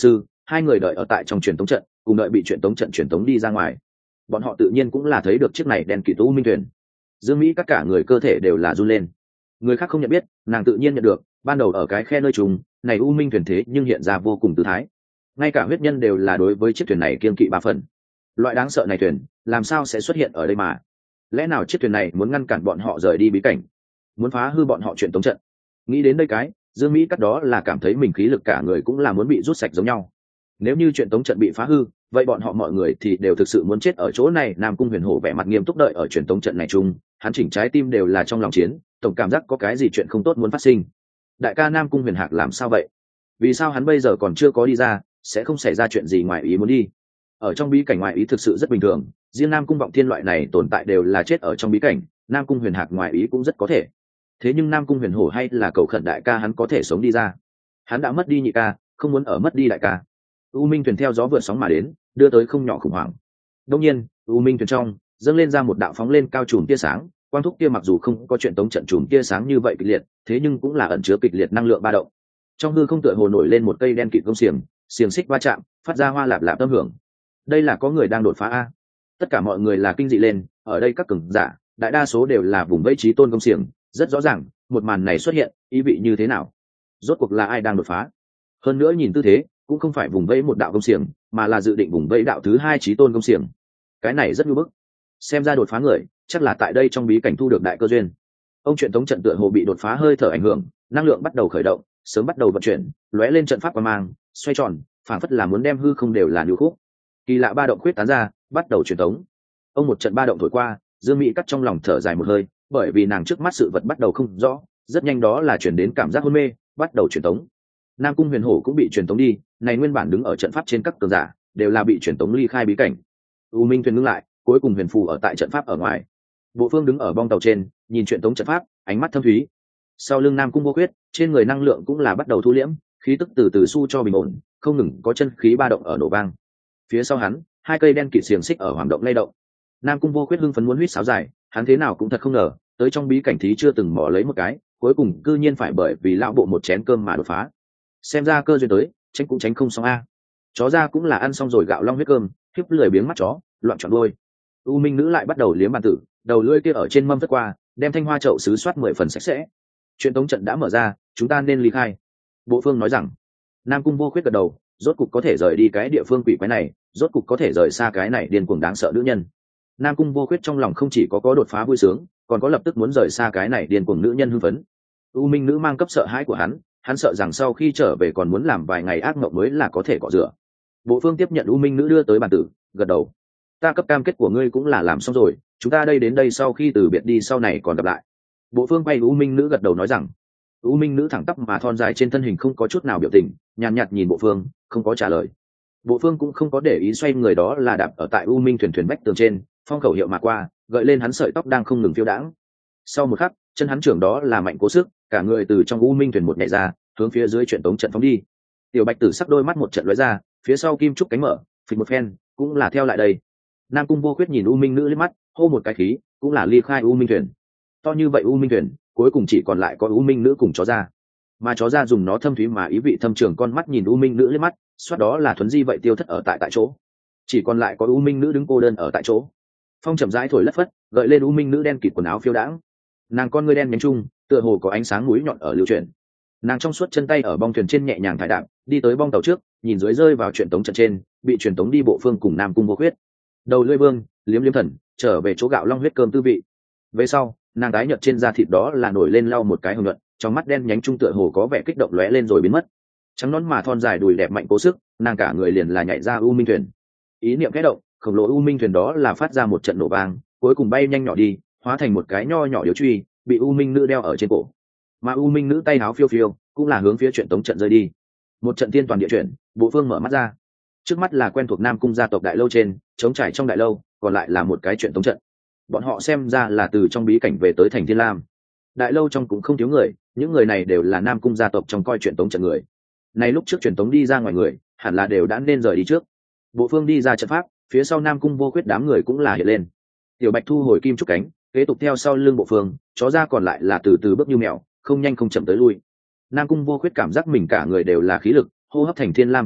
hai người đợi ở tại trong truyền tống trận, cùng đợi bị truyền tống trận truyền tống đi ra ngoài. Bọn họ tự nhiên cũng là thấy được chiếc này đen kịt u minh thuyền. Dương Mỹ tất cả người cơ thể đều là run lên. Người khác không nhận biết, nàng tự nhiên nhận được, ban đầu ở cái khe nơi trùng này u minh thuyền thế nhưng hiện ra vô cùng tự thái. Ngay cả huyết nhân đều là đối với chiếc thuyền này kiêng kỵ ba phần. Loại đáng sợ này thuyền, làm sao sẽ xuất hiện ở đây mà? Lẽ nào chiếc thuyền này muốn ngăn cản bọn họ rời đi bí cảnh, muốn phá hư bọn họ truyền tống trận? Nghĩ đến đây cái, Dương Mỹ cắt đó là cảm thấy mình khí lực cả người cũng là muốn bị rút sạch giống nhau. Nếu như truyền tống trận bị phá hư, vậy bọn họ mọi người thì đều thực sự muốn chết ở chỗ này. Nam Cung Huyền Hổ vẻ mặt nghiêm túc đợi ở truyền tống trận này chung, hắn chỉnh trái tim đều là trong lòng chiến, tổng cảm giác có cái gì chuyện không tốt muốn phát sinh. Đại ca Nam Cung Huyền Hạc làm sao vậy? Vì sao hắn bây giờ còn chưa có đi ra, sẽ không xảy ra chuyện gì ngoài ý muốn đi? Ở trong bí cảnh ngoài ý thực sự rất bình thường, riêng Nam Cung Vọng Thiên loại này tồn tại đều là chết ở trong bí cảnh, Nam Cung Huyền Hạc ngoài ý cũng rất có thể. Thế nhưng Nam Cung Huyền Hổ hay là cầu khẩn đại ca hắn có thể sống đi ra. Hắn đã mất đi nhị ca, không muốn ở mất đi đại ca. U Minh thuyền theo gió vượt sóng mà đến, đưa tới không nhỏ khủng hoảng. Đương nhiên, U Minh thuyền trong dâng lên ra một đạo phóng lên cao chùm tia sáng, quang thúc kia mặc dù không có chuyện tống trận chùm tia sáng như vậy kịch liệt, thế nhưng cũng là ẩn chứa kịch liệt năng lượng ba động. Trong hư không tựa hồ nổi lên một cây đen kịt công xiềng, xiềng xích va chạm, phát ra hoa lạp lạp âm hưởng. Đây là có người đang đột phá a. Tất cả mọi người là kinh dị lên, ở đây các cường giả, đại đa số đều là vùng vẫy trí tôn công xiềng, rất rõ ràng, một màn này xuất hiện, ý vị như thế nào? Rốt cuộc là ai đang đột phá? Hơn nữa nhìn tư thế, cũng không phải vùng vẫy một đạo công xiềng, mà là dự định vùng vẫy đạo thứ hai trí tôn công xiềng. Cái này rất nhu bức. Xem ra đột phá người, chắc là tại đây trong bí cảnh thu được đại cơ duyên. Ông chuyện tống trận tựa hồ bị đột phá hơi thở ảnh hưởng, năng lượng bắt đầu khởi động, sớm bắt đầu vận chuyển, lóe lên trận pháp qua mang, xoay tròn, phản phất là muốn đem hư không đều là nhu khúc. Kỳ lạ ba động khuyết tán ra, bắt đầu truyền tống. Ông một trận ba động thổi qua, Dương Mỹ cắt trong lòng thở dài một hơi, bởi vì nàng trước mắt sự vật bắt đầu không rõ, rất nhanh đó là chuyển đến cảm giác hôn mê, bắt đầu truyền tống. Nam Cung Huyền Hổ cũng bị truyền tống đi, này nguyên bản đứng ở trận pháp trên các cường giả, đều là bị truyền tống ly khai bí cảnh. U Minh thuyền ngưng lại, cuối cùng Huyền Phù ở tại trận pháp ở ngoài. Bộ Phương đứng ở bong tàu trên, nhìn truyền tống trận pháp, ánh mắt thâm thúy. Sau lưng Nam Cung Vô Quyết, trên người năng lượng cũng là bắt đầu thu liễm, khí tức từ từ su cho bình ổn, không ngừng có chân khí ba động ở nổ vang. Phía sau hắn, hai cây đen kịt xiềng xích ở hoạt động lay động. Nam Cung Vô Quyết hưng phấn muốn huýt sáo dài, hắn thế nào cũng thật không ngờ, tới trong bí cảnh thí chưa từng mò lấy một cái, cuối cùng cư nhiên phải bởi vì lão bộ một chén cơm mà đột phá. Xem ra cơ duyên tới, tránh cũng tránh không xong a. Chó ra cũng là ăn xong rồi gạo long huyết cơm, khiếp lười biếng mắt chó, loạn trọn đuôi. U Minh nữ lại bắt đầu liếm bàn tử, đầu lưỡi kia ở trên mâm vất qua, đem thanh hoa chậu sứ soát mười phần sạch sẽ. Chuyện tống trận đã mở ra, chúng ta nên ly khai. Bộ Phương nói rằng. Nam Cung Vô Quyết gật đầu, rốt cục có thể rời đi cái địa phương quỷ quái này, rốt cục có thể rời xa cái này điên cuồng đáng sợ nữ nhân. Nam Cung Vô Quyết trong lòng không chỉ có có đột phá vui sướng, còn có lập tức muốn rời xa cái này điên cuồng nữ nhân hưng phấn. U Minh nữ mang cấp sợ hãi của hắn, hắn sợ rằng sau khi trở về còn muốn làm vài ngày ác mộng mới là có thể cọ rửa. Bộ Phương tiếp nhận U Minh nữ đưa tới bàn tử, gật đầu. Ta cấp cam kết của ngươi cũng là làm xong rồi, chúng ta đây đến đây sau khi từ biệt đi sau này còn gặp lại. Bộ Phương bay U Minh nữ gật đầu nói rằng. U Minh nữ thẳng tắp mà thon dài trên thân hình không có chút nào biểu tình, nhàn nhạt nhìn Bộ Phương, không có trả lời. Bộ Phương cũng không có để ý xoay người đó là đạp ở tại U Minh thuyền thuyền bách tường trên, phong khẩu hiệu mà qua, gợi lên hắn sợi tóc đang không ngừng phiêu đãng. Sau một khắc, chân hắn trưởng đó là mạnh cố sức, cả người từ trong U Minh thuyền một nhảy ra, hướng phía dưới chuyện tống trận phóng đi. Tiểu Bạch Tử sắc đôi mắt một trận lóe ra, phía sau kim trúc cánh mở, phịch một phen, cũng là theo lại đây. Nam Cung Vô Quyết nhìn U Minh nữ liếc mắt, hô một cái khí, cũng là ly khai U Minh thuyền. To như vậy U Minh thuyền, cuối cùng chỉ còn lại có U Minh nữ cùng chó ra. Mà chó ra dùng nó thâm thúy mà ý vị thâm trường con mắt nhìn U Minh nữ liếc mắt, xoát đó là thuấn di vậy tiêu thất ở tại tại chỗ. Chỉ còn lại có U Minh nữ đứng cô đơn ở tại chỗ. Phong chậm rãi thổi lất phất, gợi lên U Minh nữ đen kịt quần áo phiêu đãng. Nàng con ngươi đen nhánh trung, tựa hồ có ánh sáng mũi nhọn ở lưu chuyển. Nàng trong suốt chân tay ở bong thuyền trên nhẹ nhàng thải đạp, đi tới bong tàu trước, nhìn dưới rơi vào truyền tống trận trên, bị truyền tống đi Bộ Phương cùng Nam Cung Vô Quyết. Đầu lưỡi vương, liếm liếm thần, trở về chỗ gạo long huyết cơm tư vị. Về sau, nàng tái nhợt trên da thịt đó là nổi lên lau một cái hồng nhuận, trong mắt đen nhánh trung tựa hồ có vẻ kích động lóe lên rồi biến mất. Trắng nón mà thon dài đùi đẹp mạnh cố sức, nàng cả người liền là nhảy ra U Minh thuyền. Ý niệm khẽ động, khổng lồ U Minh thuyền đó là phát ra một trận nổ vang, cuối cùng bay nhanh nhỏ đi, hóa thành một cái nho nhỏ điếu truy, bị U Minh nữ đeo ở trên cổ. Mà U Minh nữ tay áo phiêu phiêu, cũng là hướng phía chuyện tống trận rơi đi. Một trận tiên toàn địa chuyển, Bộ Phương mở mắt ra. Trước mắt là quen thuộc Nam Cung gia tộc đại lâu trên, trống trải trong đại lâu, còn lại là một cái chuyện tống trận. Bọn họ xem ra là từ trong bí cảnh về tới thành Thiên Lam. Đại lâu trong cũng không thiếu người, những người này đều là Nam Cung gia tộc trong coi chuyện tống trận người. Này lúc trước truyền tống đi ra ngoài người, hẳn là đều đã nên rời đi trước. Bộ Phương đi ra trận pháp, phía sau Nam Cung Vô Quyết đám người cũng là hiện lên. Tiểu Bạch thu hồi kim trúc cánh, kế tục theo sau lưng Bộ Phương, chó ra còn lại là từ từ bước như mèo, không nhanh không chậm tới lui. Nam Cung Vô Quyết cảm giác mình cả người đều là khí lực, hô hấp thành thiên lam khí tức,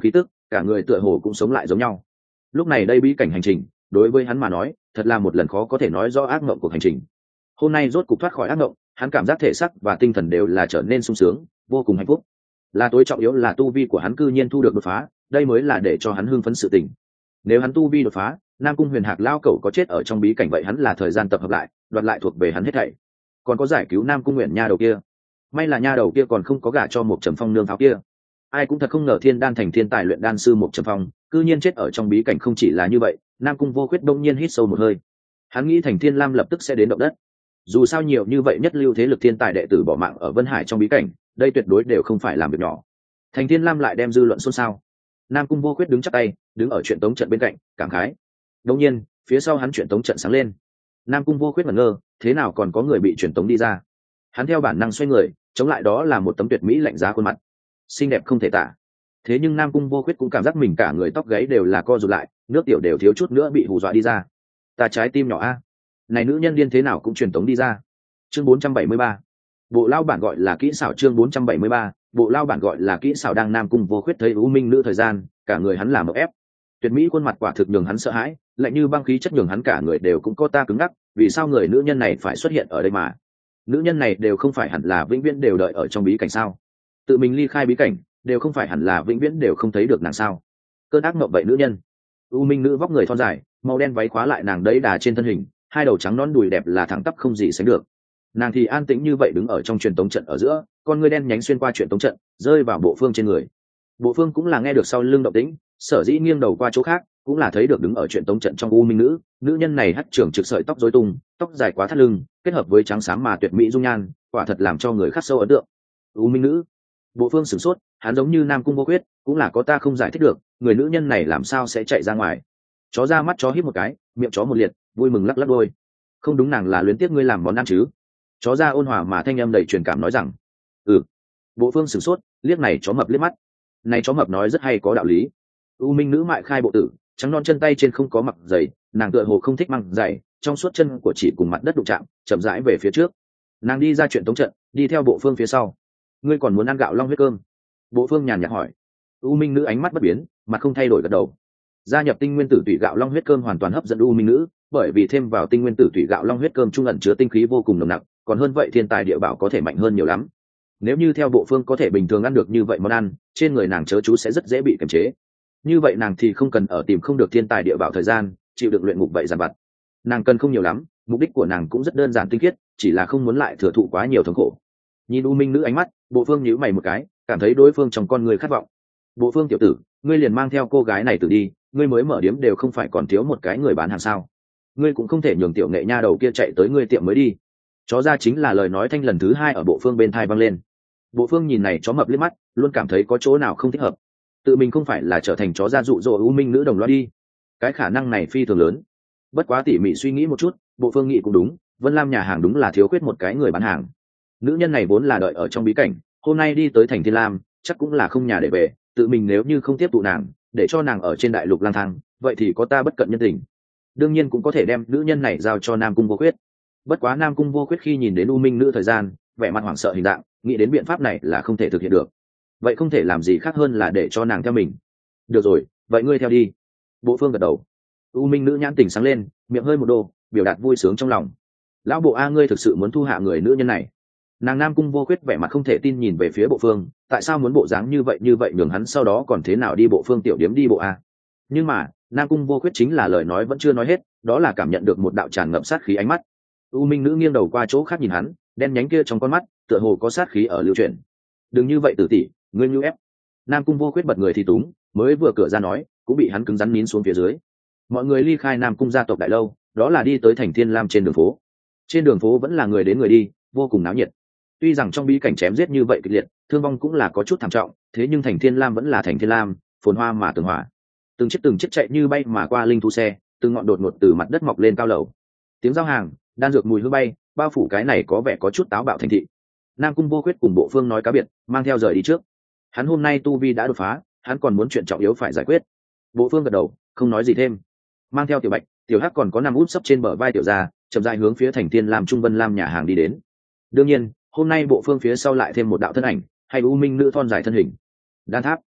cả người tựa hồ cũng sống lại giống nhau. Lúc này đây bí cảnh hành trình đối với hắn mà nói thật là một lần khó có thể nói rõ ác mộng cuộc hành trình. Hôm nay rốt cục thoát khỏi ác mộng, hắn cảm giác thể xác và tinh thần đều là trở nên sung sướng, vô cùng hạnh phúc. Là tối trọng yếu là tu vi của hắn cư nhiên thu được đột phá, đây mới là để cho hắn hưng phấn sự tình. Nếu hắn tu vi đột phá, Nam Cung Huyền Hạc lao cẩu có chết ở trong bí cảnh vậy hắn là thời gian tập hợp lại, đoạt lại thuộc về hắn hết thảy. Còn có giải cứu Nam Cung Nguyện nha đầu kia, may là nha đầu kia còn không có gả cho một Trầm Phong nương pháo kia. Ai cũng thật không ngờ Thiên Đan thành thiên tài luyện đan sư một Trầm Phong, cư nhiên chết ở trong bí cảnh. Không chỉ là như vậy, Nam Cung Vô Khuyết đông nhiên hít sâu một hơi. Hắn nghĩ Thành Thiên Lam lập tức sẽ đến động đất. Dù sao nhiều như vậy nhất lưu thế lực thiên tài đệ tử bỏ mạng ở Vân Hải trong bí cảnh, đây tuyệt đối đều không phải làm việc nhỏ. Thành Thiên Lam lại đem dư luận xôn xao. Nam Cung Vô Khuyết đứng chắp tay, đứng ở chuyện tống trận bên cạnh, cảm khái. Đột nhiên, phía sau hắn chuyện tống trận sáng lên. Nam Cung Vô Khuyết ngẩn ngơ, thế nào còn có người bị truyền tống đi ra? Hắn theo bản năng xoay người, chống lại đó là một tấm tuyệt mỹ lạnh giá khuôn mặt, xinh đẹp không thể tả. Thế nhưng Nam Cung Vô Khuyết cũng cảm giác mình cả người tóc gáy đều là co rụt lại, nước tiểu đều thiếu chút nữa bị hù dọa đi ra. Ta trái tim nhỏ a, này nữ nhân điên thế nào cũng truyền tống đi ra. Chương bốn trăm bảy mươi ba, bộ lao bản gọi là kỹ xảo. Chương bốn trăm bảy mươi ba, bộ lao bản gọi là kỹ xảo. Đang Nam Cung Vô Khuyết thấy U Minh nữ thời gian, cả người hắn làm ép. Tuyệt mỹ khuôn mặt quả thực nhường hắn sợ hãi, lạnh như băng khí chất nhường hắn cả người đều cũng co ta cứng ngắc. Vì sao người nữ nhân này phải xuất hiện ở đây mà? Nữ nhân này đều không phải hẳn là vĩnh viễn đều đợi ở trong bí cảnh sao? Tự mình ly khai bí cảnh, đều không phải hẳn là vĩnh viễn đều không thấy được nàng sao? Cơn ác mộng vậy nữ nhân. U Minh nữ vóc người thon dài, màu đen váy khóa lại nàng đấy đà trên thân hình, hai đầu trắng non đùi đẹp là thẳng tắp không gì sánh được. Nàng thì an tĩnh như vậy đứng ở trong truyền tống trận ở giữa, con ngươi đen nhánh xuyên qua truyền tống trận, rơi vào Bộ Phương trên người. Bộ Phương cũng là nghe được sau lưng động tĩnh, sở dĩ nghiêng đầu qua chỗ khác, cũng là thấy được đứng ở truyền tống trận trong U Minh nữ. Nữ nhân này hất trưởng trực sợi tóc rối tung, tóc dài quá thắt lưng, kết hợp với trắng xám mà tuyệt mỹ dung nhan, quả thật làm cho người khắc sâu ấn tượng. U Minh nữ. Bộ Phương sửng sốt, hắn giống như Nam Cung Vô Khuyết, cũng là có ta không giải thích được, người nữ nhân này làm sao sẽ chạy ra ngoài. Chó ra mắt chó hít một cái, miệng chó một liệt, vui mừng lắc lắc đôi. Không đúng, nàng là luyến tiếc ngươi làm món ăn chứ? Chó ra ôn hòa mà thanh âm đầy truyền cảm nói rằng. Ừ. Bộ Phương sửng sốt, liếc này chó mập liếc mắt. Này chó mập nói rất hay, có đạo lý. U Minh nữ mại khai bộ tử, trắng non chân tay trên không có mặc giày, nàng tựa hồ không thích mang giày, trong suốt chân của chỉ cùng mặt đất đụng chạm, chậm rãi về phía trước. Nàng đi ra chuyện tống trận, đi theo Bộ Phương phía sau. Ngươi còn muốn ăn gạo long huyết cơm? Bộ Phương nhàn nhạt hỏi. U Minh nữ ánh mắt bất biến, mặt không thay đổi gật đầu. Gia nhập tinh nguyên tử tủy gạo long huyết cơm hoàn toàn hấp dẫn U Minh nữ, bởi vì thêm vào tinh nguyên tử tủy gạo long huyết cơm trung ẩn chứa tinh khí vô cùng nồng nặc, còn hơn vậy thiên tài địa bảo có thể mạnh hơn nhiều lắm. Nếu như theo Bộ Phương có thể bình thường ăn được như vậy món ăn, trên người nàng chớ chú sẽ rất dễ bị kiềm chế. Như vậy nàng thì không cần ở tìm không được thiên tài địa bảo thời gian, chịu được luyện ngục vậy giàn vặt. Nàng cần không nhiều lắm, mục đích của nàng cũng rất đơn giản tinh khiết, chỉ là không muốn lại thừa thụ quá nhiều thống khổ. Nhìn U Minh nữ ánh mắt, Bộ Phương nhíu mày một cái, cảm thấy đối phương trong con người khát vọng. Bộ Phương tiểu tử, ngươi liền mang theo cô gái này từ đi, ngươi mới mở điếm đều không phải còn thiếu một cái người bán hàng sao? Ngươi cũng không thể nhường tiểu nghệ nha đầu kia chạy tới ngươi tiệm mới đi. Chó ra chính là lời nói thanh lần thứ hai ở Bộ Phương bên thai vang lên. Bộ Phương nhìn này chó mập liếc mắt, luôn cảm thấy có chỗ nào không thích hợp. Tự mình không phải là trở thành chó ra dụ dỗ U Minh nữ đồng loạt đi? Cái khả năng này phi thường lớn. Bất quá tỉ mỉ suy nghĩ một chút, Bộ Phương nghĩ cũng đúng, Vân Lam nhà hàng đúng là thiếu khuyết một cái người bán hàng. Nữ nhân này vốn là đợi ở trong bí cảnh, hôm nay đi tới thành Thiên Lam, chắc cũng là không nhà để về. Tự mình nếu như không tiếp tụ nàng, để cho nàng ở trên đại lục lang thang, vậy thì có ta bất cận nhân tình. Đương nhiên cũng có thể đem nữ nhân này giao cho Nam Cung Vô Khuyết. Bất quá Nam Cung Vô Khuyết khi nhìn đến U Minh nữ thời gian, vẻ mặt hoảng sợ hình dạng, nghĩ đến biện pháp này là không thể thực hiện được. Vậy không thể làm gì khác hơn là để cho nàng theo mình. Được rồi, vậy ngươi theo đi. Bộ Phương gật đầu. U Minh nữ nhãn tỉnh sáng lên, miệng hơi một đô, biểu đạt vui sướng trong lòng. Lão Bộ a, ngươi thực sự muốn thu hạ người nữ nhân này? Nàng Nam Cung Vô Khuyết vẻ mặt không thể tin nhìn về phía Bộ Phương, tại sao muốn bộ dáng như vậy như vậy nhường hắn sau đó còn thế nào đi Bộ Phương tiểu điếm đi bộ a? Nhưng mà Nam Cung Vô Khuyết chính là lời nói vẫn chưa nói hết, đó là cảm nhận được một đạo tràn ngập sát khí ánh mắt. U Minh nữ nghiêng đầu qua chỗ khác nhìn hắn, đen nhánh kia trong con mắt tựa hồ có sát khí ở lưu chuyển. Đừng như vậy tử tỷ, ngươi nhu ép. Nam Cung Vô Khuyết bật người thì túng, mới vừa cửa ra nói, cũng bị hắn cứng rắn nín xuống phía dưới. Mọi người ly khai Nam Cung gia tộc đại lâu, đó là đi tới thành Thiên Lam trên đường phố. Trên đường phố vẫn là người đến người đi, vô cùng náo nhiệt. Tuy rằng trong bí cảnh chém giết như vậy kịch liệt, thương vong cũng là có chút thảm trọng, thế nhưng thành Thiên Lam vẫn là thành Thiên Lam, phồn hoa mà tường hòa. Từng chiếc từng chiếc chạy như bay mà qua linh thú xe, từng ngọn đột ngột từ mặt đất mọc lên cao lầu. Tiếng giao hàng, đan dược mùi hương bay, bao phủ cái này có vẻ có chút táo bạo thành thị. Nam Cung Vô Khuyết cùng Bộ Phương nói cá biệt, mang theo rời đi trước. Hắn hôm nay tu vi đã đột phá, hắn còn muốn chuyện trọng yếu phải giải quyết. Bộ Phương gật đầu, không nói gì thêm. Mang theo Tiểu Bạch, Tiểu Hắc còn có nằm út sấp trên bờ vai Tiểu Gia, chậm rãi hướng phía thành Thiên Lam Trung Vân Lam nhà hàng đi đến. Đương nhiên, hôm nay Bộ Phương phía sau lại thêm một đạo thân ảnh, hay U Minh nữ thon dài thân hình. Đan tháp.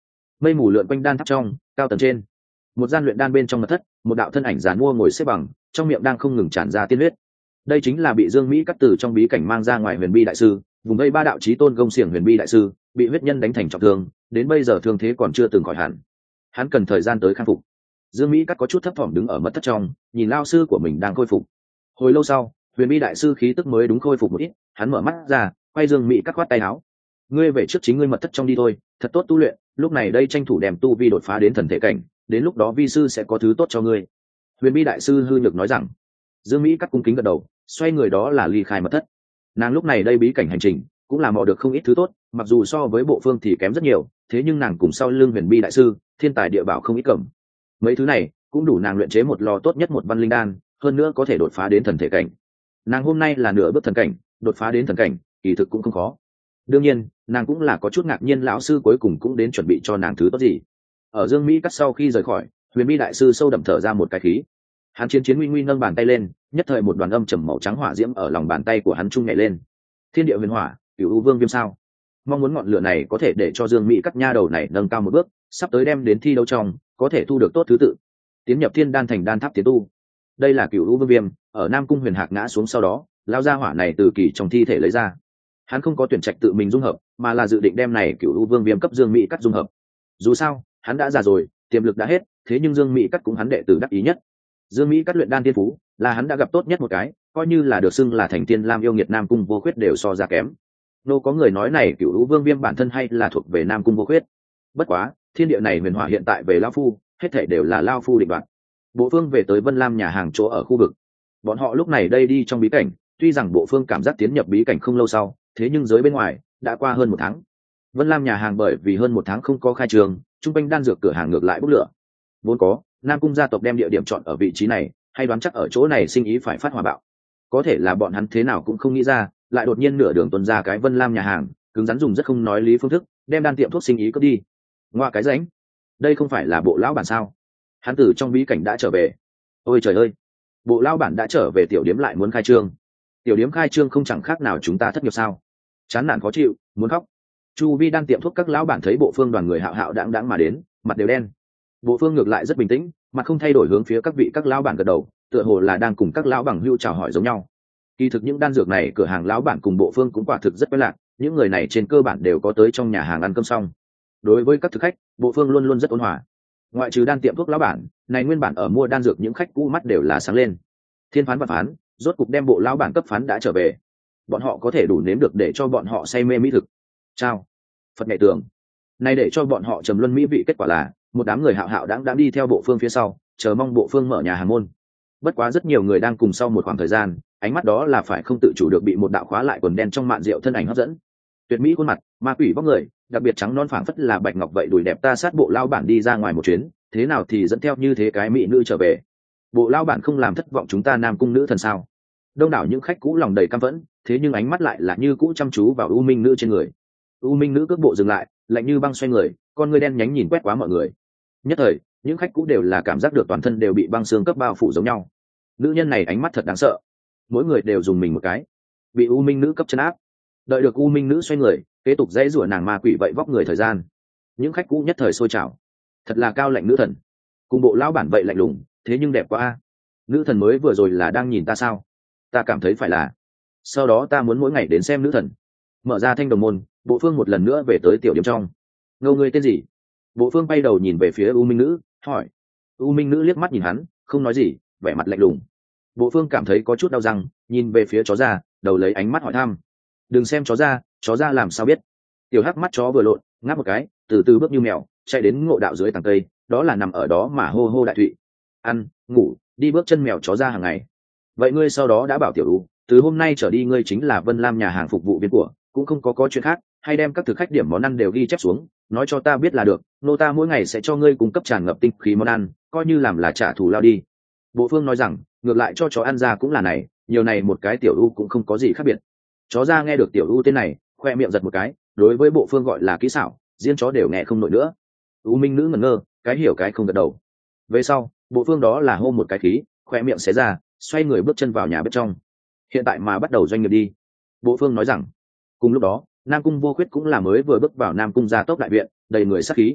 mây mù lượn quanh đan tháp trong cao tầng trên, một gian luyện đan bên trong mật thất, một đạo thân ảnh giàn mua ngồi xếp bằng, trong miệng đang không ngừng tràn ra tiên huyết. Đây chính là bị Dương Mỹ cắt từ trong bí cảnh mang ra ngoài Huyền Bi đại sư, vùng vây ba đạo chí tôn gông xiềng Huyền Bi đại sư, bị huyết nhân đánh thành trọng thương, đến bây giờ thương thế còn chưa từng khỏi hẳn. Hắn cần thời gian tới khắc phục. Dương Mỹ cắt có chút thấp thỏm đứng ở mật thất trong, nhìn lao sư của mình đang khôi phục. Hồi lâu sau, Huyền Bi đại sư khí tức mới đúng khôi phục một ít, hắn mở mắt ra, quay Dương Mỹ cắt khoát tay áo. Ngươi về trước chính ngươi mật thất trong đi thôi, thật tốt tu luyện, lúc này đây tranh thủ đem tu vi đột phá đến thần thể cảnh, đến lúc đó vi sư sẽ có thứ tốt cho ngươi. Huyền Bi đại sư hư nhược nói rằng. Dương Mỹ cắt cung kính gật đầu, xoay người đó là ly khai mật thất. Nàng lúc này đây bí cảnh hành trình cũng là mò được không ít thứ tốt, mặc dù so với bộ phương thì kém rất nhiều, thế nhưng nàng cùng sau lưng Huyền Bi đại sư, thiên tài địa bảo không ít cầm. Mấy thứ này cũng đủ nàng luyện chế một lò tốt nhất một văn linh đan, hơn nữa có thể đột phá đến thần thể cảnh. Nàng hôm nay là nửa bước thần cảnh, đột phá đến thần cảnh, kỳ thực cũng không khó. Đương nhiên, nàng cũng là có chút ngạc nhiên lão sư cuối cùng cũng đến chuẩn bị cho nàng thứ tốt gì. Ở Dương Mỹ cắt sau khi rời khỏi, Huyền Bi đại sư sâu đậm thở ra một cái khí. Hắn chiến chiến nguy nguy nâng bàn tay lên, nhất thời một đoàn âm trầm màu trắng hỏa diễm ở lòng bàn tay của hắn trung nhảy lên. Thiên địa huyền hỏa, cửu u vương viêm sao? Mong muốn ngọn lửa này có thể để cho Dương Mỹ cắt nha đầu này nâng cao một bước, sắp tới đem đến thi đấu trong, có thể thu được tốt thứ tự, tiến nhập thiên đan thành đan tháp tiến tu. Đây là cửu u vương viêm, ở Nam cung Huyền Hạc ngã xuống sau đó, lao ra hỏa này từ kỳ trong thi thể lấy ra. Hắn không có tuyển trạch tự mình dung hợp, mà là dự định đem này cửu u vương viêm cấp Dương Mỹ cắt dung hợp. Dù sao, hắn đã già rồi, tiềm lực đã hết, thế nhưng Dương Mỹ cắt cũng hắn đệ tử đắc ý nhất. Dương Mỹ cắt luyện đan tiên phú, là hắn đã gặp tốt nhất một cái, coi như là được xưng là thành tiên lam yêu nghiệt Nam cung vô khuyết đều so ra kém. Nô có người nói này cửu u vương viêm bản thân hay là thuộc về Nam cung vô khuyết. Bất quá, thiên địa này huyền hỏa hiện tại về lão phu, hết thảy đều là lão phu định đoạt. Bộ phương về tới Vân Lam nhà hàng chỗ ở khu vực. Bọn họ lúc này đây đi trong bí cảnh, tuy rằng bộ phương cảm giác tiến nhập bí cảnh không lâu sau, thế nhưng giới bên ngoài đã qua hơn một tháng. Vân Lam nhà hàng bởi vì hơn một tháng không có khai trường, trung quanh đan dược cửa hàng ngược lại bốc lửa. Vốn có, Nam cung gia tộc đem địa điểm chọn ở vị trí này, hay đoán chắc ở chỗ này sinh ý phải phát hỏa bạo. Có thể là bọn hắn thế nào cũng không nghĩ ra, lại đột nhiên nửa đường tuần ra cái Vân Lam nhà hàng, cứng rắn dùng rất không nói lý phương thức, đem đan tiệm thuốc sinh ý cướp đi. Ngoa cái rãnh, đây không phải là bộ lão bản sao? Hắn từ trong bí cảnh đã trở về. Ôi trời ơi, bộ lão bản đã trở về, tiểu điếm lại muốn khai trương. Tiểu điếm khai trương không chẳng khác nào chúng ta thất nghiệp sao? Chán nản khó chịu, muốn khóc. Chu vi đang tiệm thuốc các lão bản thấy bộ phương đoàn người hạo hạo đãng đãng mà đến, mặt đều đen. Bộ phương ngược lại rất bình tĩnh, mặt không thay đổi hướng phía các vị các lão bản gật đầu, tựa hồ là đang cùng các lão bằng hữu chào hỏi giống nhau. Kỳ thực những đan dược này cửa hàng lão bản cùng bộ phương cũng quả thực rất quen lạc, những người này trên cơ bản đều có tới trong nhà hàng ăn cơm xong. Đối với các thực khách, bộ phương luôn luôn rất ôn hòa. Ngoại trừ đan tiệm thuốc lão bản, này nguyên bản ở mua đan dược những khách cũ mắt đều là sáng lên. Thiên phán và phán, rốt cục đem bộ lão bản cấp phán đã trở về. Bọn họ có thể đủ nếm được để cho bọn họ say mê mỹ thực. Chào, Phật nhẹ tường. Này để cho bọn họ trầm luân mỹ vị kết quả là một đám người hạo hạo đáng đáng đi theo bộ phương phía sau, chờ mong bộ phương mở nhà hàng môn. Bất quá rất nhiều người đang cùng sau một khoảng thời gian, ánh mắt đó là phải không tự chủ được bị một đạo khóa lại quần đen trong mạn rượu thân ảnh hấp dẫn. Tuyệt mỹ khuôn mặt, ma quỷ vóc người, đặc biệt trắng non phảng phất là bạch ngọc vậy, đùi đẹp ta sát bộ lao bản đi ra ngoài một chuyến, thế nào thì dẫn theo như thế cái mỹ nữ trở về. Bộ lao bản không làm thất vọng chúng ta Nam cung nữ thần sao? Đông đảo những khách cũ lòng đầy căm phẫn, thế nhưng ánh mắt lại là như cũ chăm chú vào u minh nữ trên người. U minh nữ cước bộ dừng lại, lạnh như băng xoay người, con ngươi đen nhánh nhìn quét quá mọi người. Nhất thời, những khách cũ đều là cảm giác được toàn thân đều bị băng xương cấp bao phủ giống nhau. Nữ nhân này ánh mắt thật đáng sợ, mỗi người đều dùng mình một cái, bị u minh nữ cấp chân áp. Đợi được u minh nữ xoay người, kế tục dãy rủa nàng ma quỷ vậy vóc người thời gian, những khách cũ nhất thời sôi trào. Thật là cao lạnh nữ thần, cùng bộ lão bản vậy lạnh lùng, thế nhưng đẹp quá a. Nữ thần mới vừa rồi là đang nhìn ta sao? Ta cảm thấy phải là. Sau đó ta muốn mỗi ngày đến xem nữ thần. Mở ra thanh đồng môn, bộ phương một lần nữa về tới tiểu điểm trong. Ngô ngươi tên gì? Bộ phương bay đầu nhìn về phía u minh nữ, hỏi. U minh nữ liếc mắt nhìn hắn, không nói gì, vẻ mặt lạnh lùng. Bộ phương cảm thấy có chút đau răng, nhìn về phía chó ra, đầu lấy ánh mắt hỏi thăm. Đừng xem chó ra, chó ra làm sao biết? Tiểu hắc mắt chó vừa lộn, ngáp một cái, từ từ bước như mèo, chạy đến ngộ đạo dưới tầng cây, đó là nằm ở đó mà hô hô đại thụy. Ăn, ngủ, đi bước chân mèo chó ra hàng ngày. Vậy ngươi sau đó đã bảo tiểu u, từ hôm nay trở đi ngươi chính là Vân Lam nhà hàng phục vụ viên của, cũng không có có chuyện khác, hay đem các thực khách điểm món ăn đều ghi chép xuống, nói cho ta biết là được, nô ta mỗi ngày sẽ cho ngươi cung cấp tràn ngập tinh khí món ăn, coi như làm là trả thù lao đi. Bộ phương nói rằng, ngược lại cho chó ăn ra cũng là này, nhiều này một cái tiểu u cũng không có gì khác biệt. Chó ra nghe được tiểu u tên này, khoe miệng giật một cái, đối với bộ phương gọi là kỹ xảo, riêng chó đều nghe không nổi nữa. U minh nữ ngẩn ngơ, cái hiểu cái không gật đầu. Về sau, bộ phương đó là hô một cái khí, khoe miệng xé ra, xoay người bước chân vào nhà bếp trong. Hiện tại mà bắt đầu doanh nghiệp đi. Bộ phương nói rằng. Cùng lúc đó, Nam cung vô khuyết cũng là mới vừa bước vào Nam cung gia tốc đại viện, đầy người sát khí.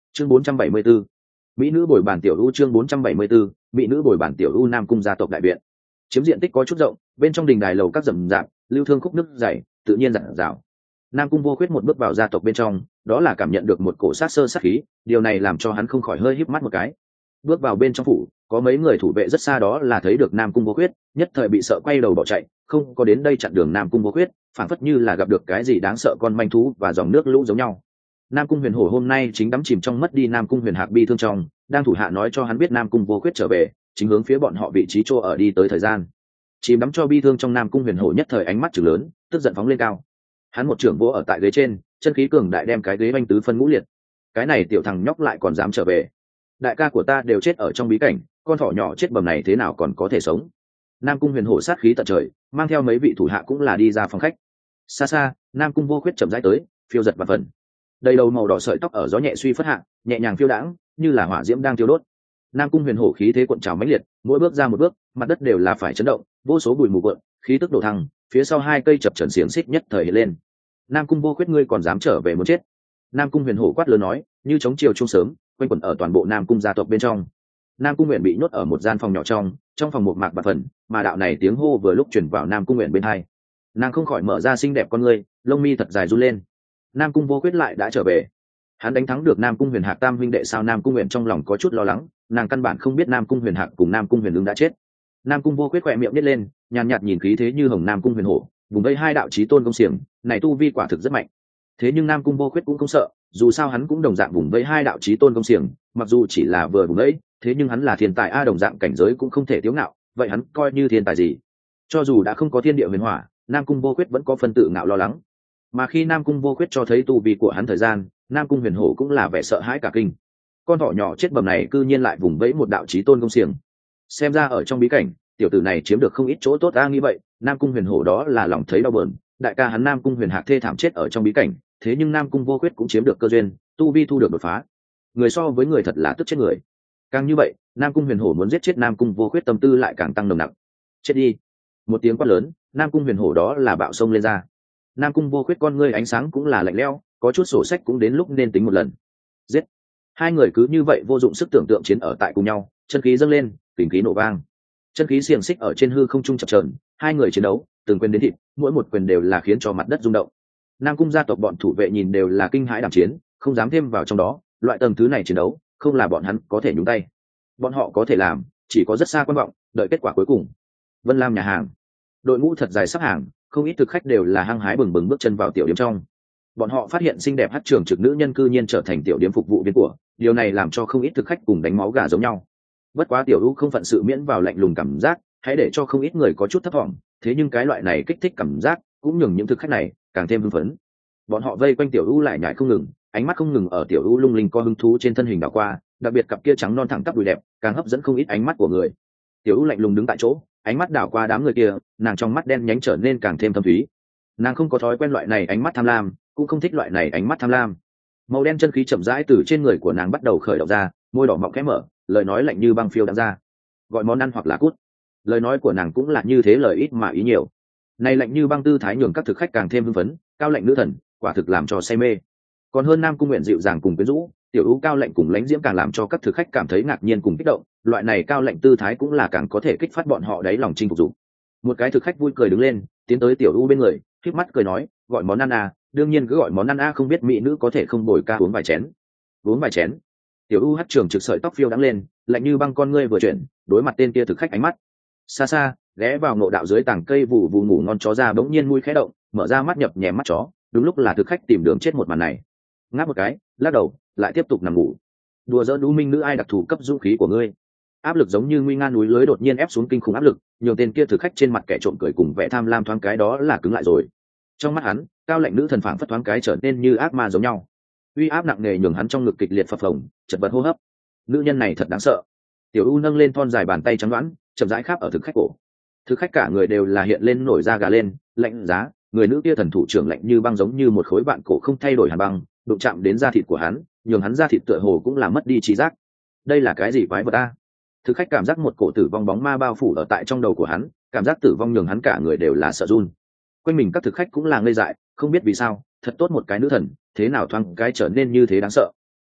chương bốn trăm bảy mươi 4, mỹ nữ bồi bàn tiểu u chương bốn trăm bảy mươi 4, mỹ nữ bồi bàn tiểu u Nam cung gia tộc đại viện. Chiếm diện tích có chút rộng, bên trong đình đài lầu các rậm rạp, lưu thương khúc nước dày, tự nhiên rạng rào. Nam cung vô khuyết một bước vào gia tộc bên trong, đó là cảm nhận được một cổ sát sơ sát khí, điều này làm cho hắn không khỏi hơi híp mắt một cái. Bước vào bên trong phủ, có mấy người thủ vệ rất xa đó là thấy được Nam cung vô khuyết, nhất thời bị sợ quay đầu bỏ chạy, không có đến đây chặn đường Nam cung vô khuyết, phảng phất như là gặp được cái gì đáng sợ con manh thú và dòng nước lũ giống nhau. Nam cung huyền hổ hôm nay chính đắm chìm trong mất đi Nam cung huyền hạc bi thương trong, đang thủ hạ nói cho hắn biết Nam cung vô khuyết trở về, chính hướng phía bọn họ vị trí chỗ ở đi tới thời gian. Chìm đắm cho bi thương trong Nam cung huyền hổ nhất thời ánh mắt trừng lớn, tức giận phóng lên cao. Hắn một trưởng vỗ ở tại ghế trên, chân khí cường đại đem cái ghế oanh tứ phân ngũ liệt. Cái này tiểu thằng nhóc lại còn dám trở về. Đại ca của ta đều chết ở trong bí cảnh, con thỏ nhỏ chết bầm này thế nào còn có thể sống. Nam cung huyền hổ sát khí tận trời, mang theo mấy vị thủ hạ cũng là đi ra phòng khách. Xa xa, Nam cung vô khuyết chậm rãi tới, phiêu giật và phần. Đầy đầu màu đỏ sợi tóc ở gió nhẹ suy phất hạ, nhẹ nhàng phiêu đãng, như là hỏa diễm đang thiêu đốt. Nam cung huyền hổ khí thế cuộn trào mãnh liệt, mỗi bước ra một bước, mặt đất đều là phải chấn động, vô số bụi mù cuộn, khí tức đổ thăng, phía sau hai cây chập chờn xiềng xích nhất thời hiện lên. Nam cung vô khuyết ngươi còn dám trở về muốn chết. Nam cung huyền hổ quát lớn nói, như chống chiều trung sớm, quanh quẩn ở toàn bộ Nam cung gia tộc bên trong. Nam cung nguyện bị nhốt ở một gian phòng nhỏ trong, trong phòng một mạc bạc phần, mà đạo này tiếng hô vừa lúc truyền vào Nam cung nguyện bên hai. Nàng không khỏi mở ra xinh đẹp con ngươi, lông mi thật dài run lên. Nam cung vô khuyết lại đã trở về. Hắn đánh thắng được Nam cung huyền hạc tam huynh đệ sao? Nam cung nguyện trong lòng có chút lo lắng, nàng căn bản không biết Nam cung huyền hạc cùng Nam cung huyền ứng đã chết. Nam cung vô khuyết khỏe miệng nít lên, nhàn nhạt nhìn khí thế như hồng Nam cung huyền hổ, vùng đây hai đạo chí tôn công xiềng, này tu vi quả thực rất mạnh. Thế nhưng Nam cung vô khuyết cũng không sợ, dù sao hắn cũng đồng dạng vùng vây hai đạo chí tôn công xiềng, mặc dù chỉ là vừa vùng đấy, thế nhưng hắn là thiên tài a, đồng dạng cảnh giới cũng không thể thiếu ngạo, vậy hắn coi như thiên tài gì? Cho dù đã không có thiên địa huyền hỏa, Nam cung vô khuyết vẫn có phân tự ngạo lo lắng. Mà khi Nam cung vô khuyết cho thấy tu vi của hắn thời gian, Nam cung huyền hổ cũng là vẻ sợ hãi cả kinh. Con thỏ nhỏ chết bầm này cư nhiên lại vùng vẫy một đạo chí tôn công xiềng. Xem ra ở trong bí cảnh, tiểu tử này chiếm được không ít chỗ tốt. A nghĩ vậy, Nam cung huyền hổ đó là lòng thấy đau buồn, đại ca hắn Nam cung huyền hạc thê thảm chết ở trong bí cảnh, thế nhưng Nam cung vô khuyết cũng chiếm được cơ duyên, tu vi thu được đột phá. Người so với người thật là tức chết người. Càng như vậy, Nam cung huyền hổ muốn giết chết Nam cung vô khuyết tâm tư lại càng tăng nồng nặc. Chết đi! Một tiếng quát lớn, Nam cung huyền hổ đó là bạo sông lên ra. Nam cung vô khuyết con ngươi ánh sáng cũng là lạnh lẽo, có chút sổ sách cũng đến lúc nên tính một lần. Giết! Hai người cứ như vậy vô dụng sức tưởng tượng chiến ở tại cùng nhau, chân khí dâng lên, kình khí nổ vang. Chân khí xiềng xích ở trên hư không trung chập chờn, hai người chiến đấu, từng quyền đến thịt, mỗi một quyền đều là khiến cho mặt đất rung động. Nam cung gia tộc bọn thủ vệ nhìn đều là kinh hãi đảm chiến, không dám thêm vào trong đó, loại tầng thứ này chiến đấu, không là bọn hắn có thể nhúng tay. Bọn họ có thể làm, chỉ có rất xa quan vọng, đợi kết quả cuối cùng. Vân Lam nhà hàng, đội ngũ thật dài sắp hàng, không ít thực khách đều là hăng hái bừng bừng bước chân vào tiểu điểm trong. Bọn họ phát hiện xinh đẹp hát trường trực nữ nhân cư nhiên trở thành tiểu điểm phục vụ viên của, điều này làm cho không ít thực khách cùng đánh máu gà giống nhau. Bất quá tiểu u không phận sự miễn vào lạnh lùng cảm giác, hãy để cho không ít người có chút thất vọng, thế nhưng cái loại này kích thích cảm giác cũng nhường những thực khách này càng thêm hưng phấn. Bọn họ vây quanh tiểu u lại nhảy không ngừng, ánh mắt không ngừng ở tiểu u lung linh co hứng thú trên thân hình đảo qua, đặc biệt cặp kia trắng non thẳng tắp đùi đẹp càng hấp dẫn không ít ánh mắt của người. Tiểu u lạnh lùng đứng tại chỗ, ánh mắt đảo qua đám người kia, nàng trong mắt đen nhánh trở nên càng thêm thâm thúy. Nàng không có thói quen loại này ánh mắt tham lam, cũng không thích loại này ánh mắt tham lam. Màu đen chân khí chậm rãi từ trên người của nàng bắt đầu khởi động ra, môi đỏ mọng khẽ mở, lời nói lạnh như băng phiêu đãng ra. Gọi món ăn hoặc là cút. Lời nói của nàng cũng là như thế, lời ít mà ý nhiều. Này lạnh như băng tư thái nhường các thực khách càng thêm hưng phấn, cao lạnh nữ thần, quả thực làm cho say mê. Còn hơn Nam cung nguyện dịu dàng cùng quyến rũ, tiểu ưu cao lạnh cùng lãnh diễm càng làm cho các thực khách cảm thấy ngạc nhiên cùng kích động, loại này cao lạnh tư thái cũng là càng có thể kích phát bọn họ đáy lòng chinh phục dục. Một cái thực khách vui cười đứng lên, tiến tới tiểu ưu bên người, khép mắt cười nói, gọi món ăn à, đương nhiên cứ gọi món ăn a, không biết mỹ nữ có thể không bồi ca uống vài chén. Uống vài chén. Tiểu u hất trường trực sợi tóc phiêu đắng lên, lạnh như băng con ngươi vừa chuyển, đối mặt tên kia thực khách ánh mắt. Xa xa, ghé vào ngộ đạo dưới tảng cây vụ vụ ngủ ngon chó ra bỗng nhiên mũi khẽ động, mở ra mắt nhập nhèm mắt chó, đúng lúc là thực khách tìm đường chết một màn này. Ngáp một cái, lắc đầu, lại tiếp tục nằm ngủ. Đùa giỡn đũ minh nữ ai đặc thù cấp dũng khí của ngươi. Áp lực giống như nguy nga núi lưới đột nhiên ép xuống kinh khủng áp lực, nhường tên kia thực khách trên mặt kẻ trộm cười cùng vẻ tham lam thoáng cái đó là cứng lại rồi. Trong mắt hắn, cao lạnh nữ thần phảng phất thoáng cái trở nên như ác ma giống nhau, uy áp nặng nề nhường hắn trong ngực kịch liệt phập phồng, chật vật hô hấp. Nữ nhân này thật đáng sợ. Tiểu u nâng lên thon dài bàn tay trắng đoán, chậm rãi khắp ở thực khách cổ. Thực khách cả người đều là hiện lên nổi da gà lên, lạnh giá. Người nữ kia thần thủ trưởng lạnh như băng giống như một khối vạn cổ không thay đổi hàn băng, đụng chạm đến da thịt của hắn, nhường hắn da thịt tựa hồ cũng là mất đi trí giác. Đây là cái gì quái vật a? Thực khách cảm giác một cổ tử vong bóng ma bao phủ ở tại trong đầu của hắn, cảm giác tử vong nhường hắn cả người đều là sợ run. Quanh mình các thực khách cũng là ngây dại, không biết vì sao, thật tốt một cái nữ thần, thế nào thoáng cái trở nên như thế đáng sợ.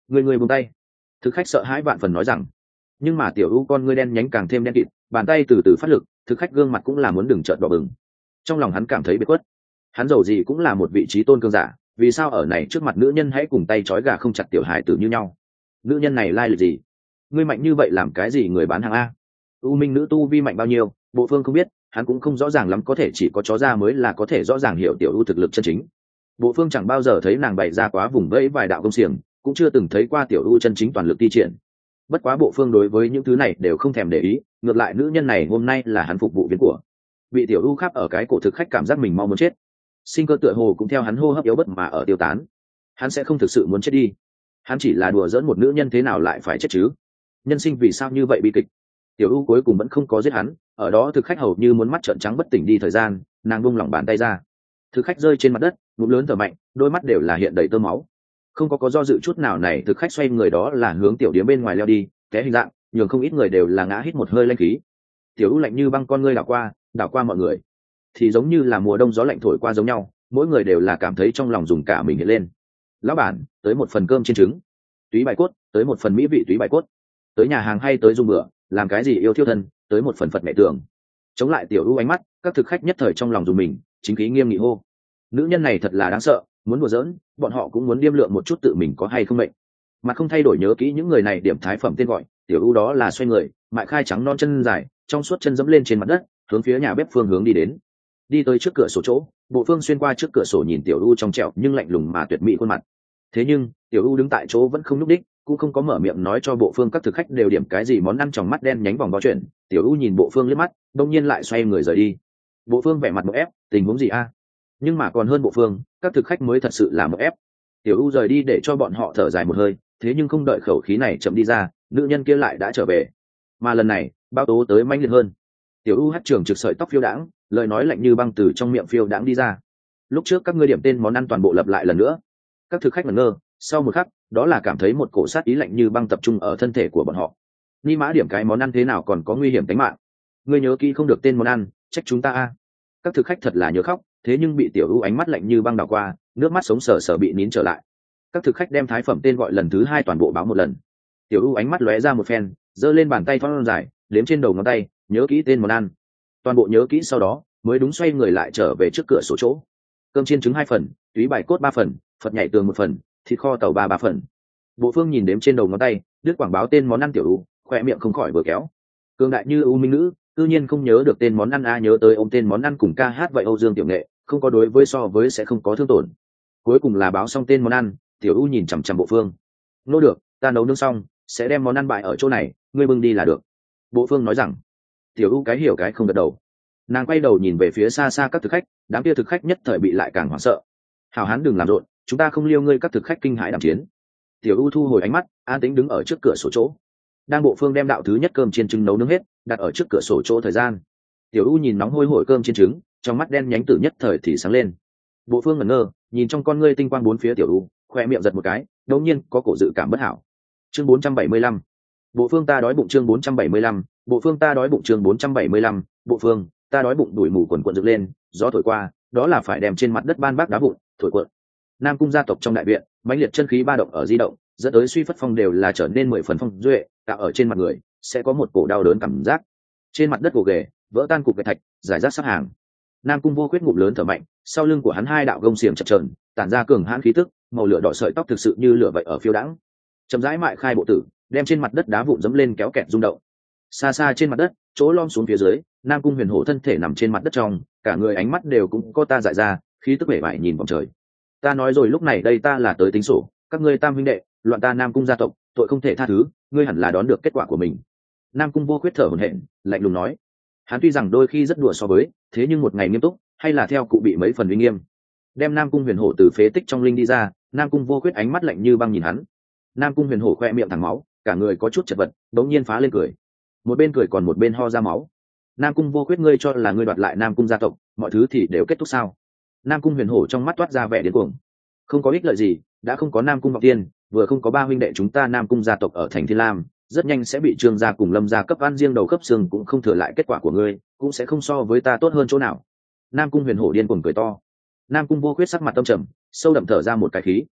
người người buông tay. Thực khách sợ hãi vạn phần nói rằng. Nhưng mà tiểu u con ngươi đen nhánh càng thêm đen kịt, bàn tay từ từ phát lực, thực khách gương mặt cũng là muốn đừng trợn đỏ bừng. Trong lòng hắn cảm thấy bế quất. Hắn dầu gì cũng là một vị trí tôn cương giả, vì sao ở này trước mặt nữ nhân hãy cùng tay trói gà không chặt tiểu hài tử như nhau? Nữ nhân này lai lịch gì? Ngươi mạnh như vậy làm cái gì người bán hàng a? U minh nữ tu vi mạnh bao nhiêu, Bộ Phương không biết, hắn cũng không rõ ràng lắm, có thể chỉ có chó ra mới là có thể rõ ràng hiểu tiểu u thực lực chân chính. Bộ Phương chẳng bao giờ thấy nàng bày ra quá vùng vẫy vài đạo công xiềng, cũng chưa từng thấy qua tiểu u chân chính toàn lực thi triển. Bất quá Bộ Phương đối với những thứ này đều không thèm để ý, ngược lại nữ nhân này hôm nay là hắn phục vụ viên của. Bị tiểu u khắp ở cái cổ thực khách cảm giác mình mau muốn chết. Sinh cơ tựa hồ cũng theo hắn hô hấp yếu bất mà ở tiêu tán. Hắn sẽ không thực sự muốn chết đi. Hắn chỉ là đùa giỡn một nữ nhân, thế nào lại phải chết chứ? Nhân sinh vì sao như vậy bi kịch? Tiểu u cuối cùng vẫn không có giết hắn, ở đó thực khách hầu như muốn mắt trợn trắng bất tỉnh đi thời gian, nàng buông lỏng bàn tay ra. Thực khách rơi trên mặt đất, ngụm lớn thở mạnh, đôi mắt đều là hiện đầy tơ máu. Không có có do dự chút nào này, thực khách xoay người đó là hướng tiểu điếm bên ngoài leo đi, té hình dạng, nhường không ít người đều là ngã hít một hơi lanh khí. Tiểu u lạnh như băng con ngươi đảo qua, đảo qua mọi người, thì giống như là mùa đông gió lạnh thổi qua giống nhau, mỗi người đều là cảm thấy trong lòng dùng cả mình hiện lên. Lão bản, tới một phần cơm chiên trứng. Túy bài cốt, tới một phần mỹ vị túy bài cốt. Tới nhà hàng hay tới dùng bữa, làm cái gì yêu thiêu thân, tới một phần Phật mẹ tường. Chống lại tiểu u ánh mắt, các thực khách nhất thời trong lòng dùng mình, chính khí nghiêm nghị hô. Nữ nhân này thật là đáng sợ, muốn đùa giỡn, bọn họ cũng muốn điêm lượng một chút tự mình có hay không mệnh. Mà không thay đổi nhớ kỹ những người này điểm thái phẩm tên gọi, tiểu u đó là xoay người, mại khai trắng non chân dài, trong suốt chân dẫm lên trên mặt đất, hướng phía nhà bếp phương hướng đi đến. Đi tới trước cửa sổ chỗ, Bộ Phương xuyên qua trước cửa sổ nhìn tiểu u trong trẻo nhưng lạnh lùng mà tuyệt mỹ khuôn mặt. Thế nhưng tiểu u đứng tại chỗ vẫn không nhúc đích, cũng không có mở miệng nói cho Bộ Phương các thực khách đều điểm cái gì món ăn, trong mắt đen nhánh vòng vo chuyện. Tiểu u nhìn Bộ Phương liếc mắt, đông nhiên lại xoay người rời đi. Bộ Phương vẻ mặt một ép, tình huống gì a? Nhưng mà còn hơn Bộ Phương, các thực khách mới thật sự là một ép. Tiểu u rời đi để cho bọn họ thở dài một hơi, thế nhưng không đợi khẩu khí này chậm đi ra, nữ nhân kia lại đã trở về. Mà lần này, bao tố tới mãnh liệt hơn. Tiểu u hất trường trực sợi tóc phiêu đãng, lời nói lạnh như băng từ trong miệng phiêu đãng đi ra. Lúc trước các ngươi điểm tên món ăn toàn bộ lập lại lần nữa. Các thực khách ngẩn ngơ, sau một khắc, đó là cảm thấy một cổ sát ý lạnh như băng tập trung ở thân thể của bọn họ. Ni mã điểm cái món ăn thế nào còn có nguy hiểm tính mạng? Ngươi nhớ kỹ không được tên món ăn, trách chúng ta a. Các thực khách thật là nhớ khóc, thế nhưng bị tiểu u ánh mắt lạnh như băng đảo qua, nước mắt sống sờ sờ bị nín trở lại. Các thực khách đem thái phẩm tên gọi lần thứ hai toàn bộ báo một lần. Tiểu u ánh mắt lóe ra một phen, giơ lên bàn tay thon dài, đếm trên đầu ngón tay, nhớ kỹ tên món ăn. Toàn bộ nhớ kỹ sau đó, mới đúng xoay người lại trở về trước cửa sổ chỗ. Cơm chiên trứng hai phần, túy bài cốt ba phần, Phật nhảy tường một phần, thịt kho tàu ba ba phần. Bộ Phương nhìn đếm trên đầu ngón tay, đứt quảng báo tên món ăn tiểu u, khoe miệng không khỏi vừa kéo. Cường đại như u minh nữ, tự nhiên không nhớ được tên món ăn a, nhớ tới ôm tên món ăn cùng ca hát vậy Âu Dương tiểu nghệ, không có đối với so với sẽ không có thương tổn. Cuối cùng là báo xong tên món ăn, tiểu u nhìn chằm chằm Bộ Phương. Nô được, ta nấu nướng xong, sẽ đem món ăn bại ở chỗ này, ngươi bưng đi là được. Bộ Phương nói rằng. Tiểu u cái hiểu cái không gật đầu. Nàng quay đầu nhìn về phía xa xa các thực khách, đám kia thực khách nhất thời bị lại càng hoảng sợ. Hào hán đừng làm rộn, chúng ta không liêu ngươi. Các thực khách kinh hãi đạm chiến. Tiểu u thu hồi ánh mắt, an tĩnh đứng ở trước cửa sổ chỗ. Đang Bộ Phương đem đạo thứ nhất cơm chiên trứng nấu nướng hết, đặt ở trước cửa sổ chỗ thời gian. Tiểu u nhìn nóng hôi hổi cơm chiên trứng, trong mắt đen nhánh tử nhất thời thì sáng lên. Bộ Phương ngẩn ngơ, nhìn trong con ngươi tinh quang bốn phía tiểu u, khoe miệng giật một cái, đột nhiên có cổ dự cảm bất hảo. Chương bốn trăm bảy mươi lăm. Bộ Phương ta đói bụng. Chương bốn trăm bảy mươi lăm. Bộ Phương ta đói bụng. Chương bốn trăm bảy mươi lăm. Bộ Phương ta đói bụng. Đuổi mù quần quần dựng lên, gió thổi qua, đó là phải đem trên mặt đất ban bác đá vụn thổi cuộn. Nam cung gia tộc trong đại viện, mãnh liệt chân khí ba động ở di động, dẫn tới suy phất phong đều là trở nên mười phần phong duệ, tạo ở trên mặt người sẽ có một cổ đau đớn cảm giác. Trên mặt đất gồ ghề, vỡ tan cục gạch thạch, giải rác sắp hàng. Nam cung vô quyết ngụm lớn thở mạnh, sau lưng của hắn hai đạo gông xiềng chập chờn, tản ra cường hãn khí tức, màu lửa đỏ sợi tóc thực sự như lửa vậy ở phiêu đãng. Chậm rãi mại khai bộ tử, đem trên mặt đất đá vụn dẫm lên kéo kẹt rung động. Xa xa trên mặt đất, chỗ lom xuống phía dưới, Nam cung huyền hổ thân thể nằm trên mặt đất trong, cả người ánh mắt đều cũng có ta dại ra, khí tức bể bại nhìn vòng trời. Ta nói rồi, lúc này đây ta là tới tính sổ, các ngươi tam huynh đệ, loạn ta Nam cung gia tộc, tội không thể tha thứ, ngươi hẳn là đón được kết quả của mình. Nam cung vô quyết thở hổn hển, lạnh lùng nói. Hắn tuy rằng đôi khi rất đùa so với, thế nhưng một ngày nghiêm túc, hay là theo cụ bị mấy phần uy nghiêm. Đem Nam cung huyền hổ từ phế tích trong linh đi ra, Nam cung vô quyết ánh mắt lạnh như băng nhìn hắn. Nam cung huyền hổ khoe miệng thẳng máu, cả người có chút chật vật, đống nhiên phá lên cười. Một bên cười còn một bên ho ra máu. Nam cung vô quyết, ngươi cho là ngươi đoạt lại Nam cung gia tộc, mọi thứ thì đều kết thúc sao? Nam cung huyền hổ trong mắt toát ra vẻ điên cuồng. Không có ích lợi gì, đã không có Nam cung Ngọc Tiên, vừa không có ba huynh đệ chúng ta Nam cung gia tộc ở thành Thiên Lam, rất nhanh sẽ bị Trương gia cùng Lâm gia cấp ăn riêng đầu khớp xương, cũng không thừa lại kết quả của ngươi, cũng sẽ không so với ta tốt hơn chỗ nào. Nam cung huyền hổ điên cuồng cười to. Nam cung vô quyết sắc mặt tâm trầm, sâu đậm thở ra một cái khí.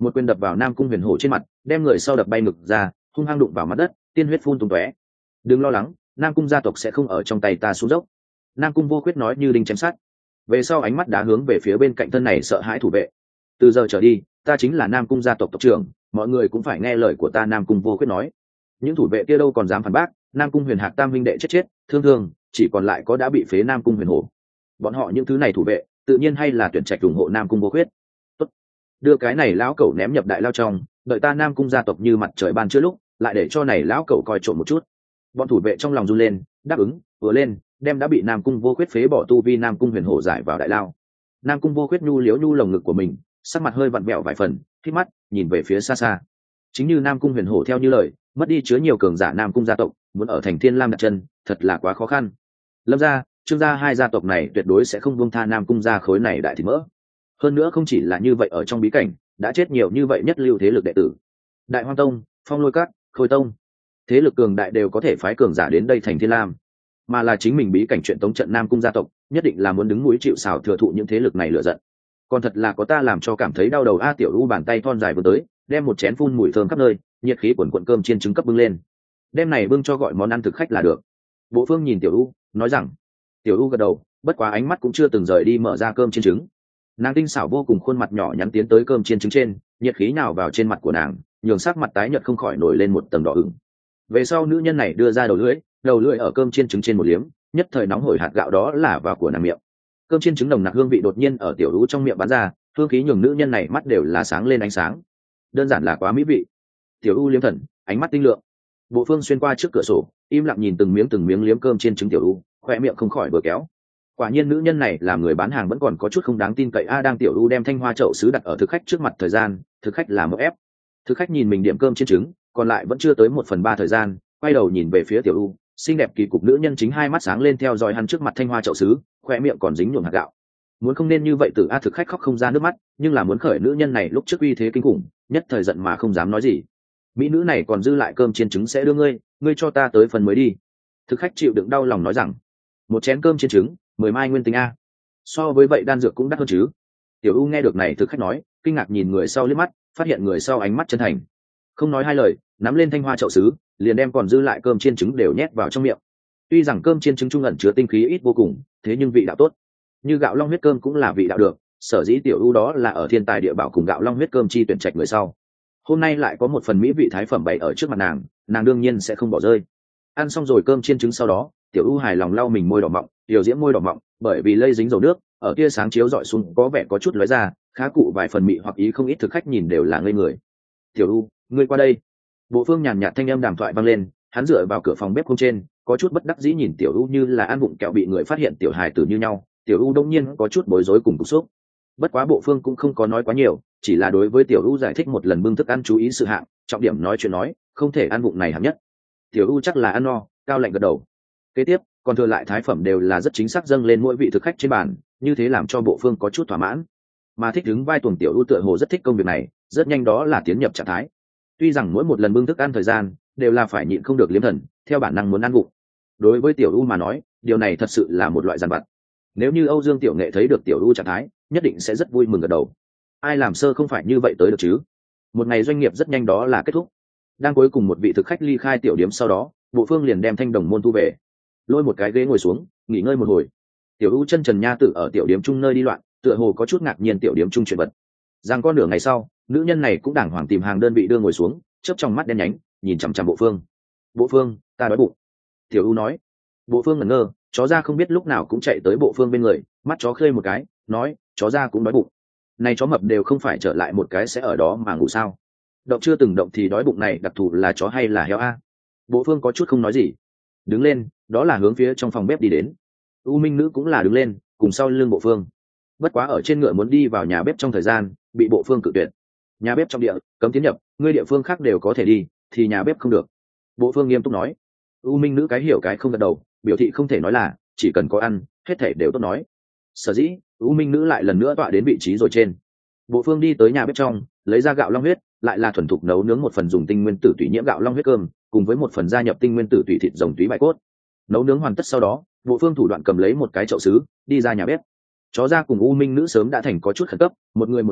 một quyền đập vào Nam Cung Huyền Hổ trên mặt, đem người sau đập bay ngực ra, hung hăng đụng vào mặt đất, tiên huyết phun tung tóe. Đừng lo lắng, Nam Cung gia tộc sẽ không ở trong tay ta xuống dốc. Nam Cung Vô Khuyết nói như đinh chém sắt. Về sau ánh mắt đã hướng về phía bên cạnh thân này sợ hãi thủ vệ. Từ giờ trở đi, ta chính là Nam Cung gia tộc tộc trưởng, mọi người cũng phải nghe lời của ta. Nam Cung Vô Khuyết nói. Những thủ vệ kia đâu còn dám phản bác. Nam Cung Huyền Hạc tam huynh đệ chết chết thương thương, chỉ còn lại có đã bị phế Nam Cung Huyền Hổ. Bọn họ những thứ này thủ vệ, tự nhiên hay là tuyển trạch ủng hộ Nam Cung Vô Khuyết. Tốt, đưa cái này lão cẩu ném nhập đại lao trong, đợi ta Nam Cung gia tộc như mặt trời ban trưa lúc, lại để cho này lão cẩu coi trộm một chút. Bọn thủ vệ trong lòng run lên, đáp ứng, vừa lên, đem đã bị Nam Cung Vô Khuyết phế bỏ tu vi Nam Cung Huyền Hổ giải vào đại lao. Nam Cung Vô Khuyết nhu liếu nhu lồng ngực của mình, sắc mặt hơi vặn vẹo vài phần, khít mắt nhìn về phía xa xa. Chính như Nam Cung Huyền Hổ theo như lời, mất đi chứa nhiều cường giả Nam Cung gia tộc, muốn ở thành Thiên Lam đặt chân, thật là quá khó khăn. Lâm gia, Trương gia hai gia tộc này tuyệt đối sẽ không buông tha Nam Cung gia khối này đại thịt mỡ. Hơn nữa không chỉ là như vậy, ở trong bí cảnh đã chết nhiều như vậy nhất lưu thế lực đệ tử, Đại Hoang Tông, Phong Lôi Các, Khôi Tông, thế lực cường đại đều có thể phái cường giả đến đây thành Thiên Lam, mà là chính mình bí cảnh chuyện tống trận Nam Cung gia tộc, nhất định là muốn đứng núi chịu sào thừa thụ những thế lực này lựa giận. Còn thật là có ta làm cho cảm thấy đau đầu. A Tiểu U bàn tay thon dài vừa tới, đem một chén phun mùi thơm khắp nơi, nhiệt khí quần quần cơm chiên trứng cấp bưng lên. Đem này bưng cho gọi món ăn thực khách là được. Bộ Phương nhìn Tiểu U, nói rằng. Tiểu U gật đầu, bất quá ánh mắt cũng chưa từng rời đi mở ra cơm chiên trứng. Nàng tinh xảo vô cùng, khuôn mặt nhỏ nhắn tiến tới cơm chiên trứng trên, nhiệt khí nào vào trên mặt của nàng, nhường sắc mặt tái nhợt không khỏi nổi lên một tầng đỏ ửng. Về sau nữ nhân này đưa ra đầu lưỡi, đầu lưỡi ở cơm chiên trứng trên một liếm, nhất thời nóng hổi hạt gạo đó là vào của nàng miệng. Cơm chiên trứng nồng nặc hương vị đột nhiên ở Tiểu U trong miệng bắn ra, hương khí nhường nữ nhân này mắt đều là sáng lên ánh sáng. Đơn giản là quá mỹ vị. Tiểu U liếm thần, ánh mắt tinh lượng. Bộ Phương xuyên qua trước cửa sổ, im lặng nhìn từng miếng từng miếng liếm cơm chiên trứng Tiểu U, khoe miệng không khỏi vừa kéo. Quả nhiên nữ nhân này làm người bán hàng vẫn còn có chút không đáng tin cậy. A đang Tiểu U đem thanh hoa chậu sứ đặt ở thực khách trước mặt thời gian, thực khách là một ép. Thực khách nhìn mình điểm cơm chiên trứng, còn lại vẫn chưa tới một phần ba thời gian, quay đầu nhìn về phía Tiểu U, xinh đẹp kỳ cục nữ nhân chính hai mắt sáng lên theo dõi hắn trước mặt thanh hoa chậu sứ, khoe miệng còn dính nhuộm hạt gạo. Muốn không nên như vậy từ A thực khách khóc không ra nước mắt, nhưng là muốn khởi nữ nhân này lúc trước uy thế kinh khủng, nhất thời giận mà không dám nói gì. Mỹ nữ này còn dư lại cơm chiên trứng sẽ đưa ngươi, ngươi cho ta tới phần mới đi. Thực khách chịu đựng đau lòng nói rằng, một chén cơm chiên trứng, mười mai nguyên tinh a. So với vậy đan dược cũng đắt hơn chứ. Tiểu U nghe được này thực khách nói, kinh ngạc nhìn người sau liếc mắt, phát hiện người sau ánh mắt chân thành, không nói hai lời, nắm lên thanh hoa chậu sứ, liền đem còn dư lại cơm chiên trứng đều nhét vào trong miệng. Tuy rằng cơm chiên trứng trung ẩn chứa tinh khí ít vô cùng, thế nhưng vị đạo tốt, như gạo long huyết cơm cũng là vị đạo được. Sở dĩ Tiểu U đó là ở thiên tài địa bảo cùng gạo long huyết cơm chi tuyển trạch người sau. Hôm nay lại có một phần mỹ vị thái phẩm bày ở trước mặt nàng, nàng đương nhiên sẽ không bỏ rơi. Ăn xong rồi cơm chiên trứng sau đó, Tiểu U hài lòng lau mình môi đỏ mọng, điều diễm môi đỏ mọng, bởi vì lây dính dầu nước, ở kia sáng chiếu dọi xuống có vẻ có chút lóe ra, khá cụ vài phần mị hoặc ý, không ít thực khách nhìn đều là ngây người. Tiểu U, ngươi qua đây. Bộ Phương nhàn nhạt thanh âm đàm thoại vang lên, hắn dựa vào cửa phòng bếp không trên, có chút bất đắc dĩ nhìn Tiểu U như là ăn vụng kẹo bị người phát hiện tiểu hài tử như nhau. Tiểu U đông nhiên có chút bối rối cùng cục xúc. Bất quá Bộ Phương cũng không có nói quá nhiều, chỉ là đối với Tiểu U giải thích một lần bưng thức ăn chú ý sự hạng, trọng điểm nói chuyện nói, không thể ăn vụng này hạng nhất. Tiểu U chắc là ăn no, cao lạnh gật đầu. Kế tiếp, còn thừa lại thái phẩm đều là rất chính xác dâng lên mỗi vị thực khách trên bàn, như thế làm cho Bộ Phương có chút thỏa mãn. Mà thích đứng vai tuồng Tiểu U tựa hồ rất thích công việc này, rất nhanh đó là tiến nhập trạng thái. Tuy rằng mỗi một lần bưng thức ăn thời gian đều là phải nhịn không được liếm thần, theo bản năng muốn ăn vụng. Đối với Tiểu U mà nói, điều này thật sự là một loại giàn vặt. Nếu như Âu Dương Tiểu Nghệ thấy được Tiểu U trạng thái, nhất định sẽ rất vui mừng gật đầu. Ai làm sơ không phải như vậy tới được chứ? Một ngày doanh nghiệp rất nhanh đó là kết thúc. Đang cuối cùng một vị thực khách ly khai tiểu điếm sau đó, Bộ Phương liền đem thanh đồng môn thu về, lôi một cái ghế ngồi xuống, nghỉ ngơi một hồi. Tiểu U chân trần nha tử ở tiểu điếm chung nơi đi loạn, tựa hồ có chút ngạc nhiên tiểu điếm chung chuyện vật. Rằng con nửa ngày sau, nữ nhân này cũng đàng hoàng tìm hàng đơn vị đưa ngồi xuống, chớp trong mắt đen nhánh, nhìn chằm chằm Bộ Phương. Bộ Phương, ta đói bụng. Tiểu U nói. Bộ Phương ngẩn ngơ, chó ra không biết lúc nào cũng chạy tới Bộ Phương bên người, mắt chó khơi một cái, nói, chó ra cũng đói bụng. Này chó mập đều không phải trở lại một cái sẽ ở đó mà ngủ sao? Động chưa từng động thì đói bụng này đặc thù là chó hay là heo a? Bộ Phương có chút không nói gì, đứng lên, đó là hướng phía trong phòng bếp đi đến. U Minh nữ cũng là đứng lên, cùng sau lưng Bộ Phương. Bất quá ở trên ngựa muốn đi vào nhà bếp trong thời gian, bị Bộ Phương cự tuyệt. Nhà bếp trong địa cấm tiến nhập, ngươi địa phương khác đều có thể đi, thì nhà bếp không được. Bộ Phương nghiêm túc nói. U Minh nữ cái hiểu cái không gật đầu, biểu thị không thể nói là, chỉ cần có ăn, hết thể đều tốt nói. Sở dĩ, U Minh nữ lại lần nữa tọa đến vị trí rồi trên. Bộ Phương đi tới nhà bếp trong, lấy ra gạo long huyết, lại là thuần thục nấu nướng một phần dùng tinh nguyên tử tùy nhiễm gạo long huyết cơm, cùng với một phần gia nhập tinh nguyên tử tùy thịt rồng túy bại cốt. Nấu nướng hoàn tất sau đó, Bộ Phương thủ đoạn cầm lấy một cái chậu sứ, đi ra nhà bếp. Chó ra cùng U Minh nữ sớm đã thành có chút khẩn cấp, một người một chó,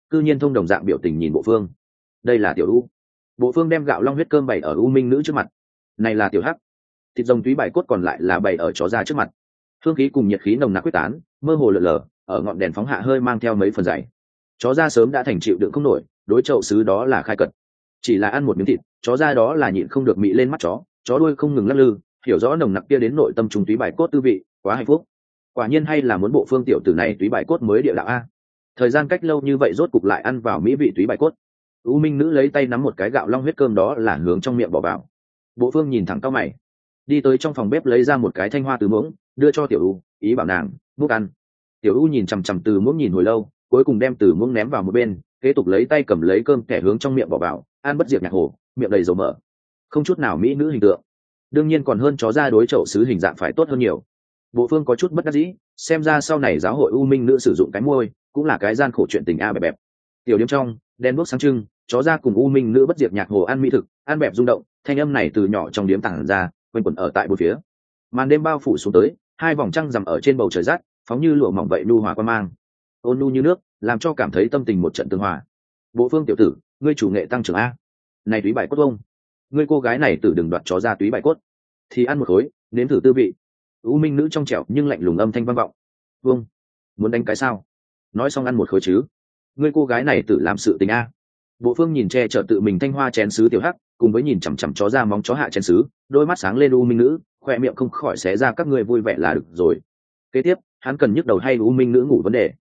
cư nhiên thông đồng dạng biểu tình nhìn bộ phương. Đây là tiểu u. Bộ phương đem gạo long huyết cơm bày ở u minh nữ trước mặt. Này là tiểu hắc. Thịt rồng túy bài cốt còn lại là bày ở chó ra trước mặt. Hương khí cùng nhiệt khí nồng nặc quyết tán, mơ hồ lờ lờ, ở ngọn đèn phóng hạ hơi mang theo mấy phần dày. Chó ra sớm đã thành chịu đựng không nổi, đối chậu sứ đó là khai cật. Chỉ là ăn một miếng thịt, chó ra đó là nhịn không được mị lên mắt chó, chó đuôi không ngừng lắc lư, hiểu rõ nồng nặc kia đến nội tâm trùng túy bài cốt tư vị, quá hạnh phúc. Quả nhiên hay là muốn bộ phương tiểu tử này túy bài cốt mới địa đạo a. Thời gian cách lâu như vậy rốt cục lại ăn vào mỹ vị túy bài cốt. U minh nữ lấy tay nắm một cái gạo long huyết cơm đó là hướng trong miệng bỏ vào. Bộ phương nhìn thẳng cao mày, đi tới trong phòng bếp lấy ra một cái thanh hoa từ muỗng, đưa cho tiểu u, ý bảo nàng múc ăn. Tiểu u nhìn chằm chằm từ muỗng nhìn hồi lâu, cuối cùng đem từ muỗng ném vào một bên, kế tục lấy tay cầm lấy cơm kẻ hướng trong miệng bỏ vào, ăn bất diệt nhạc hồ, miệng đầy dầu mỡ, không chút nào mỹ nữ hình tượng, đương nhiên còn hơn chó ra đối chậu sứ hình dạng phải tốt hơn nhiều. Bộ phương có chút bất đắc dĩ, xem ra sau này giáo hội u minh nữ sử dụng cái môi cũng là cái gian khổ chuyện tình a bẹp bẹp. Tiểu điểm trong đen đuốc sáng trưng, chó ra cùng u minh nữ bất diệt nhạc hồ ăn mỹ thực, ăn bẹp rung động, thanh âm này từ nhỏ trong điếm tàng ra, quanh quẩn ở tại bốn phía. Màn đêm bao phủ xuống tới, hai vòng trăng rằm ở trên bầu trời rát, phóng như lụa mỏng vậy nu hòa quan mang, ôn nu như nước, làm cho cảm thấy tâm tình một trận tương hòa. Bộ phương tiểu tử, ngươi chủ nghệ tăng trưởng a. Này túy bài cốt ông, ngươi cô gái này tử đừng đoạt chó ra túy bài cốt, thì ăn một khối, nếm thử tư vị. U minh nữ trong trẻo nhưng lạnh lùng âm thanh vang vọng. Vương, muốn đánh cái sao? Nói xong ăn một khối chứ. Ngươi cô gái này tự làm sự tình a. Bộ phương nhìn che chở tự mình thanh hoa chén sứ tiểu hắc, cùng với nhìn chằm chằm chó ra móng chó hạ chén sứ, đôi mắt sáng lên u minh nữ, khoe miệng không khỏi xé ra các ngươi vui vẻ là được rồi. Kế tiếp, hắn cần nhức đầu hay u minh nữ ngủ vấn đề.